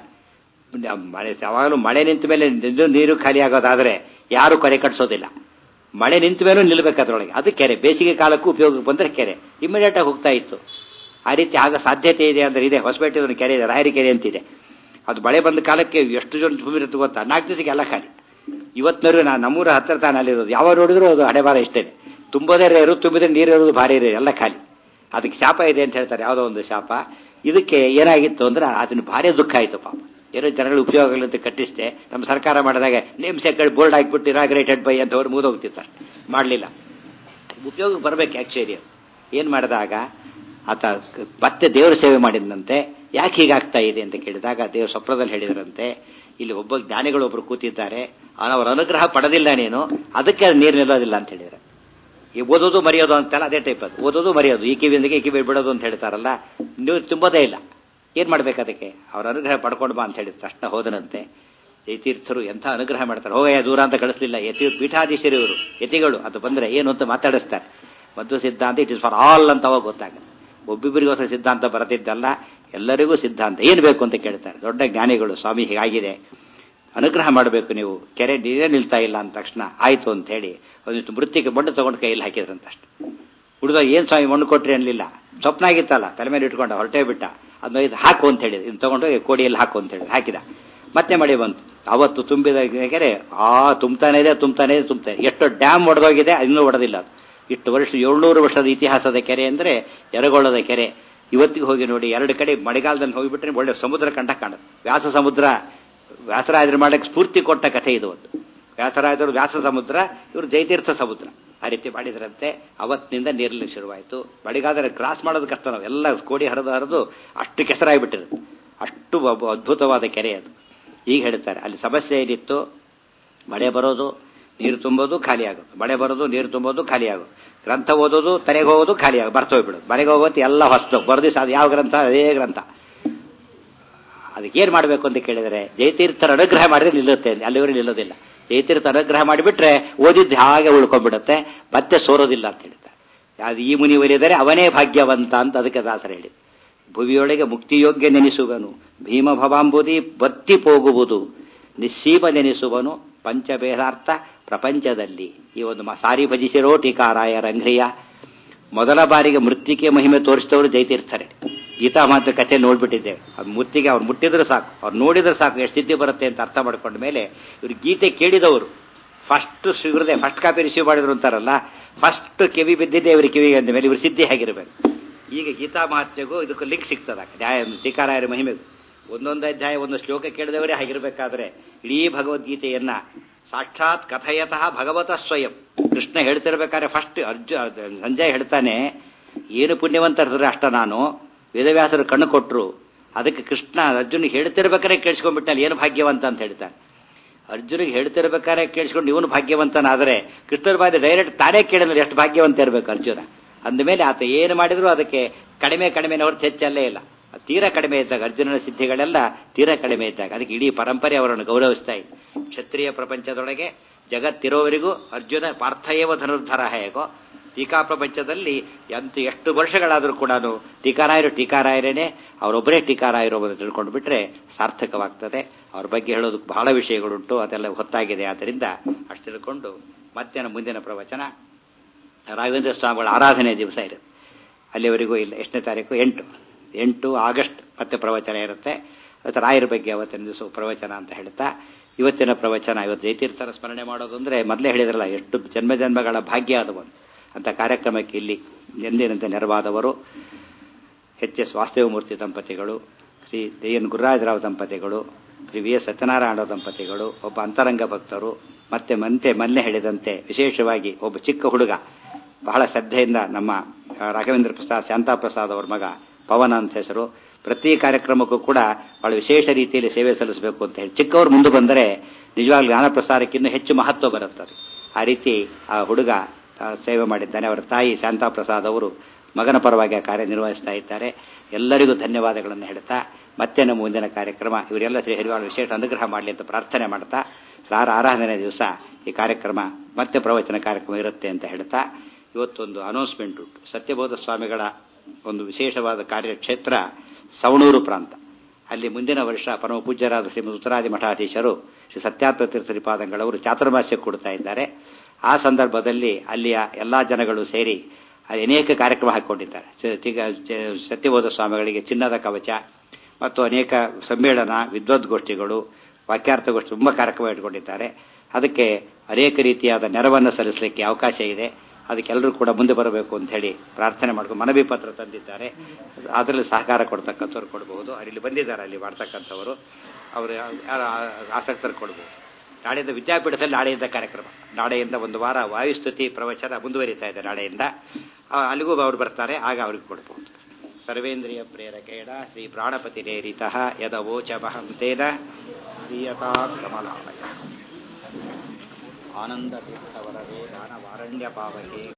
ಮಳೆ ಯಾವಾಗಲೂ ಮಳೆ ನಿಂತ ಮೇಲೆ ನೀರು ಖಾಲಿ ಆಗೋದಾದ್ರೆ ಯಾರು ಕೆರೆ ಕಟ್ಸೋದಿಲ್ಲ. ಮಳೆ ನಿಂತ ಮೇಲೂ ನಿಲ್ಬೇಕು ಅದರೊಳಗೆ, ಅದು ಕೆರೆ. ಬೇಸಿಗೆ ಕಾಲಕ್ಕೂ ಉಪಯೋಗಕ್ಕೆ ಬಂದರೆ ಕೆರೆ ಇಮಿಡಿಯೇಟ್ ಆಗಿ ಹೋಗ್ತಾ ಇತ್ತು. ಆ ರೀತಿ ಆಗ ಸಾಧ್ಯತೆ ಇದೆ ಅಂದ್ರೆ ಇದೆ. ಹೊಸಪೇಟೆ ಒಂದು ಕೆರೆ ಇದೆ, ರಾಯರಿ ಕೆರೆ ಅಂತಿದೆ. ಅದು ಮಳೆ ಬಂದ ಕಾಲಕ್ಕೆ ಎಷ್ಟು ಜನ ತುಂಬಿರುತ್ತೆ ಗೊತ್ತಾ, ನಾಲ್ಕು ದಿವಸಕ್ಕೆ ಎಲ್ಲ ಖಾಲಿ. ಇವತ್ತಿನವರೆಗೂ ನಾನು ನಮ್ಮೂರ ಹತ್ತಿರ ತಾನು ಅಲ್ಲಿರೋದು, ಯಾವಾಗ ನೋಡಿದ್ರು ಅದು ಹಣೆಬಾರ ಇಷ್ಟೇ, ತುಂಬೋದೇ ರೇರು, ತುಂಬಿದ್ರೆ ನೀರು ಇರೋದು ಭಾರಿ ರೇರು, ಎಲ್ಲ ಖಾಲಿ. ಅದಕ್ಕೆ ಶಾಪ ಇದೆ ಅಂತ ಹೇಳ್ತಾರೆ, ಯಾವುದೋ ಒಂದು ಶಾಪ. ಇದಕ್ಕೆ ಏನಾಗಿತ್ತು ಅಂದ್ರೆ ಅದನ್ನು ಭಾರಿ ದುಃಖ ಆಯಿತು ಪಾಪ. ಏನೋ ಜನಗಳು ಉಪಯೋಗಗಳಂತ ಕಟ್ಟಿಸಿದೆ, ನಮ್ಮ ಸರ್ಕಾರ ಮಾಡಿದಾಗ ನೇಮ್ ಸೆಕ್ರೆಟರಿ ಬೋರ್ಡ್ ಹಾಕಿಬಿಟ್ಟು ಇನಾಗ್ರೇಟೆಡ್ ಬೈ ಅಂತ ಅವ್ರು ಮುಗಿದೋಗ್ತಿರ್ತಾರೆ, ಮಾಡಲಿಲ್ಲ. ಉಪಯೋಗಕ್ಕೆ ಬರಬೇಕು ಆ್ಯಕ್ಚುಲಿ. ಏನು ಮಾಡಿದಾಗ ಆತ ಮತ್ತೆ ದೇವರ ಸೇವೆ ಮಾಡಿದಂತೆ, ಯಾಕೆ ಹೀಗಾಗ್ತಾ ಇದೆ ಅಂತ ಕೇಳಿದಾಗ ದೇವ್ರ ಸ್ವಪ್ನದಲ್ಲಿ ಹೇಳಿದ್ರಂತೆ, ಇಲ್ಲಿ ಒಬ್ಬ ಜ್ಞಾನಿಗಳು ಒಬ್ರು ಕೂತಿದ್ದಾರೆ, ಅವರ ಅನುಗ್ರಹ ಪಡೆದಿಲ್ಲ ನೀನು, ಅದಕ್ಕೆ ಅದು ನೀರು ನಿಲ್ಲೋದಿಲ್ಲ ಅಂತ ಹೇಳಿದ್ರೆ. ಈ ಓದೋದು ಮರೆಯೋದು ಅಂತಲ್ಲ, ಅದೇ ಟೈಪ್ ಅದು, ಓದೋದು ಮರೆಯೋದು, ಈ ಕಿವಿಯೊಂದಿಗೆ ಈ ಕಿವಿ ಬಿಡೋದು ಅಂತ ಹೇಳ್ತಾರಲ್ಲ, ನೀವು ತುಂಬೋದೇ ಇಲ್ಲ. ಏನ್ ಮಾಡ್ಬೇಕು ಅದಕ್ಕೆ? ಅವರ ಅನುಗ್ರಹ ಪಡ್ಕೊಂಡು ಬಾ ಅಂತ ಹೇಳಿದ ತಕ್ಷಣ ಹೋದನಂತೆ. ಯತೀರ್ಥರು ಎಂಥ ಅನುಗ್ರಹ ಮಾಡ್ತಾರೆ, ಹೋಗಯ್ಯ ದೂರ ಅಂತ ಕಳಿಸ್ಲಿಲ್ಲ. ಯತಿ ಪೀಠಾಧೀಶರು ಇವರು, ಯತಿಗಳು ಅದು ಬಂದ್ರೆ ಏನು ಅಂತ ಮಾತಾಡಿಸ್ತಾರೆ. ಮಧ್ವ ಸಿದ್ಧಾಂತ ಇಟ್ ಇಸ್ ಫಾರ್ ಆಲ್ ಅಂತ ಅವಾಗ ಗೊತ್ತಾಗುತ್ತೆ. ಒಬ್ಬಿಬ್ಬರಿಗೋಸ್ಕರ ಸಿದ್ಧಾಂತ ಬರದಿದ್ದಲ್ಲ, ಎಲ್ಲರಿಗೂ ಸಿದ್ಧಾಂತ. ಏನ್ ಬೇಕು ಅಂತ ಕೇಳ್ತಾರೆ ದೊಡ್ಡ ಜ್ಞಾನಿಗಳು. ಸ್ವಾಮಿ ಹೀಗಾಗಿದೆ, ಅನುಗ್ರಹ ಮಾಡಬೇಕು ನೀವು, ಕೆರೆ ನೀರೇ ನಿಲ್ತಾ ಇಲ್ಲ ಅಂದ ತಕ್ಷಣ ಆಯ್ತು ಅಂತ ಹೇಳಿ ಒಂದಿಷ್ಟು ಮೃತ್ತಿಗೆ ಮಣ್ಣು ತಗೊಂಡು ಕೈಯಲ್ಲಿ ಹಾಕಿದ್ರಂತಷ್ಟೆ. ಹುಡುಗ ಏನ್ ಸ್ವಾಮಿ ಮಣ್ಣು ಕೊಟ್ರಿ ಅನ್ಲಿಲ್ಲ, ಸ್ವಪ್ನ ಆಗಿತ್ತಲ್ಲ, ತಲೆ ಮೇಲೆ ಇಟ್ಕೊಂಡ ಹೊರಟೇ ಬಿಟ್ಟ. ಅದನ್ನ ಇದು ಹಾಕು ಅಂತ ಹೇಳಿದ, ಇನ್ನು ತಗೊಂಡು ಕೋಡಿಯಲ್ಲಿ ಹಾಕು ಅಂತ ಹೇಳಿ ಹಾಕಿದ. ಮತ್ತೆ ಮಳೆ ಬಂತು. ಅವತ್ತು ತುಂಬಿದ ಕೆರೆ ಆ ತುಂಬ್ತಾನೆ ಇದೆ ತುಂಬ್ತಾನೆ ಇದೆ ತುಂಬ್ತಾನೆ. ಎಷ್ಟು ಡ್ಯಾಮ್ ಒಡೆದೋಗಿದೆ, ಇನ್ನೂ ಒಡೆದಿಲ್ಲ. ಅದು ಇಷ್ಟು ವರ್ಷ ಏಳ್ನೂರು ವರ್ಷದ ಇತಿಹಾಸದ ಕೆರೆ ಅಂದ್ರೆ ಯರಗೋಳದ ಕೆರೆ. ಇವತ್ತಿಗೆ ಹೋಗಿ ನೋಡಿ, ಎರಡು ಕಡೆ ಮಳೆಗಾಲದಲ್ಲಿ ಹೋಗಿಬಿಟ್ರೆ ಒಳ್ಳೆ ಸಮುದ್ರ ಕಂಡ ಕಾಣುತ್ತೆ. ವ್ಯಾಸ ಸಮುದ್ರ, ವ್ಯಾಸರಾಜರು ಮಾಡಕ್ಕೆ ಸ್ಫೂರ್ತಿ ಕೊಟ್ಟ ಕಥೆ ಇದು. ಒಂದು ವ್ಯಾಸರಾಜರು ವ್ಯಾಸ ಸಮುದ್ರ, ಇವರು ಜಯತೀರ್ಥ ಸಮುದ್ರ. ಆ ರೀತಿ ಮಾಡಿದ್ರಂತೆ. ಅವತ್ತಿನಿಂದ ನೀರಲ್ಲಿ ಶುರುವಾಯಿತು. ಮಳೆಗಾಲದಲ್ಲಿ ಕ್ರಾಸ್ ಮಾಡೋದು ಕಷ್ಟ, ನಾವು ಎಲ್ಲ ಕೋಡಿ ಹರಿದು ಹರಿದು ಅಷ್ಟು ಕೆಸರಾಗಿಬಿಟ್ಟಿರುತ್ತೆ. ಅಷ್ಟು ಅದ್ಭುತವಾದ ಕೆರೆ ಅದು. ಈಗ ಹೇಳ್ತಾರೆ ಅಲ್ಲಿ ಸಮಸ್ಯೆ ಏನಿತ್ತು, ಮಳೆ ಬರೋದು, ನೀರು ತುಂಬೋದು, ಖಾಲಿ ಆಗೋದು, ಮಳೆ ಬರೋದು, ನೀರು ತುಂಬೋದು, ಖಾಲಿ ಆಗೋದು, ಗ್ರಂಥ ಓದೋದು, ತಲೆಗೆ ಹೋಗೋದು, ಖಾಲಿ ಆಗೋದು, ಬರ್ತೋಗ್ಬಿಡೋದು, ಮನೆಗೆ ಹೋಗೋದು, ಎಲ್ಲ ಹೊಸ್ತು ಬರೆದು ಅದು ಯಾವ ಗ್ರಂಥ, ಅದೇ ಗ್ರಂಥ. ಅದಕ್ಕೇನು ಮಾಡಬೇಕು ಅಂತ ಕೇಳಿದರೆ, ಜಯತೀರ್ಥರ ಅನುಗ್ರಹ ಮಾಡಿದ್ರೆ ನಿಲ್ಲುತ್ತೆ, ಅಲ್ಲಿವರೆಗೆ ನಿಲ್ಲೋದಿಲ್ಲ. ಜಯತೀರ್ಥ ಅನುಗ್ರಹ ಮಾಡಿಬಿಟ್ರೆ ಓದಿದ್ದು ಹಾಗೆ ಉಳ್ಕೊಂಡ್ಬಿಡುತ್ತೆ, ಮತ್ತೆ ಸೋರೋದಿಲ್ಲ ಅಂತ ಹೇಳ್ತಾರೆ. ಅದು ಈ ಮುನಿ ಒಲಿದರೆ ಅವನೇ ಭಾಗ್ಯವಂತ ಅಂತ ಅದಕ್ಕೆ ದಾಸರ ಹೇಳಿ. ಭುವಿಯೊಳಗೆ ಮುಕ್ತಿಯೋಗ್ಯ ನೆನೆಸುವನು, ಭೀಮ ಭವಾಂಬುದಿ ಬತ್ತಿ ಹೋಗುವುದು, ನಿಸ್ಸೀಮ ನೆನೆಸುವನು ಪಂಚಭೇದಾರ್ಥ ಪ್ರಪಂಚದಲ್ಲಿ. ಈ ಒಂದು ಸಾರಿ ಭಜಿಸಿರೋ ಟೀಕಾರಾಯ ರಂಘ್ರಿಯ. ಮೊದಲ ಬಾರಿಗೆ ಮೃತ್ತಿಕೆ ಮಹಿಮೆ ತೋರಿಸಿದವರು ಜಯತೀರ್ಥರೇ. ಗೀತಾ ಮಾತ್ರ ಕಥೆ ನೋಡ್ಬಿಟ್ಟಿದ್ದೇವೆ. ಅದು ಮುತ್ತಿಗೆ ಅವ್ರು ಮುಟ್ಟಿದ್ರೆ ಸಾಕು, ಅವ್ರು ನೋಡಿದ್ರೆ ಸಾಕು ಎಷ್ಟು ಸ್ಥಿತಿ ಬರುತ್ತೆ ಅಂತ ಅರ್ಥ ಮಾಡ್ಕೊಂಡ ಮೇಲೆ ಇವರು ಗೀತೆ ಕೇಳಿದವರು. ಫಸ್ಟ್ ಸಿಗದೆ ಫಸ್ಟ್ ಕಾಪಿ ರಿಸೀವ್ ಮಾಡಿದ್ರು ಅಂತಾರಲ್ಲ, ಫಸ್ಟ್ ಕಿವಿ ಬಿದ್ದಿದ್ದೆ ಇವ್ರ ಕಿವಿಗೆ ಅಂದ ಮೇಲೆ ಇವರು ಸಿದ್ಧಿ ಆಗಿರಬೇಕು. ಈಗ ಗೀತಾ ಮಹಾತ್ಮೆಗೂ ಇದಕ್ಕೂ ಲಿಂಕ್ ಸಿಗ್ತದ. ನ್ಯಾಯ ಟೀಕಾರಾಯರ ಮಹಿಮೆಗೂ ಒಂದೊಂದು ಅಧ್ಯಾಯ ಒಂದು ಶ್ಲೋಕ ಕೇಳಿದವರೇ ಆಗಿರ್ಬೇಕಾದ್ರೆ ಇಡೀ ಭಗವದ್ಗೀತೆಯನ್ನ ಸಾಕ್ಷಾತ್ ಕಥಯತಃ ಭಗವತ ಸ್ವಯಂ ಕೃಷ್ಣ ಹೇಳ್ತಿರ್ಬೇಕಾದ್ರೆ ಫಸ್ಟ್ ಅರ್ಜು ಸಂಜಯ್ ಹೇಳ್ತಾನೆ, ಏನು ಪುಣ್ಯವಂತರಿದ್ರೆ ಅಷ್ಟ ನಾನು, ವೇದವ್ಯಾಸರು ಕಣ್ಣು ಕೊಟ್ಟರು, ಅದಕ್ಕೆ ಕೃಷ್ಣ ಅರ್ಜುನ್ ಹೇಳ್ತಿರ್ಬೇಕಾದ್ರೆ ಕೇಳಿಸ್ಕೊಂಡ್ಬಿಟ್ಟಲ್ಲಿ ಏನು ಭಾಗ್ಯವಂತ ಅಂತ ಹೇಳ್ತಾನೆ. ಅರ್ಜುನಿಗೆ ಹೇಳ್ತಿರ್ಬೇಕಾದ್ರೆ ಕೇಳಿಸ್ಕೊಂಡು ಇವನು ಭಾಗ್ಯವಂತನಾದರೆ ಕೃಷ್ಣರ ಬಾಯಿ ಡೈರೆಕ್ಟ್ ತಾನೇ ಕೇಳಿದ್ರೆ ಎಷ್ಟು ಭಾಗ್ಯವಂತ ಇರಬೇಕು ಅರ್ಜುನ. ಅಂದಮೇಲೆ ಆತ ಏನು ಮಾಡಿದ್ರು ಅದಕ್ಕೆ ಕಡಿಮೆ ಕಡಿಮೆ ಹೊರತು ಹೆಚ್ಚಲ್ಲೇ ಇಲ್ಲ. ತೀರಾ ಕಡಿಮೆ ಇದ್ದಾಗ ಅರ್ಜುನನ ಸಿದ್ಧಿಗಳೆಲ್ಲ ತೀರಾ ಕಡಿಮೆ ಇದ್ದಾಗ ಅದಕ್ಕೆ ಇಡೀ ಪರಂಪರೆ ಅವರನ್ನು ಗೌರವಿಸ್ತಾ ಇದೆ. ಕ್ಷತ್ರಿಯ ಪ್ರಪಂಚದೊಳಗೆ ಜಗತ್ತಿರೋವರೆಗೂ ಅರ್ಜುನ ಪಾರ್ಥಯೇವ ಧನುರ್ಧರ ಹೇಗೋ ಟೀಕಾ ಪ್ರಪಂಚದಲ್ಲಿ ಎಂತ ಎಷ್ಟು ವರ್ಷಗಳಾದರೂ ಕೂಡ ಟೀಕಾರಾಯರು ಟೀಕಾರಾಯರೇನೆ ಅವರೊಬ್ಬರೇ ಟೀಕಾರಾಯರು ಅಂತ ತಿಳ್ಕೊಂಡು ಬಿಟ್ರೆ ಸಾರ್ಥಕವಾಗ್ತದೆ. ಅವ್ರ ಬಗ್ಗೆ ಹೇಳೋದಕ್ಕೆ ಬಹಳ ವಿಷಯಗಳುಂಟು, ಅದೆಲ್ಲ ಹೊತ್ತಾಗಿದೆ. ಆದ್ದರಿಂದ ಅಷ್ಟು ತಿಳ್ಕೊಂಡು ಮಧ್ಯಾಹ್ನ ಮುಂದಿನ ಪ್ರವಚನ ರಾಘವೇಂದ್ರ ಸ್ವಾಮಿಗಳ ಆರಾಧನೆ ದಿವಸ ಇರುತ್ತೆ. ಅಲ್ಲಿವರೆಗೂ ಇಲ್ಲ. ಎಷ್ಟನೇ ತಾರೀಕು? ಎಂಟು ಎಂಟು ಆಗಸ್ಟ್ ಮತ್ತೆ ಪ್ರವಚನ ಇರುತ್ತೆ. ಅವತ್ತು ರಾಯರ ಬಗ್ಗೆ ಅವತ್ತಿನ ದಿವಸ ಪ್ರವಚನ ಅಂತ ಹೇಳ್ತಾ ಇವತ್ತಿನ ಪ್ರವಚನ ಇವತ್ತು ಜಯತೀರ್ಥರ ಸ್ಮರಣೆ ಮಾಡೋದು ಅಂದರೆ ಮೊದಲೇ ಹೇಳಿದ್ರಲ್ಲ ಎಷ್ಟು ಜನ್ಮ ಜನ್ಮಗಳ ಭಾಗ್ಯ ಅದು ಒಂದು ಅಂತ ಕಾರ್ಯಕ್ರಮಕ್ಕೆ ಇಲ್ಲಿ ಎಂದಿನಂತೆ ನೆರವಾದವರು ಎಚ್ ಎಸ್ ವಾಸ್ತವಮೂರ್ತಿ ದಂಪತಿಗಳು, ಶ್ರೀ ಡಿ ಎನ್ ಗುರುರಾಜರಾವ್ ದಂಪತಿಗಳು, ಶ್ರೀ ವಿ ಎಸ್ ಸತ್ಯನಾರಾಯಣ ದಂಪತಿಗಳು, ಒಬ್ಬ ಅಂತರಂಗ ಭಕ್ತರು, ಮತ್ತೆ ಮಂತೆ ಮೊನ್ನೆ ಹೇಳಿದಂತೆ ವಿಶೇಷವಾಗಿ ಒಬ್ಬ ಚಿಕ್ಕ ಹುಡುಗ ಬಹಳ ಶ್ರದ್ಧೆಯಿಂದ ನಮ್ಮ ರಾಘವೇಂದ್ರ ಪ್ರಸಾದ್ ಶಾಂತಾಪ್ರಸಾದ್ ಅವ್ರ ಮಗ ಪವನ್ ಅಂತ ಹೆಸರು. ಪ್ರತಿ ಕಾರ್ಯಕ್ರಮಕ್ಕೂ ಕೂಡ ಬಹಳ ವಿಶೇಷ ರೀತಿಯಲ್ಲಿ ಸೇವೆ ಸಲ್ಲಿಸಬೇಕು ಅಂತ ಹೇಳಿ ಚಿಕ್ಕವರು ಮುಂದೆ ಬಂದರೆ ನಿಜವಾಗ್ಲೂ ಜ್ಞಾನ ಪ್ರಸಾರಕ್ಕೆ ಇನ್ನೂ ಹೆಚ್ಚು ಮಹತ್ವ ಬರುತ್ತದೆ. ಆ ರೀತಿ ಆ ಹುಡುಗ ಸೇವೆ ಮಾಡಿದ್ದಾನೆ. ಅವರ ತಾಯಿ ಶಾಂತಾಪ್ರಸಾದ್ ಅವರು ಮಗನ ಪರವಾಗಿ ಕಾರ್ಯನಿರ್ವಹಿಸ್ತಾ ಇದ್ದಾರೆ. ಎಲ್ಲರಿಗೂ ಧನ್ಯವಾದಗಳನ್ನು ಹೇಳ್ತಾ ಮತ್ತೆ ನಮ್ಮ ಮುಂದಿನ ಕಾರ್ಯಕ್ರಮ ಇವರೆಲ್ಲ ಶ್ರೀ ಹರಿವಾಳ ವಿಶೇಷ ಅನುಗ್ರಹ ಮಾಡಲಿ ಅಂತ ಪ್ರಾರ್ಥನೆ ಮಾಡ್ತಾ ರಾರ ಆರಾಧನೆ ದಿವಸ ಈ ಕಾರ್ಯಕ್ರಮ ಮತ್ತೆ ಪ್ರವಚನ ಕಾರ್ಯಕ್ರಮ ಇರುತ್ತೆ ಅಂತ ಹೇಳ್ತಾ ಇವತ್ತೊಂದು ಅನೌನ್ಸ್ಮೆಂಟ್ ಉಂಟು. ಸತ್ಯಬೋಧ ಸ್ವಾಮಿಗಳ ಒಂದು ವಿಶೇಷವಾದ ಕಾರ್ಯಕ್ಷೇತ್ರ ಸವಣೂರು ಪ್ರಾಂತ. ಅಲ್ಲಿ ಮುಂದಿನ ವರ್ಷ ಪರಮ ಪೂಜ್ಯರಾದ ಶ್ರೀಮದ್ ಉತ್ತರಾದಿ ಮಠಾಧೀಶರು ಶ್ರೀ ಸತ್ಯಾತ್ಮ ತೀರ್ಥ ಶ್ರೀಪಾದಂಗಳವರು ಚಾತುರ್ಮಾಸ್ಯ ಕೊಡ್ತಾ ಇದ್ದಾರೆ. ಆ ಸಂದರ್ಭದಲ್ಲಿ ಅಲ್ಲಿಯ ಎಲ್ಲಾ ಜನಗಳು ಸೇರಿ ಅನೇಕ ಕಾರ್ಯಕ್ರಮ ಹಾಕಿಕೊಂಡಿದ್ದಾರೆ. ಸತ್ಯಬೋಧ ಸ್ವಾಮಿಗಳಿಗೆ ಚಿನ್ನದ ಕವಚ ಮತ್ತು ಅನೇಕ ಸಮ್ಮೇಳನ, ವಿದ್ವದ್ಗೋಷ್ಠಿಗಳು, ವಾಕ್ಯಾರ್ಥಗೋಷ್ಠಿ ತುಂಬ ಕಾರ್ಯಕ್ರಮ ಇಟ್ಕೊಂಡಿದ್ದಾರೆ. ಅದಕ್ಕೆ ಅನೇಕ ರೀತಿಯಾದ ನೆರವನ್ನು ಸಲ್ಲಿಸಲಿಕ್ಕೆ ಅವಕಾಶ ಇದೆ. ಅದಕ್ಕೆಲ್ಲರೂ ಕೂಡ ಮುಂದೆ ಬರಬೇಕು ಅಂತ ಹೇಳಿ ಪ್ರಾರ್ಥನೆ ಮಾಡ್ಕೊಂಡು ಮನವಿ ಪತ್ರ ತಂದಿದ್ದಾರೆ. ಅದರಲ್ಲಿ ಸಹಕಾರ ಕೊಡ್ತಕ್ಕಂಥವ್ರು ಕೊಡಬಹುದು. ಅಲ್ಲಿ ಬಂದಿದ್ದಾರೆ ಅಲ್ಲಿ ಮಾಡ್ತಕ್ಕಂಥವರು, ಅವರು ಆಸಕ್ತರು ಕೊಡಬಹುದು. ನಾಳೆಯಿಂದ ವಿದ್ಯಾಪೀಠದಲ್ಲಿ ನಾಳೆಯಿಂದ ಕಾರ್ಯಕ್ರಮ, ನಾಳೆಯಿಂದ ಒಂದು ವಾರ ವಾಯುಸ್ತುತಿ ಪ್ರವಚನ ಮುಂದುವರಿತಾ ಇದೆ. ನಾಳೆಯಿಂದ ಅಲ್ಲಿಗೂ ಅವರು ಬರ್ತಾರೆ, ಆಗ ಅವ್ರಿಗೆ ಕೊಡಬಹುದು. ಸರ್ವೇಂದ್ರಿಯ ಪ್ರೇರಕೇಣ ಶ್ರೀ ಪ್ರಾಣಪತಿ ನೇರಿತಃ ಯದವೋಚಮಹಂ ತೇನ ದೀಯತಾ ಕಮಲಾಲಯ ಆನಂದ ತೀರ್ಥವರದೇ ದಾನವಾರಣ್ಯ ಪಾವಕೆ